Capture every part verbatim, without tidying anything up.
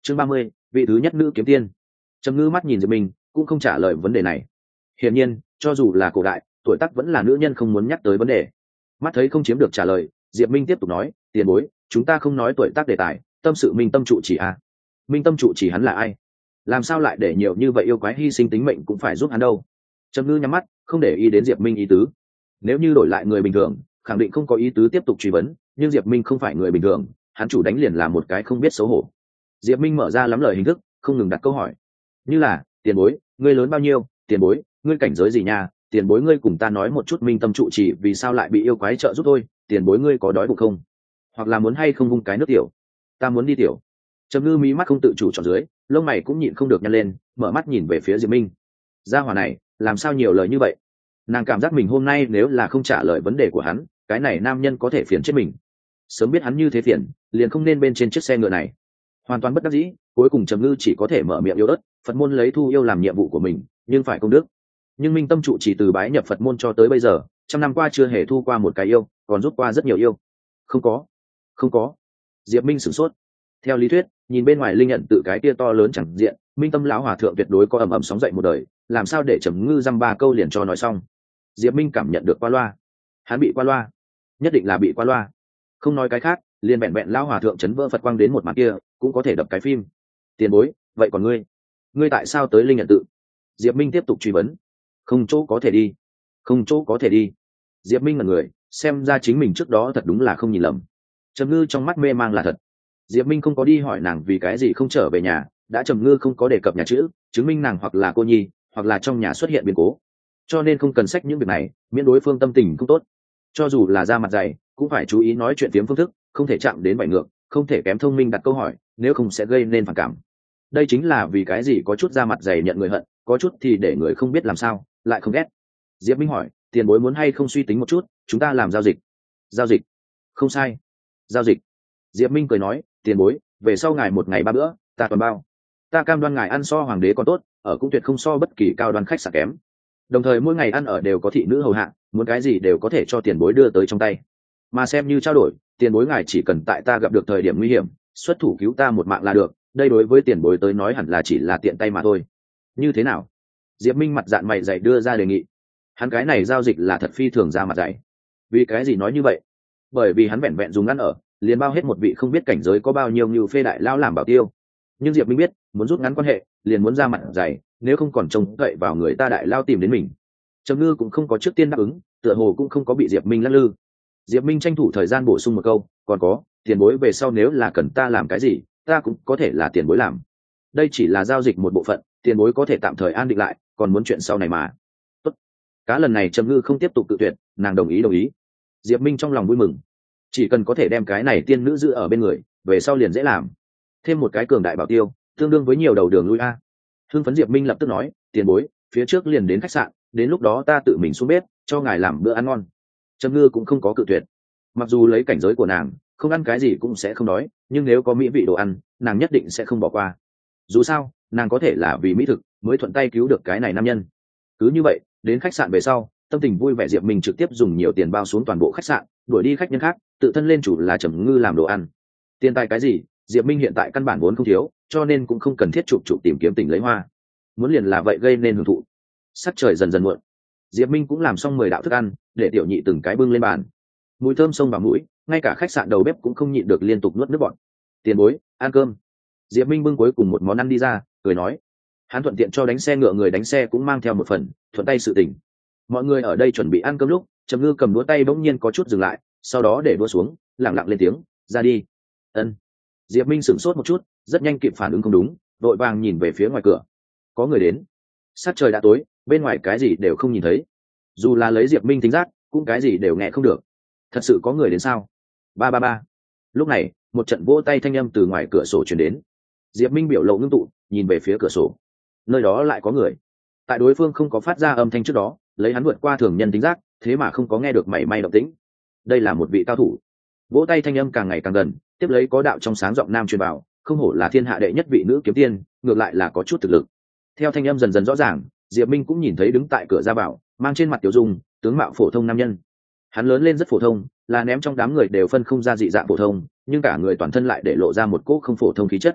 chương ba mươi, vị thứ nhất nữ kiếm tiên. Trầm Ngư mắt nhìn Diệp Minh, cũng không trả lời vấn đề này. Hiển nhiên, cho dù là cổ đại, tuổi tác vẫn là nữ nhân không muốn nhắc tới vấn đề. Mắt thấy không chiếm được trả lời, Diệp Minh tiếp tục nói, tiền bối, chúng ta không nói tuổi tác đề tài, tâm sự Minh tâm trụ chỉ à? Minh tâm trụ chỉ hắn là ai? Làm sao lại để nhiều như vậy yêu quái hy sinh tính mệnh cũng phải giúp hắn đâu? Trầm Ngư nhắm mắt, không để ý đến Diệp Minh ý tứ. Nếu như đổi lại người bình thường, khẳng định không có ý tứ tiếp tục truy vấn, nhưng Diệp Minh không phải người bình thường, hắn chủ đánh liền là một cái không biết xấu hổ. Diệp Minh mở ra lắm lời hình thức, không ngừng đặt câu hỏi, như là, tiền bối, ngươi lớn bao nhiêu? Tiền bối, ngươi cảnh giới gì nha? Tiền bối, ngươi cùng ta nói một chút minh tâm trụ chỉ vì sao lại bị yêu quái trợ giúp tôi? Tiền bối, ngươi có đói bụng không? Hoặc là muốn hay không vung cái nước tiểu? Ta muốn đi tiểu. Trầm Ngư mí mắt không tự chủ tròn dưới, lông mày cũng nhịn không được nhăn lên, mở mắt nhìn về phía Diệp Minh. Gia hỏa này, làm sao nhiều lời như vậy? Nàng cảm giác mình hôm nay nếu là không trả lời vấn đề của hắn, cái này nam nhân có thể phiền chết mình. Sớm biết hắn như thế phiền, liền không nên bên trên chiếc xe ngựa này. Hoàn toàn bất đắc dĩ, cuối cùng Trầm Ngư chỉ có thể mở miệng yếu ớt, Phật môn lấy thu yêu làm nhiệm vụ của mình, nhưng phải công đức. Nhưng minh tâm trụ chỉ từ bái nhập Phật môn cho tới bây giờ, trăm năm qua chưa hề thu qua một cái yêu, còn rút qua rất nhiều yêu. Không có, không có. Diệp Minh sửng sốt. Theo lý thuyết, nhìn bên ngoài linh nhận tự cái kia to lớn chẳng diện, minh tâm lão hòa thượng tuyệt đối có ầm ầm sóng dậy một đời, làm sao để Trầm Ngư dăm ba câu liền cho nói xong. Diệp Minh cảm nhận được qua loa. Hắn bị qua loa, nhất định là bị qua loa. Không nói cái khác, liền bẹn bẹn lão hòa thượng chấn vỡ Phật quang đến một mặt kia, cũng có thể đập cái phim. Tiền bối, vậy còn ngươi, ngươi tại sao tới linh nhận tự? Diệp Minh tiếp tục truy vấn. Không chỗ có thể đi, không chỗ có thể đi. Diệp Minh là người, xem ra chính mình trước đó thật đúng là không nhìn lầm. Trầm Ngư trong mắt mê mang là thật. Diệp Minh không có đi hỏi nàng vì cái gì không trở về nhà, đã Trầm Ngư không có đề cập nhà chữ, chứng minh nàng hoặc là cô nhi, hoặc là trong nhà xuất hiện biến cố, cho nên không cần sách những việc này, miễn đối phương tâm tình không tốt. Cho dù là ra mặt dày, cũng phải chú ý nói chuyện tiếm phương thức, không thể chạm đến bại ngược, không thể kém thông minh đặt câu hỏi, nếu không sẽ gây nên phản cảm. Đây chính là vì cái gì có chút ra mặt dày nhận người hận, có chút thì để người không biết làm sao, lại không ghét. Diệp Minh hỏi, tiền bối muốn hay không suy tính một chút, chúng ta làm giao dịch. Giao dịch? Không sai, giao dịch. Diệp Minh cười nói, tiền bối, về sau ngài một ngày ba bữa, ta toàn bao. Ta cam đoan ngài ăn so hoàng đế còn tốt, ở cũng tuyệt không so bất kỳ cao đoan khách sạn kém. Đồng thời mỗi ngày ăn ở đều có thị nữ hầu hạ, muốn cái gì đều có thể cho tiền bối đưa tới trong tay. Mà xem như trao đổi, tiền bối ngài chỉ cần tại ta gặp được thời điểm nguy hiểm, xuất thủ cứu ta một mạng là được, đây đối với tiền bối tới nói hẳn là chỉ là tiện tay mà thôi. Như thế nào? Diệp Minh mặt dạn mày dày đưa ra đề nghị. Hắn cái này giao dịch là thật phi thường ra mặt dày. Vì cái gì nói như vậy? Bởi vì hắn vẹn vẹn dùng ngắn ở, liền bao hết một vị không biết cảnh giới có bao nhiêu như phê đại lao làm bảo tiêu. Nhưng Diệp Minh biết, muốn rút ngắn quan hệ, liền muốn ra mặt dày, nếu không còn trông cậy vào người ta đại lao tìm đến mình. Trầm Ngư cũng không có trước tiên đáp ứng, tựa hồ cũng không có bị Diệp Minh lắc lư. Diệp Minh tranh thủ thời gian bổ sung một câu, còn có, tiền bối về sau nếu là cần ta làm cái gì, ta cũng có thể là tiền bối làm. Đây chỉ là giao dịch một bộ phận, tiền bối có thể tạm thời an định lại, còn muốn chuyện sau này mà. Tốt. Cá lần này Trầm Ngư không tiếp tục tự tuyệt, nàng đồng ý đồng ý. Diệp Minh trong lòng vui mừng, chỉ cần có thể đem cái này tiên nữ giữ ở bên người, về sau liền dễ làm. Thêm một cái cường đại bảo tiêu, tương đương với nhiều đầu đường lui a. Hưng phấn Diệp Minh lập tức nói, tiền bối, phía trước liền đến khách sạn, đến lúc đó ta tự mình xuống bếp, cho ngài làm bữa ăn ngon. Trầm Ngư cũng không có cự tuyệt. Mặc dù lấy cảnh giới của nàng, không ăn cái gì cũng sẽ không đói, nhưng nếu có mỹ vị đồ ăn, nàng nhất định sẽ không bỏ qua. Dù sao, nàng có thể là vì mỹ thực mới thuận tay cứu được cái này nam nhân. Cứ như vậy, đến khách sạn về sau, tâm tình vui vẻ Diệp Minh trực tiếp dùng nhiều tiền bao xuống toàn bộ khách sạn, đuổi đi khách nhân khác, tự thân lên chủ là Trầm Ngư làm đồ ăn. Tiền tài cái gì, Diệp Minh hiện tại căn bản vốn không thiếu, cho nên cũng không cần thiết chụp chụp tìm kiếm tình lấy hoa. Muốn liền là vậy gây nên hưởng thụ. Sắc trời dần dần muộn, Diệp Minh cũng làm xong mười đạo thức ăn, để tiểu nhị từng cái bưng lên bàn. Mùi thơm xông vào mũi, ngay cả khách sạn đầu bếp cũng không nhịn được liên tục nuốt nước bọt. Tiền bối, ăn cơm. Diệp Minh bưng cuối cùng một món ăn đi ra, cười nói. Hắn thuận tiện cho đánh xe ngựa người đánh xe cũng mang theo một phần, thuận tay sự tình. Mọi người ở đây chuẩn bị ăn cơm lúc, Trầm Ngư cầm đũa tay bỗng nhiên có chút dừng lại, sau đó để đũa xuống, lẳng lặng lên tiếng, ra đi. Ân. Diệp Minh sửng sốt một chút, rất nhanh kịp phản ứng không đúng, vội vàng nhìn về phía ngoài cửa. Có người đến. Sát trời đã tối, bên ngoài cái gì đều không nhìn thấy. Dù là lấy Diệp Minh tính giác, cũng cái gì đều nghe không được. Thật sự có người đến sao? Ba ba ba. Lúc này, một trận vỗ tay thanh âm từ ngoài cửa sổ truyền đến. Diệp Minh biểu lộ ngưng tụ, nhìn về phía cửa sổ. Nơi đó lại có người. Tại đối phương không có phát ra âm thanh trước đó, lấy hắn vượt qua thường nhân tính giác, thế mà không có nghe được mảy may động tĩnh. Đây là một vị cao thủ. Vỗ tay thanh âm càng ngày càng gần, tiếp lấy có đạo trong sáng giọng nam truyền vào, không hổ là thiên hạ đệ nhất vị nữ kiếm tiên, ngược lại là có chút thực lực. Theo thanh âm dần dần rõ ràng, Diệp Minh cũng nhìn thấy đứng tại cửa ra vào, mang trên mặt tiểu dung, tướng mạo phổ thông nam nhân. Hắn lớn lên rất phổ thông, là ném trong đám người đều phân không ra dị dạng phổ thông, nhưng cả người toàn thân lại để lộ ra một cỗ không phổ thông khí chất.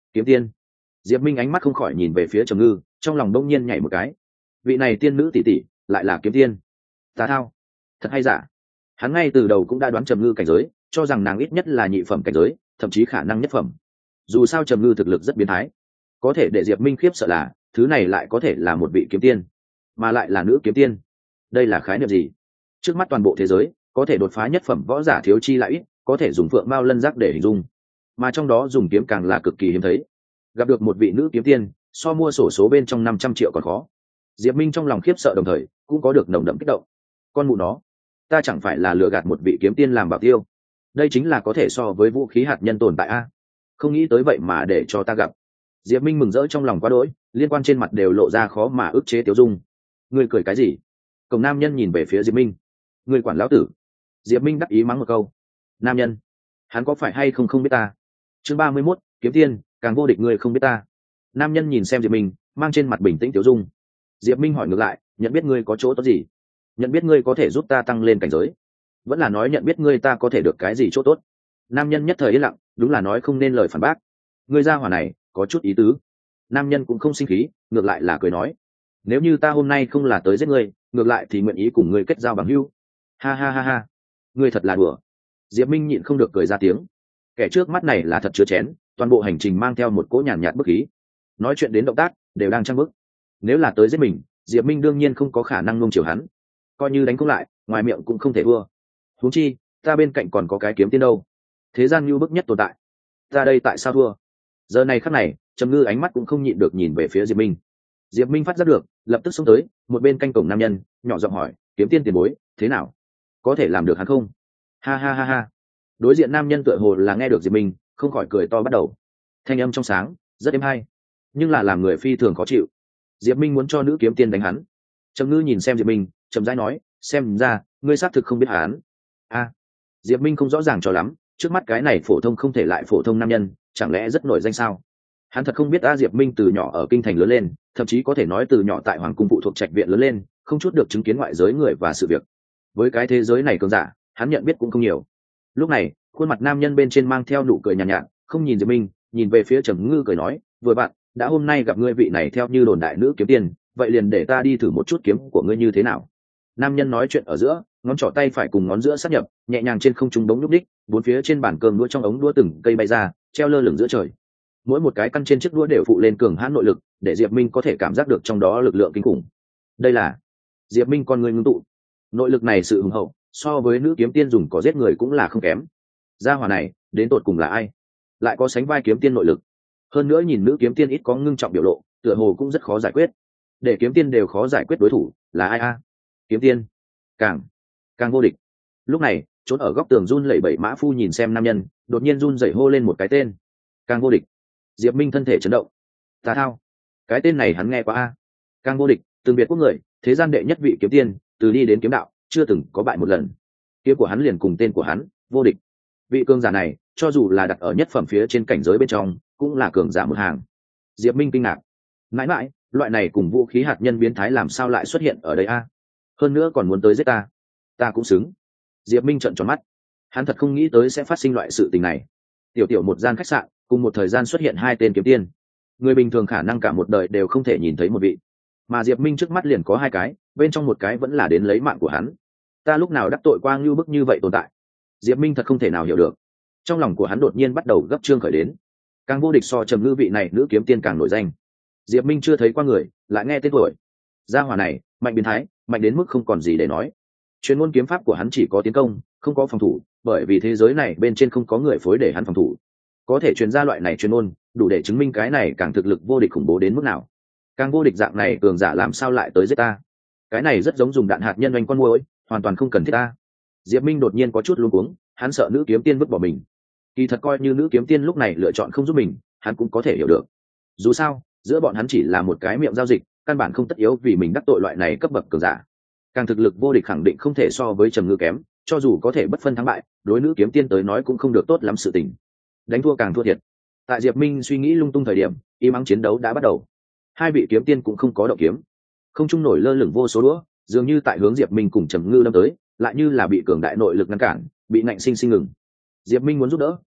Kiếm tiên. Diệp Minh ánh mắt không khỏi nhìn về phía Trầm Ngư, trong lòng đông nhiên nhảy một cái. Vị này tiên nữ tỷ tỷ lại là kiếm tiên. Tà thao, thật hay giả. Hắn ngay từ đầu cũng đã đoán Trầm Ngư cảnh giới, cho rằng nàng ít nhất là nhị phẩm cảnh giới, thậm chí khả năng nhất phẩm. Dù sao Trầm Ngư thực lực rất biến thái, có thể để Diệp Minh khiếp sợ là thứ này lại có thể là một vị kiếm tiên, mà lại là nữ kiếm tiên. Đây là khái niệm gì? Trước mắt toàn bộ thế giới có thể đột phá nhất phẩm võ giả thiếu chi lại ít, có thể dùng phượng mao lân giác để hình dung, mà trong đó dùng kiếm càng là cực kỳ hiếm thấy. Gặp được một vị nữ kiếm tiên, so mua sổ số bên trong năm trăm triệu còn khó. Diệp Minh trong lòng khiếp sợ đồng thời cũng có được nồng đậm kích động. Con mụ nó, ta chẳng phải là lừa gạt một vị kiếm tiên làm bảo tiêu? Đây chính là có thể so với vũ khí hạt nhân tồn tại a. Không nghĩ tới vậy mà để cho ta gặp. Diệp Minh mừng rỡ trong lòng quá đỗi, liên quan trên mặt đều lộ ra khó mà ức chế tiêu dung. Ngươi cười cái gì? Cổng nam nhân nhìn về phía Diệp Minh. Ngươi quản lão tử. Diệp Minh đắc ý mắng một câu. Nam nhân, hắn có phải hay không không biết ta? Chương ba mươi mốt, kiếm tiên, càng vô địch ngươi không biết ta. Nam nhân nhìn xem Diệp Minh, mang trên mặt bình tĩnh tiêu dung. Diệp Minh hỏi ngược lại, nhận biết ngươi có chỗ tốt gì? Nhận biết ngươi có thể giúp ta tăng lên cảnh giới, vẫn là nói nhận biết ngươi ta có thể được cái gì chỗ tốt? Nam nhân nhất thời yên lặng, đúng là nói không nên lời phản bác. Ngươi ra hỏa này có chút ý tứ. Nam nhân cũng không sinh khí, ngược lại là cười nói, nếu như ta hôm nay không là tới giết ngươi, ngược lại thì nguyện ý cùng ngươi kết giao bằng hữu. Ha ha ha ha, ngươi thật là đùa. Diệp Minh nhịn không được cười ra tiếng. Kẻ trước mắt này là thật chứa chén, toàn bộ hành trình mang theo một cỗ nhàn nhạt bức khí, nói chuyện đến động tác đều đang trang bức. Nếu là tới giết mình, Diệp Minh đương nhiên không có khả năng nuông chiều hắn, coi như đánh không lại, ngoài miệng cũng không thể thua. Huống chi ta bên cạnh còn có cái kiếm tiên đâu, thế gian nhu bức nhất tồn tại, ta đây tại sao thua? Giờ này khắc này, Trầm Ngư ánh mắt cũng không nhịn được nhìn về phía Diệp Minh. Diệp Minh phát giác được, lập tức xông tới, một bên canh cổng nam nhân, nhỏ giọng hỏi, kiếm tiên tiền bối, thế nào, có thể làm được hắn không? Ha ha ha ha. Đối diện nam nhân tựa hồ là nghe được Diệp Minh, không khỏi cười to bắt đầu. Thanh âm trong sáng, rất êm hay, nhưng là làm người phi thường khó chịu. Diệp Minh muốn cho nữ kiếm tiên đánh hắn. Trầm Ngư nhìn xem Diệp Minh, chậm rãi nói, xem ra ngươi xác thực không biết hắn. A. À, Diệp Minh không rõ ràng cho lắm, trước mắt cái này phổ thông không thể lại phổ thông nam nhân, chẳng lẽ rất nổi danh sao? Hắn thật không biết a. Diệp Minh từ nhỏ ở kinh thành lớn lên, thậm chí có thể nói từ nhỏ tại hoàng cung phụ thuộc trạch viện lớn lên, không chút được chứng kiến ngoại giới người và sự việc. Với cái thế giới này cường giả, hắn nhận biết cũng không nhiều. Lúc này, khuôn mặt nam nhân bên trên mang theo nụ cười nhàn nhạt, nhạt, không nhìn Diệp Minh, nhìn về phía Trầm Ngư cười nói, vừa bạn, đã hôm nay gặp ngươi vị này theo như đồn đại nữ kiếm tiên, vậy liền để ta đi thử một chút kiếm của ngươi như thế nào. Nam nhân nói chuyện ở giữa, ngón trỏ tay phải cùng ngón giữa sát nhập, nhẹ nhàng trên không trung đống nhúc đích, bốn phía trên bàn cơm đũa trong ống đũa từng cây bay ra, treo lơ lửng giữa trời. Mỗi một cái căn trên chiếc đũa đều phụ lên cường hãn nội lực, để Diệp Minh có thể cảm giác được trong đó lực lượng kinh khủng. Đây là Diệp Minh con người ngưng tụ, nội lực này sự hùng hậu, so với nữ kiếm tiên dùng có giết người cũng là không kém. Gia hỏa này đến tột cùng là ai, lại có sánh vai kiếm tiên nội lực? Hơn nữa nhìn nữ kiếm tiên ít có ngưng trọng biểu lộ, tựa hồ cũng rất khó giải quyết. Để kiếm tiên đều khó giải quyết đối thủ, là ai a? Kiếm tiên, càng càng vô địch. Lúc này, trốn ở góc tường run lẩy bẩy Mã Phu nhìn xem nam nhân, đột nhiên run rẩy hô lên một cái tên, càng vô địch. Diệp Minh thân thể chấn động. Tà thao, cái tên này hắn nghe qua a. Càng vô địch, từng biệt quốc người, thế gian đệ nhất vị kiếm tiên, từ đi đến kiếm đạo, chưa từng có bại một lần. Kiếm của hắn liền cùng tên của hắn, vô địch. Vị cường giả này, cho dù là đặt ở nhất phẩm phía trên cảnh giới bên trong, cũng là cường giả một hàng. Diệp Minh kinh ngạc. Mãi mãi, loại này cùng vũ khí hạt nhân biến thái làm sao lại xuất hiện ở đây a? Hơn nữa còn muốn tới giết ta, ta cũng xứng. Diệp Minh trợn tròn mắt, hắn thật không nghĩ tới sẽ phát sinh loại sự tình này. Tiểu tiểu một gian khách sạn, cùng một thời gian xuất hiện hai tên kiếm tiên, người bình thường khả năng cả một đời đều không thể nhìn thấy một vị, mà Diệp Minh trước mắt liền có hai cái, bên trong một cái vẫn là đến lấy mạng của hắn. Ta lúc nào đắc tội qua ngưu bức như vậy tồn tại? Diệp Minh thật không thể nào hiểu được. Trong lòng của hắn đột nhiên bắt đầu gấp trương khởi đến. Càng vô địch so Trầm Ngư vị này nữ kiếm tiên càng nổi danh. Diệp Minh chưa thấy qua người, lại nghe tên tuổi. Gia hỏa này mạnh biến thái, mạnh đến mức không còn gì để nói. Chuyên môn kiếm pháp của hắn chỉ có tiến công, không có phòng thủ, bởi vì thế giới này bên trên không có người phối để hắn phòng thủ. Có thể truyền ra loại này chuyên môn, đủ để chứng minh cái này càng thực lực vô địch khủng bố đến mức nào. Càng vô địch dạng này cường giả làm sao lại tới giết ta? Cái này rất giống dùng đạn hạt nhân oanh con muỗi, hoàn toàn không cần thiết ta. Diệp Minh đột nhiên có chút luống cuống, hắn sợ nữ kiếm tiên vứt bỏ mình. Kỳ thật coi như nữ kiếm tiên lúc này lựa chọn không giúp mình, hắn cũng có thể hiểu được. Dù sao, giữa bọn hắn chỉ là một cái miệng giao dịch, căn bản không tất yếu vì mình đắc tội loại này cấp bậc cường giả. Càng thực lực vô địch khẳng định không thể so với Trầm Ngư kém, cho dù có thể bất phân thắng bại, đối nữ kiếm tiên tới nói cũng không được tốt lắm sự tình. Đánh thua càng thua thiệt. Tại Diệp Minh suy nghĩ lung tung thời điểm, im ắng chiến đấu đã bắt đầu. Hai vị kiếm tiên cũng không có động kiếm, không trung nổi lơ lửng vô số đũa, dường như tại hướng Diệp Minh cùng Trầm Ngư đâm tới, lại như là bị cường đại nội lực ngăn cản, bị nạnh sinh sinh ngừng. Diệp Minh muốn giúp đỡ,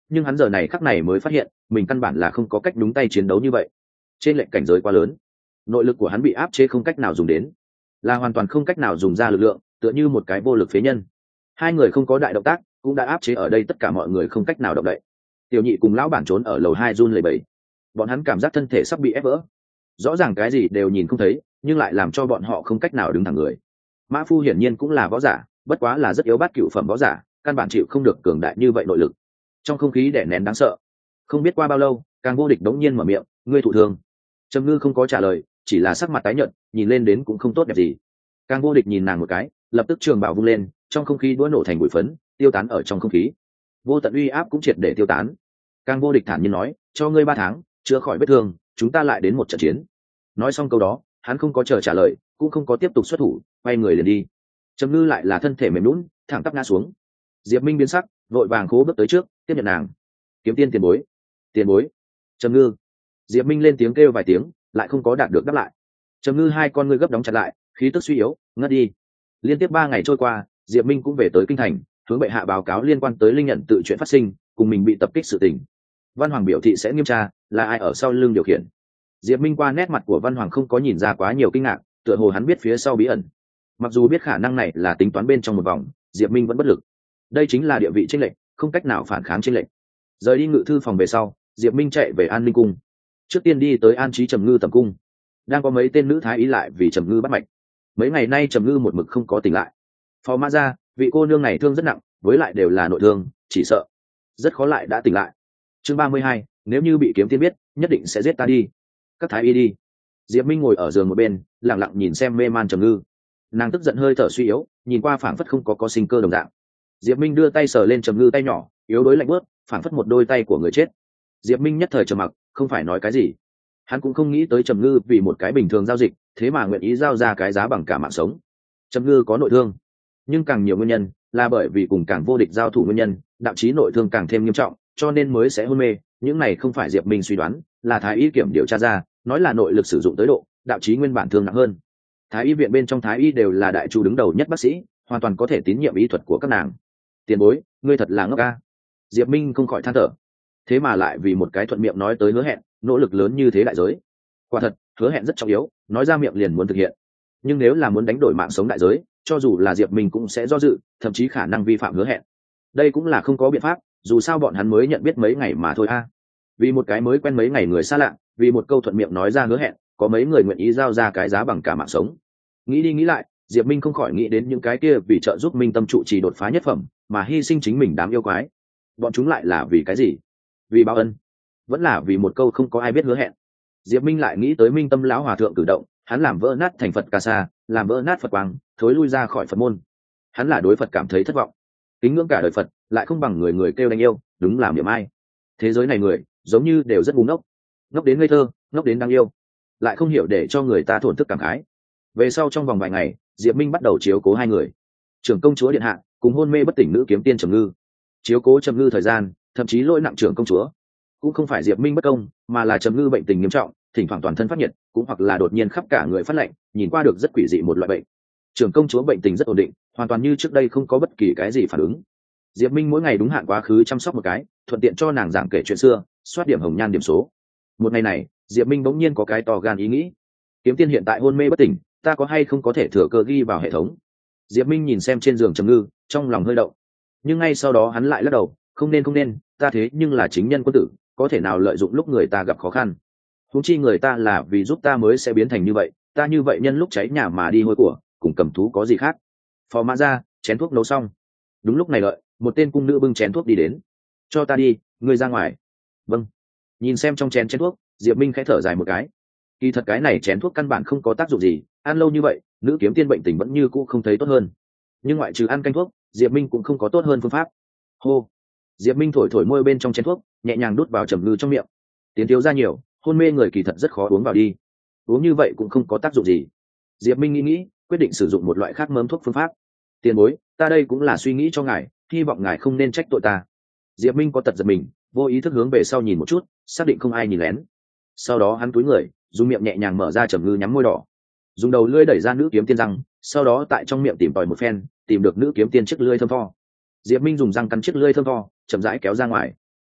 nhưng hắn giờ này khắc này mới phát hiện mình căn bản là không có cách đúng tay chiến đấu như vậy. Trên lệnh cảnh giới quá lớn, nội lực của hắn bị áp chế không cách nào dùng đến, là hoàn toàn không cách nào dùng ra lực lượng, tựa như một cái vô lực phế nhân. Hai người không có đại động tác cũng đã áp chế ở đây tất cả mọi người không cách nào động đậy. Tiểu nhị cùng lão bản trốn ở lầu hai run lẩy bẩy, bọn hắn cảm giác thân thể sắp bị ép vỡ, rõ ràng cái gì đều nhìn không thấy nhưng lại làm cho bọn họ không cách nào đứng thẳng người. Mã Phu hiển nhiên cũng là võ giả, bất quá là rất yếu bát cựu phẩm võ giả, căn bản chịu không được cường đại như vậy nội lực. Trong không khí đè nén đáng sợ. Không biết qua bao lâu, Càng Vô Địch đống nhiên mở miệng, ngươi thụ thương. Trầm Ngư không có trả lời, chỉ là sắc mặt tái nhợt, nhìn lên đến cũng không tốt đẹp gì. Càng Vô Địch nhìn nàng một cái, lập tức trường bảo vung lên, trong không khí đũa nổ thành bụi phấn, tiêu tán ở trong không khí. Vô tận uy áp cũng triệt để tiêu tán. Càng Vô Địch thản nhiên nói, cho ngươi ba tháng, chữa khỏi vết thương, chúng ta lại đến một trận chiến. Nói xong câu đó, hắn không có chờ trả lời, cũng không có tiếp tục xuất thủ, quay người liền đi. Trầm Ngư lại là thân thể mềm nhũn, thẳng tắp ngã xuống. Diệp Minh biến sắc, vội vàng khố bước tới trước, tiếp nhận nàng. Kiếm tiên tiền bối, tiền bối. Trầm Ngư. Diệp Minh lên tiếng kêu vài tiếng, lại không có đạt được đáp lại. Trầm Ngư hai con ngươi gấp đóng chặt lại, khí tức suy yếu, ngất đi. Liên tiếp ba ngày trôi qua, Diệp Minh cũng về tới kinh thành, hướng bệ hạ báo cáo liên quan tới linh nhận tự chuyện phát sinh, cùng mình bị tập kích sự tình. Văn Hoàng biểu thị sẽ nghiêm tra, là ai ở sau lưng điều khiển. Diệp Minh qua nét mặt của Văn Hoàng không có nhìn ra quá nhiều kinh ngạc, tựa hồ hắn biết phía sau bí ẩn. Mặc dù biết khả năng này là tính toán bên trong một vòng, Diệp Minh vẫn bất lực. Đây chính là địa vị chênh lệch, không cách nào phản kháng chênh lệch. Rời đi ngự thư phòng về sau, Diệp Minh chạy về An Ninh cung. Trước tiên đi tới An Trí Trầm Ngư tầm cung. Đang có mấy tên nữ thái ý lại vì Trầm Ngư bắt mạch. Mấy ngày nay Trầm Ngư một mực không có tỉnh lại. Phó Mã Gia, vị cô nương này thương rất nặng, với lại đều là nội thương, chỉ sợ rất khó lại đã tỉnh lại. Chương ba mươi hai, nếu như bị kiếm tiên biết, nhất định sẽ giết ta đi. Các thái y đi. Diệp Minh ngồi ở giường một bên, lặng lặng nhìn xem mê man Trầm Ngư. Nàng tức giận hơi thở suy yếu, nhìn qua phảng phất không có có sinh cơ đồng dạng. Diệp Minh đưa tay sờ lên Trầm Ngư tay nhỏ, yếu đuối lạnh bớt, phảng phất một đôi tay của người chết. Diệp Minh nhất thời trầm mặc, không phải nói cái gì. Hắn cũng không nghĩ tới Trầm Ngư vì một cái bình thường giao dịch, thế mà nguyện ý giao ra cái giá bằng cả mạng sống. Trầm Ngư có nội thương, nhưng càng nhiều nguyên nhân là bởi vì cùng Càng Vô Địch giao thủ nguyên nhân, đạo chí nội thương càng thêm nghiêm trọng, cho nên mới sẽ hôn mê. Những này không phải Diệp Minh suy đoán, là thái y kiểm điều tra ra, nói là nội lực sử dụng tới độ, đạo chí nguyên bản thương nặng hơn. Thái y viện bên trong thái y đều là đại chu đứng đầu nhất bác sĩ, hoàn toàn có thể tín nhiệm ý thuật của các nàng. Tiền bối, ngươi thật là ngốc ca. Diệp Minh không khỏi than thở. Thế mà lại vì một cái thuận miệng nói tới hứa hẹn, nỗ lực lớn như thế đại giới. Quả thật, hứa hẹn rất trọng yếu, nói ra miệng liền muốn thực hiện. Nhưng nếu là muốn đánh đổi mạng sống đại giới, cho dù là Diệp Minh cũng sẽ do dự, thậm chí khả năng vi phạm hứa hẹn. Đây cũng là không có biện pháp, dù sao bọn hắn mới nhận biết mấy ngày mà thôi a. Vì một cái mới quen mấy ngày người xa lạ, vì một câu thuận miệng nói ra hứa hẹn, có mấy người nguyện ý giao ra cái giá bằng cả mạng sống. Nghĩ đi nghĩ lại, Diệp Minh không khỏi nghĩ đến những cái kia vì trợ giúp Minh Tâm trụ trì đột phá nhất phẩm, mà hy sinh chính mình đám yêu quái. Bọn chúng lại là vì cái gì? Vì báo ân, vẫn là vì một câu không có ai biết hứa hẹn. Diệp Minh lại nghĩ tới Minh Tâm lão hòa thượng cử động, hắn làm vỡ nát thành Phật Ca Sa, làm vỡ nát Phật quang, thối lui ra khỏi Phật môn. Hắn là đối Phật cảm thấy thất vọng, kính ngưỡng cả đời Phật, lại không bằng người người kêu đánh yêu, đúng là niệm ai. Thế giới này người, giống như đều rất ngu ngốc, ngốc đến ngây thơ, ngốc đến đáng yêu, lại không hiểu để cho người ta thổn thức cảm khái. Về sau trong vòng vài ngày, Diệp Minh bắt đầu chiếu cố hai người, trưởng công chúa điện hạ cùng hôn mê bất tỉnh nữ kiếm tiên Trầm Ngư. Chiếu cố Trầm Ngư thời gian, thậm chí lỗi nặng trưởng công chúa, cũng không phải Diệp Minh bất công, mà là Trầm Ngư bệnh tình nghiêm trọng, thỉnh thoảng toàn thân phát nhiệt, cũng hoặc là đột nhiên khắp cả người phát lạnh, nhìn qua được rất quỷ dị một loại bệnh. Trưởng công chúa bệnh tình rất ổn định, hoàn toàn như trước đây không có bất kỳ cái gì phản ứng. Diệp Minh mỗi ngày đúng hạn quá khứ chăm sóc một cái, thuận tiện cho nàng giảng kể chuyện xưa, soát điểm hồng nhan điểm số. Một ngày này, Diệp Minh bỗng nhiên có cái to gan ý nghĩ, kiếm tiên hiện tại hôn mê bất tỉnh, ta có hay không có thể thừa cơ ghi vào hệ thống. Diệp Minh nhìn xem trên giường Trầm Ngư, trong lòng hơi động, nhưng ngay sau đó hắn lại lắc đầu, không nên không nên, ta thế nhưng là chính nhân quân tử, có thể nào lợi dụng lúc người ta gặp khó khăn. Huống chi người ta là vì giúp ta mới sẽ biến thành như vậy, ta như vậy nhân lúc cháy nhà mà đi hôi của, cùng cầm thú có gì khác. Phò Mã Gia, chén thuốc nấu xong. Đúng lúc này đợi, một tên cung nữ bưng chén thuốc đi đến. Cho ta đi, ngươi ra ngoài. Vâng. Nhìn xem trong chén chén thuốc, Diệp Minh khẽ thở dài một cái. Kỳ thật cái này chén thuốc căn bản không có tác dụng gì, ăn lâu như vậy, nữ kiếm tiên bệnh tình vẫn như cũ không thấy tốt hơn. Nhưng ngoại trừ ăn canh thuốc, Diệp Minh cũng không có tốt hơn phương pháp. Hô. Diệp Minh thổi thổi môi bên trong chén thuốc, nhẹ nhàng đút vào Trầm Ngư trong miệng. Tiến thiếu ra nhiều, hôn mê người kỳ thật rất khó uống vào đi. Uống như vậy cũng không có tác dụng gì. Diệp Minh nghĩ nghĩ, quyết định sử dụng một loại khác mớm thuốc phương pháp. Tiền bối, ta đây cũng là suy nghĩ cho ngài, hy vọng ngài không nên trách tội ta. Diệp Minh có tật giật mình, vô ý thức hướng về sau nhìn một chút, xác định không ai nhìn lén. Sau đó hắn cúi người, dùng miệng nhẹ nhàng mở ra Trầm Ngư nhắm môi đỏ, dùng đầu lưỡi đẩy ra nữ kiếm tiên răng, sau đó tại trong miệng tìm tòi một phen, tìm được nữ kiếm tiên chiếc lưỡi thơm tho. Diệp Minh dùng răng cắn chiếc lưỡi thơm tho, chậm rãi kéo ra ngoài.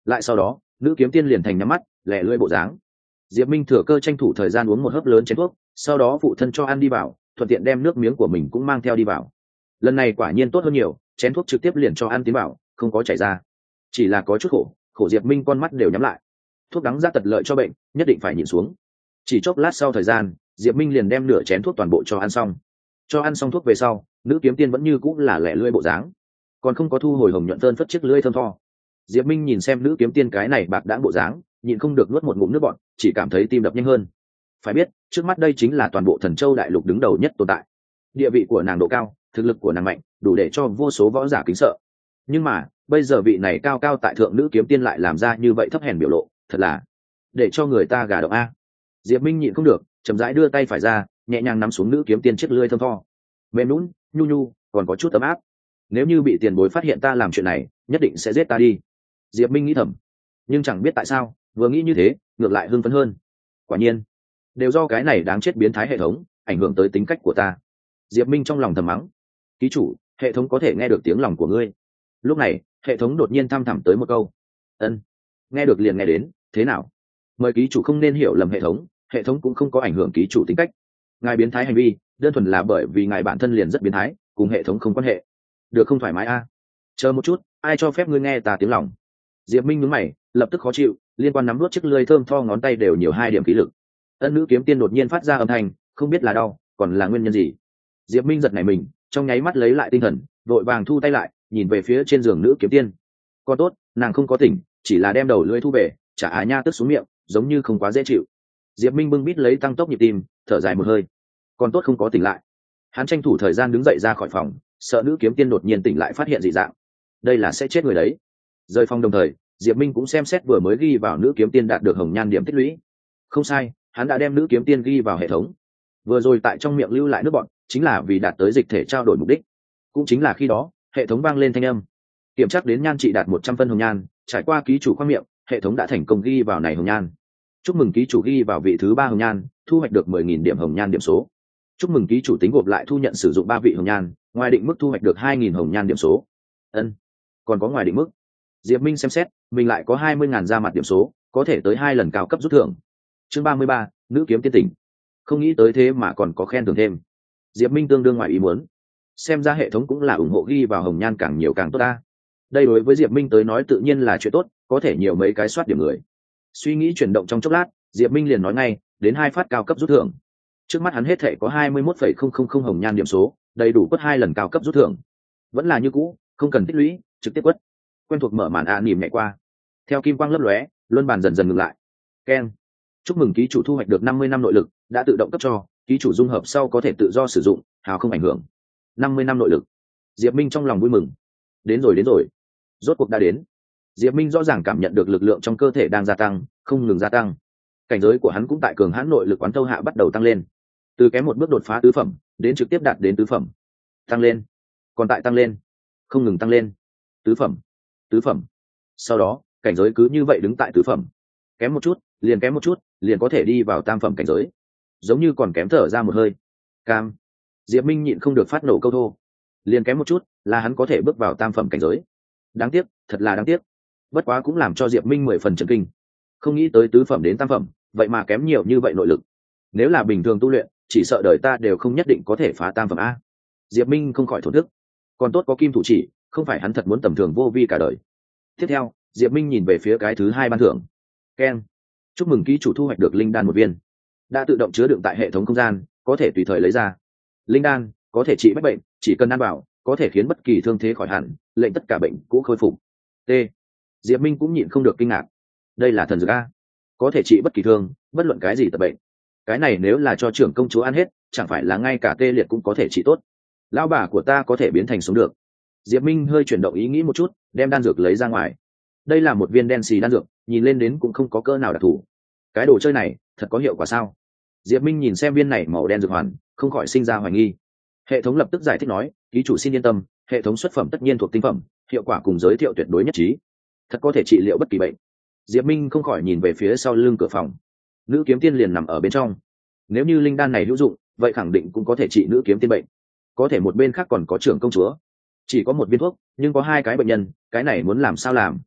lại sau đó nữ kiếm tiên liền thành nhắm mắt lẻ lưỡi bộ dáng. Diệp Minh thừa cơ tranh thủ thời gian uống một hớp lớn chén thuốc, sau đó phụ thân cho ăn đi vào, thuận tiện đem nước miếng của mình cũng mang theo đi vào. Lần này quả nhiên tốt hơn nhiều, chén thuốc trực tiếp liền cho ăn tiến vào, không có chảy ra. Chỉ là có chút khổ, khổ Diệp Minh con mắt đều nhắm lại. Thuốc đắng ra tật lợi cho bệnh, nhất định phải nhịn xuống. Chỉ chốc lát sau thời gian, Diệp Minh liền đem nửa chén thuốc toàn bộ cho ăn xong. Cho ăn xong thuốc về sau, nữ kiếm tiên vẫn như cũng là lẻ lưỡi bộ dáng, còn không có thu hồi hồng nhuận tơn phất chiếc lưỡi thơm tho. Diệp Minh nhìn xem nữ kiếm tiên cái này bạc đãng bộ dáng, nhịn không được nuốt một ngụm nước bọt, chỉ cảm thấy tim đập nhanh hơn. Phải biết, trước mắt đây chính là toàn bộ Thần Châu đại lục đứng đầu nhất tồn tại. Địa vị của nàng độ cao, thực lực của nàng mạnh, đủ để cho vô số võ giả kính sợ. Nhưng mà, bây giờ vị này cao cao tại thượng nữ kiếm tiên lại làm ra như vậy thấp hèn biểu lộ, thật là để cho người ta gà động a. Diệp Minh nhịn không được, chậm rãi đưa tay phải ra, nhẹ nhàng nắm xuống nữ kiếm tiên chiếc lưỡi thơm tho. Mềm nhũn, nhu nhu, còn có chút ấm áp. Nếu như bị tiền bối phát hiện ta làm chuyện này, nhất định sẽ giết ta đi. Diệp Minh nghĩ thầm, nhưng chẳng biết tại sao, vừa nghĩ như thế, ngược lại hưng phấn hơn. Quả nhiên, đều do cái này đáng chết biến thái hệ thống ảnh hưởng tới tính cách của ta. Diệp Minh trong lòng thầm mắng. Ký chủ, hệ thống có thể nghe được tiếng lòng của ngươi. Lúc này, hệ thống đột nhiên thăm thẳm tới một câu. Ân, nghe được liền nghe đến, thế nào? Mời ký chủ không nên hiểu lầm hệ thống, hệ thống cũng không có ảnh hưởng ký chủ tính cách. Ngài biến thái hành vi, đơn thuần là bởi vì ngài bản thân liền rất biến thái, cùng hệ thống không quan hệ. Được không thoải mái a? À? Chờ một chút, ai cho phép ngươi nghe ta tiếng lòng? Diệp Minh nhướng mày, lập tức khó chịu, liên quan nắm nuốt chiếc lưỡi thơm tho ngón tay đều nhiều hai điểm khí lực. Ân nữ kiếm tiên đột nhiên phát ra âm thanh, không biết là đau, còn là nguyên nhân gì. Diệp Minh giật nảy mình, trong nháy mắt lấy lại tinh thần, vội vàng thu tay lại, nhìn về phía trên giường nữ kiếm tiên. Còn tốt, nàng không có tỉnh, chỉ là đem đầu lưỡi thu về, chả á nha tức xuống miệng, giống như không quá dễ chịu. Diệp Minh bưng bít lấy tăng tốc nhịp tim, thở dài một hơi. Còn tốt không có tỉnh lại. Hắn tranh thủ thời gian đứng dậy ra khỏi phòng, sợ nữ kiếm tiên đột nhiên tỉnh lại phát hiện dị dạng. Đây là sẽ chết người đấy. Rời phòng đồng thời, Diệp Minh cũng xem xét vừa mới ghi vào nữ kiếm tiên đạt được hồng nhan điểm tích lũy. Không sai, hắn đã đem nữ kiếm tiên ghi vào hệ thống. Vừa rồi tại trong miệng lưu lại nước bọn, chính là vì đạt tới dịch thể trao đổi mục đích. Cũng chính là khi đó, hệ thống vang lên thanh âm. Kiểm tra đến nhan trị đạt một trăm phân hồng nhan, trải qua ký chủ khoang miệng, hệ thống đã thành công ghi vào này hồng nhan. Chúc mừng ký chủ ghi vào vị thứ ba hồng nhan, thu hoạch được mười nghìn điểm hồng nhan điểm số. Chúc mừng ký chủ tính gộp lại thu nhận sử dụng ba vị hồng nhan, ngoài định mức thu hoạch được hai nghìn hồng nhan điểm số. Ân, còn có ngoài định mức. Diệp Minh xem xét, mình lại có hai mươi ngàn ra mặt điểm số, có thể tới hai lần cao cấp rút thưởng. Chương ba mươi ba, nữ kiếm tiên tỉnh. Không nghĩ tới thế mà còn có khen thưởng thêm. Diệp Minh tương đương ngoài ý muốn. Xem ra hệ thống cũng là ủng hộ ghi vào hồng nhan càng nhiều càng tốt ta. Đây đối với Diệp Minh tới nói tự nhiên là chuyện tốt, có thể nhiều mấy cái soát điểm người. Suy nghĩ chuyển động trong chốc lát, Diệp Minh liền nói ngay, đến hai phát cao cấp rút thưởng. Trước mắt hắn hết thể có hai mươi mốt phẩy không không không hồng nhan điểm số, đầy đủ quất hai lần cao cấp rút thưởng. Vẫn là như cũ, không cần tích lũy, trực tiếp quất. Quen thuộc mở màn ạ à, nỉm nhẹ qua. Theo kim quang lấp lóe, luân bàn dần dần ngừng lại. Keng. Chúc mừng ký chủ thu hoạch được năm mươi năm nội lực, đã tự động cấp cho, ký chủ dung hợp sau có thể tự do sử dụng, hào không ảnh hưởng. năm mươi năm nội lực. Diệp Minh trong lòng vui mừng. Đến rồi đến rồi. Rốt cuộc đã đến. Diệp Minh rõ ràng cảm nhận được lực lượng trong cơ thể đang gia tăng, không ngừng gia tăng. Cảnh giới của hắn cũng tại cường hãn nội lực quán thâu hạ bắt đầu tăng lên. Từ kém một bước đột phá tứ phẩm, đến trực tiếp đạt đến tứ phẩm. Tăng lên, còn tại tăng lên, không ngừng tăng lên. Tứ phẩm, tứ phẩm. Sau đó, cảnh giới cứ như vậy đứng tại tứ phẩm. Kém một chút, liền kém một chút, liền có thể đi vào tam phẩm cảnh giới. Giống như còn kém thở ra một hơi. Cam. Diệp Minh nhịn không được phát nổ câu thô. Liền kém một chút, là hắn có thể bước vào tam phẩm cảnh giới. Đáng tiếc, thật là đáng tiếc. Bất quá cũng làm cho Diệp Minh mười phần chấn kinh. Không nghĩ tới tứ phẩm đến tam phẩm, vậy mà kém nhiều như vậy nội lực. Nếu là bình thường tu luyện, chỉ sợ đời ta đều không nhất định có thể phá tam phẩm a. Diệp Minh không khỏi thổn thức. Còn tốt có kim thủ chỉ, không phải hắn thật muốn tầm thường vô vi cả đời. Tiếp theo, Diệp Minh nhìn về phía cái thứ hai ban thưởng. Ken. Chúc mừng ký chủ thu hoạch được linh đan một viên. Đã tự động chứa đựng tại hệ thống không gian, có thể tùy thời lấy ra. Linh đan có thể trị bách bệnh, chỉ cần ăn vào, có thể khiến bất kỳ thương thế khỏi hẳn, lệnh tất cả bệnh cũ khôi phục. T. Diệp Minh cũng nhịn không được kinh ngạc. Đây là thần dược a, có thể trị bất kỳ thương, bất luận cái gì tập bệnh. Cái này nếu là cho trưởng công chúa ăn hết, chẳng phải là ngay cả tê liệt cũng có thể trị tốt. Lão bà của ta có thể biến thành sống được. Diệp Minh hơi chuyển động ý nghĩ một chút, đem đan dược lấy ra ngoài. Đây là một viên đen xì đan dược, nhìn lên đến cũng không có cỡ nào đặc thù. Cái đồ chơi này thật có hiệu quả sao? Diệp Minh nhìn xem viên này màu đen dược hoàn, không khỏi sinh ra hoài nghi. Hệ thống lập tức giải thích nói, ký chủ xin yên tâm, hệ thống xuất phẩm tất nhiên thuộc tinh phẩm, hiệu quả cùng giới thiệu tuyệt đối nhất trí, thật có thể trị liệu bất kỳ bệnh. Diệp Minh không khỏi nhìn về phía sau lưng cửa phòng. Nữ kiếm tiên liền nằm ở bên trong. Nếu như linh đan này hữu dụng, vậy khẳng định cũng có thể trị nữ kiếm tiên bệnh. Có thể một bên khác còn có trưởng công chúa. Chỉ có một viên thuốc, nhưng có hai cái bệnh nhân, cái này muốn làm sao làm?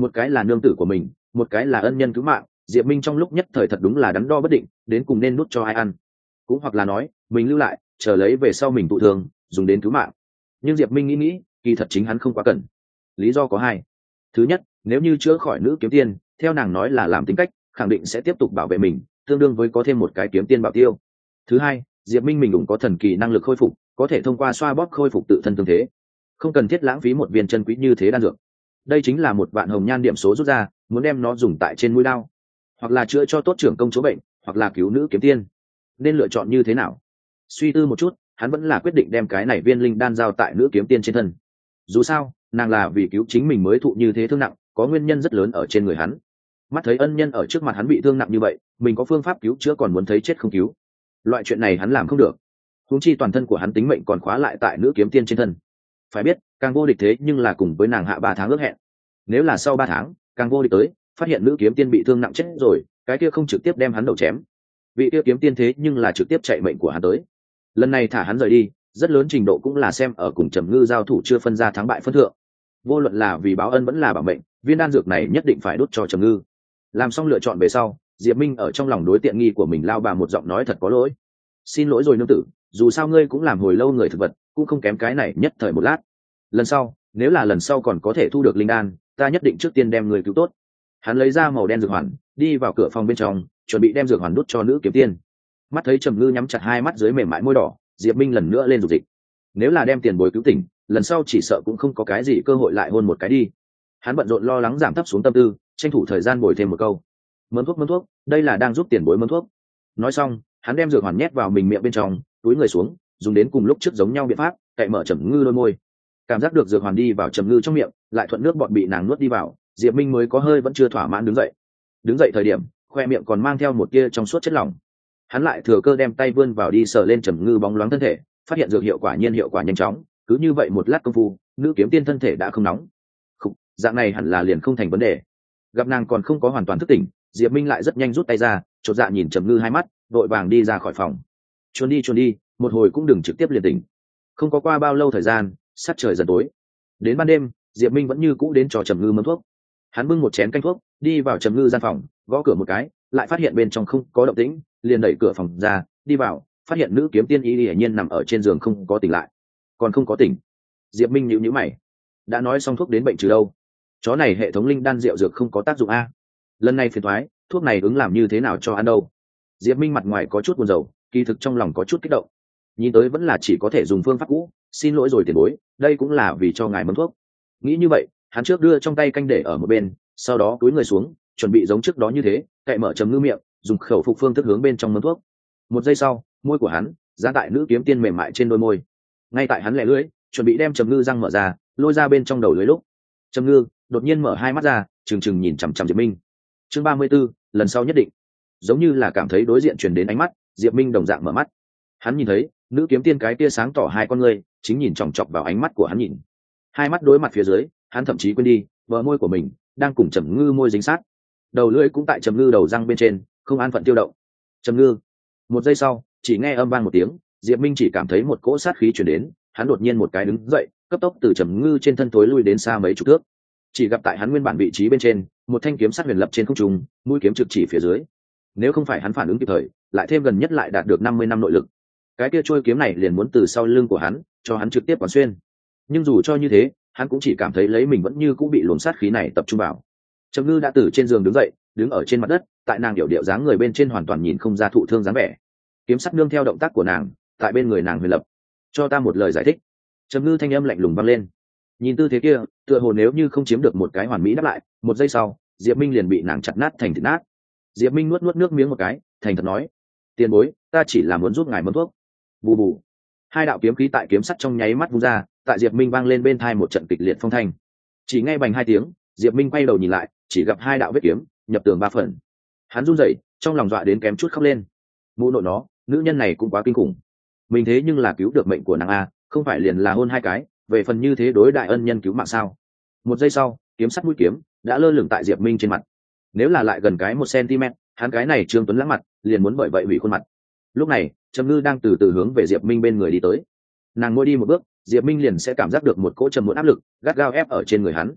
một cái là nương tử của mình, một cái là ân nhân cứu mạng, diệp minh trong lúc nhất thời thật đúng là đắn đo bất định, đến cùng nên nút cho ai ăn, cũng hoặc là nói mình lưu lại chờ lấy về sau mình tụ thường dùng đến cứu mạng. Nhưng diệp minh nghĩ nghĩ, kỳ thật chính hắn không quá cần. Lý do có hai. Thứ nhất, nếu như chữa khỏi nữ kiếm tiên, theo nàng nói là làm tính cách khẳng định sẽ tiếp tục bảo vệ mình, tương đương với có thêm một cái kiếm tiên bảo tiêu. Thứ hai, diệp minh mình cũng có thần kỳ năng lực khôi phục, có thể thông qua xoa bóp khôi phục tự thân tương thế, không cần thiết lãng phí một viên chân quý như thế đan dược. Đây chính là một vạn hồng nhan điểm số rút ra, muốn đem nó dùng tại trên mũi đao, hoặc là chữa cho tốt trưởng công chỗ bệnh, hoặc là cứu nữ kiếm tiên, nên lựa chọn như thế nào? Suy tư một chút, hắn vẫn là quyết định đem cái này viên linh đan giao tại nữ kiếm tiên trên thân. Dù sao nàng là vì cứu chính mình mới thụ như thế thương nặng, có nguyên nhân rất lớn ở trên người hắn. Mắt thấy ân nhân ở trước mặt hắn bị thương nặng như vậy, mình có phương pháp cứu chữa còn muốn thấy chết không cứu, loại chuyện này hắn làm không được. Huống chi toàn thân của hắn tính mệnh còn khóa lại tại nữ kiếm tiên trên thân. Phải biết càng vô địch thế nhưng là cùng với nàng hạ ba tháng ước hẹn, nếu là sau ba tháng càng vô địch tới phát hiện nữ kiếm tiên bị thương nặng chết rồi, cái kia không trực tiếp đem hắn đầu chém, vị kia kiếm tiên thế nhưng là trực tiếp chạy mệnh của hắn tới. Lần này thả hắn rời đi rất lớn trình độ cũng là xem ở cùng Trầm Ngư giao thủ chưa phân ra thắng bại phân thượng, vô luận là vì báo ân vẫn là bảo mệnh, viên đan dược này nhất định phải đốt cho Trầm Ngư. Làm xong lựa chọn về sau, diệp minh ở trong lòng đối tiện nghi của mình lao bà một giọng nói thật có lỗi. Xin lỗi rồi nương tử, dù sao ngươi cũng làm hồi lâu người thực vật, cũng không kém cái này nhất thời một lát. Lần sau nếu là lần sau còn có thể thu được linh đan, ta nhất định trước tiên đem người cứu tốt. Hắn lấy ra màu đen dược hoàn, đi vào cửa phòng bên trong, chuẩn bị đem dược hoàn đút cho nữ kiếm tiên. Mắt thấy Trầm Ngư nhắm chặt hai mắt dưới mềm mại môi đỏ, diệp minh lần nữa lên dục dịch. Nếu là đem tiền bối cứu tỉnh, lần sau chỉ sợ cũng không có cái gì cơ hội lại hôn một cái đi. Hắn bận rộn lo lắng giảm thấp xuống tâm tư, tranh thủ thời gian bồi thêm một câu: mớn thuốc mớn thuốc, đây là đang giúp tiền bối mớn thuốc. Nói xong hắn đem dược hoàn nhét vào mình miệng bên trong, túi người xuống, dùng đến cùng lúc trước giống nhau biện pháp, cậy mở Trầm Ngư đôi môi. Cảm giác được dược hoàn đi vào Trầm Ngư trong miệng, lại thuận nước bọt bị nàng nuốt đi vào, diệp minh mới có hơi vẫn chưa thỏa mãn đứng dậy. Đứng dậy thời điểm khoe miệng còn mang theo một tia trong suốt chất lỏng. Hắn lại thừa cơ đem tay vươn vào đi sờ lên Trầm Ngư bóng loáng thân thể, phát hiện dược hiệu quả nhiên hiệu quả nhanh chóng, cứ như vậy một lát công phu nữ kiếm tiên thân thể đã không nóng. Khúc, dạng này hẳn là liền không thành vấn đề. Gặp nàng còn không có hoàn toàn thức tỉnh, diệp minh lại rất nhanh rút tay ra, chột dạ nhìn Trầm Ngư hai mắt, vội vàng đi ra khỏi phòng. Chuồn đi chuồn đi, một hồi cũng đừng trực tiếp liền tỉnh. Không có qua bao lâu thời gian, sát trời dần tối. Đến ban đêm diệp minh vẫn như cũ đến cho Trầm Ngư mớm thuốc. Hắn bưng một chén canh thuốc đi vào Trầm Ngư gian phòng, gõ cửa một cái, lại phát hiện bên trong không có động tĩnh, liền đẩy cửa phòng ra, đi vào, phát hiện nữ kiếm tiên y hiển nhiên nằm ở trên giường không có tỉnh lại. Còn không có tỉnh? Diệp minh nhíu nhíu mày. Đã nói xong thuốc đến bệnh trừ đâu, chó này hệ thống linh đan rượu dược không có tác dụng a. Lần này phiền thoái, thuốc này ứng làm như thế nào cho ăn đâu? Diệp minh mặt ngoài có chút buồn rầu, kỳ thực trong lòng có chút kích động. Nhìn tới vẫn là chỉ có thể dùng phương pháp cũ, xin lỗi rồi tiền bối, đây cũng là vì cho ngài mớm thuốc. Nghĩ như vậy hắn trước đưa trong tay canh để ở một bên, sau đó cúi người xuống, chuẩn bị giống trước đó như thế, cậy mở Trầm Ngư miệng, dùng khẩu phục phương thức hướng bên trong mớm thuốc. Một giây sau môi của hắn ra tại nữ kiếm tiên mềm mại trên đôi môi. Ngay tại hắn lẻ lưỡi chuẩn bị đem Trầm Ngư răng mở ra lôi ra bên trong đầu lưới lúc, Trầm Ngư đột nhiên mở hai mắt ra, trừng trừng nhìn chằm chằm diệp minh. Chương ba mươi 34, lần sau nhất định. Giống như là cảm thấy đối diện truyền đến ánh mắt, diệp minh đồng dạng mở mắt. Hắn nhìn thấy nữ kiếm tiên cái tia sáng tỏ hai con ngươi chính nhìn chòng chọc vào ánh mắt của hắn nhìn. Hai mắt đối mặt phía dưới, hắn thậm chí quên đi bờ môi của mình đang cùng Trầm Ngư môi dính sát, đầu lưỡi cũng tại Trầm Ngư đầu răng bên trên không an phận tiêu động. Trầm Ngư. Một giây sau chỉ nghe âm vang một tiếng, diệp minh chỉ cảm thấy một cỗ sát khí chuyển đến, hắn đột nhiên một cái đứng dậy, cấp tốc từ Trầm Ngư trên thân tối lui đến xa mấy chục thước. Chỉ gặp tại hắn nguyên bản vị trí bên trên, một thanh kiếm sắt huyền lập trên không trung, mũi kiếm trực chỉ phía dưới. Nếu không phải hắn phản ứng kịp thời, lại thêm gần nhất lại đạt được năm mươi năm nội lực, cái kia trôi kiếm này liền muốn từ sau lưng của hắn cho hắn trực tiếp quán xuyên. Nhưng dù cho như thế, hắn cũng chỉ cảm thấy lấy mình vẫn như cũng bị luồng sát khí này tập trung vào. Trầm Ngư đã từ trên giường đứng dậy, đứng ở trên mặt đất, tại nàng điệu điệu dáng người bên trên hoàn toàn nhìn không ra thụ thương dáng vẻ. Kiếm sắt nương theo động tác của nàng, tại bên người nàng huyền lập. Cho ta một lời giải thích. Trầm Ngư thanh âm lạnh lùng vang lên. Nhìn tư thế kia, tựa hồ nếu như không chiếm được một cái hoàn mỹ đáp lại, một giây sau diệp minh liền bị nàng chặt nát thành thịt nát. Diệp minh nuốt nuốt nước miếng một cái, thành thật nói: tiền bối, ta chỉ là muốn giúp ngài mớm thuốc. Bù bù. Hai đạo kiếm khí tại kiếm sắt trong nháy mắt vung ra, tại diệp minh vang lên bên thai một trận kịch liệt phong thanh. Chỉ nghe bành hai tiếng, diệp minh quay đầu nhìn lại, chỉ gặp hai đạo vết kiếm nhập tường ba phần. Hắn run rẩy, trong lòng dọa đến kém chút khóc lên. Mụ nội nó, nữ nhân này cũng quá kinh khủng. Mình thế nhưng là cứu được mệnh của nàng a, không phải liền là hôn hai cái, về phần như thế đối đại ân nhân cứu mạng sao? Một giây sau kiếm sắt mũi kiếm đã lơ lửng tại diệp minh trên mặt. Nếu là lại gần cái một cm, hắn cái này trương tuấn lãng mặt liền muốn bởi vậy hủy khuôn mặt. Lúc này Trầm Ngư đang từ từ hướng về diệp minh bên người đi tới. Nàng ngồi đi một bước, diệp minh liền sẽ cảm giác được một cỗ trầm muộn áp lực gắt gao ép ở trên người hắn.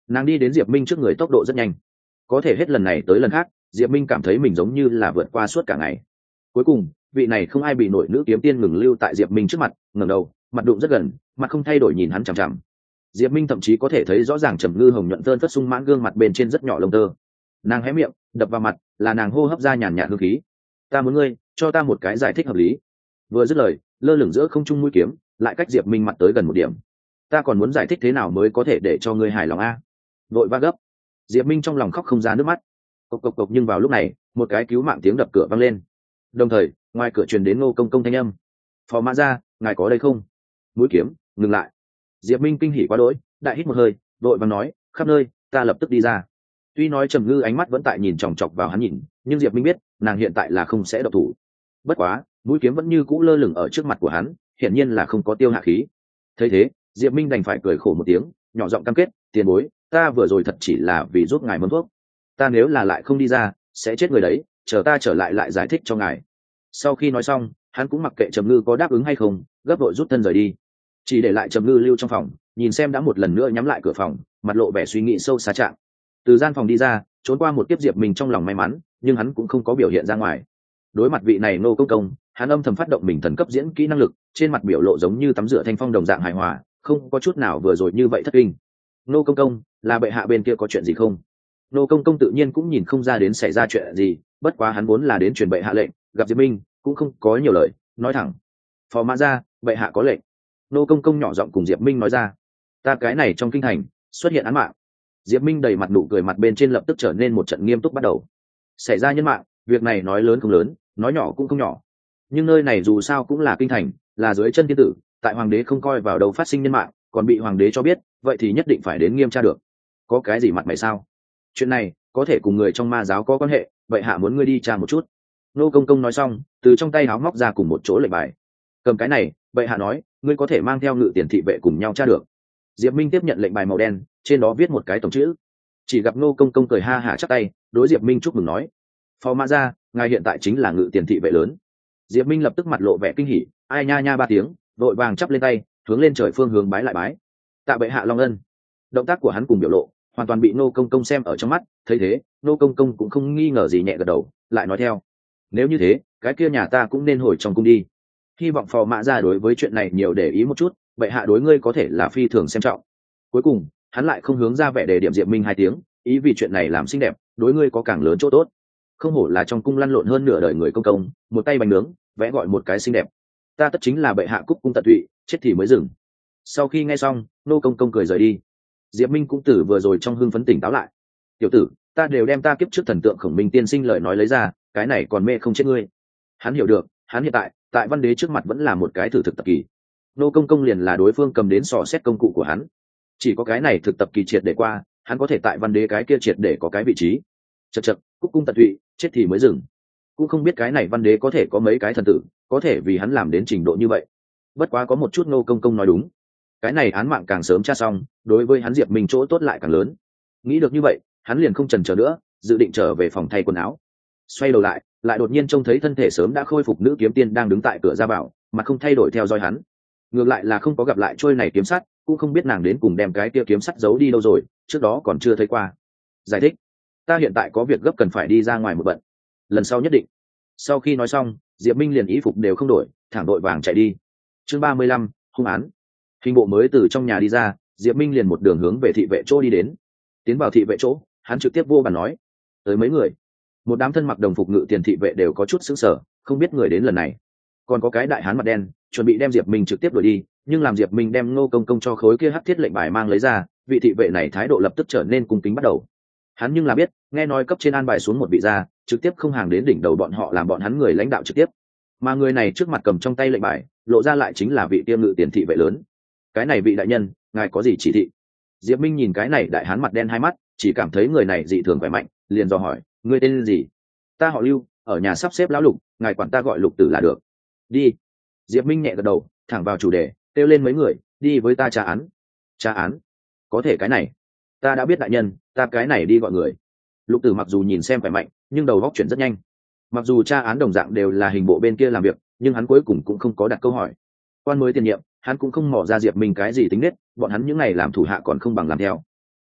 Nàng đi đến Diệp Minh trước người tốc độ rất nhanh, có thể hết lần này tới lần khác Diệp Minh cảm thấy mình giống như là vượt qua suốt cả ngày. Cuối cùng vị này không ai bị nổi nữ kiếm tiên ngừng lưu tại Diệp Minh trước mặt, ngẩng đầu, mặt đụng rất gần, mặt không thay đổi nhìn hắn chằm chằm. Diệp Minh thậm chí có thể thấy rõ ràng trầm ngư hồng nhuận phơn phất sung mãn gương mặt bên trên rất nhỏ lông tơ. Nàng hé miệng, đập vào mặt là nàng hô hấp ra nhàn nhạt hương khí. Ta muốn ngươi cho ta một cái giải thích hợp lý. Vừa dứt lời, lơ lửng giữa không trung mũi kiếm lại cách Diệp Minh mặt tới gần một điểm. Ta còn muốn giải thích thế nào mới có thể để cho ngươi hài lòng a? Vội va gấp. Diệp Minh trong lòng khóc không ra nước mắt. Cộc cộc cộc, nhưng vào lúc này một cái cứu mạng tiếng đập cửa vang lên, đồng thời ngoài cửa truyền đến Ngô Công Công thanh âm. Phò mã gia, ngài có đây không? Mũi kiếm ngừng lại. Diệp Minh kinh hỉ quá đỗi, đại hít một hơi, vội vàng nói, khắp nơi, ta lập tức đi ra. Tuy nói Trầm Ngư ánh mắt vẫn tại nhìn chòng chọc vào hắn nhìn, nhưng Diệp Minh biết nàng hiện tại là không sẽ độc thủ. Bất quá mũi kiếm vẫn như cũ lơ lửng ở trước mặt của hắn, hiển nhiên là không có tiêu hạ khí. Thấy thế Diệp Minh đành phải cười khổ một tiếng, nhỏ giọng cam kết, tiền bối, ta vừa rồi thật chỉ là vì giúp ngài mớm thuốc, ta nếu là lại không đi ra sẽ chết người đấy, chờ ta trở lại lại giải thích cho ngài. Sau khi nói xong hắn cũng mặc kệ Trầm Ngư có đáp ứng hay không, gấp vội rút thân rời đi, chỉ để lại Trầm Ngư lưu trong phòng nhìn xem đã một lần nữa nhắm lại cửa phòng, mặt lộ vẻ suy nghĩ sâu xa trạng. Từ gian phòng đi ra, trốn qua một kiếp Diệp Minh trong lòng may mắn, nhưng hắn cũng không có biểu hiện ra ngoài. Đối mặt vị này Ngô Công Công, hắn âm thầm phát động mình thần cấp diễn kỹ năng lực, trên mặt biểu lộ giống như tắm rửa thanh phong đồng dạng hài hòa, không có chút nào vừa rồi như vậy thất kinh. Ngô Công Công, là bệ hạ bên kia có chuyện gì không? Ngô Công Công tự nhiên cũng nhìn không ra đến xảy ra chuyện gì, bất quá hắn vốn là đến truyền bệ hạ lệnh, gặp Diệp Minh cũng không có nhiều lời, nói thẳng. Phò mã gia, bệ hạ có lệnh. Ngô Công Công nhỏ giọng cùng Diệp Minh nói ra. Ta cái này trong kinh thành xuất hiện án mạng. Diệp Minh đầy mặt nụ cười, mặt bên trên lập tức trở nên một trận nghiêm túc bắt đầu. Xảy ra nhân mạng, việc này nói lớn không lớn, nói nhỏ cũng không nhỏ, nhưng nơi này dù sao cũng là kinh thành, là dưới chân thiên tử, tại hoàng đế không coi vào đâu phát sinh nhân mạng, còn bị hoàng đế cho biết, vậy thì nhất định phải đến nghiêm tra được. Có cái gì mặt mày sao? Chuyện này có thể cùng người trong ma giáo có quan hệ, vậy hạ muốn ngươi đi tra một chút. Nô Công Công nói xong, từ trong tay áo móc ra cùng một chỗ lệnh bài. Cầm cái này, vậy hạ nói, ngươi có thể mang theo ngự tiền thị vệ cùng nhau tra được. Diệp Minh tiếp nhận lệnh bài màu đen, trên đó viết một cái tổng chữ. Chỉ gặp Nô Công Công cười ha hả chắp tay, đối Diệp Minh chúc mừng nói, phò mã gia, ngài hiện tại chính là ngự tiền thị vệ lớn. Diệp Minh lập tức mặt lộ vẻ kinh hỉ, ai nha nha ba tiếng, vội vàng chắp lên tay, hướng lên trời phương hướng bái lại bái. Tạ bệ hạ long ân. Động tác của hắn cùng biểu lộ hoàn toàn bị Nô Công Công xem ở trong mắt, thấy thế Nô Công Công cũng không nghi ngờ gì, nhẹ gật đầu, lại nói theo, nếu như thế cái kia nhà ta cũng nên hồi trong cung đi. Hy vọng phò mã gia đối với chuyện này nhiều để ý một chút, bệ hạ đối ngươi có thể là phi thường xem trọng. Cuối cùng hắn lại không hướng ra vẻ đề điểm Diệp Minh hai tiếng, ý vì chuyện này làm xinh đẹp, đối ngươi có càng lớn chỗ tốt. Không hổ là trong cung lăn lộn hơn nửa đời người công công, một tay bánh nướng vẽ gọi một cái xinh đẹp. Ta tất chính là bệ hạ cúc cung tận tụy, chết thì mới dừng. Sau khi nghe xong, Nô Công Công cười rời đi. Diệp Minh cũng từ vừa rồi trong hưng phấn tỉnh táo lại. Tiểu tử, ta đều đem ta kiếp trước thần tượng Khổng Minh tiên sinh lời nói lấy ra, cái này còn mê không chết ngươi. Hắn hiểu được, hắn hiện tại tại văn đế trước mặt vẫn là một cái thử thực tập kỳ. Nô Công Công liền là đối phương cầm đến sò xét công cụ của hắn. Chỉ có cái này thực tập kỳ triệt để qua, hắn có thể tại văn đế cái kia triệt để có cái vị trí. Chậc chậc, cúc cung tận tụy, chết thì mới dừng. Cũng không biết cái này văn đế có thể có mấy cái thần tử có thể vì hắn làm đến trình độ như vậy. Bất quá có một chút Nô Công Công nói đúng, cái này án mạng càng sớm tra xong, đối với hắn Diệp Minh chỗ tốt lại càng lớn. Nghĩ được như vậy, hắn liền không chần chờ nữa, dự định trở về phòng thay quần áo. Xoay đầu lại, lại đột nhiên trông thấy thân thể sớm đã khôi phục nữ kiếm tiên đang đứng tại cửa ra vào, mà không thay đổi theo dõi hắn. Ngược lại là không có gặp lại trôi này kiếm sắt, cũng không biết nàng đến cùng đem cái kia kiếm sắt giấu đi đâu rồi, trước đó còn chưa thấy qua. Giải thích, ta hiện tại có việc gấp cần phải đi ra ngoài một bận, lần sau nhất định. Sau khi nói xong, Diệp Minh liền y phục đều không đổi, thẳng đội vàng chạy đi. Chương ba mươi lăm, hung án. Hình bộ mới từ trong nhà đi ra, Diệp Minh liền một đường hướng về thị vệ chỗ đi đến. Tiến vào thị vệ chỗ, hắn trực tiếp vô bàn nói, tới mấy người. Một đám thân mặc đồng phục ngự tiền thị vệ đều có chút sững sờ, không biết người đến lần này. Còn có cái đại hán mặt đen chuẩn bị đem Diệp Minh trực tiếp đuổi đi, nhưng làm Diệp Minh đem Ngô Công Công cho khối kia hắc thiết lệnh bài mang lấy ra, vị thị vệ này thái độ lập tức trở nên cung kính bắt đầu. Hắn nhưng là biết, nghe nói cấp trên an bài xuống một vị gia, trực tiếp không hàng đến đỉnh đầu bọn họ làm bọn hắn người lãnh đạo trực tiếp. Mà người này trước mặt cầm trong tay lệnh bài, lộ ra lại chính là vị tiêm ngự tiền thị vệ lớn. Cái này vị đại nhân, ngài có gì chỉ thị? Diệp Minh nhìn cái này đại hán mặt đen hai mắt, chỉ cảm thấy người này dị thường khỏe mạnh, liền dò hỏi, ngươi tên gì? Ta họ Lưu, ở nhà sắp xếp lão Lục, ngài quản ta gọi Lục tử là được. Đi. Diệp Minh nhẹ gật đầu, thẳng vào chủ đề, kêu lên mấy người, đi với ta tra án. Tra án? Có thể cái này. Ta đã biết đại nhân, ta cái này đi gọi người. Lục tử mặc dù nhìn xem khỏe mạnh, nhưng đầu óc chuyển rất nhanh. Mặc dù tra án đồng dạng đều là hình bộ bên kia làm việc, nhưng hắn cuối cùng cũng không có đặt câu hỏi. Quan mới tiền nhiệm, hắn cũng không mò ra Diệp Minh cái gì tính nết, bọn hắn những ngày làm thủ hạ còn không bằng làm theo.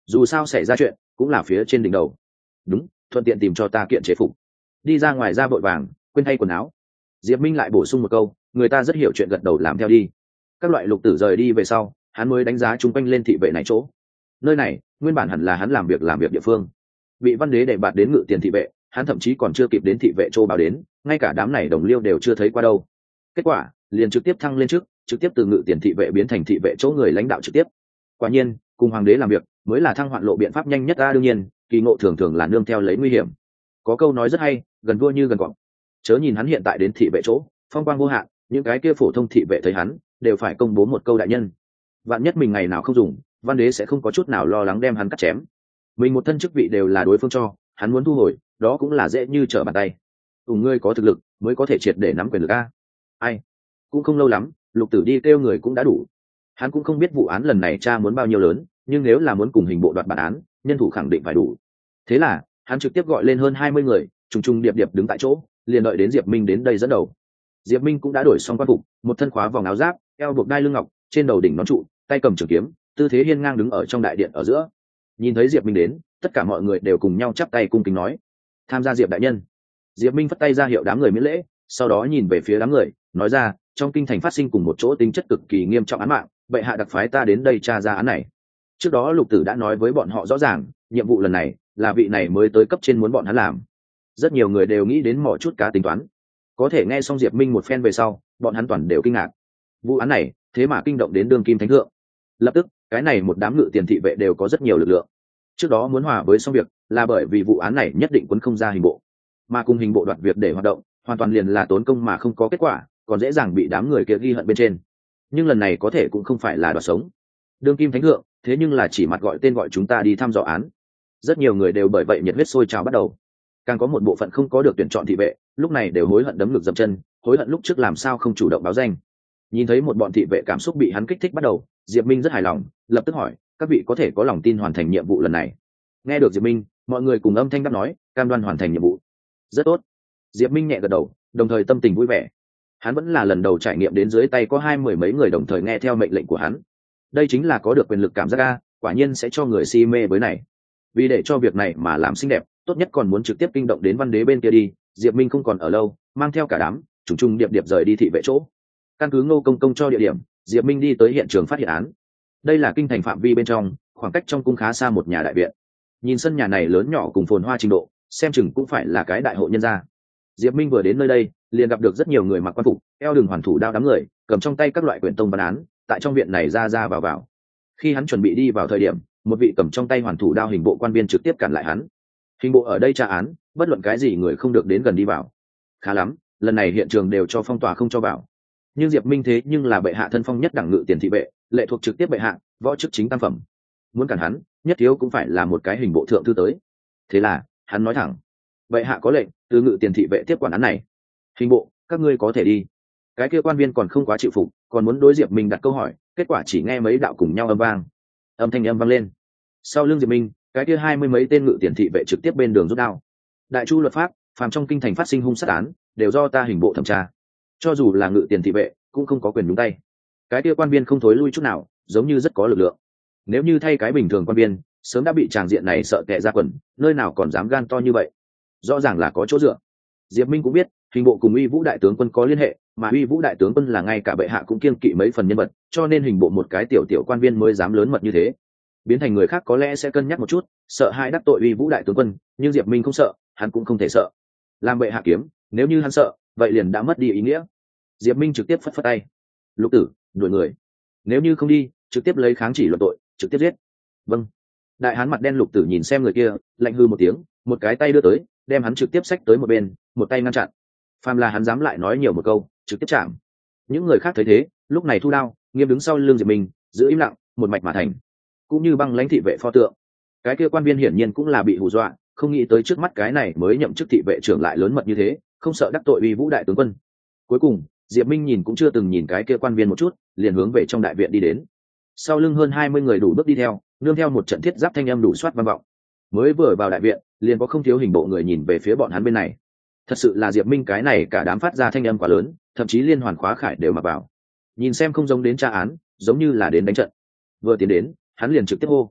dù sao xảy ra chuyện cũng là phía trên đỉnh đầu. Đúng, thuận tiện tìm cho ta kiện chế phục. Đi ra ngoài ra vội vàng quên thay quần áo. Diệp Minh lại bổ sung một câu, người ta rất hiểu chuyện gật đầu làm theo đi. Các loại lục tử rời đi về sau, hắn mới đánh giá chung quanh lên thị vệ này chỗ. Nơi này nguyên bản hẳn là hắn làm việc làm việc địa phương, bị văn đế để bạt đến ngự tiền thị vệ, hắn thậm chí còn chưa kịp đến thị vệ chỗ báo đến, ngay cả đám này đồng liêu đều chưa thấy qua đâu. Kết quả liền trực tiếp thăng lên trước, trực tiếp từ ngự tiền thị vệ biến thành thị vệ chỗ người lãnh đạo trực tiếp. Quả nhiên cùng hoàng đế làm việc mới là thăng hoạn lộ biện pháp nhanh nhất. A đương nhiên kỳ ngộ thường thường là nương theo lấy nguy hiểm. Có câu nói rất hay, gần vua như gần cọp. Chớ nhìn hắn hiện tại đến thị vệ chỗ phong quang vô hạn, những cái kia phổ thông thị vệ thấy hắn đều phải công bố một câu đại nhân. Vạn nhất mình ngày nào không dùng, văn đế sẽ không có chút nào lo lắng đem hắn cắt chém. Mình một thân chức vị đều là đối phương cho, hắn muốn thu hồi đó cũng là dễ như trở bàn tay. Ủng ngươi có thực lực mới có thể triệt để nắm quyền lực. A ai cũng không lâu lắm, lục tử đi kêu người cũng đã đủ. Hắn cũng không biết vụ án lần này cha muốn bao nhiêu lớn, nhưng nếu là muốn cùng hình bộ đoạt bản án, nhân thủ khẳng định phải đủ. Thế là hắn trực tiếp gọi lên hơn hai mươi người, trùng trùng điệp điệp đứng tại chỗ, liền đợi đến Diệp Minh đến đây dẫn đầu. Diệp Minh cũng đã đổi xong quan phục, một thân khóa vòng áo giáp, eo buộc đai lưng ngọc, trên đầu đỉnh nón trụ, tay cầm trường kiếm, tư thế hiên ngang đứng ở trong đại điện ở giữa. Nhìn thấy Diệp Minh đến, tất cả mọi người đều cùng nhau chắp tay cung kính nói: tham gia Diệp đại nhân. Diệp Minh phất tay ra hiệu đám người miễn lễ, sau đó nhìn về phía đám người nói ra: trong kinh thành phát sinh cùng một chỗ tính chất cực kỳ nghiêm trọng án mạng, bệ hạ đặc phái ta đến đây tra ra án này. Trước đó lục tử đã nói với bọn họ rõ ràng, nhiệm vụ lần này là vị này mới tới cấp trên muốn bọn hắn làm. Rất nhiều người đều nghĩ đến mỏ chút cá tính toán. Có thể nghe xong Diệp Minh một phen về sau, bọn hắn toàn đều kinh ngạc. Vụ án này thế mà kinh động đến đương kim thánh thượng. Lập tức cái này một đám ngự tiền thị vệ đều có rất nhiều lực lượng. Trước đó muốn hòa với xong việc là bởi vì vụ án này nhất định quấn không ra hình bộ, mà cùng hình bộ đoạt việc để hoạt động hoàn toàn liền là tốn công mà không có kết quả, còn dễ dàng bị đám người kia ghi hận bên trên. Nhưng lần này có thể cũng không phải là đoạt sống. Đương kim thánh thượng thế nhưng là chỉ mặt gọi tên gọi chúng ta đi thăm dò án. Rất nhiều người đều bởi vậy nhiệt huyết sôi trào bắt đầu. Càng có một bộ phận không có được tuyển chọn thị vệ, lúc này đều hối hận đấm ngực dậm chân, hối hận lúc trước làm sao không chủ động báo danh. Nhìn thấy một bọn thị vệ cảm xúc bị hắn kích thích bắt đầu, Diệp Minh rất hài lòng, lập tức hỏi: các vị có thể có lòng tin hoàn thành nhiệm vụ lần này? Nghe được Diệp Minh, mọi người cùng âm thanh đáp nói: cam đoan hoàn thành nhiệm vụ. Rất tốt. Diệp Minh nhẹ gật đầu, đồng thời tâm tình vui vẻ. Hắn vẫn là lần đầu trải nghiệm đến dưới tay có hai mười mấy người đồng thời nghe theo mệnh lệnh của hắn. Đây chính là có được quyền lực cảm giác a, quả nhiên sẽ cho người si mê với này. Vì để cho việc này mà làm xinh đẹp, tốt nhất còn muốn trực tiếp kinh động đến văn đế bên kia đi. Diệp Minh không còn ở lâu, mang theo cả đám trùng trùng điệp điệp rời đi thị vệ chỗ. Căn cứ Ngô Công Công cho địa điểm, Diệp Minh đi tới hiện trường phát hiện án. Đây là kinh thành phạm vi bên trong, khoảng cách trong cung khá xa một nhà đại viện. Nhìn sân nhà này lớn nhỏ cùng phồn hoa trình độ, xem chừng cũng phải là cái đại hộ nhân gia. Diệp Minh vừa đến nơi đây, liền gặp được rất nhiều người mặc quan phục, eo đường hoàn thủ đao đám người, cầm trong tay các loại quyển tông văn án, tại trong viện này ra ra vào vào. Khi hắn chuẩn bị đi vào thời điểm, một vị cầm trong tay hoàn thủ đao hình bộ quan viên trực tiếp cản lại hắn. Hình bộ ở đây tra án, bất luận cái gì người không được đến gần đi vào. Khá lắm, lần này hiện trường đều cho phong tỏa không cho vào. Nhưng Diệp Minh thế nhưng là bệ hạ thân phong nhất đẳng ngự tiền thị vệ, lệ thuộc trực tiếp bệ hạ, võ chức chính tam phẩm. Muốn cản hắn, nhất thiếu cũng phải là một cái hình bộ thượng thư tới. Thế là hắn nói thẳng: bệ hạ có lệnh, từ ngự tiền thị vệ tiếp quản án này. Hình bộ, các ngươi có thể đi. Cái kia quan viên còn không quá chịu phục, còn muốn đối Diệp Minh đặt câu hỏi, kết quả chỉ nghe mấy đạo cùng nhau âm vang. Âm thanh âm vang lên. Sau lưng Diệp Minh, cái kia hai mươi mấy tên ngự tiền thị vệ trực tiếp bên đường rút đao. Đại chu luật pháp, phàm trong kinh thành phát sinh hung sát án, đều do ta hình bộ thẩm tra. Cho dù là ngự tiền thị vệ, cũng không có quyền nhúng tay. Cái kia quan viên không thối lui chút nào, giống như rất có lực lượng. Nếu như thay cái bình thường quan viên, sớm đã bị tràng diện này sợ tè ra quần, nơi nào còn dám gan to như vậy. Rõ ràng là có chỗ dựa. Diệp Minh cũng biết, hình bộ cùng Uy Vũ đại tướng quân có liên hệ, mà Uy Vũ đại tướng quân là ngay cả bệ hạ cũng kiêng kỵ mấy phần nhân vật, cho nên hình bộ một cái tiểu tiểu quan viên mới dám lớn mật như thế. Biến thành người khác có lẽ sẽ cân nhắc một chút, sợ hai đắc tội Uy Vũ đại tướng quân, nhưng Diệp Minh không sợ, hắn cũng không thể sợ. Làm bệ hạ kiếm, nếu như hắn sợ, vậy liền đã mất đi ý nghĩa. Diệp Minh trực tiếp phất phất tay: lục tử, đuổi người. Nếu như không đi, trực tiếp lấy kháng chỉ luận tội, trực tiếp giết. Vâng. Đại hán mặt đen lục tử nhìn xem người kia, lạnh hư một tiếng, một cái tay đưa tới, đem hắn trực tiếp xách tới một bên, một tay ngăn chặn. Phàm là hắn dám lại nói nhiều một câu, trực tiếp chạm. Những người khác thấy thế, lúc này thu đao, nghiêm đứng sau lưng Diệp Minh, giữ im lặng, một mạch mà thành. Cũng như băng lãnh thị vệ pho tượng. Cái kia quan viên hiển nhiên cũng là bị hù dọa, không nghĩ tới trước mắt cái này mới nhậm chức thị vệ trưởng lại lớn mật như thế, không sợ đắc tội Uy Vũ đại tướng quân. Cuối cùng, Diệp Minh nhìn cũng chưa từng nhìn cái kia quan viên một chút, liền hướng về trong đại viện đi đến. Sau lưng hơn hai mươi người đủ bước đi theo, nương theo một trận thiết giáp thanh âm đủ soát vang vọng. Mới vừa vào đại viện, liền có không thiếu hình bộ người nhìn về phía bọn hắn bên này. Thật sự là Diệp Minh cái này cả đám phát ra thanh âm quá lớn, thậm chí liên hoàn khóa khải đều mặc vào. Nhìn xem không giống đến tra án, giống như là đến đánh trận. Vừa tiến đến, hắn liền trực tiếp hô: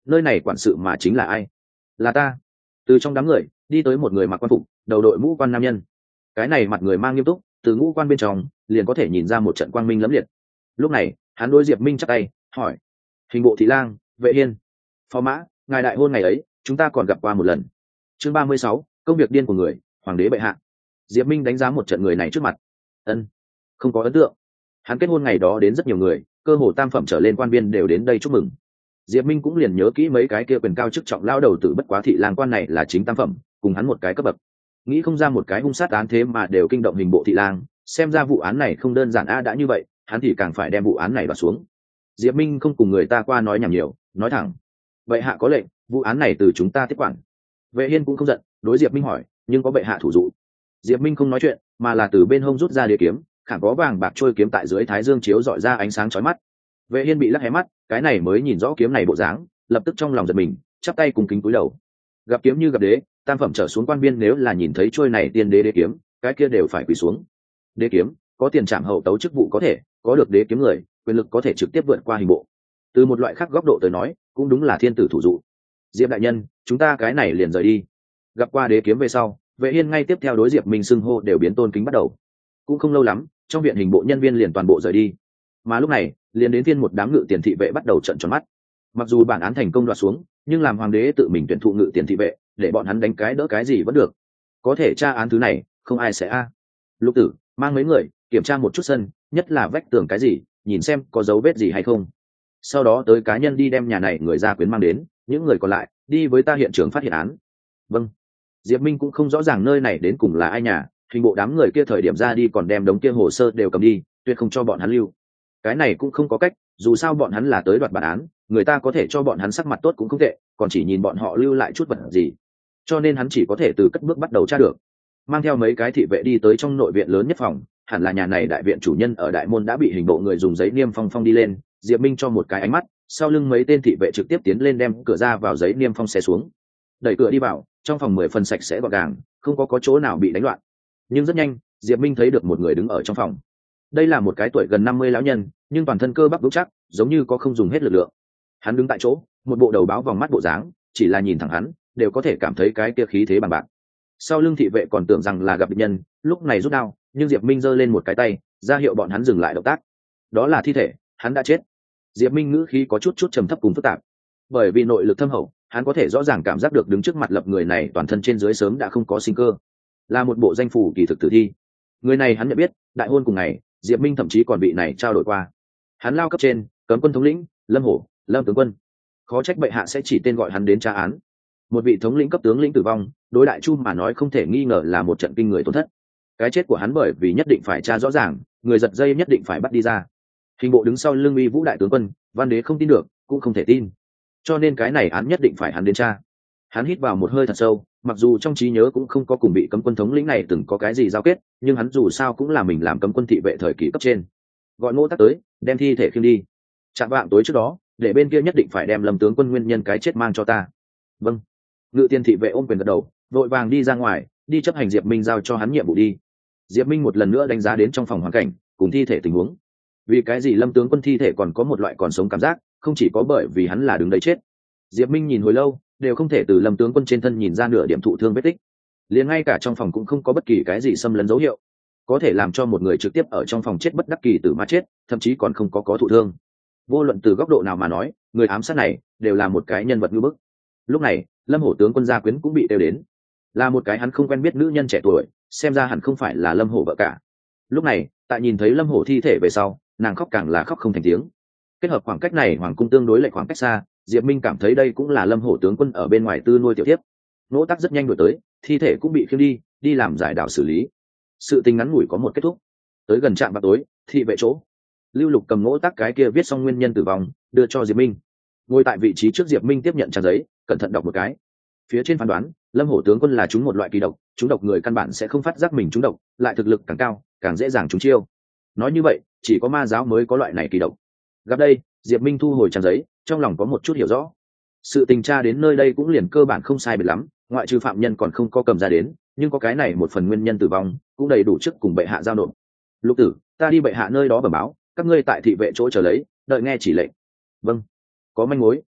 nơi này quản sự mà chính là ai? Là ta. Từ trong đám người đi tới một người mặc quan phục, đầu đội mũ quan nam nhân. Cái này mặt người mang nghiêm túc, từ ngũ quan bên trong liền có thể nhìn ra một trận quang minh lẫm liệt. Lúc này hắn đối Diệp Minh chắp tay hỏi: hình bộ thị lang Vệ Hiên, phó mã, ngài đại hôn ngày ấy chúng ta còn gặp qua một lần. Chương ba mươi sáu, công việc điên của người, hoàng đế bệ hạ. Diệp Minh đánh giá một trận người này trước mặt. Ân, không có ấn tượng. Hắn kết hôn ngày đó đến rất nhiều người, cơ hồ tam phẩm trở lên quan viên đều đến đây chúc mừng. Diệp Minh cũng liền nhớ kỹ mấy cái kia quyền cao chức trọng lao đầu tử, bất quá thị lang quan này là chính tam phẩm, cùng hắn một cái cấp bậc. Nghĩ không ra một cái hung sát án thế mà đều kinh động hình bộ thị lang, xem ra vụ án này không đơn giản a. Đã như vậy, hắn thì càng phải đem vụ án này đoạt xuống. Diệp Minh không cùng người ta qua nói nhảm nhiều, nói thẳng: bệ hạ có lệnh, vụ án này từ chúng ta tiếp quản. Vệ Hiên cũng không giận, đối Diệp Minh hỏi: nhưng có bệ hạ thủ dụ? Diệp Minh không nói chuyện, mà là từ bên hông rút ra đế kiếm, khảm có vàng bạc trôi kiếm tại dưới thái dương chiếu rọi ra ánh sáng chói mắt. Vệ Hiên bị lắc hé mắt, cái này mới nhìn rõ kiếm này bộ dáng, lập tức trong lòng giật mình, chắp tay cùng kính cúi đầu. Gặp kiếm như gặp đế, tam phẩm trở xuống quan viên nếu là nhìn thấy trôi này tiên đế đế kiếm, cái kia đều phải quỳ xuống. Đế kiếm có tiền trảm hậu tấu chức vụ có thể, có được đế kiếm người, quyền lực có thể trực tiếp vượt qua hình bộ. Từ một loại khác góc độ tới nói, cũng đúng là thiên tử thủ dụ. Diệp đại nhân, chúng ta cái này liền rời đi. Gặp qua đế kiếm về sau, Vệ Hiên ngay tiếp theo đối Diệp Minh xưng hô đều biến tôn kính bắt đầu. Cũng không lâu lắm, trong viện hình bộ nhân viên liền toàn bộ rời đi. Mà lúc này, liền đến phiên một đám ngự tiền thị vệ bắt đầu trợn tròn mắt. Mặc dù bản án thành công đoạt xuống, nhưng làm hoàng đế tự mình tuyển thụ ngự tiền thị vệ, để bọn hắn đánh cái đỡ cái gì vẫn được. Có thể tra án thứ này, không ai sẽ a. Lục tử, mang mấy người kiểm tra một chút sân, nhất là vách tường cái gì, nhìn xem có dấu vết gì hay không. Sau đó tới cá nhân đi đem nhà này người gia quyến mang đến, những người còn lại đi với ta hiện trường phát hiện án. Vâng. Diệp Minh cũng không rõ ràng nơi này đến cùng là ai nhà, hình bộ đám người kia thời điểm ra đi còn đem đống kia hồ sơ đều cầm đi, tuyệt không cho bọn hắn lưu. Cái này cũng không có cách, dù sao bọn hắn là tới đoạt bản án, người ta có thể cho bọn hắn sắc mặt tốt cũng không tệ, còn chỉ nhìn bọn họ lưu lại chút vật gì. Cho nên hắn chỉ có thể từ cất bước bắt đầu tra được. Mang theo mấy cái thị vệ đi tới trong nội viện lớn nhất phòng, hẳn là nhà này đại viện chủ nhân ở đại môn đã bị hình bộ người dùng giấy niêm phong phong đi lên. Diệp Minh cho một cái ánh mắt, sau lưng mấy tên thị vệ trực tiếp tiến lên đem cửa ra vào giấy niêm phong xé xuống. Đẩy cửa đi vào, trong phòng mười phần sạch sẽ gọn gàng, không có có chỗ nào bị đánh loạn. Nhưng rất nhanh, Diệp Minh thấy được một người đứng ở trong phòng. Đây là một cái tuổi gần năm mươi lão nhân, nhưng toàn thân cơ bắp vững chắc, giống như có không dùng hết lực lượng. Hắn đứng tại chỗ, một bộ đầu báo vòng mắt bộ dáng, chỉ là nhìn thẳng hắn, đều có thể cảm thấy cái kia khí thế bằng bạc. Sau lưng thị vệ còn tưởng rằng là gặp địch nhân, lúc này rút đao, nhưng Diệp Minh giơ lên một cái tay, ra hiệu bọn hắn dừng lại động tác. Đó là thi thể, hắn đã chết. Diệp Minh ngữ khí có chút chút trầm thấp cùng phức tạp. Bởi vì nội lực thâm hậu, hắn có thể rõ ràng cảm giác được đứng trước mặt lập người này toàn thân trên dưới sớm đã không có sinh cơ, là một bộ danh phủ kỳ thực tử thi. Người này hắn nhận biết, đại hôn cùng ngày, Diệp Minh thậm chí còn bị này trao đổi qua. Hắn lao cấp trên, cấm quân thống lĩnh Lâm Hổ, Lâm tướng quân. Khó trách bệ hạ sẽ chỉ tên gọi hắn đến tra án. Một vị thống lĩnh cấp tướng lĩnh tử vong, đối đại chu mà nói không thể nghi ngờ là một trận kinh người tổn thất. Cái chết của hắn bởi vì nhất định phải tra rõ ràng, người giật dây nhất định phải bắt đi ra. Hình bộ đứng sau lưng uy vũ đại tướng quân, văn đế không tin được, cũng không thể tin. Cho nên cái này án nhất định phải hắn đến tra. Hắn hít vào một hơi thật sâu, mặc dù trong trí nhớ cũng không có cùng bị cấm quân thống lĩnh này từng có cái gì giao kết, nhưng hắn dù sao cũng là mình làm cấm quân thị vệ thời kỳ cấp trên. Gọi Ngô Tắc tới, đem thi thể khiêng đi. Chạm vạng tối trước đó, để bên kia nhất định phải đem Lâm tướng quân nguyên nhân cái chết mang cho ta. Vâng. Ngự tiền thị vệ ôm quyền gật đầu, vội vàng đi ra ngoài, đi chấp hành Diệp Minh giao cho hắn nhiệm vụ đi. Diệp Minh một lần nữa đánh giá đến trong phòng hoàn cảnh cùng thi thể tình huống. Vì cái gì Lâm tướng quân thi thể còn có một loại còn sống cảm giác, không chỉ có bởi vì hắn là đứng đấy chết. Diệp Minh nhìn hồi lâu, đều không thể từ Lâm tướng quân trên thân nhìn ra nửa điểm thụ thương vết tích. Liền ngay cả trong phòng cũng không có bất kỳ cái gì xâm lấn dấu hiệu, có thể làm cho một người trực tiếp ở trong phòng chết bất đắc kỳ tử mà chết, thậm chí còn không có có thụ thương. Vô luận từ góc độ nào mà nói, người ám sát này đều là một cái nhân vật ngư bức. Lúc này, Lâm Hổ tướng quân gia quyến cũng bị đeo đến, là một cái hắn không quen biết nữ nhân trẻ tuổi, xem ra hẳn không phải là Lâm Hổ vợ cả. Lúc này, tại nhìn thấy Lâm Hổ thi thể về sau, nàng khóc càng là khóc không thành tiếng. Kết hợp khoảng cách này hoàng cung tương đối lệch khoảng cách xa, Diệp Minh cảm thấy đây cũng là Lâm Hổ tướng quân ở bên ngoài tư nuôi tiểu thiếp. Nỗ Tắc rất nhanh đuổi tới, thi thể cũng bị khiêng đi, đi làm giải đảo xử lý. Sự tình ngắn ngủi có một kết thúc. Tới gần trạm vào tối, thị vệ chỗ, Lưu Lục cầm Nỗ Tắc cái kia viết xong nguyên nhân tử vong, đưa cho Diệp Minh. Ngồi tại vị trí trước Diệp Minh tiếp nhận trang giấy, cẩn thận đọc một cái. Phía trên phán đoán, Lâm Hổ tướng quân là trúng một loại kỳ độc, trúng độc người căn bản sẽ không phát giác mình trúng độc, lại thực lực càng cao, càng dễ dàng trúng chiêu. Nói như vậy, chỉ có ma giáo mới có loại này kỳ độc. Gặp đây, Diệp Minh thu hồi trang giấy, trong lòng có một chút hiểu rõ. Sự tình tra đến nơi đây cũng liền cơ bản không sai biệt lắm, ngoại trừ phạm nhân còn không có cầm ra đến, nhưng có cái này một phần nguyên nhân tử vong, cũng đầy đủ trước cùng bệ hạ giao nộp. Lục tử, ta đi bệ hạ nơi đó bẩm báo, các ngươi tại thị vệ chỗ chờ lấy, đợi nghe chỉ lệnh. Vâng. Có manh mối,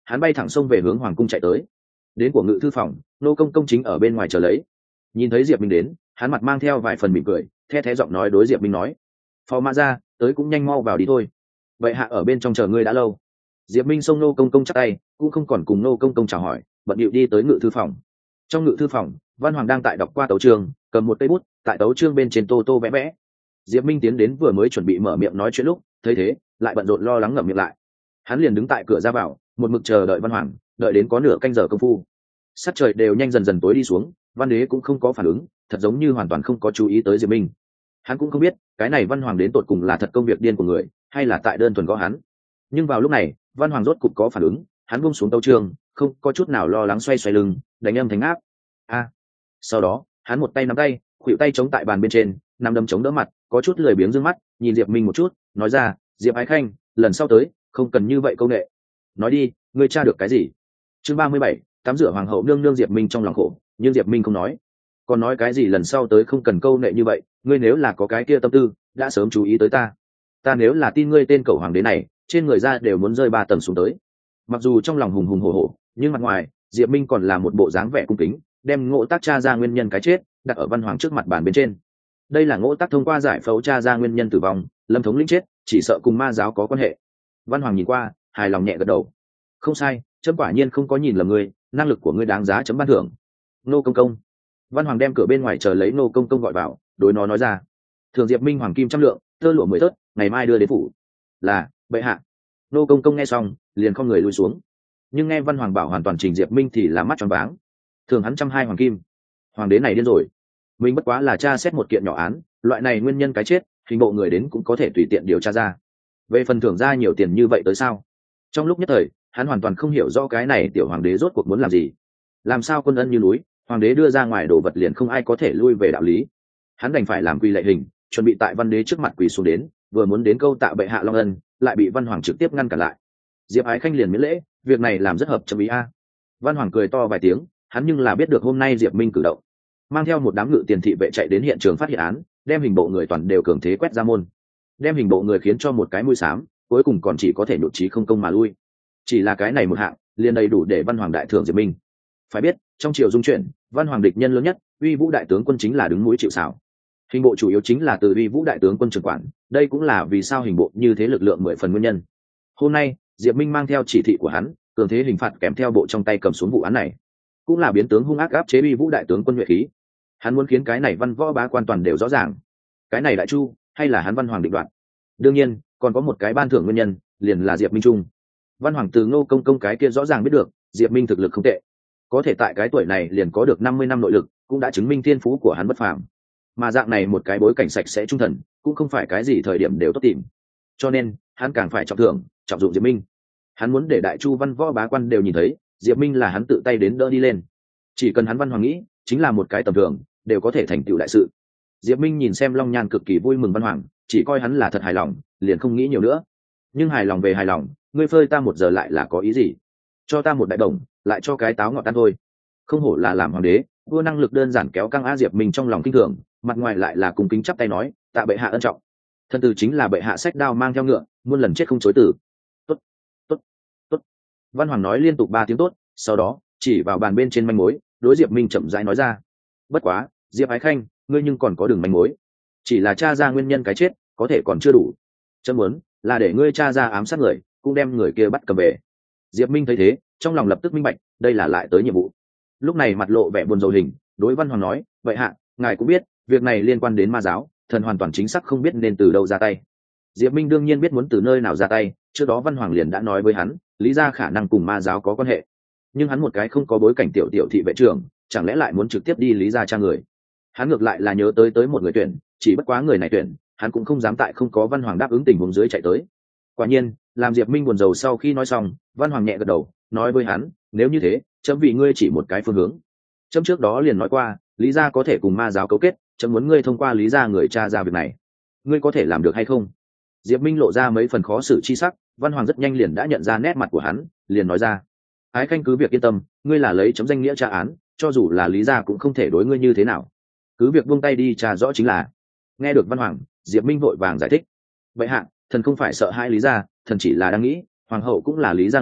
hắn bay thẳng sông về hướng hoàng cung chạy tới. Đến của ngự thư phòng, nô công công chính ở bên ngoài chờ lấy. Nhìn thấy diệp minh đến, hắn mặt mang theo vài phần mỉm cười, the thé giọng nói đối diệp minh nói: phò mã ra, tới cũng nhanh mau vào đi thôi, vậy hạ ở bên trong chờ ngươi đã lâu. Diệp minh xông nô công công chắc tay, cũng không còn cùng nô công công chào hỏi, bận điệu đi tới ngự thư phòng. Trong ngự thư phòng, văn hoàng đang tại đọc qua tấu chương, cầm một cây bút tại tấu chương bên trên tô tô vẽ vẽ. Diệp minh tiến đến vừa mới chuẩn bị mở miệng nói chuyện lúc thấy thế lại bận rộn lo lắng ngậm miệng lại. Hắn liền đứng tại cửa ra vào, một mực chờ đợi văn hoàng, đợi đến có nửa canh giờ công phu, sắc trời đều nhanh dần dần tối đi xuống, văn đế cũng không có phản ứng, thật giống như hoàn toàn không có chú ý tới diệp minh. Hắn cũng không biết cái này văn hoàng đến tột cùng là thật công việc điên của người hay là tại đơn thuần gõ hắn. Nhưng vào lúc này văn hoàng rốt cục có phản ứng, hắn buông xuống tấu chương, không có chút nào lo lắng xoay xoay lưng, đánh âm thánh áp a. Sau đó hắn một tay nắm tay, khuỵu tay chống tại bàn bên trên, nắm đấm chống đỡ mặt, có chút lười biếng dương mắt nhìn diệp minh một chút, nói ra: diệp ái khanh, lần sau tới không cần như vậy công nghệ. Nói đi, ngươi tra được cái gì? Chương ba mươi bảy, tắm rửa hoàng hậu nương nương. Diệp minh trong lòng khổ, nhưng diệp minh không nói. Còn nói cái gì lần sau tới không cần câu nệ như vậy, ngươi nếu là có cái kia tâm tư đã sớm chú ý tới ta. Ta nếu là tin ngươi tên cẩu hoàng đế này, trên người ra đều muốn rơi ba tầng xuống tới. Mặc dù trong lòng hùng hùng hổ hổ, nhưng mặt ngoài diệp minh còn là một bộ dáng vẻ cung kính, đem ngộ tác tra ra nguyên nhân cái chết đặt ở văn hoàng trước mặt bàn bên trên. Đây là ngộ tác thông qua giải phẫu tra ra nguyên nhân tử vong, lâm thống lĩnh chết chỉ sợ cùng ma giáo có quan hệ. Văn hoàng nhìn qua hài lòng nhẹ gật đầu: không sai, chấm quả nhiên không có nhìn lầm ngươi, năng lực của ngươi đáng giá chấm ban thưởng. Nô công công. Văn hoàng đem cửa bên ngoài chờ lấy nô công công gọi vào, đối nó nói ra: thường diệp minh hoàng kim trăm lượng, tơ lụa mười tớt, ngày mai đưa đến phủ. Là bệ hạ. Nô công công nghe xong liền không người lui xuống. Nhưng nghe văn hoàng bảo hoàn toàn trình diệp minh thì là mắt tròn váng. Thường hắn trăm hai hoàng kim, hoàng đế này điên rồi. Mình bất quá là tra xét một kiện nhỏ án, loại này nguyên nhân cái chết hình bộ người đến cũng có thể tùy tiện điều tra ra, về phần thưởng ra nhiều tiền như vậy tới sao? Trong lúc nhất thời hắn hoàn toàn không hiểu rõ cái này tiểu hoàng đế rốt cuộc muốn làm gì. Làm sao quân ân như núi, hoàng đế đưa ra ngoài đồ vật liền không ai có thể lui về đạo lý. Hắn đành phải làm quỳ lệ hình, chuẩn bị tại văn đế trước mặt quỳ xuống đến, vừa muốn đến câu tạ bệ hạ long ân, lại bị văn hoàng trực tiếp ngăn cản lại. Diệp ái khanh liền miễn lễ, việc này làm rất hợp chấm ý a. Văn hoàng cười to vài tiếng, hắn nhưng là biết được hôm nay diệp minh cử động, mang theo một đám ngự tiền thị vệ chạy đến hiện trường phát hiện án, đem hình bộ người toàn đều cường thế quét ra môn, đem hình bộ người khiến cho một cái mũi xám, cuối cùng còn chỉ có thể nhụt chí không công mà lui. Chỉ là cái này một hạng liền đầy đủ để văn hoàng đại thưởng diệp minh. Phải biết trong triều dung chuyển, văn hoàng địch nhân lớn nhất uy vũ đại tướng quân chính là đứng mũi chịu sào, hình bộ chủ yếu chính là từ uy vũ đại tướng quân trưởng quản, đây cũng là vì sao hình bộ như thế lực lượng mười phần nguyên nhân. Hôm nay diệp minh mang theo chỉ thị của hắn, cường thế hình phạt kèm theo bộ trong tay cầm xuống vụ án này, cũng là biến tướng hung ác áp chế uy vũ đại tướng quân nhuệ khí. Hắn muốn khiến cái này văn võ bá quan toàn đều rõ ràng, cái này đại chu hay là hắn văn hoàng định đoạt. Đương nhiên còn có một cái ban thưởng nguyên nhân, liền là diệp minh trung. Văn hoàng từ ngô công công cái kia rõ ràng biết được diệp minh thực lực không tệ, có thể tại cái tuổi này liền có được năm mươi năm nội lực, cũng đã chứng minh thiên phú của hắn bất phàm. Mà dạng này một cái bối cảnh sạch sẽ trung thần, cũng không phải cái gì thời điểm đều tốt tìm, cho nên hắn càng phải trọng thưởng trọng dụng diệp minh. Hắn muốn để đại chu văn võ bá quan đều nhìn thấy diệp minh là hắn tự tay đến đỡ đi lên, chỉ cần hắn văn hoàng nghĩ chính là một cái tầm thường đều có thể thành tựu đại sự. Diệp minh nhìn xem long nhan cực kỳ vui mừng văn hoàng, chỉ coi hắn là thật hài lòng, liền không nghĩ nhiều nữa. Nhưng hài lòng về hài lòng, ngươi phơi ta một giờ lại là có ý gì? Cho ta một đại đồng, lại cho cái táo ngọt tan thôi. Không hổ là làm hoàng đế, vua năng lực đơn giản kéo căng á. Diệp minh trong lòng kinh thường, mặt ngoài lại là cùng kính chắp tay nói: tạ bệ hạ ân trọng. Thân từ chính là bệ hạ sách đao mang theo ngựa, muôn lần chết không chối từ. Tốt, tốt, tốt. Văn hoàng nói liên tục ba tiếng tốt, sau đó chỉ vào bàn bên trên manh mối, đối diệp minh chậm rãi nói ra: bất quá diệp ái khanh, ngươi nhưng còn có đường manh mối, chỉ là tra ra nguyên nhân cái chết có thể còn chưa đủ, chấm muốn là để ngươi tra ra ám sát người, cũng đem người kia bắt cầm về. Diệp minh thấy thế trong lòng lập tức minh bạch, đây là lại tới nhiệm vụ. Lúc này mặt lộ vẻ buồn rầu hình, đối văn hoàng nói: vậy hạ, ngài cũng biết việc này liên quan đến ma giáo, thần hoàn toàn chính xác không biết nên từ đâu ra tay. Diệp minh đương nhiên biết muốn từ nơi nào ra tay, trước đó văn hoàng liền đã nói với hắn lý ra khả năng cùng ma giáo có quan hệ, nhưng hắn một cái không có bối cảnh tiểu tiểu thị vệ trưởng, chẳng lẽ lại muốn trực tiếp đi lý ra tra người. Hắn ngược lại là nhớ tới tới một người tuyển, chỉ bất quá người này tuyển hắn cũng không dám tại không có văn hoàng đáp ứng tình huống dưới chạy tới. Quả nhiên làm diệp minh buồn rầu sau khi nói xong, văn hoàng nhẹ gật đầu nói với hắn: nếu như thế, chấm vì ngươi chỉ một cái phương hướng. Chấm trước đó liền nói qua lý gia có thể cùng ma giáo cấu kết, chấm muốn ngươi thông qua lý gia người tra ra việc này, ngươi có thể làm được hay không? Diệp minh lộ ra mấy phần khó xử chi sắc, văn hoàng rất nhanh liền đã nhận ra nét mặt của hắn, liền nói ra: ái khanh cứ việc yên tâm, ngươi là lấy chấm danh nghĩa tra án, cho dù là lý gia cũng không thể đối ngươi như thế nào, cứ việc buông tay đi tra rõ chính là. Nghe được văn hoàng, diệp minh vội vàng giải thích: vậy hạ, thần không phải sợ hai lý gia, thần chỉ là đang nghĩ hoàng hậu cũng là lý gia người,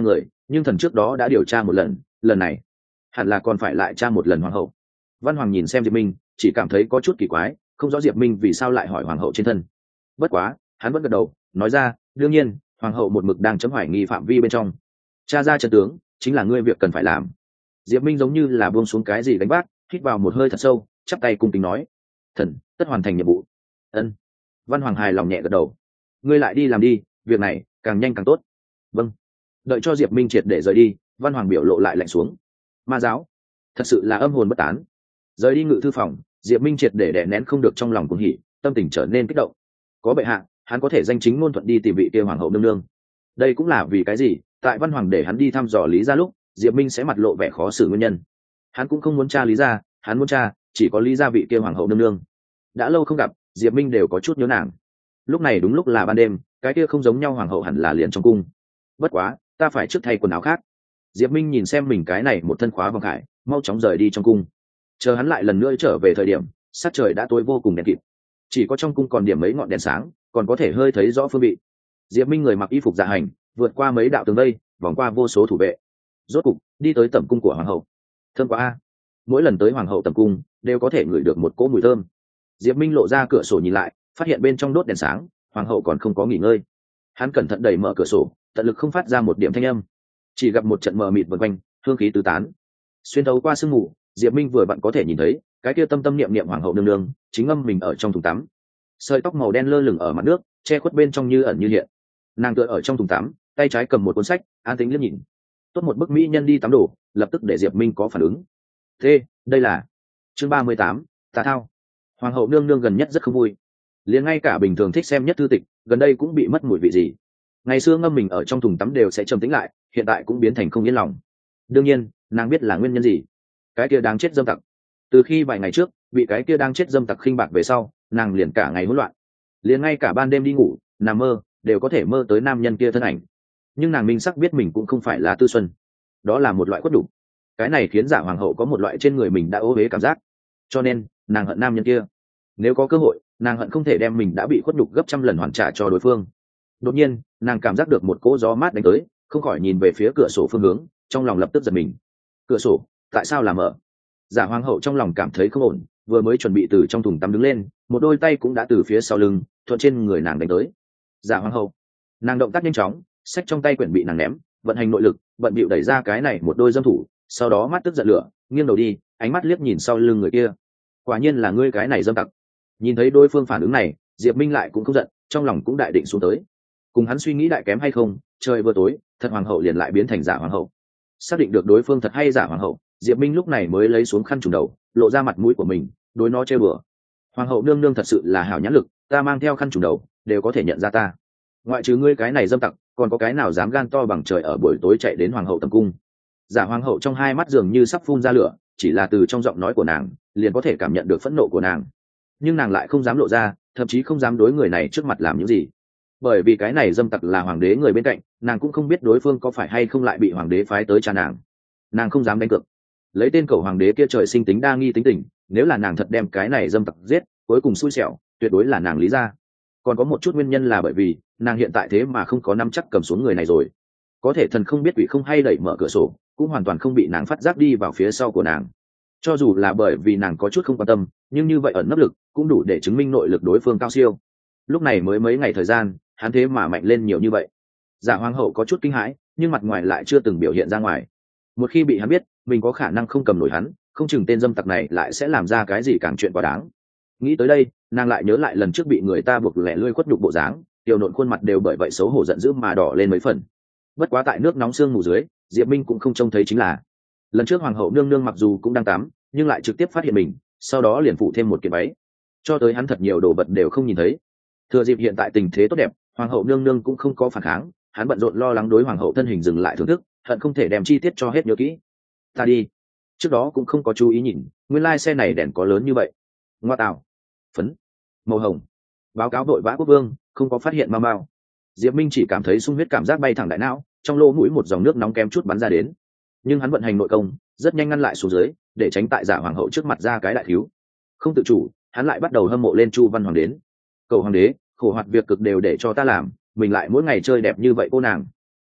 nhưng thần trước đó đã điều tra một lần, lần này hẳn là còn phải lại tra một lần hoàng hậu. Văn Hoàng nhìn xem Diệp Minh, chỉ cảm thấy có chút kỳ quái, không rõ Diệp Minh vì sao lại hỏi hoàng hậu trên thân. Bất quá hắn vẫn gật đầu nói ra, đương nhiên hoàng hậu một mực đang chấm hoài nghi phạm vi bên trong, tra ra trận tướng chính là ngươi việc cần phải làm. Diệp Minh giống như là buông xuống cái gì gánh vác, hít vào một hơi thật sâu, chắp tay cung kính nói, thần tất hoàn thành nhiệm vụ. Ân. Văn Hoàng hài lòng nhẹ gật đầu. Ngươi lại đi làm đi, việc này càng nhanh càng tốt. Vâng. Đợi cho Diệp Minh triệt để rời đi, Văn Hoàng biểu lộ lại lạnh xuống. Ma giáo thật sự là âm hồn bất tán. Rời đi ngự thư phòng, Diệp Minh triệt để đè nén không được trong lòng cuồng hỉ, tâm tình trở nên kích động. Có bệ hạ, hắn có thể danh chính ngôn thuận đi tìm vị kia hoàng hậu nương nương. Đây cũng là vì cái gì tại Văn Hoàng để hắn đi thăm dò Lý gia lúc Diệp Minh sẽ mặt lộ vẻ khó xử nguyên nhân. Hắn cũng không muốn tra Lý gia, hắn muốn tra chỉ có Lý gia vị kia hoàng hậu nương nương. Đã lâu không gặp, Diệp Minh đều có chút nhớ nàng. Lúc này đúng lúc là ban đêm, cái kia không giống nhau hoàng hậu hẳn là liền trong cung. Bất quá ta phải trước thay quần áo khác. Diệp Minh nhìn xem mình cái này một thân khóa vòng khải, mau chóng rời đi trong cung. Chờ hắn lại lần nữa trở về thời điểm sát trời đã tối vô cùng đen kịt, chỉ có trong cung còn điểm mấy ngọn đèn sáng, còn có thể hơi thấy rõ phương vị. Diệp Minh người mặc y phục dạ hành, vượt qua mấy đạo tường vây, vòng qua vô số thủ vệ, rốt cục đi tới tẩm cung của hoàng hậu. Thơm quá a! Mỗi lần tới hoàng hậu tẩm cung đều có thể ngửi được một cỗ mùi thơm. Diệp Minh lộ ra cửa sổ nhìn lại, phát hiện bên trong đốt đèn sáng, hoàng hậu còn không có nghỉ ngơi. Hắn cẩn thận đẩy mở cửa sổ, tận lực không phát ra một điểm thanh âm, chỉ gặp một trận mờ mịt vần quanh, hương khí tứ tán. Xuyên thấu qua sương mù, Diệp Minh vừa vặn có thể nhìn thấy cái kia tâm tâm niệm niệm hoàng hậu nương nương chính ngâm mình ở trong thùng tắm, sợi tóc màu đen lơ lửng ở mặt nước, che khuất bên trong như ẩn như hiện. Nàng tựa ở trong thùng tắm, tay trái cầm một cuốn sách, an tĩnh liếc nhìn. Tốt một bức mỹ nhân đi tắm đổ, lập tức để Diệp Minh có phản ứng. Thế, đây là chương ba mươi tám, tà thao. Hoàng hậu nương nương gần nhất rất không vui, liền ngay cả bình thường thích xem nhất thư tịch, gần đây cũng bị mất mùi vị gì. Ngày xưa ngâm mình ở trong thùng tắm đều sẽ trầm tĩnh lại, hiện tại cũng biến thành không yên lòng. Đương nhiên, nàng biết là nguyên nhân gì. Cái kia đang chết dâm tặc. Từ khi vài ngày trước bị cái kia đang chết dâm tặc khinh bạc về sau, nàng liền cả ngày hỗn loạn, liền ngay cả ban đêm đi ngủ nằm mơ đều có thể mơ tới nam nhân kia thân ảnh. Nhưng nàng minh sắc biết mình cũng không phải là tư xuân, đó là một loại khuất đủ. Cái này khiến giả hoàng hậu có một loại trên người mình đã ô uế cảm giác, cho nên nàng hận nam nhân kia. Nếu có cơ hội, nàng hận không thể đem mình đã bị khuất nhục gấp trăm lần hoàn trả cho đối phương. Đột nhiên nàng cảm giác được một cỗ gió mát đánh tới, không khỏi nhìn về phía cửa sổ phương hướng, trong lòng lập tức giật mình. Cửa sổ tại sao là mở? Giả hoàng hậu trong lòng cảm thấy không ổn, vừa mới chuẩn bị từ trong thùng tắm đứng lên, một đôi tay cũng đã từ phía sau lưng thuận trên người nàng đánh tới. Giả hoàng hậu, nàng động tác nhanh chóng, sách trong tay quyển bị nàng ném, vận hành nội lực, bận bịu đẩy ra cái này một đôi dâm thủ, sau đó mắt tức giận lửa, nghiêng đầu đi, ánh mắt liếc nhìn sau lưng người kia. Quả nhiên là ngươi cái này dâm tặc. Nhìn thấy đối phương phản ứng này, Diệp Minh lại cũng không giận, trong lòng cũng đại định xuống tới. Cùng hắn suy nghĩ đại kém hay không, trời vừa tối, thật hoàng hậu liền lại biến thành giả hoàng hậu. Xác định được đối phương thật hay giả hoàng hậu, Diệp Minh lúc này mới lấy xuống khăn trùm đầu, lộ ra mặt mũi của mình, đối nó chơi bừa. Hoàng hậu nương nương thật sự là hảo nhãn lực, ta mang theo khăn trùm đầu đều có thể nhận ra ta. Ngoại trừ ngươi cái này dâm tặc, còn có cái nào dám gan to bằng trời ở buổi tối chạy đến hoàng hậu tầm cung? Giả hoàng hậu trong hai mắt dường như sắp phun ra lửa, chỉ là từ trong giọng nói của nàng liền có thể cảm nhận được phẫn nộ của nàng, nhưng nàng lại không dám lộ ra, thậm chí không dám đối người này trước mặt làm những gì, bởi vì cái này dâm tặc là hoàng đế người bên cạnh, nàng cũng không biết đối phương có phải hay không lại bị hoàng đế phái tới cha nàng. Nàng không dám đánh cược, lấy tên cầu hoàng đế kia trời sinh tính đa nghi tính tình, nếu là nàng thật đem cái này dâm tặc giết, cuối cùng xui xẻo tuyệt đối là nàng Lý gia. Còn có một chút nguyên nhân là bởi vì nàng hiện tại thế mà không có nắm chắc cầm xuống người này rồi, có thể thần không biết quỷ không hay đẩy mở cửa sổ, cũng hoàn toàn không bị nàng phát giác đi vào phía sau của nàng. Cho dù là bởi vì nàng có chút không quan tâm, nhưng như vậy ẩn nấp lực cũng đủ để chứng minh nội lực đối phương cao siêu. Lúc này mới mấy ngày thời gian, hắn thế mà mạnh lên nhiều như vậy. Giả hoàng hậu có chút kinh hãi, nhưng mặt ngoài lại chưa từng biểu hiện ra ngoài. Một khi bị hắn biết mình có khả năng không cầm nổi hắn, không chừng tên dâm tặc này lại sẽ làm ra cái gì càng chuyện quá đáng. Nghĩ tới đây, nàng lại nhớ lại lần trước bị người ta buộc lẻ lươi khuất nhục bộ dáng, tiểu nộn khuôn mặt đều bởi vậy xấu hổ giận dữ mà đỏ lên mấy phần. Bất quá tại nước nóng sương mù dưới, Diệp Minh cũng không trông thấy chính là, lần trước hoàng hậu nương nương mặc dù cũng đang tắm, nhưng lại trực tiếp phát hiện mình, sau đó liền phụ thêm một kiện váy, cho tới hắn thật nhiều đồ vật đều không nhìn thấy. Thừa dịp hiện tại tình thế tốt đẹp, hoàng hậu nương nương cũng không có phản kháng, hắn bận rộn lo lắng đối hoàng hậu thân hình dừng lại thưởng thức, hận không thể đem chi tiết cho hết nhớ kỹ. Ta đi, trước đó cũng không có chú ý nhìn, nguyên lai xe này đèn có lớn như vậy. Ngoa tạo, phấn màu hồng, báo cáo đội vã quốc vương không có phát hiện mau mau. Diệp Minh chỉ cảm thấy sung huyết cảm giác bay thẳng đại não, trong lỗ mũi một dòng nước nóng kém chút bắn ra đến, nhưng hắn vận hành nội công rất nhanh ngăn lại xuống dưới, để tránh tại giả hoàng hậu trước mặt ra cái đại thiếu. Không tự chủ, hắn lại bắt đầu hâm mộ lên Chu Văn Hoàng đến. Cầu hoàng đế, khổ hoạt việc cực đều để cho ta làm, mình lại mỗi ngày chơi đẹp như vậy cô nàng.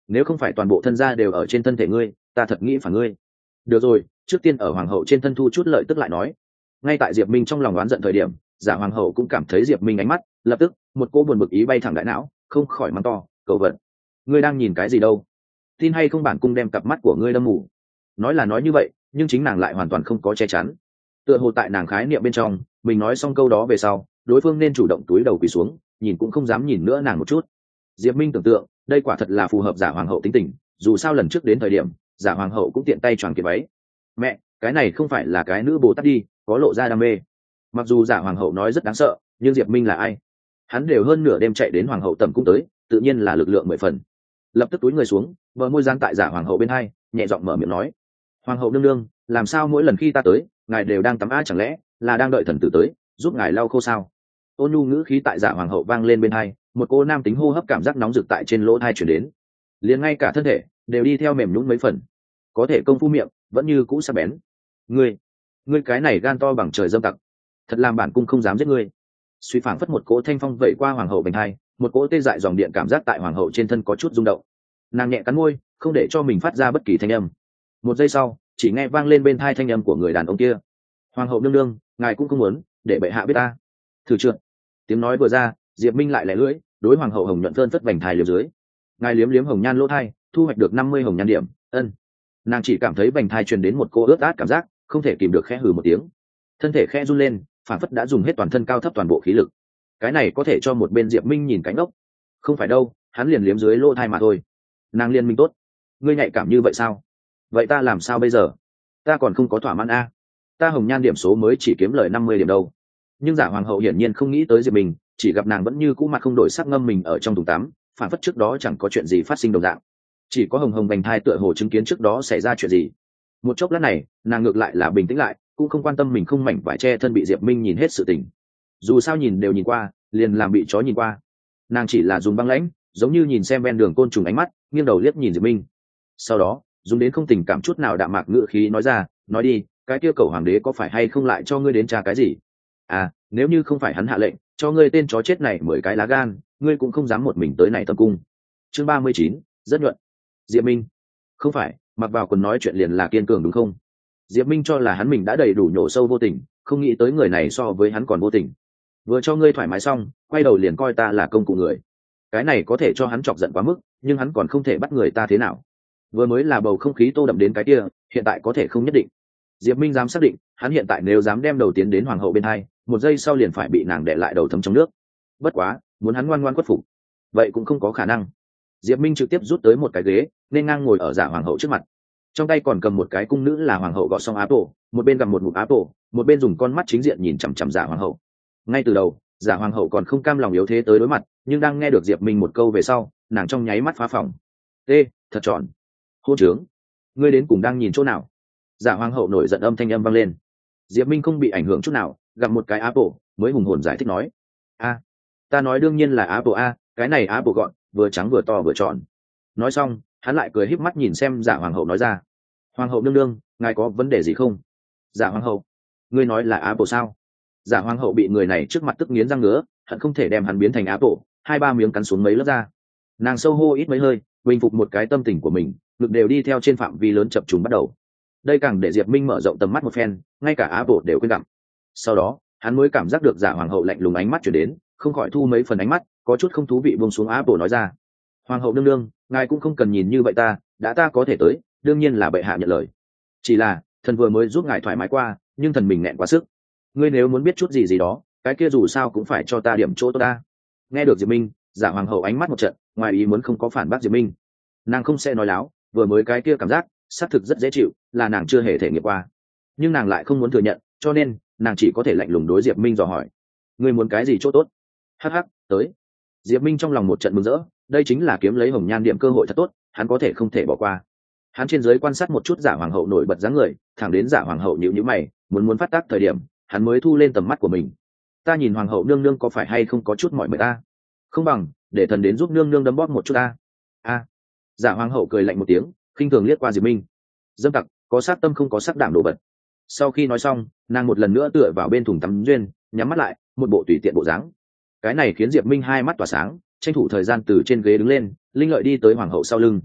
nếu không phải toàn bộ thân gia đều ở trên thân thể ngươi ta thật nghĩ phản ngươi. Được rồi, trước tiên ở hoàng hậu trên thân thu chút lợi tức lại nói. Ngay tại Diệp Minh trong lòng oán giận thời điểm, giả hoàng hậu cũng cảm thấy Diệp Minh ánh mắt, lập tức một cô buồn bực ý bay thẳng đại não, không khỏi mắng to, cậu vật, ngươi đang nhìn cái gì đâu? Tin hay không bản cung đem cặp mắt của ngươi đâm mù. Nói là nói như vậy, nhưng chính nàng lại hoàn toàn không có che chắn. Tựa hồ tại nàng khái niệm bên trong, mình nói xong câu đó về sau, đối phương nên chủ động túi đầu quỳ xuống, nhìn cũng không dám nhìn nữa nàng một chút. Diệp Minh tưởng tượng, đây quả thật là phù hợp giả hoàng hậu tính tình, dù sao lần trước đến thời điểm, giả hoàng hậu cũng tiện tay choàng kiện váy. Mẹ, cái này không phải là cái nữ Bồ Tát đi, có lộ ra đam mê. Mặc dù giả hoàng hậu nói rất đáng sợ, nhưng Diệp Minh là ai? Hắn đều hơn nửa đêm chạy đến hoàng hậu tầm cung tới, tự nhiên là lực lượng mười phần. Lập tức túi người xuống, bờ môi giang tại giả hoàng hậu bên hai, nhẹ giọng mở miệng nói: "Hoàng hậu nương nương, làm sao mỗi lần khi ta tới, ngài đều đang tắm a, chẳng lẽ là đang đợi thần tử tới, giúp ngài lau khô sao?" Ôn nhu ngữ khí tại giả hoàng hậu vang lên bên hai, một cô nam tính hô hấp cảm giác nóng rực tại trên lỗ tai truyền đến, liền ngay cả thân thể đều đi theo mềm nhũn mấy phần. Có thể công phu miệng vẫn như cũ sắc bén. "Ngươi, ngươi cái này gan to bằng trời dâm tặc, thật làm bản cung không dám giết ngươi." Suy phảng phất một cỗ thanh phong vẩy qua hoàng hậu bên hai, một cỗ tê dại dòng điện cảm giác tại hoàng hậu trên thân có chút rung động. Nàng nhẹ cắn môi, không để cho mình phát ra bất kỳ thanh âm. Một giây sau, chỉ nghe vang lên bên tai thanh âm của người đàn ông kia: "Hoàng hậu nương nương, ngài cũng không muốn để bệ hạ biết ta." Thử trượt. Tiếng nói vừa ra, Diệp Minh lại lẻ lưỡi, đối hoàng hậu hồng nhuận phơn phất vành thai liếm dưới. Ngài liếm liếm hồng nhan lỗ thai, thu hoạch được năm mươi hồng nhan điểm. Ân. Nàng chỉ cảm thấy vành thai truyền đến một cô ướt át cảm giác, không thể kìm được khẽ hừ một tiếng. Thân thể khẽ run lên, phản phất đã dùng hết toàn thân cao thấp toàn bộ khí lực. Cái này có thể cho một bên Diệp Minh nhìn cánh ốc. Không phải đâu, hắn liền liếm dưới lỗ thai mà thôi. Nàng liên minh tốt. Ngươi nhạy cảm như vậy sao? Vậy ta làm sao bây giờ? Ta còn không có thỏa mãn a. Ta hồng nhan điểm số mới chỉ kiếm lời năm mươi điểm đâu. Nhưng giả hoàng hậu hiển nhiên không nghĩ tới Diệp Minh, chỉ gặp nàng vẫn như cũ mặt không đổi sắc ngâm mình ở trong thùng tắm, phản phất trước đó chẳng có chuyện gì phát sinh đồng dạng. Chỉ có hồng hồng vành thai tựa hồ chứng kiến trước đó xảy ra chuyện gì. Một chốc lát này, nàng ngược lại là bình tĩnh lại, cũng không quan tâm mình không mảnh vải che thân bị Diệp Minh nhìn hết sự tình. Dù sao nhìn đều nhìn qua, liền làm bị chó nhìn qua. Nàng chỉ là dùng băng lãnh, giống như nhìn xem ven đường côn trùng ánh mắt, nghiêng đầu liếc nhìn Diệp Minh. Sau đó, dùng đến không tình cảm chút nào đạm mạc ngữ khí nói ra, nói đi, cái kia cầu hoàng đế có phải hay không lại cho ngươi đến tra cái gì? À, nếu như không phải hắn hạ lệnh, cho ngươi tên chó chết này mười cái lá gan, ngươi cũng không dám một mình tới này tâm cung. Chương ba mươi chín, rất nhuận. Diệp Minh, không phải, mặc vào quần nói chuyện liền là kiên cường đúng không? Diệp Minh cho là hắn mình đã đầy đủ nhổ sâu vô tình, không nghĩ tới người này so với hắn còn vô tình. Vừa cho ngươi thoải mái xong, quay đầu liền coi ta là công cụ người. Cái này có thể cho hắn chọc giận quá mức, nhưng hắn còn không thể bắt người ta thế nào. Vừa mới là bầu không khí tô đậm đến cái kia, hiện tại có thể không nhất định. Diệp Minh dám xác định, hắn hiện tại nếu dám đem đầu tiến đến hoàng hậu bên hai, một giây sau liền phải bị nàng đè lại đầu thấm trong nước. Bất quá, muốn hắn ngoan ngoan khuất phục, vậy cũng không có khả năng. Diệp Minh trực tiếp rút tới một cái ghế, nên ngang ngồi ở giả hoàng hậu trước mặt. Trong tay còn cầm một cái cung nữ là hoàng hậu gọt xong áp tổ, một bên cầm một ngụm áp tổ, một bên dùng con mắt chính diện nhìn chằm chằm giả hoàng hậu. Ngay từ đầu, giả hoàng hậu còn không cam lòng yếu thế tới đối mặt, nhưng đang nghe được Diệp Minh một câu về sau, nàng trong nháy mắt phá phòng. "Tê, thật tròn. Hôn trướng, ngươi đến cùng đang nhìn chỗ nào?" Giả hoàng hậu nổi giận âm thanh âm vang lên. Diệp Minh không bị ảnh hưởng chút nào, gặp một cái áp tổ, mới hùng hồn giải thích nói: "A, ta nói đương nhiên là áp tổ a, cái này áp tổ gọn, vừa trắng vừa to vừa tròn." Nói xong, hắn lại cười híp mắt nhìn xem giả hoàng hậu nói ra: "Hoàng hậu nương nương, ngài có vấn đề gì không?" "Giả hoàng hậu, ngươi nói là áp tổ sao?" Giả hoàng hậu bị người này trước mặt tức nghiến răng ngứa, hận không thể đem hắn biến thành áp tổ, hai ba miếng cắn xuống mấy lớp da. Nàng sâu hô ít mấy hơi, bình phục một cái tâm tình của mình, ngực đều đi theo trên phạm vi lớn chập trùng bắt đầu. Đây càng để Diệp Minh mở rộng tầm mắt một phen, ngay cả áp tổ đều quên gặm. Sau đó, hắn mới cảm giác được giả hoàng hậu lạnh lùng ánh mắt chuyển đến, không khỏi thu mấy phần ánh mắt, có chút không thú vị buông xuống áp tổ nói ra: "Hoàng hậu nương nương, ngài cũng không cần nhìn như vậy ta, đã ta có thể tới, đương nhiên là bệ hạ nhận lời. Chỉ là, thần vừa mới giúp ngài thoải mái qua, nhưng thần mình nghẹn quá sức. Ngươi nếu muốn biết chút gì gì đó, cái kia dù sao cũng phải cho ta điểm chỗ tốt ta." Nghe được Diệp Minh, giả hoàng hậu ánh mắt một trận, ngoài ý muốn không có phản bác Diệp Minh. Nàng không sẽ nói láo, vừa mới cái kia cảm giác, xác thực rất dễ chịu, là nàng chưa hề thể nghiệm qua. Nhưng nàng lại không muốn thừa nhận, cho nên nàng chỉ có thể lạnh lùng đối Diệp Minh dò hỏi: "Ngươi muốn cái gì chỗ tốt?" "Hắc hắc, tới." Diệp Minh trong lòng một trận mừng rỡ, đây chính là kiếm lấy hồng nhan điểm cơ hội thật tốt, hắn có thể không thể bỏ qua. Hắn trên dưới quan sát một chút giả hoàng hậu nổi bật dáng người, thẳng đến giả hoàng hậu nhíu nhíu mày, muốn muốn phát tác thời điểm, hắn mới thu lên tầm mắt của mình. "Ta nhìn hoàng hậu nương nương có phải hay không có chút mỏi mệt ta? Không bằng để thần đến giúp nương nương đấm bóp một chút ta." "A." Giả hoàng hậu cười lạnh một tiếng, khinh thường liếc qua Diệp Minh. Dâm tặc, có sát tâm không có sắc đảm đồ bật. Sau khi nói xong, nàng một lần nữa tựa vào bên thùng tắm duyên, nhắm mắt lại, một bộ tùy tiện bộ dáng. Cái này khiến Diệp Minh hai mắt tỏa sáng, tranh thủ thời gian từ trên ghế đứng lên, linh lợi đi tới hoàng hậu sau lưng,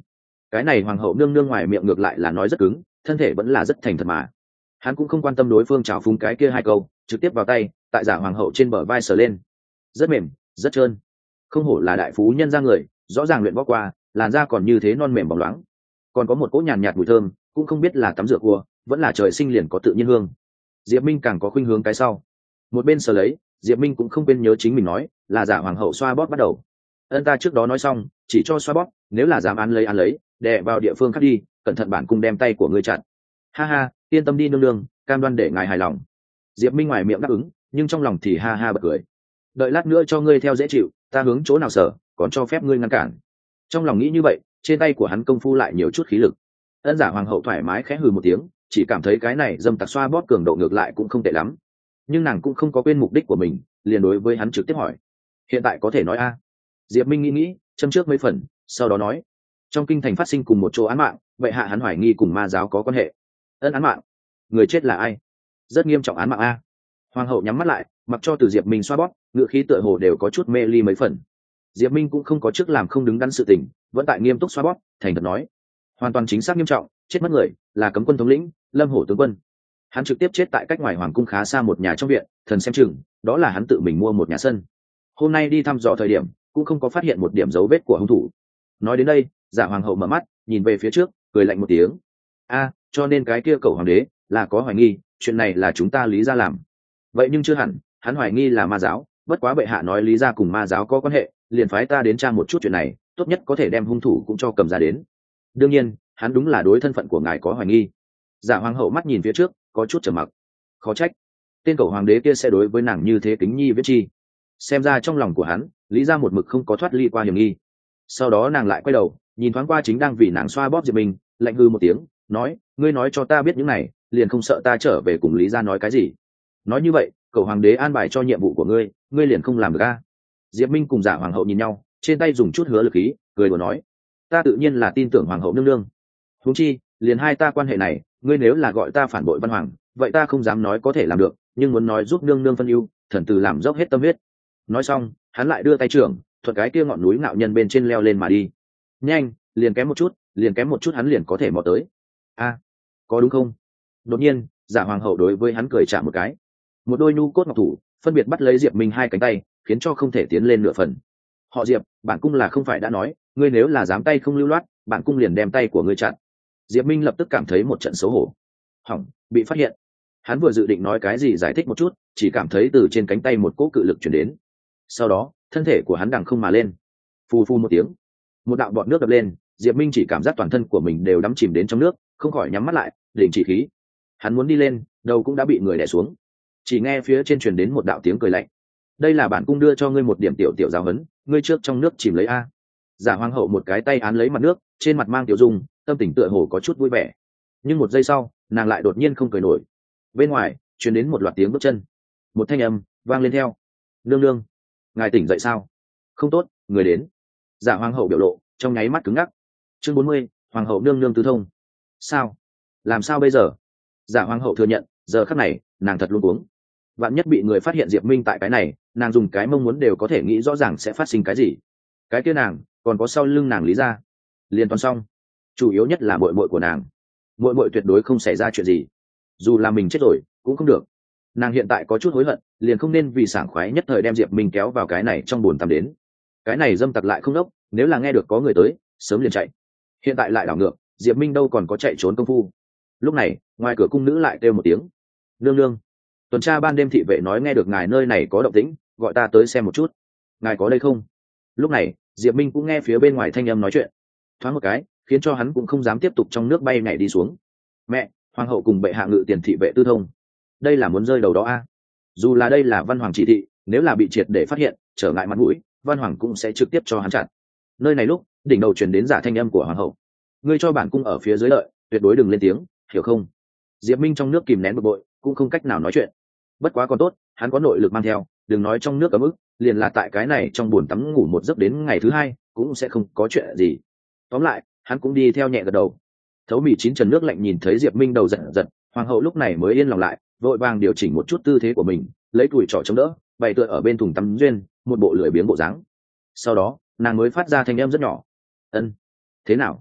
cái này hoàng hậu nương nương ngoài miệng ngược lại là nói rất cứng, thân thể vẫn là rất thành thật mà. Hắn cũng không quan tâm đối phương trào phúng cái kia hai câu, trực tiếp vào tay tại giả hoàng hậu trên bờ vai sờ lên, rất mềm rất trơn, không hổ là đại phú nhân ra người, rõ ràng luyện võ qua, làn da còn như thế non mềm bóng loáng, còn có một cỗ nhàn nhạt mùi thơm, cũng không biết là tắm rửa cua vẫn là trời sinh liền có tự nhiên hương. Diệp Minh càng có khuynh hướng cái sau, một bên sờ lấy, Diệp Minh cũng không quên nhớ chính mình nói là giả hoàng hậu xoa bóp bắt đầu. Ân ta trước đó nói xong chỉ cho xoa bóp, nếu là dám ăn lấy ăn lấy, đè vào địa phương khác đi, cẩn thận bản cung đem tay của ngươi chặt. Ha ha, yên tâm đi nương nương, cam đoan để ngài hài lòng. Diệp Minh ngoài miệng đáp ứng, nhưng trong lòng thì ha ha bật cười. Đợi lát nữa cho ngươi theo dễ chịu, ta hướng chỗ nào sở, còn cho phép ngươi ngăn cản. Trong lòng nghĩ như vậy, trên tay của hắn công phu lại nhiều chút khí lực. Ân giả hoàng hậu thoải mái khẽ hừ một tiếng, chỉ cảm thấy cái này dâm tặc xoa bóp cường độ ngược lại cũng không tệ lắm. Nhưng nàng cũng không có quên mục đích của mình, liền đối với hắn trực tiếp hỏi: hiện tại có thể nói a? Diệp Minh nghĩ nghĩ, châm trước mấy phần, sau đó nói: trong kinh thành phát sinh cùng một chỗ án mạng, vậy hạ hắn hoài nghi cùng ma giáo có quan hệ. Ân án mạng? Người chết là ai? Rất nghiêm trọng án mạng a. Hoàng hậu nhắm mắt lại, mặc cho từ Diệp Minh xoa bóp, ngựa khí tựa hồ đều có chút mê ly mấy phần. Diệp Minh cũng không có trước làm không đứng đắn sự tình, vẫn tại nghiêm túc xoa bóp, thành thật nói: hoàn toàn chính xác nghiêm trọng, chết mất người là cấm quân thống lĩnh Lâm Hổ tướng quân. Hắn trực tiếp chết tại cách ngoài hoàng cung khá xa một nhà trong viện, thần xem chừng đó là hắn tự mình mua một nhà sân. Hôm nay đi thăm dò thời điểm cũng không có phát hiện một điểm dấu vết của hung thủ. Nói đến đây, giả hoàng hậu mở mắt nhìn về phía trước, cười lạnh một tiếng: a, cho nên cái kia cẩu hoàng đế là có hoài nghi chuyện này là chúng ta Lý gia làm. Vậy nhưng chưa hẳn, hắn hoài nghi là ma giáo, bất quá bệ hạ nói Lý gia cùng ma giáo có quan hệ, liền phái ta đến tra một chút chuyện này, tốt nhất có thể đem hung thủ cũng cho cầm ra đến. Đương nhiên hắn đúng là đối thân phận của ngài có hoài nghi. Giả hoàng hậu mắt nhìn phía trước, có chút trầm mặc. Khó trách tên cẩu hoàng đế kia sẽ đối với nàng như thế kính nhi viết chi, xem ra trong lòng của hắn Lý gia một mực không có thoát ly qua hiểm nghi. Sau đó nàng lại quay đầu nhìn thoáng qua chính đang vì nàng xoa bóp Diệp Minh, lạnh hư một tiếng nói: ngươi nói cho ta biết những này, liền không sợ ta trở về cùng Lý gia nói cái gì? Nói như vậy cẩu hoàng đế an bài cho nhiệm vụ của ngươi, ngươi liền không làm được a? Diệp Minh cùng giả hoàng hậu nhìn nhau, trên tay dùng chút hứa lực khí, cười đùa nói: ta tự nhiên là tin tưởng hoàng hậu nương nương. Huống chi liền hai ta quan hệ này, ngươi nếu là gọi ta phản bội văn hoàng, vậy ta không dám nói có thể làm được, nhưng muốn nói giúp nương nương phân ưu, thần từ làm dốc hết tâm huyết. Nói xong hắn lại đưa tay trưởng thuật cái kia ngọn núi ngạo nhân bên trên leo lên mà đi. Nhanh, liền kém một chút, liền kém một chút hắn liền có thể mò tới. A, có đúng không? Đột nhiên giả hoàng hậu đối với hắn cười chạm một cái, một đôi nhu cốt ngọc thủ phân biệt bắt lấy Diệp Minh hai cánh tay, khiến cho không thể tiến lên nửa phần. Họ Diệp, bản cung là không phải đã nói, ngươi nếu là dám tay không lưu loát, bản cung liền đem tay của ngươi chặn. Diệp Minh lập tức cảm thấy một trận xấu hổ. Hỏng, bị phát hiện. Hắn vừa dự định nói cái gì giải thích một chút, chỉ cảm thấy từ trên cánh tay một cỗ cự lực chuyển đến. Sau đó thân thể của hắn đằng không mà lên, phù phù một tiếng, một đạo bọt nước đập lên. Diệp Minh chỉ cảm giác toàn thân của mình đều đắm chìm đến trong nước, không khỏi nhắm mắt lại đình chỉ khí. Hắn muốn đi lên, đầu cũng đã bị người đè xuống. Chỉ nghe phía trên truyền đến một đạo tiếng cười lạnh: đây là bản cung đưa cho ngươi một điểm tiểu tiểu giáo huấn, ngươi trước trong nước chìm lấy a. Giả hoàng hậu một cái tay án lấy mặt nước, trên mặt mang tiểu dung, tâm tình tựa hồ có chút vui vẻ. Nhưng một giây sau nàng lại đột nhiên không cười nổi. Bên ngoài truyền đến một loạt tiếng bước chân, một thanh âm vang lên theo: nương nương, ngài tỉnh dậy sao? Không tốt, người đến. Giả hoàng hậu biểu lộ trong nháy mắt cứng ngắc. Chương bốn mươi, hoàng hậu nương nương tư thông. Sao? Làm sao bây giờ? Giả hoàng hậu thừa nhận giờ khắc này nàng thật luống cuống. Vạn nhất bị người phát hiện Diệp Minh tại cái này, nàng dùng cái mong muốn đều có thể nghĩ rõ ràng sẽ phát sinh cái gì. Cái kia nàng còn có sau lưng nàng Lý gia, liền toàn xong. Chủ yếu nhất là muội muội của nàng, muội muội tuyệt đối không xảy ra chuyện gì, dù là mình chết rồi cũng không được. Nàng hiện tại có chút hối hận, liền không nên vì sảng khoái nhất thời đem Diệp Minh kéo vào cái này trong buồn tắm đến. Cái này dâm tặc lại không đốc, nếu là nghe được có người tới sớm liền chạy. Hiện tại lại đảo ngược, Diệp Minh đâu còn có chạy trốn công phu. Lúc này ngoài cửa cung nữ lại kêu một tiếng: nương nương, tuần tra ban đêm thị vệ nói nghe được ngài nơi này có động tĩnh, gọi ta tới xem một chút, ngài có đây không? Lúc này Diệp Minh cũng nghe phía bên ngoài thanh âm nói chuyện, thoáng một cái khiến cho hắn cũng không dám tiếp tục trong nước bay nhảy đi xuống. Mẹ, hoàng hậu cùng bệ hạ ngự tiền thị vệ tư thông, đây là muốn rơi đầu đó a. Dù là đây là văn hoàng chỉ thị, nếu là bị triệt để phát hiện trở ngại mặt mũi, văn hoàng cũng sẽ trực tiếp cho hắn chặn. Nơi này lúc đỉnh đầu truyền đến giả thanh âm của hoàng hậu: ngươi cho bản cung ở phía dưới đợi, tuyệt đối đừng lên tiếng, hiểu không? Diệp Minh trong nước kìm nén bực bội, cũng không cách nào nói chuyện. Bất quá còn tốt hắn có nội lực mang theo, đừng nói trong nước ấm ức, liền là tại cái này trong buồn tắm ngủ một giấc đến ngày thứ hai cũng sẽ không có chuyện gì. Tóm lại hắn cũng đi theo nhẹ gật đầu. Thấu mì chín trần nước lạnh nhìn thấy Diệp Minh đầu giật giật, hoàng hậu lúc này mới yên lòng lại, vội vàng điều chỉnh một chút tư thế của mình, lấy tuổi trỏ chống đỡ, bày tựa ở bên thùng tắm duyên, một bộ lười biếng bộ dáng. Sau đó nàng mới phát ra thanh âm rất nhỏ: ân, thế nào?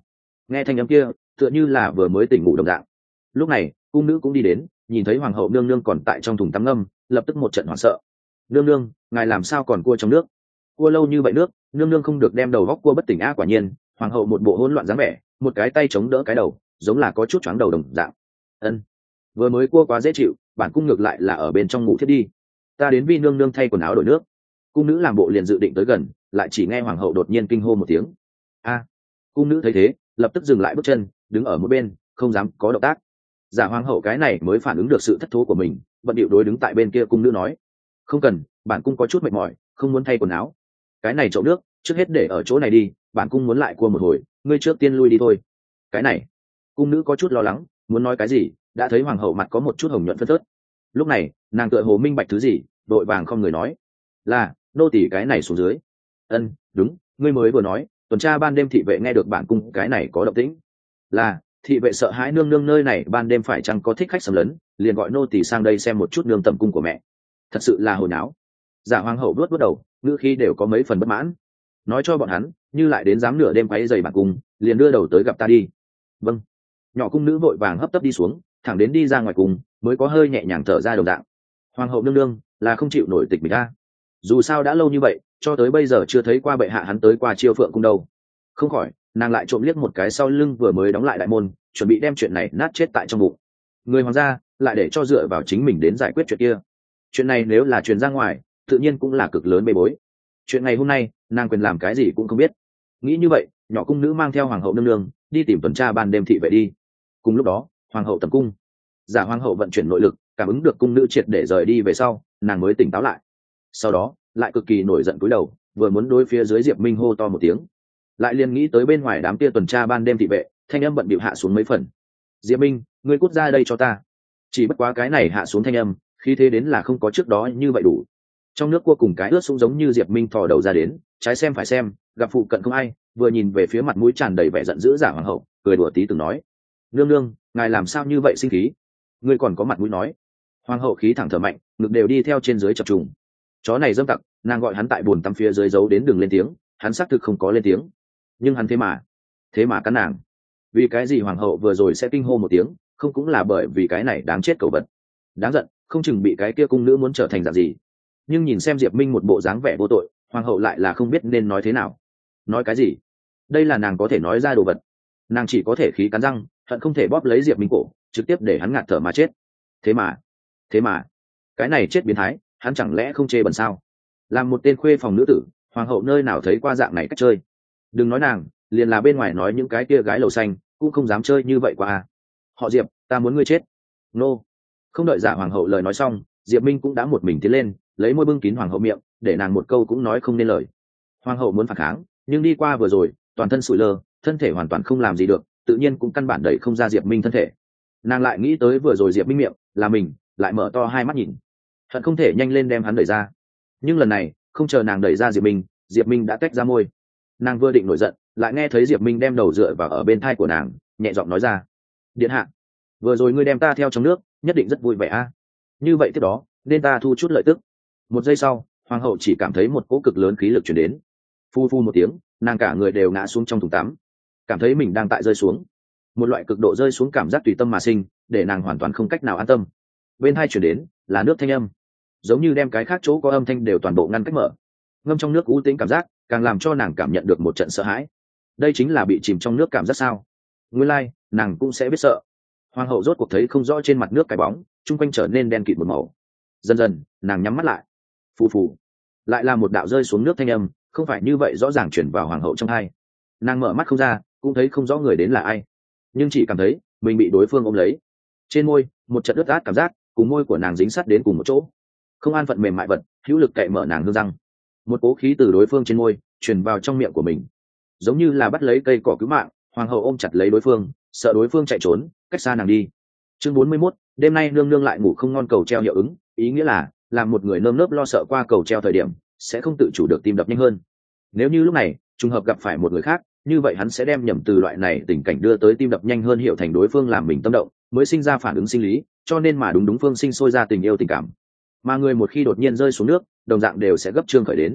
nghe thanh âm kia tựa như là vừa mới tỉnh ngủ đồng dạng. Lúc này cung nữ cũng đi đến, nhìn thấy hoàng hậu nương nương còn tại trong thùng tắm ngâm, lập tức một trận hoảng sợ. Nương nương, ngài làm sao còn cua trong nước? Cua lâu như vậy nước, nương nương không được đem đầu góc cua bất tỉnh a. Quả nhiên hoàng hậu một bộ hỗn loạn dáng vẻ, một cái tay chống đỡ cái đầu, giống là có chút choáng đầu đồng dạng. Ân, vừa mới cua quá dễ chịu, bản cung ngược lại là ở bên trong ngủ thiết đi. Ta đến vi nương nương thay quần áo đổi nước. Cung nữ làm bộ liền dự định tới gần, lại chỉ nghe hoàng hậu đột nhiên kinh hô một tiếng. A! Cung nữ thấy thế, lập tức dừng lại bước chân, đứng ở một bên, không dám có động tác. Giả hoàng hậu cái này mới phản ứng được sự thất thố của mình, bận điệu đối đứng tại bên kia cung nữ nói: không cần, bản cung có chút mệt mỏi, không muốn thay quần áo. Cái này chậu nước trước hết để ở chỗ này đi, bản cung muốn lại cua một hồi, ngươi trước tiên lui đi thôi. Cái này, cung nữ có chút lo lắng, muốn nói cái gì, đã thấy hoàng hậu mặt có một chút hồng nhuận phớt phớt. Lúc này nàng tựa hồ minh bạch thứ gì, đội vàng không người nói: là nô tỳ cái này xuống dưới. Ân, đúng, ngươi mới vừa nói tuần tra ban đêm thị vệ nghe được bản cung cái này có động tĩnh. Là thị vệ sợ hãi nương nương nơi này ban đêm phải chăng có thích khách xâm lấn, liền gọi nô tỳ sang đây xem một chút nương tầm cung của mẹ. Thật sự là hồi não. Giả hoàng hậu vuốt vuốt đầu, ngữ khí đều có mấy phần bất mãn. Nói cho bọn hắn, như lại đến dám nửa đêm quấy rầy bản cung, liền đưa đầu tới gặp ta đi. Vâng. Nhỏ cung nữ vội vàng hấp tấp đi xuống, thẳng đến đi ra ngoài cùng mới có hơi nhẹ nhàng thở ra đồng dạng. Hoàng hậu nương nương là không chịu nổi tịch mình ta. Dù sao đã lâu như vậy, cho tới bây giờ chưa thấy qua bệ hạ hắn tới qua chiêu phượng cung đâu. Không khỏi, nàng lại trộm liếc một cái sau lưng vừa mới đóng lại đại môn, chuẩn bị đem chuyện này nát chết tại trong bụng. Người hoàng gia lại để cho dựa vào chính mình đến giải quyết chuyện kia. Chuyện này nếu là truyền ra ngoài, tự nhiên cũng là cực lớn bê bối. Chuyện ngày hôm nay nàng quyền làm cái gì cũng không biết. Nghĩ như vậy, nhỏ cung nữ mang theo hoàng hậu nương nương đi tìm tuần tra ban đêm thị vệ đi. Cùng lúc đó hoàng hậu tầm cung, giả hoàng hậu vận chuyển nội lực, cảm ứng được cung nữ triệt để rời đi về sau, nàng mới tỉnh táo lại. Sau đó lại cực kỳ nổi giận cúi đầu, vừa muốn đối phía dưới Diệp Minh hô to một tiếng, lại liền nghĩ tới bên ngoài đám kia tuần tra ban đêm thị vệ, thanh âm bận bịu hạ xuống mấy phần. Diệp Minh, ngươi cút ra đây cho ta. Chỉ bất quá cái này hạ xuống thanh âm, khí thế đến là không có trước đó như vậy đủ. Trong nước cua cùng cái ướt sũng giống như Diệp Minh thò đầu ra đến, trái xem phải xem, gặp phụ cận không ai, vừa nhìn về phía mặt mũi tràn đầy vẻ giận dữ giả hoàng hậu, cười đùa tí từng nói: nương nương, ngài làm sao như vậy sinh khí? Ngươi còn có mặt mũi nói? Hoàng hậu khí thẳng thở mạnh, ngực đều đi theo trên dưới chập trùng. Chó này dâm tặc, nàng gọi hắn tại bồn tắm phía dưới giấu đến đường lên tiếng, hắn xác thực không có lên tiếng, nhưng hắn thế mà thế mà cắn nàng. Vì cái gì hoàng hậu vừa rồi sẽ kinh hô một tiếng, không cũng là bởi vì cái này đáng chết cầu vật, đáng giận, không chừng bị cái kia cung nữ muốn trở thành dạng gì. Nhưng nhìn xem Diệp Minh một bộ dáng vẻ vô tội, hoàng hậu lại là không biết nên nói thế nào. Nói cái gì? Đây là nàng có thể nói ra đồ vật. Nàng chỉ có thể khí cắn răng, hận không thể bóp lấy Diệp Minh cổ, trực tiếp để hắn ngạt thở mà chết. Thế mà thế mà cái này chết biến thái, hắn chẳng lẽ không chê bẩn sao? Làm một tên khuê phòng nữ tử, hoàng hậu nơi nào thấy qua dạng này cách chơi. Đừng nói nàng, liền là bên ngoài nói những cái kia gái lầu xanh cũng không dám chơi như vậy qua à. Họ Diệp, ta muốn ngươi chết. Nô. Không đợi giả hoàng hậu lời nói xong, Diệp Minh cũng đã một mình tiến lên, lấy môi bưng kín hoàng hậu miệng, để nàng một câu cũng nói không nên lời. Hoàng hậu muốn phản kháng, nhưng đi qua vừa rồi toàn thân sụi lơ, thân thể hoàn toàn không làm gì được, tự nhiên cũng căn bản đẩy không ra Diệp Minh thân thể. Nàng lại nghĩ tới vừa rồi Diệp Minh miệng là mình, lại mở to hai mắt nhìn, hận không thể nhanh lên đem hắn đẩy ra. Nhưng lần này không chờ nàng đẩy ra Diệp Minh, Diệp Minh đã tách ra môi. Nàng vừa định nổi giận, lại nghe thấy Diệp Minh đem đầu dựa vào ở bên thai của nàng, nhẹ giọng nói ra: điện hạ, vừa rồi ngươi đem ta theo trong nước, nhất định rất vui vẻ a. Như vậy tiếp đó nên ta thu chút lợi tức. Một giây sau, hoàng hậu chỉ cảm thấy một cỗ cực lớn khí lực truyền đến, phu phu một tiếng, nàng cả người đều ngã xuống trong thùng tắm, cảm thấy mình đang tại rơi xuống. Một loại cực độ rơi xuống cảm giác tùy tâm mà sinh, để nàng hoàn toàn không cách nào an tâm. Bên hai chuyển đến là nước thanh âm, giống như đem cái khác chỗ có âm thanh đều toàn bộ ngăn cách mở. Ngâm trong nước u tĩnh cảm giác càng làm cho nàng cảm nhận được một trận sợ hãi. Đây chính là bị chìm trong nước cảm giác sao? Nguyên lai, like, nàng cũng sẽ biết sợ. Hoàng hậu rốt cuộc thấy không rõ trên mặt nước cái bóng, chung quanh trở nên đen kịt một màu. Dần dần, nàng nhắm mắt lại. Phù phù, lại là một đạo rơi xuống nước thanh âm, không phải như vậy rõ ràng chuyển vào hoàng hậu trong tai. Nàng mở mắt không ra, cũng thấy không rõ người đến là ai, nhưng chỉ cảm thấy mình bị đối phương ôm lấy. Trên môi, một trận ướt át cảm giác, cùng môi của nàng dính sát đến cùng một chỗ. Không an phận mềm mại vật, hữu lực cậy mở nàng hương răng. Một cố khí từ đối phương trên môi truyền vào trong miệng của mình, giống như là bắt lấy cây cỏ cứu mạng. Hoàng hậu ôm chặt lấy đối phương, sợ đối phương chạy trốn, cách xa nàng đi. Chương bốn mươi mốt, đêm nay nương nương lại ngủ không ngon cầu treo hiệu ứng, ý nghĩa là làm một người nơm nớp lo sợ qua cầu treo thời điểm, sẽ không tự chủ được tim đập nhanh hơn. Nếu như lúc này trùng hợp gặp phải một người khác, như vậy hắn sẽ đem nhầm từ loại này tình cảnh đưa tới tim đập nhanh hơn hiểu thành đối phương làm mình tâm động, mới sinh ra phản ứng sinh lý, cho nên mà đúng đúng phương sinh sôi ra tình yêu tình cảm. Mà người một khi đột nhiên rơi xuống nước, đồng dạng đều sẽ gấp trương khởi đến.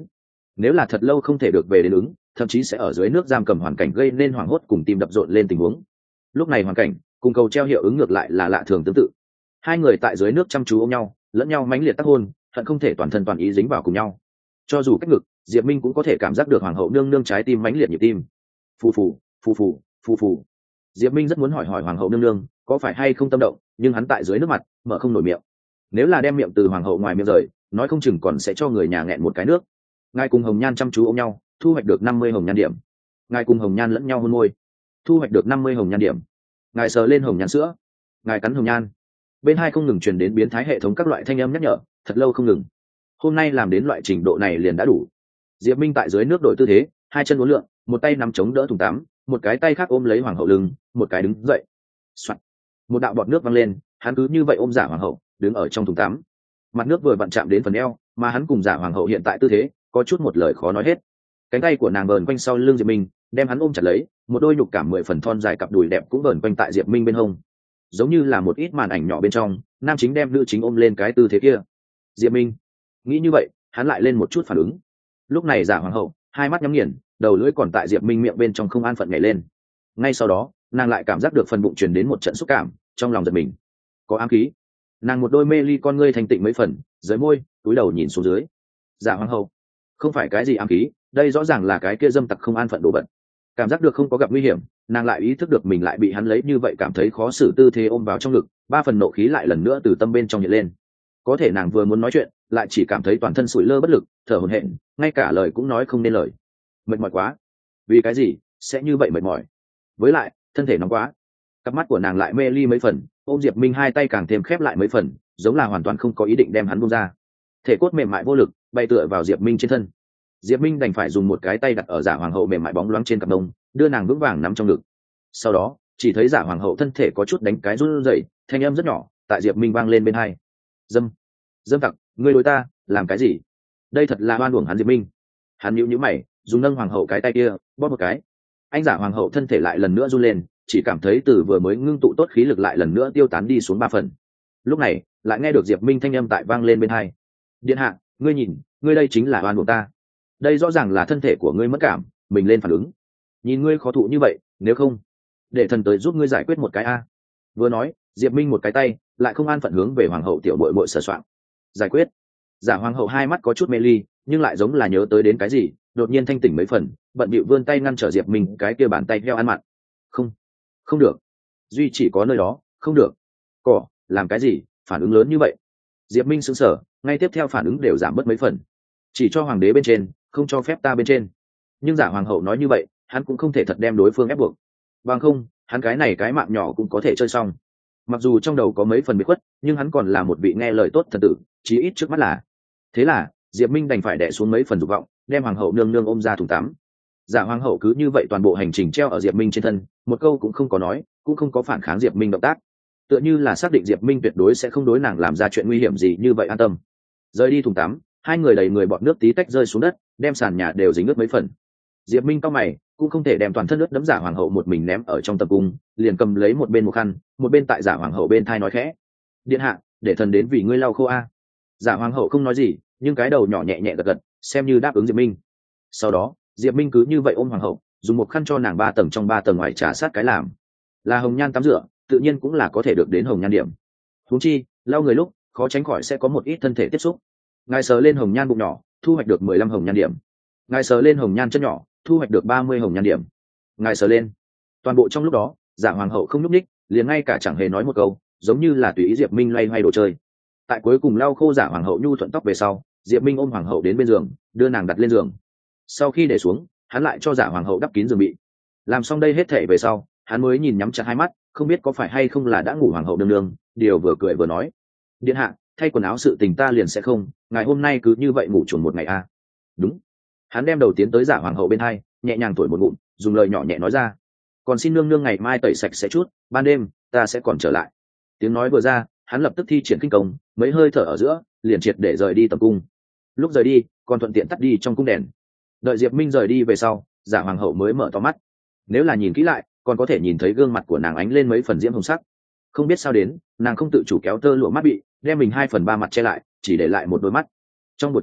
nếu là thật lâu không thể được về đến ứng, thậm chí sẽ ở dưới nước giam cầm hoàn cảnh gây nên hoảng hốt cùng tim đập rộn lên tình huống. Lúc này hoàn cảnh cùng cầu treo hiệu ứng ngược lại là lạ thường tương tự. Hai người tại dưới nước chăm chú ôm nhau, lẫn nhau mãnh liệt tác hôn, hận không thể toàn thân toàn ý dính vào cùng nhau. Cho dù cách ngực, Diệp Minh cũng có thể cảm giác được hoàng hậu nương nương trái tim mãnh liệt nhịp tim. Phù phù, phù phù, phù phù. Diệp Minh rất muốn hỏi hỏi hoàng hậu nương nương có phải hay không tâm động, nhưng hắn tại dưới nước mặt mở không nổi miệng. Nếu là đem miệng từ hoàng hậu ngoài miệng rời, nói không chừng còn sẽ cho người nhà nghẹn một cái nước. Ngài cùng Hồng Nhan chăm chú ôm nhau, thu hoạch được năm mươi hồng nhan điểm. Ngài cùng Hồng Nhan lẫn nhau hôn môi, thu hoạch được năm mươi hồng nhan điểm. Ngài sờ lên hồng nhan sữa, ngài cắn hồng nhan. Bên hai không ngừng truyền đến biến thái hệ thống các loại thanh âm nhắc nhở, thật lâu không ngừng. Hôm nay làm đến loại trình độ này liền đã đủ. Diệp Minh tại dưới nước đổi tư thế, hai chân uốn lượn, một tay nắm chống đỡ thùng tắm, một cái tay khác ôm lấy hoàng hậu lưng, một cái đứng dậy. Soạn. Một đạo bọt nước văng lên, hắn cứ như vậy ôm giả hoàng hậu, đứng ở trong thùng tắm. Mặt nước vừa vặn chạm đến phần eo, mà hắn cùng giả hoàng hậu hiện tại tư thế, có chút một lời khó nói hết. Cánh tay của nàng vờn quanh sau lưng Diệp Minh, đem hắn ôm chặt lấy, một đôi nhục cảm mười phần thon dài cặp đùi đẹp cũng vờn quanh tại Diệp Minh bên hông. Giống như là một ít màn ảnh nhỏ bên trong, nam chính đem nữ chính ôm lên cái tư thế kia. Diệp Minh nghĩ như vậy, hắn lại lên một chút phản ứng. Lúc này giả hoàng hậu hai mắt nhắm nghiền, đầu lưỡi còn tại Diệp Minh miệng bên trong không an phận nhảy lên. Ngay sau đó, nàng lại cảm giác được phần bụng truyền đến một trận xúc cảm, trong lòng giật mình. Có ám khí. Nàng một đôi mê ly con ngươi thành tịnh mấy phần, dưới môi, túi đầu nhìn xuống dưới. Giả hoàng hậu, không phải cái gì ám khí, đây rõ ràng là cái kia dâm tặc không an phận đồ vật. Cảm giác được không có gặp nguy hiểm, nàng lại ý thức được mình lại bị hắn lấy như vậy cảm thấy khó xử tư thế ôm vào trong ngực, ba phần nộ khí lại lần nữa từ tâm bên trong hiện lên. Có thể nàng vừa muốn nói chuyện, lại chỉ cảm thấy toàn thân sủi lơ bất lực, thở hổn hển, ngay cả lời cũng nói không nên lời. Mệt mỏi quá. Vì cái gì sẽ như vậy mệt mỏi? Với lại thân thể nóng quá. Cặp mắt của nàng lại mê ly mấy phần, ôm Diệp Minh hai tay càng thêm khép lại mấy phần, giống là hoàn toàn không có ý định đem hắn buông ra. Thể cốt mềm mại vô lực, bay tựa vào Diệp Minh trên thân. Diệp Minh đành phải dùng một cái tay đặt ở giả hoàng hậu mềm mại bóng loáng trên cặp đông, đưa nàng vững vàng nắm trong ngực. Sau đó chỉ thấy giả hoàng hậu thân thể có chút đánh cái run rẩy, thanh âm rất nhỏ tại Diệp Minh vang lên bên hai. Dâm, dâm tặc, ngươi đối ta làm cái gì? Đây thật là oan uổng hắn. Diệp Minh hắn nhíu nhíu mày, dùng nâng hoàng hậu cái tay kia bóp một cái. Anh giả hoàng hậu thân thể lại lần nữa run lên, chỉ cảm thấy từ vừa mới ngưng tụ tốt khí lực lại lần nữa tiêu tán đi xuống ba phần. Lúc này lại nghe được Diệp Minh thanh âm tại vang lên bên hai. Điện hạ, ngươi nhìn, ngươi đây chính là oan uổng ta. Đây rõ ràng là thân thể của ngươi mất cảm, mình lên phản ứng. Nhìn ngươi khó thụ như vậy, nếu không để thần tới giúp ngươi giải quyết một cái a. Vừa nói, Diệp Minh một cái tay lại không an phận hướng về hoàng hậu tiểu bội bội sờ soạng. Giải quyết. Giả hoàng hậu hai mắt có chút mê ly, nhưng lại giống là nhớ tới đến cái gì, đột nhiên thanh tỉnh mấy phần, bận bịu vươn tay ngăn trở Diệp Minh cái kia bàn tay heo ăn mặn. Không, không được. Duy chỉ có nơi đó, không được. Cỏ, làm cái gì, phản ứng lớn như vậy? Diệp Minh sững sờ, ngay tiếp theo phản ứng đều giảm bớt mấy phần. Chỉ cho hoàng đế bên trên, không cho phép ta bên trên. Nhưng giả hoàng hậu nói như vậy, hắn cũng không thể thật đem đối phương ép buộc. Bằng không, hắn cái này cái mạng nhỏ cũng có thể chơi xong. Mặc dù trong đầu có mấy phần bị khuất, nhưng hắn còn là một vị nghe lời tốt thần tử, chí ít trước mắt là. Thế là Diệp Minh đành phải đè xuống mấy phần dục vọng, đem hoàng hậu nương nương ôm ra thùng tắm. Giả hoàng hậu cứ như vậy toàn bộ hành trình treo ở Diệp Minh trên thân, một câu cũng không có nói, cũng không có phản kháng Diệp Minh động tác, tựa như là xác định Diệp Minh tuyệt đối sẽ không đối nàng làm ra chuyện nguy hiểm gì như vậy, an tâm. Rời đi thùng tắm, hai người đầy người bọt nước tí tách rơi xuống đất, đem sàn nhà đều dính ướt mấy phần. Diệp Minh cau mày, cũng không thể đem toàn thân ướt đẫm giả hoàng hậu một mình ném ở trong tập cung, liền cầm lấy một bên một khăn, một bên tại giả hoàng hậu bên thai nói khẽ: điện hạ, để thần đến vì ngươi lau khô a. Giả hoàng hậu không nói gì, nhưng cái đầu nhỏ nhẹ nhẹ gật gật, xem như đáp ứng Diệp Minh. Sau đó Diệp Minh cứ như vậy ôm hoàng hậu, dùng một khăn cho nàng ba tầng trong ba tầng ngoài trà sát cái làm. Là hồng nhan tắm rửa, tự nhiên cũng là có thể được đến hồng nhan điểm. Huống chi lau người lúc khó tránh khỏi sẽ có một ít thân thể tiếp xúc. Ngài sờ lên hồng nhan bụng nhỏ, thu hoạch được mười lăm hồng nhan điểm. Ngài sờ lên hồng nhan chân nhỏ, thu hoạch được ba mươi hồng nhan điểm. Ngài sờ lên. Toàn bộ trong lúc đó, giả hoàng hậu không nhúc nhích, liền ngay cả chẳng hề nói một câu, giống như là tùy ý Diệp Minh loay hoay đồ chơi. Tại cuối cùng lau khô giả hoàng hậu nhu thuận tóc về sau, Diệp Minh ôm hoàng hậu đến bên giường, đưa nàng đặt lên giường. Sau khi để xuống, hắn lại cho giả hoàng hậu đắp kín giường bị. Làm xong đây hết thể về sau, hắn mới nhìn nhắm chặt hai mắt, không biết có phải hay không là đã ngủ hoàng hậu đương đương, điều vừa cười vừa nói: điện hạ, thay quần áo sự tình ta liền sẽ không, ngày hôm nay cứ như vậy ngủ chuồn một ngày a. À? Đúng. Hắn đem đầu tiến tới giả hoàng hậu bên hai, nhẹ nhàng thổi một ngụm, dùng lời nhỏ nhẹ nói ra: còn xin nương nương ngày mai tẩy sạch sẽ chút, ban đêm ta sẽ còn trở lại. Tiếng nói vừa ra, hắn lập tức thi triển kinh công, mấy hơi thở ở giữa liền triệt để rời đi tầm cung. Lúc rời đi còn thuận tiện tắt đi trong cung đèn. Đợi Diệp Minh rời đi về sau, giả hoàng hậu mới mở to mắt. Nếu là nhìn kỹ lại, còn có thể nhìn thấy gương mặt của nàng ánh lên mấy phần diễm hồng sắc. Không biết sao đến, nàng không tự chủ kéo tơ lụa mắt bị, đem mình hai phần ba mặt che lại, chỉ để lại một đôi mắt. Trong buổi tối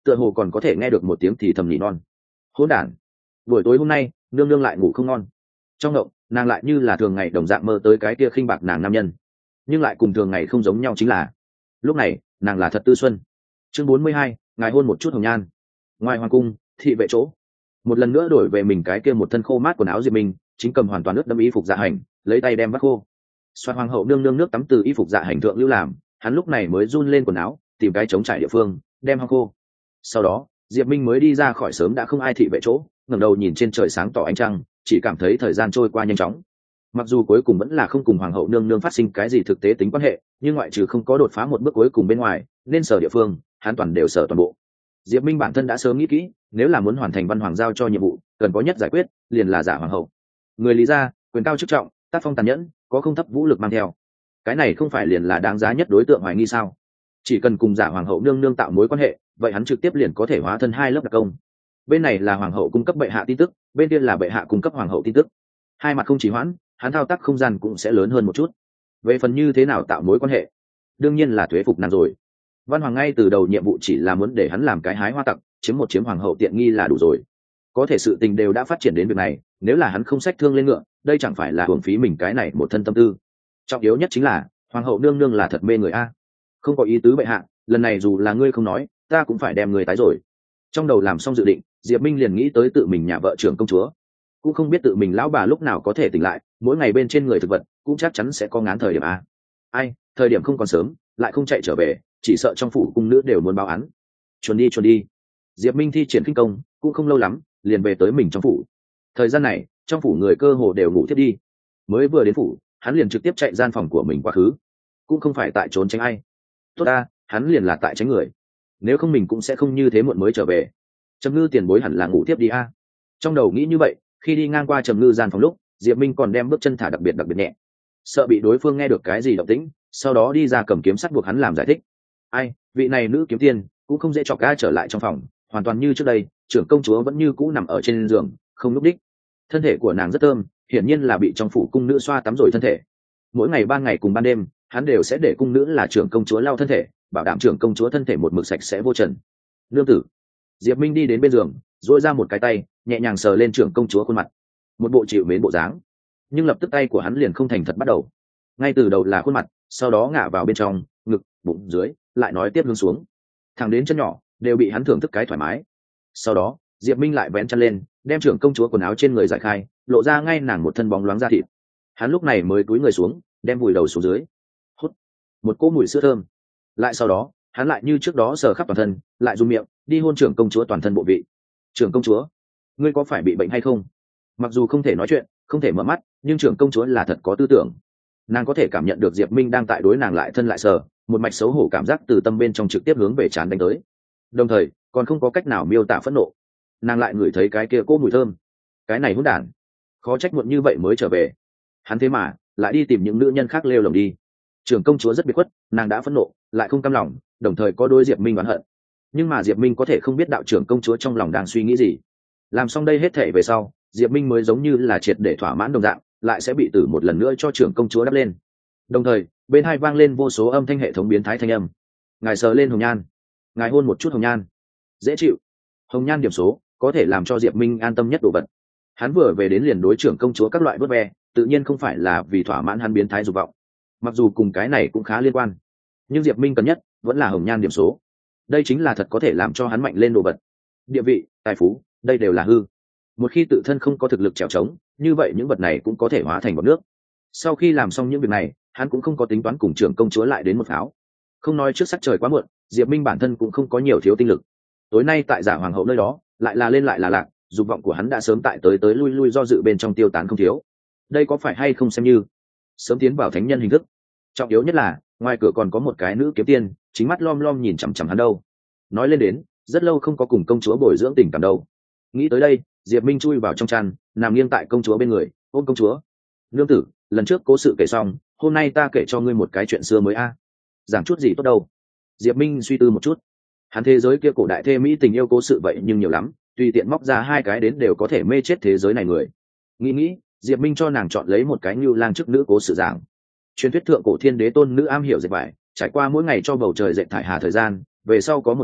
tựa hồ còn có thể nghe được một tiếng thì thầm nhỉ non. Hỗn đản, buổi tối hôm nay nương nương lại ngủ không ngon. Trong động nàng lại như là thường ngày đồng dạng mơ tới cái kia khinh bạc nàng nam nhân, nhưng lại cùng thường ngày không giống nhau chính là lúc này nàng là thật tư xuân. Chương bốn mươi hai, ngài hôn một chút hồng nhan. Ngoài hoàng cung, thị vệ chỗ một lần nữa đổi về mình cái kia một thân khô mát quần áo diệp minh chính cầm hoàn toàn nước đẫm y phục dạ hành, lấy tay đem vắt khô. Xoa hoàng hậu nương nương nước tắm từ y phục dạ hành thượng lưu làm, hắn lúc này mới run lên quần áo, tìm cái chống trải địa phương đem hong khô. Sau đó diệp minh mới đi ra khỏi sớm đã không ai thị vệ chỗ, ngẩng đầu nhìn trên trời sáng tỏ ánh trăng, chỉ cảm thấy thời gian trôi qua nhanh chóng. Mặc dù cuối cùng vẫn là không cùng hoàng hậu nương nương phát sinh cái gì thực tế tính quan hệ, nhưng ngoại trừ không có đột phá một bước cuối cùng bên ngoài, nên sở địa phương hắn toàn đều sở toàn bộ. Diệp minh bản thân đã sớm nghĩ kỹ, nếu là muốn hoàn thành văn hoàng giao cho nhiệm vụ, cần có nhất giải quyết liền là giả hoàng hậu. Người lý gia, quyền cao chức trọng, tác phong tàn nhẫn, có không thấp vũ lực mang theo, cái này không phải liền là đáng giá nhất đối tượng hoài nghi sao? Chỉ cần cùng giả hoàng hậu nương nương tạo mối quan hệ, vậy hắn trực tiếp liền có thể hóa thân hai lớp đặc công. Bên này là hoàng hậu cung cấp bệ hạ tin tức, bên kia là bệ hạ cung cấp hoàng hậu tin tức, hai mặt không chỉ hoãn, hắn thao tác không gian cũng sẽ lớn hơn một chút. Về phần như thế nào tạo mối quan hệ, đương nhiên là thuế phục nàng rồi. Văn hoàng ngay từ đầu nhiệm vụ chỉ là muốn để hắn làm cái hái hoa tặc, chiếm một chiếm hoàng hậu tiện nghi là đủ rồi. Có thể sự tình đều đã phát triển đến việc này, nếu là hắn không xách thương lên ngựa, đây chẳng phải là hưởng phí mình cái này một thân tâm tư. Trọng yếu nhất chính là hoàng hậu nương nương là thật mê người a. Không có ý tứ bệ hạ, lần này dù là ngươi không nói, ta cũng phải đem người tái rồi. Trong đầu làm xong dự định, diệp minh liền nghĩ tới tự mình nhà vợ trưởng công chúa, cũng không biết tự mình lão bà lúc nào có thể tỉnh lại, mỗi ngày bên trên người thực vật cũng chắc chắn sẽ có ngán thời điểm a. Ai, thời điểm không còn sớm, lại không chạy trở về, chỉ sợ trong phủ cung nữ đều muốn báo án. Chuồn đi chuồn đi. Diệp minh thi triển kinh công cũng không lâu lắm liền về tới mình trong phủ. Thời gian này trong phủ người cơ hồ đều ngủ thiết đi, mới vừa đến phủ hắn liền trực tiếp chạy gian phòng của mình quá khứ, cũng không phải tại trốn tránh ai. Tốt ta, hắn liền là tại tránh người, nếu không mình cũng sẽ không như thế muộn mới trở về. Trầm ngư tiền bối hẳn là ngủ tiếp đi a. Trong đầu nghĩ như vậy, khi đi ngang qua trầm ngư gian phòng lúc, diệp minh còn đem bước chân thả đặc biệt đặc biệt nhẹ, sợ bị đối phương nghe được cái gì động tĩnh, sau đó đi ra cầm kiếm sắt buộc hắn làm giải thích. Ai, vị này nữ kiếm tiên cũng không dễ chọc ga trở lại trong phòng, hoàn toàn như trước đây, trưởng công chúa vẫn như cũ nằm ở trên giường không lúc đích. Thân thể của nàng rất thơm, hiển nhiên là bị trong phủ cung nữ xoa tắm rồi thân thể. Mỗi ngày ban ngày cùng ban đêm hắn đều sẽ để cung nữ là trưởng công chúa lau thân thể, bảo đảm trưởng công chúa thân thể một mực sạch sẽ vô trần. Nương tử. Diệp minh đi đến bên giường, duỗi ra một cái tay nhẹ nhàng sờ lên trưởng công chúa khuôn mặt, một bộ chịu mến bộ dáng. Nhưng lập tức tay của hắn liền không thành thật bắt đầu. Ngay từ đầu là khuôn mặt, sau đó ngả vào bên trong ngực, bụng dưới, lại nói tiếp hướng xuống, thẳng đến chân nhỏ đều bị hắn thưởng thức cái thoải mái. Sau đó diệp minh lại vén chân lên, đem trưởng công chúa quần áo trên người giải khai, lộ ra ngay nàng một thân bóng loáng da thịt. Hắn lúc này mới cúi người xuống, đem vùi đầu xuống dưới, hút một cỗ mùi sữa thơm. Lại sau đó hắn lại như trước đó sờ khắp toàn thân, lại dùng miệng đi hôn trưởng công chúa toàn thân bộ vị. Trưởng công chúa, ngươi có phải bị bệnh hay không? Mặc dù không thể nói chuyện, không thể mở mắt, nhưng trưởng công chúa là thật có tư tưởng. Nàng có thể cảm nhận được diệp minh đang tại đối nàng lại thân lại sờ, một mạch xấu hổ cảm giác từ tâm bên trong trực tiếp hướng về trán đánh tới, đồng thời còn không có cách nào miêu tả phẫn nộ. Nàng lại ngửi thấy cái kia cỗ mùi thơm, cái này hỗn đản, khó trách muộn như vậy mới trở về. Hắn thế mà lại đi tìm những nữ nhân khác lêu lồng đi. Trưởng công chúa rất biệt khuất, nàng đã phẫn nộ lại không cam lòng, đồng thời có đôi diệp minh oán hận. Nhưng mà diệp minh có thể không biết đạo trưởng công chúa trong lòng đang suy nghĩ gì. Làm xong đây hết thể về sau, diệp minh mới giống như là triệt để thỏa mãn đồng dạng, lại sẽ bị tử một lần nữa cho trưởng công chúa đắp lên. Đồng thời bên hai vang lên vô số âm thanh hệ thống biến thái thanh âm. Ngài sờ lên hồng nhan, ngài hôn một chút hồng nhan, dễ chịu. Hồng nhan điểm số có thể làm cho diệp minh an tâm nhất đồ vật. Hắn vừa về đến liền đối trưởng công chúa các loại vớt ve, tự nhiên không phải là vì thỏa mãn hắn biến thái dục vọng, mặc dù cùng cái này cũng khá liên quan, nhưng diệp minh cần nhất vẫn là hồng nhan điểm số. Đây chính là thật có thể làm cho hắn mạnh lên đồ vật. Địa vị, tài phú, đây đều là hư. Một khi tự thân không có thực lực trèo trống, như vậy những vật này cũng có thể hóa thành bọt nước. Sau khi làm xong những việc này, hắn cũng không có tính toán cùng trưởng công chúa lại đến một pháo. Không nói trước sắc trời quá muộn, diệp minh bản thân cũng không có nhiều thiếu tinh lực. Tối nay tại giả hoàng hậu nơi đó lại là lên lại là lạc, dục vọng của hắn đã sớm tại tới tới lui lui do dự bên trong tiêu tán không thiếu. Đây có phải hay không xem như sớm tiến vào thánh nhân hình thức. Trọng yếu nhất là ngoài cửa còn có một cái nữ kiếm tiên chính mắt lom lom nhìn chằm chằm hắn đâu. Nói lên đến rất lâu không có cùng công chúa bồi dưỡng tình cảm đâu. Nghĩ tới đây, diệp minh chui vào trong chăn, nằm nghiêng tại công chúa bên người, ôm công chúa. Nương tử, lần trước cố sự kể xong, hôm nay ta kể cho ngươi một cái chuyện xưa mới a. À. Giảng chút gì tốt đâu. Diệp minh suy tư một chút, hắn thế giới kia cổ đại thê mỹ tình yêu cố sự vậy nhưng nhiều lắm, tùy tiện móc ra hai cái đến đều có thể mê chết thế giới này người. Nghĩ nghĩ, diệp minh cho nàng chọn lấy một cái như lang chức nữ cố sự giảng. Truyền thuyết thượng cổ thiên đế tôn nữ am hiểu dệt vải, trải qua mỗi ngày cho bầu trời dệt thải hà thời gian, về sau có một ngày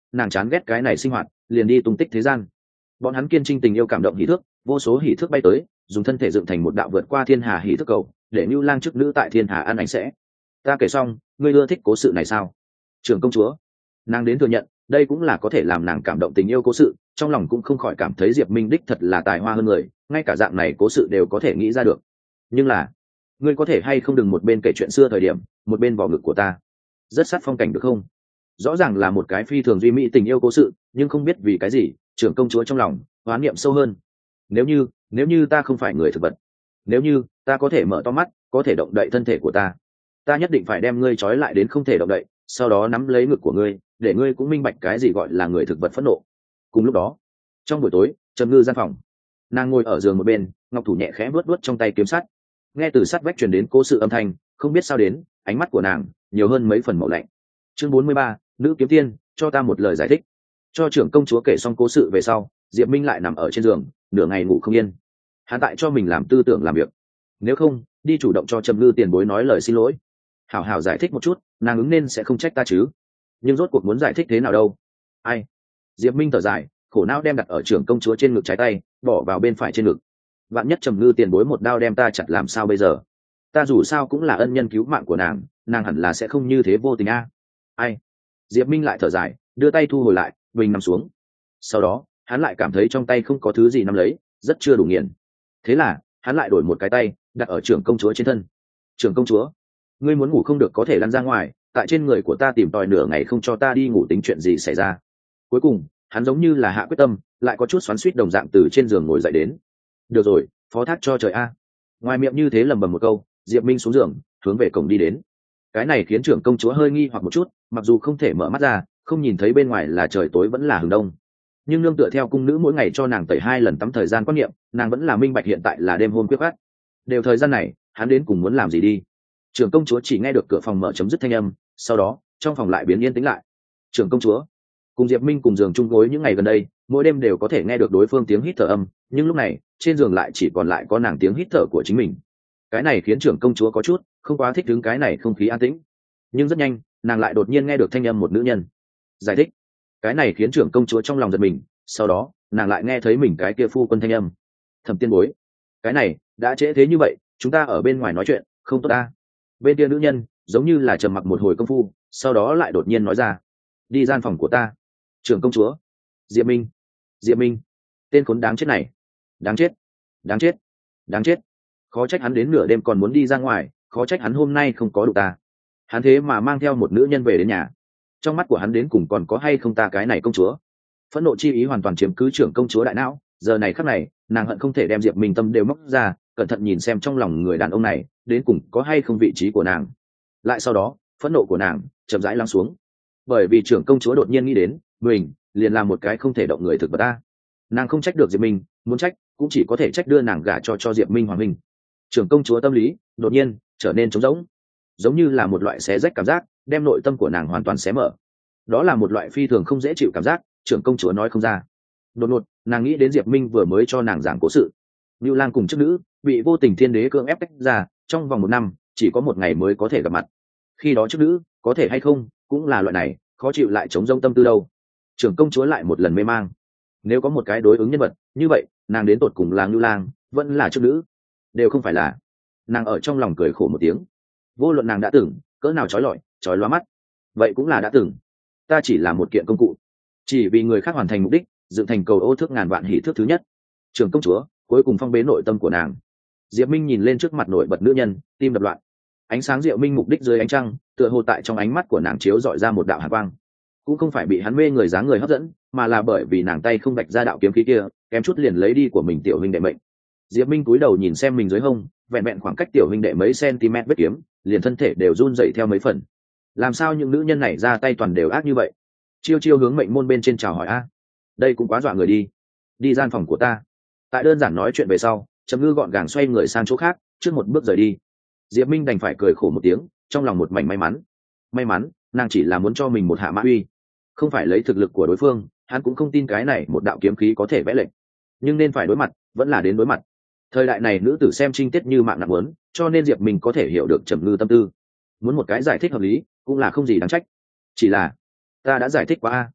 nàng chán ghét cái này sinh hoạt, liền đi tung tích thế gian. Bọn hắn kiên trinh tình yêu cảm động hỉ thước, vô số hỉ thước bay tới, dùng thân thể dựng thành một đạo vượt qua thiên hà hỉ thước cầu, để Nưu Lang chức nữ tại thiên hà ăn ánh sẽ. Ta kể xong, ngươi ưa thích cố sự này sao? Trưởng công chúa, nàng đến thừa nhận, đây cũng là có thể làm nàng cảm động tình yêu cố sự, trong lòng cũng không khỏi cảm thấy Diệp Minh đích thật là tài hoa hơn người, ngay cả dạng này cố sự đều có thể nghĩ ra được. Nhưng là, ngươi có thể hay không đừng một bên kể chuyện xưa thời điểm, một bên vỏ ngực của ta, rất sát phong cảnh được không? Rõ ràng là một cái phi thường duy mỹ tình yêu cố sự, nhưng không biết vì cái gì, trưởng công chúa trong lòng hoán niệm sâu hơn. Nếu như, nếu như ta không phải người thực vật, nếu như ta có thể mở to mắt, có thể động đậy thân thể của ta, ta nhất định phải đem ngươi trói lại đến không thể động đậy, sau đó nắm lấy ngực của ngươi, để ngươi cũng minh bạch cái gì gọi là người thực vật phẫn nộ. Cùng lúc đó, trong buổi tối, Trầm Ngư gian phòng, nàng ngồi ở giường một bên, ngọc thủ nhẹ khẽ vuốt vuốt trong tay kiếm sắt, nghe từ sắt vách truyền đến cố sự âm thanh, không biết sao đến, ánh mắt của nàng nhiều hơn mấy phần màu lạnh. Chương bốn mươi ba, nữ kiếm tiên, cho ta một lời giải thích. Cho trưởng công chúa kể xong cố sự về sau, Diệp Minh lại nằm ở trên giường, nửa ngày ngủ không yên. Hắn tại cho mình làm tư tưởng làm việc, nếu không, đi chủ động cho Trầm Ngư tiền bối nói lời xin lỗi, hảo hảo giải thích một chút, nàng ứng nên sẽ không trách ta chứ. Nhưng rốt cuộc muốn giải thích thế nào đâu? Ai? Diệp Minh thở dài, khổ não đem đặt ở trưởng công chúa trên ngực trái tay, bỏ vào bên phải trên ngực. Vạn nhất Trầm Ngư tiền bối một đao đem ta chặt làm sao bây giờ? Ta dù sao cũng là ân nhân cứu mạng của nàng, nàng hẳn là sẽ không như thế vô tình a. Ai? Diệp Minh lại thở dài, đưa tay thu hồi lại, bình nằm xuống. Sau đó, hắn lại cảm thấy trong tay không có thứ gì nắm lấy, rất chưa đủ nghiền. Thế là, hắn lại đổi một cái tay, đặt ở trưởng công chúa trên thân. Trưởng công chúa, ngươi muốn ngủ không được có thể lăn ra ngoài, tại trên người của ta tìm tòi nửa ngày không cho ta đi ngủ tính chuyện gì xảy ra. Cuối cùng, hắn giống như là hạ quyết tâm, lại có chút xoắn xuýt đồng dạng từ trên giường ngồi dậy đến. Được rồi, phó thác cho trời a. Ngoài miệng như thế lầm bầm một câu, Diệp Minh xuống giường, hướng về cổng đi đến. Cái này khiến trưởng công chúa hơi nghi hoặc một chút, mặc dù không thể mở mắt ra, không nhìn thấy bên ngoài là trời tối vẫn là hừng đông, nhưng nương tựa theo cung nữ mỗi ngày cho nàng tẩy hai lần tắm thời gian quan niệm, nàng vẫn là minh bạch hiện tại là đêm hôm quyết khát. Đều thời gian này, hắn đến cùng muốn làm gì đi? Trưởng công chúa chỉ nghe được cửa phòng mở chấm dứt thanh âm, sau đó trong phòng lại biến yên tĩnh lại. Trưởng công chúa cùng Diệp Minh cùng giường chung gối những ngày gần đây, mỗi đêm đều có thể nghe được đối phương tiếng hít thở âm, nhưng lúc này trên giường lại chỉ còn lại có nàng tiếng hít thở của chính mình. Cái này khiến trưởng công chúa có chút không quá thích ứng cái này không khí an tĩnh. Nhưng rất nhanh, nàng lại đột nhiên nghe được thanh âm một nữ nhân giải thích. Cái này khiến trưởng công chúa trong lòng giật mình, sau đó nàng lại nghe thấy mình cái kia phu quân thanh âm. Thẩm tiên bối, cái này đã trễ thế như vậy, chúng ta ở bên ngoài nói chuyện không tốt ta. Bên kia nữ nhân giống như là trầm mặc một hồi công phu, sau đó lại đột nhiên nói ra, đi gian phòng của ta. Trưởng công chúa, Diệp Minh, Diệp Minh, tên khốn đáng chết này, đáng chết, đáng chết, đáng chết. Khó trách hắn đến nửa đêm còn muốn đi ra ngoài, khó trách hắn hôm nay không có đủ ta. Hắn thế mà mang theo một nữ nhân về đến nhà, trong mắt của hắn đến cùng còn có hay không ta cái này công chúa. Phẫn nộ chi ý hoàn toàn chiếm cứ trưởng công chúa đại não, giờ này khắc này nàng hận không thể đem Diệp Minh tâm đều móc ra, cẩn thận nhìn xem trong lòng người đàn ông này đến cùng có hay không vị trí của nàng. Lại sau đó phẫn nộ của nàng chậm rãi lắng xuống, bởi vì trưởng công chúa đột nhiên nghĩ đến mình liền là một cái không thể động người thực vật ta. Nàng không trách được Diệp Minh, muốn trách cũng chỉ có thể trách đưa nàng gả cho cho Diệp Minh hoàng minh. Trưởng công chúa tâm lý đột nhiên trở nên trống rỗng, giống như là một loại xé rách cảm giác đem nội tâm của nàng hoàn toàn xé mở. Đó là một loại phi thường không dễ chịu cảm giác, trưởng công chúa nói không ra. Đột ngột nàng nghĩ đến Diệp Minh vừa mới cho nàng giảng cố sự, Nưu Lang cùng chức nữ bị vô tình thiên đế cưỡng ép tách ra, trong vòng một năm chỉ có một ngày mới có thể gặp mặt. Khi đó chức nữ có thể hay không cũng là loại này khó chịu lại chống rông tâm tư đâu. Trưởng công chúa lại một lần mê mang, nếu có một cái đối ứng nhân vật như vậy, nàng đến tột cùng là Nưu Lang vẫn là chức nữ, đều không phải là. Nàng ở trong lòng cười khổ một tiếng, vô luận nàng đã từng cỡ nào trói lọi trói lóa mắt, vậy cũng là đã từng. Ta chỉ là một kiện công cụ, chỉ vì người khác hoàn thành mục đích, dựng thành cầu ô thước ngàn vạn hỷ thước thứ nhất. Trưởng công chúa cuối cùng phong bế nội tâm của nàng. Diệp Minh nhìn lên trước mặt nổi bật nữ nhân, tim đập loạn. Ánh sáng diệu minh mục đích dưới ánh trăng, tựa hồ tại trong ánh mắt của nàng chiếu dọi ra một đạo hàn quang. Cũng không phải bị hắn mê người dáng người hấp dẫn, mà là bởi vì nàng tay không vạch ra đạo kiếm khí kia, kém chút liền lấy đi của mình tiểu huynh đệ mệnh. Diệp Minh cúi đầu nhìn xem mình dưới hông, vẹn vẹn khoảng cách tiểu huynh đệ mấy cm vết kiếm, liền thân thể đều run dậy theo mấy phần. Làm sao những nữ nhân này ra tay toàn đều ác như vậy? Chiêu chiêu hướng mệnh môn bên trên chào hỏi a, đây cũng quá dọa người đi. Đi gian phòng của ta. Tại đơn giản nói chuyện về sau, Trầm Ngư gọn gàng xoay người sang chỗ khác, trước một bước rời đi. Diệp Minh đành phải cười khổ một tiếng, trong lòng một mảnh may mắn. May mắn, nàng chỉ là muốn cho mình một hạ mã uy, không phải lấy thực lực của đối phương, hắn cũng không tin cái này một đạo kiếm khí có thể vẽ lệnh. Nhưng nên phải đối mặt, vẫn là đến đối mặt. Thời đại này nữ tử xem trinh tiết như mạng nặng muốn, cho nên Diệp Minh có thể hiểu được Trầm Ngư tâm tư. Muốn một cái giải thích hợp lý, cũng là không gì đáng trách. Chỉ là, ta đã giải thích quá a.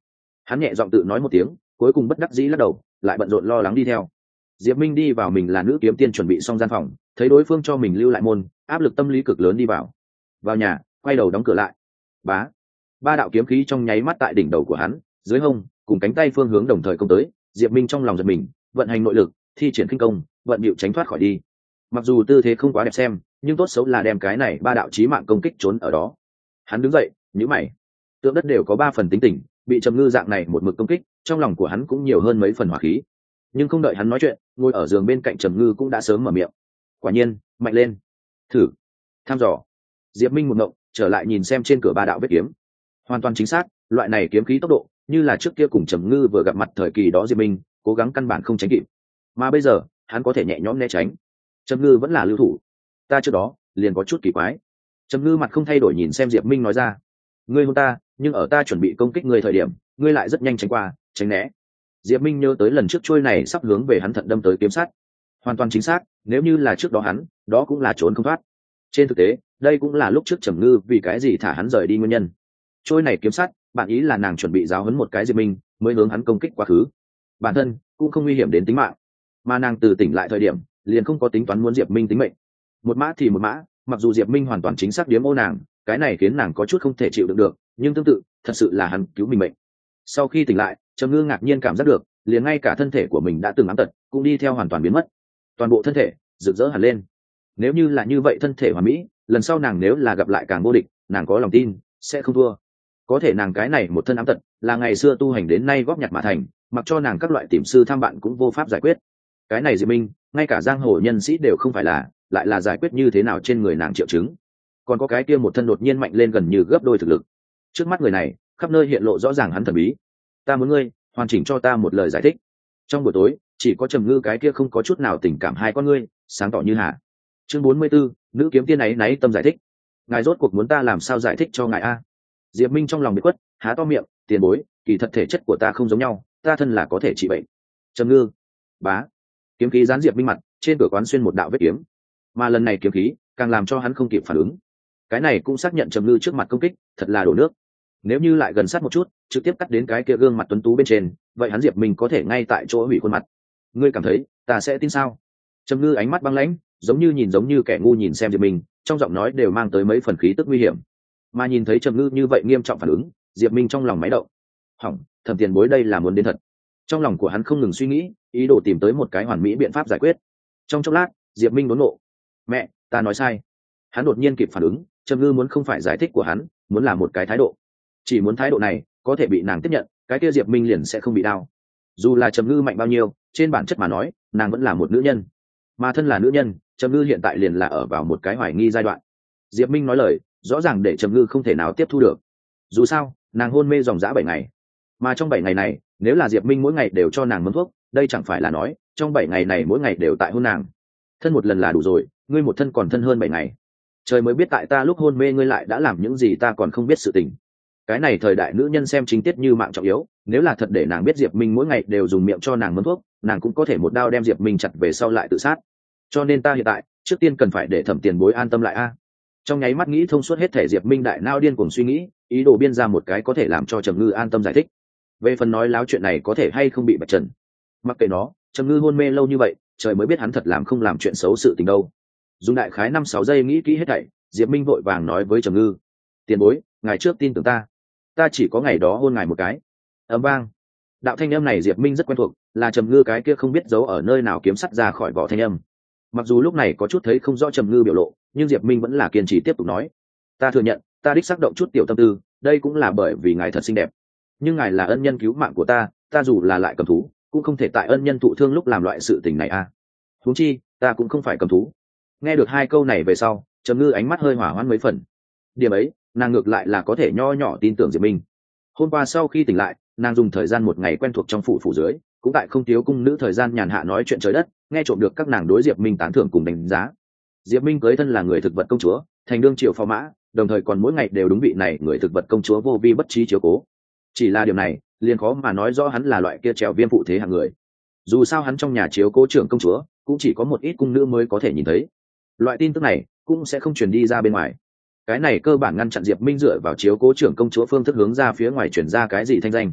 Hắn nhẹ giọng tự nói một tiếng, cuối cùng bất đắc dĩ lắc đầu, lại bận rộn lo lắng đi theo. Diệp Minh đi vào mình là nữ kiếm tiên chuẩn bị xong gian phòng, thấy đối phương cho mình lưu lại môn, áp lực tâm lý cực lớn đi vào. Vào nhà, quay đầu đóng cửa lại. Bá, ba đạo kiếm khí trong nháy mắt tại đỉnh đầu của hắn, dưới hông, cùng cánh tay phương hướng đồng thời công tới. Diệp Minh trong lòng giật mình, vận hành nội lực, thi triển khinh công, vận hiệu tránh thoát khỏi đi. Mặc dù tư thế không quá đẹp xem, nhưng tốt xấu là đem cái này ba đạo chí mạng công kích trốn ở đó. Hắn đứng dậy, nhíu mày. Tượng đất đều có ba phần tính tình, bị Trầm Ngư dạng này một mực công kích, trong lòng của hắn cũng nhiều hơn mấy phần hỏa khí. Nhưng không đợi hắn nói chuyện, ngồi ở giường bên cạnh Trầm Ngư cũng đã sớm mở miệng. Quả nhiên, mạnh lên. Thử. Tham dò. Diệp Minh một ngộng, trở lại nhìn xem trên cửa ba đạo vết kiếm. Hoàn toàn chính xác, loại này kiếm khí tốc độ, như là trước kia cùng Trầm Ngư vừa gặp mặt thời kỳ đó Diệp Minh, cố gắng căn bản không tránh kịp. Mà bây giờ, hắn có thể nhẹ nhõm né tránh. Trầm Ngư vẫn là lưu thủ. Ta trước đó, liền có chút kỳ quái. Trầm Ngư mặt không thay đổi nhìn xem Diệp Minh nói ra. Ngươi hôn ta, nhưng ở ta chuẩn bị công kích ngươi thời điểm, ngươi lại rất nhanh tránh qua, tránh né. Diệp Minh nhớ tới lần trước trôi này sắp hướng về hắn thận đâm tới kiếm sắt. Hoàn toàn chính xác, nếu như là trước đó hắn, đó cũng là trốn không thoát. Trên thực tế, đây cũng là lúc trước Trầm Ngư vì cái gì thả hắn rời đi nguyên nhân. Trôi này kiếm sắt, bạn ý là nàng chuẩn bị giáo huấn một cái Diệp Minh, mới hướng hắn công kích quá khứ. Bản thân cũng không nguy hiểm đến tính mạng, mà nàng từ tỉnh lại thời điểm, liền không có tính toán muốn Diệp Minh tính mệnh. Một mã thì một mã, mặc dù Diệp Minh hoàn toàn chính xác điếm ô nàng, cái này khiến nàng có chút không thể chịu đựng được, nhưng tương tự, thật sự là hắn cứu mình mệnh. Sau khi tỉnh lại, Trầm Ngư ngạc nhiên cảm giác được, liền ngay cả thân thể của mình đã từng ám tật, cũng đi theo hoàn toàn biến mất. Toàn bộ thân thể rực rỡ hẳn lên. Nếu như là như vậy thân thể hoàn mỹ, lần sau nàng nếu là gặp lại càng vô địch, nàng có lòng tin sẽ không thua. Có thể nàng cái này một thân ám tật, là ngày xưa tu hành đến nay góp nhặt mà thành, mặc cho nàng các loại tìm sư tham bạn cũng vô pháp giải quyết. Cái này Diệp Minh, ngay cả giang hồ nhân sĩ đều không phải là, lại là giải quyết như thế nào trên người nàng triệu chứng. Còn có cái kia một thân đột nhiên mạnh lên gần như gấp đôi thực lực. Trước mắt người này, khắp nơi hiện lộ rõ ràng hắn thần bí. Ta muốn ngươi hoàn chỉnh cho ta một lời giải thích. Trong buổi tối, chỉ có Trầm Ngư cái kia không có chút nào tình cảm hai con ngươi, sáng tỏ như hà. Chương bốn mươi 44, nữ kiếm tiên ấy náy tâm giải thích. Ngài rốt cuộc muốn ta làm sao giải thích cho ngài a? Diệp Minh trong lòng bị quất, há to miệng, tiền bối, kỳ thật thể chất của ta không giống nhau, ta thân là có thể trị bệnh. Trầm Ngư. Bá. Kiếm khí gián Diệp Minh mặt, trên cửa quán xuyên một đạo vết kiếm. Mà lần này kiếm khí, càng làm cho hắn không kịp phản ứng. Cái này cũng xác nhận Trầm Ngư trước mặt công kích, thật là đổ nước. Nếu như lại gần sát một chút, trực tiếp cắt đến cái kia gương mặt tuấn tú bên trên, vậy hắn Diệp Minh có thể ngay tại chỗ hủy khuôn mặt. Ngươi cảm thấy, ta sẽ tin sao? Trầm Ngư ánh mắt băng lãnh, giống như nhìn giống như kẻ ngu nhìn xem Diệp Minh, trong giọng nói đều mang tới mấy phần khí tức nguy hiểm. Mà nhìn thấy Trầm Ngư như vậy nghiêm trọng phản ứng, Diệp Minh trong lòng máy động. Hỏng, Thẩm Tiền Bối đây là muốn đến thật. Trong lòng của hắn không ngừng suy nghĩ, ý đồ tìm tới một cái hoàn mỹ biện pháp giải quyết. Trong chốc lát, Diệp Minh đốn ngộ. Mẹ, ta nói sai. Hắn đột nhiên kịp phản ứng, Trầm Ngư muốn không phải giải thích của hắn, muốn là một cái thái độ. Chỉ muốn thái độ này có thể bị nàng tiếp nhận, cái kia Diệp Minh liền sẽ không bị đau. Dù là Trầm Ngư mạnh bao nhiêu, trên bản chất mà nói, nàng vẫn là một nữ nhân. Mà thân là nữ nhân, Trầm Ngư hiện tại liền là ở vào một cái hoài nghi giai đoạn. Diệp Minh nói lời, rõ ràng để Trầm Ngư không thể nào tiếp thu được. Dù sao, nàng hôn mê dòng dã bảy ngày, mà trong bảy ngày này, nếu là Diệp Minh mỗi ngày đều cho nàng mớm thuốc, đây chẳng phải là nói, trong bảy ngày này mỗi ngày đều tại hôn nàng. Thân một lần là đủ rồi, ngươi một thân còn thân hơn bảy ngày. Trời mới biết tại ta lúc hôn mê ngươi lại đã làm những gì ta còn không biết sự tình. Cái này thời đại nữ nhân xem chính tiết như mạng trọng yếu, nếu là thật để nàng biết Diệp Minh mỗi ngày đều dùng miệng cho nàng mớm thuốc, nàng cũng có thể một đao đem Diệp Minh chặt về sau lại tự sát. Cho nên ta hiện tại, trước tiên cần phải để Thẩm Tiền Bối an tâm lại a. Trong nháy mắt nghĩ thông suốt hết thể, Diệp Minh đại nao điên cuồng suy nghĩ, ý đồ biên ra một cái có thể làm cho Trầm Ngư an tâm giải thích. Về phần nói láo chuyện này có thể hay không bị bạch trần, mặc kệ nó, Trầm Ngư hôn mê lâu như vậy, trời mới biết hắn thật làm không làm chuyện xấu sự tình đâu. Dùng đại khái năm sáu giây nghĩ kỹ hết thảy, Diệp Minh vội vàng nói với Trầm Ngư: "Tiền bối, ngài trước tin tưởng ta, ta chỉ có ngày đó hôn ngài một cái." Ầm vang. Đạo thanh âm này Diệp Minh rất quen thuộc, là Trầm Ngư cái kia không biết giấu ở nơi nào kiếm sắt ra khỏi vỏ thanh âm. Mặc dù lúc này có chút thấy không rõ Trầm Ngư biểu lộ, nhưng Diệp Minh vẫn là kiên trì tiếp tục nói: "Ta thừa nhận, ta đích xác động chút tiểu tâm tư, đây cũng là bởi vì ngài thật xinh đẹp. Nhưng ngài là ân nhân cứu mạng của ta, ta dù là lại cầm thú, cũng không thể tại ân nhân thụ thương lúc làm loại sự tình này a. Huống chi, ta cũng không phải cầm thú." Nghe được hai câu này về sau, Trầm Ngư ánh mắt hơi hỏa hoãn mấy phần. Điểm ấy, nàng ngược lại là có thể nho nhỏ tin tưởng Diệp Minh. Hôm qua sau khi tỉnh lại, nàng dùng thời gian một ngày quen thuộc trong phủ phủ dưới, cũng tại không thiếu cung nữ thời gian nhàn hạ nói chuyện trời đất, nghe trộm được các nàng đối Diệp Minh tán thưởng cùng đánh giá. Diệp Minh cưới thân là người thực vật công chúa, thành đương triệu phò mã, đồng thời còn mỗi ngày đều đúng vị này người thực vật công chúa vô vi bất trí chiếu cố. Chỉ là điều này, liền khó mà nói rõ hắn là loại kia trèo viêm phụ thế hạng người. Dù sao hắn trong nhà chiếu cố trưởng công chúa, cũng chỉ có một ít cung nữ mới có thể nhìn thấy. Loại tin tức này cũng sẽ không truyền đi ra bên ngoài. Cái này cơ bản ngăn chặn Diệp Minh dựa vào chiếu cố trưởng công chúa phương thức hướng ra phía ngoài truyền ra cái gì thanh danh.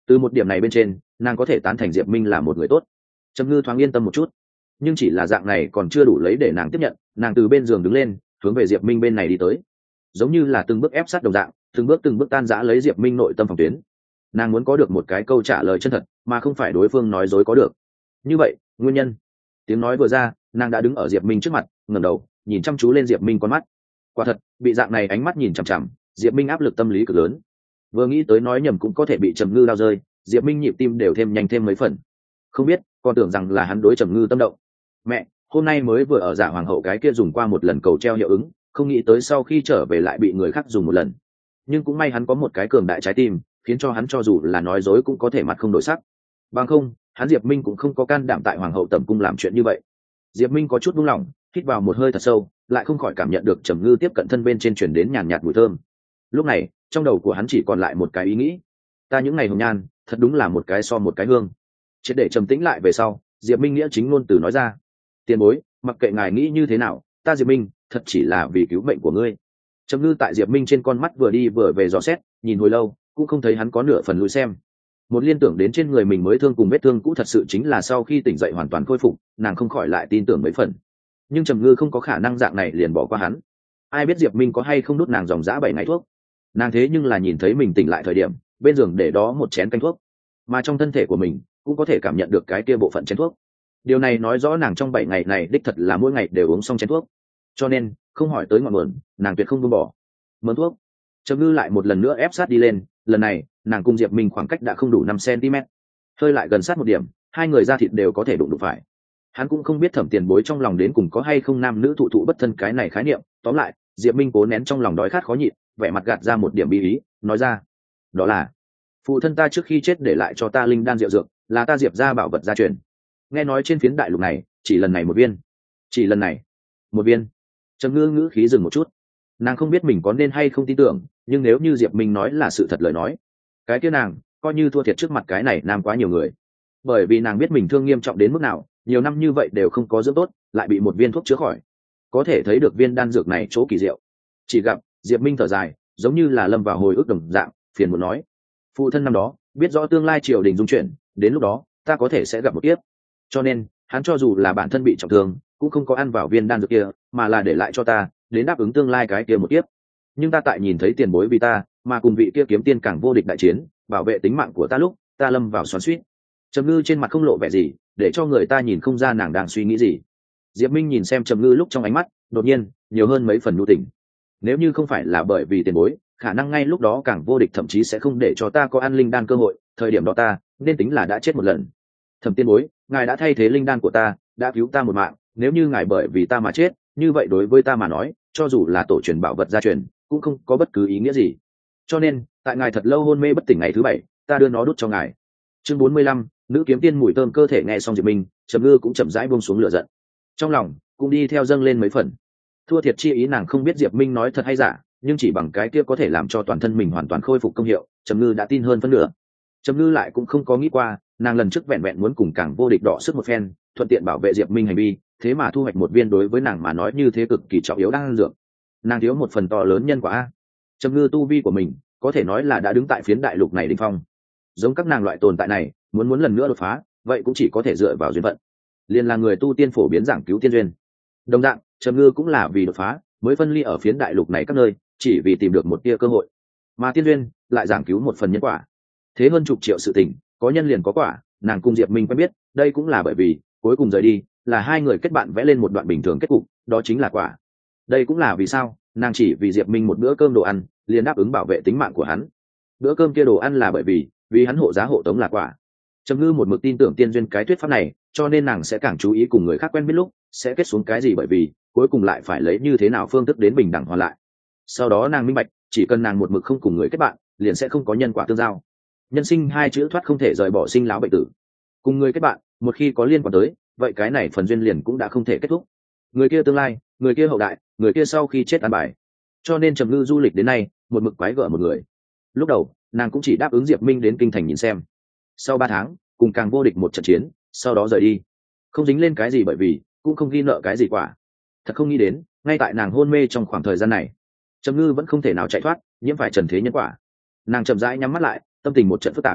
Từ một điểm này bên trên nàng có thể tán thành diệp minh là một người tốt. Trầm ngư thoáng yên tâm một chút, nhưng chỉ là dạng này còn chưa đủ lấy để nàng tiếp nhận. Nàng từ bên giường đứng lên, hướng về diệp minh bên này đi tới, giống như là từng bước ép sát đồng dạng, từng bước từng bước tan rã lấy diệp minh nội tâm phòng tuyến. Nàng muốn có được một cái câu trả lời chân thật, mà không phải đối phương nói dối có được. Như vậy nguyên nhân, tiếng nói vừa ra, nàng đã đứng ở diệp minh trước mặt, ngẩng đầu nhìn chăm chú lên diệp minh con mắt. Quả thật, bị dạng này ánh mắt nhìn chằm chằm, diệp minh áp lực tâm lý cực lớn. Vừa nghĩ tới nói nhầm cũng có thể bị trầm ngư đau rơi, diệp minh nhịp tim đều thêm nhanh thêm mấy phần. Không biết, còn tưởng rằng là hắn đối trầm ngư tâm động. Mẹ, hôm nay mới vừa ở giả hoàng hậu cái kia dùng qua một lần cầu treo hiệu ứng, không nghĩ tới sau khi trở về lại bị người khác dùng một lần. Nhưng cũng may hắn có một cái cường đại trái tim, khiến cho hắn cho dù là nói dối cũng có thể mặt không đổi sắc. Bằng không, hắn diệp minh cũng không có can đảm tại hoàng hậu tẩm cung làm chuyện như vậy. Diệp minh có chút buông lỏng, hít vào một hơi thật sâu, lại không khỏi cảm nhận được trầm ngư tiếp cận thân bên trên chuyển đến nhàn nhạt mùi thơm. Lúc này trong đầu của hắn chỉ còn lại một cái ý nghĩ: ta những ngày hồng nhan thật đúng là một cái so một cái hương. Triệt để trầm tĩnh lại về sau, diệp minh nghĩa chính ngôn từ nói ra: tiền bối, mặc kệ ngài nghĩ như thế nào, ta diệp minh thật chỉ là vì cứu mệnh của ngươi. Trầm ngư tại diệp minh trên con mắt vừa đi vừa về dò xét, nhìn hồi lâu cũng không thấy hắn có nửa phần lùi xem. Một liên tưởng đến trên người mình mới thương cùng vết thương cũ thật sự chính là sau khi tỉnh dậy hoàn toàn khôi phục, nàng không khỏi lại tin tưởng mấy phần. Nhưng trầm ngư không có khả năng dạng này liền bỏ qua hắn. Ai biết diệp minh có hay không đút nàng dòng dã bảy ngày thuốc. Nàng thế nhưng là nhìn thấy mình tỉnh lại thời điểm bên giường để đó một chén canh thuốc, mà trong thân thể của mình cũng có thể cảm nhận được cái kia bộ phận chén thuốc. Điều này nói rõ nàng trong bảy ngày này đích thật là mỗi ngày đều uống xong chén thuốc, cho nên không hỏi tới ngọn nguồn, nàng tuyệt không buông bỏ. Mớn thuốc, trầm ngư lại một lần nữa ép sát đi lên. Lần này nàng cùng diệp minh khoảng cách đã không đủ năm centimet, hơi lại gần sát một điểm, hai người da thịt đều có thể đụng đụng phải. Hắn cũng không biết thẩm tiền bối trong lòng đến cùng có hay không nam nữ thụ thụ bất thân cái này khái niệm. Tóm lại, diệp minh cố nén trong lòng đói khát khó nhịn, vẻ mặt gạt ra một điểm bi ý, nói ra: đó là phụ thân ta trước khi chết để lại cho ta linh đan rượu dược, là ta diệp ra bảo vật gia truyền. Nghe nói trên phiến đại lục này chỉ lần này một viên, chỉ lần này một viên. Trầm ngư ngữ khí dừng một chút, nàng không biết mình có nên hay không tin tưởng, nhưng nếu như diệp minh nói là sự thật lời nói, cái kia nàng coi như thua thiệt trước mặt cái này nam quá nhiều người. Bởi vì nàng biết mình thương nghiêm trọng đến mức nào, nhiều năm như vậy đều không có dưỡng tốt, lại bị một viên thuốc chữa khỏi. Có thể thấy được viên đan dược này chỗ kỳ diệu. Chỉ gặp diệp minh thở dài, giống như là lâm vào hồi ức đồng dạng, phiền muốn nói: phụ thân năm đó biết rõ tương lai triều đình dung chuyển, đến lúc đó ta có thể sẽ gặp một kiếp, cho nên hắn cho dù là bản thân bị trọng thương cũng không có ăn vào viên đan dược kia, mà là để lại cho ta đến đáp ứng tương lai cái kia một kiếp. Nhưng ta tại nhìn thấy tiền bối vì ta mà cùng vị kia kiếm tiên càng vô địch đại chiến, bảo vệ tính mạng của ta lúc, ta lâm vào xoắn xuýt. Trầm ngư trên mặt không lộ vẻ gì, để cho người ta nhìn không ra nàng đang suy nghĩ gì. Diệp minh nhìn xem trầm ngư lúc trong ánh mắt đột nhiên nhiều hơn mấy phần nhu tình. Nếu như không phải là bởi vì tiền bối, khả năng ngay lúc đó càng vô địch thậm chí sẽ không để cho ta có ăn linh đan cơ hội, thời điểm đó ta nên tính là đã chết một lần. Thẩm tiên bối, ngài đã thay thế linh đan của ta, đã cứu ta một mạng, nếu như ngài bởi vì ta mà chết, như vậy đối với ta mà nói, cho dù là tổ truyền bảo vật gia truyền cũng không có bất cứ ý nghĩa gì. Cho nên tại ngài thật lâu hôn mê bất tỉnh ngày thứ bảy, ta đưa nó đút cho ngài. Chương bốn mươi lăm, nữ kiếm tiên mùi thơm cơ thể. Nghe xong diệp minh, trầm ngư cũng chậm rãi buông xuống lửa giận, trong lòng cũng đi theo dâng lên mấy phần thua thiệt chi ý. Nàng không biết diệp minh nói thật hay giả, nhưng chỉ bằng cái kia có thể làm cho toàn thân mình hoàn toàn khôi phục công hiệu, trầm ngư đã tin hơn phân nửa. Trầm ngư lại cũng không có nghĩ qua, nàng lần trước vẹn vẹn muốn cùng càng vô địch đọ sức một phen, thuận tiện bảo vệ diệp minh hành vi, thế mà thu hoạch một viên đối với nàng mà nói như thế cực kỳ trọng yếu đang dược. Nàng thiếu một phần to lớn nhân quả a. Trầm ngư tu vi của mình có thể nói là đã đứng tại phiến đại lục này đỉnh phong. Giống các nàng loại tồn tại này, muốn muốn lần nữa đột phá, vậy cũng chỉ có thể dựa vào duyên phận. Liên là người tu tiên phổ biến giảng cứu tiên duyên. Đồng dạng, Trầm ngư cũng là vì đột phá mới phân ly ở phiến đại lục này các nơi, chỉ vì tìm được một tia cơ hội. Mà tiên duyên lại giảng cứu một phần nhân quả. Thế hơn chục triệu sự tình, có nhân liền có quả, nàng cùng diệp minh quen biết, đây cũng là bởi vì cuối cùng rời đi là hai người kết bạn vẽ lên một đoạn bình thường kết cục, đó chính là quả. Đây cũng là vì sao nàng chỉ vì diệp minh một bữa cơm đồ ăn liền đáp ứng bảo vệ tính mạng của hắn. Bữa cơm kia đồ ăn là bởi vì vì hắn hộ giá hộ tống là quả. Trầm ngư một mực tin tưởng tiên duyên cái thuyết pháp này, cho nên nàng sẽ càng chú ý cùng người khác quen biết lúc sẽ kết xuống cái gì, bởi vì cuối cùng lại phải lấy như thế nào phương thức đến bình đẳng hoàn lại. Sau đó nàng minh bạch, chỉ cần nàng một mực không cùng người kết bạn, liền sẽ không có nhân quả tương giao. Nhân sinh hai chữ thoát không thể rời bỏ sinh lão bệnh tử. Cùng người kết bạn, một khi có liên quan tới, vậy cái này phần duyên liền cũng đã không thể kết thúc. Người kia tương lai, người kia hậu đại, người kia sau khi chết an bài. Cho nên trầm ngư du lịch đến nay, một mực quái gở một người. Lúc đầu nàng cũng chỉ đáp ứng diệp minh đến kinh thành nhìn xem, sau ba tháng cùng càng vô địch một trận chiến, sau đó rời đi, không dính lên cái gì, bởi vì cũng không ghi nợ cái gì quả. Thật không nghĩ đến, ngay tại nàng hôn mê trong khoảng thời gian này, trầm ngư vẫn không thể nào chạy thoát nhiễm phải trần thế nhân quả. Nàng chậm rãi nhắm mắt lại, tâm tình một trận phức tạp.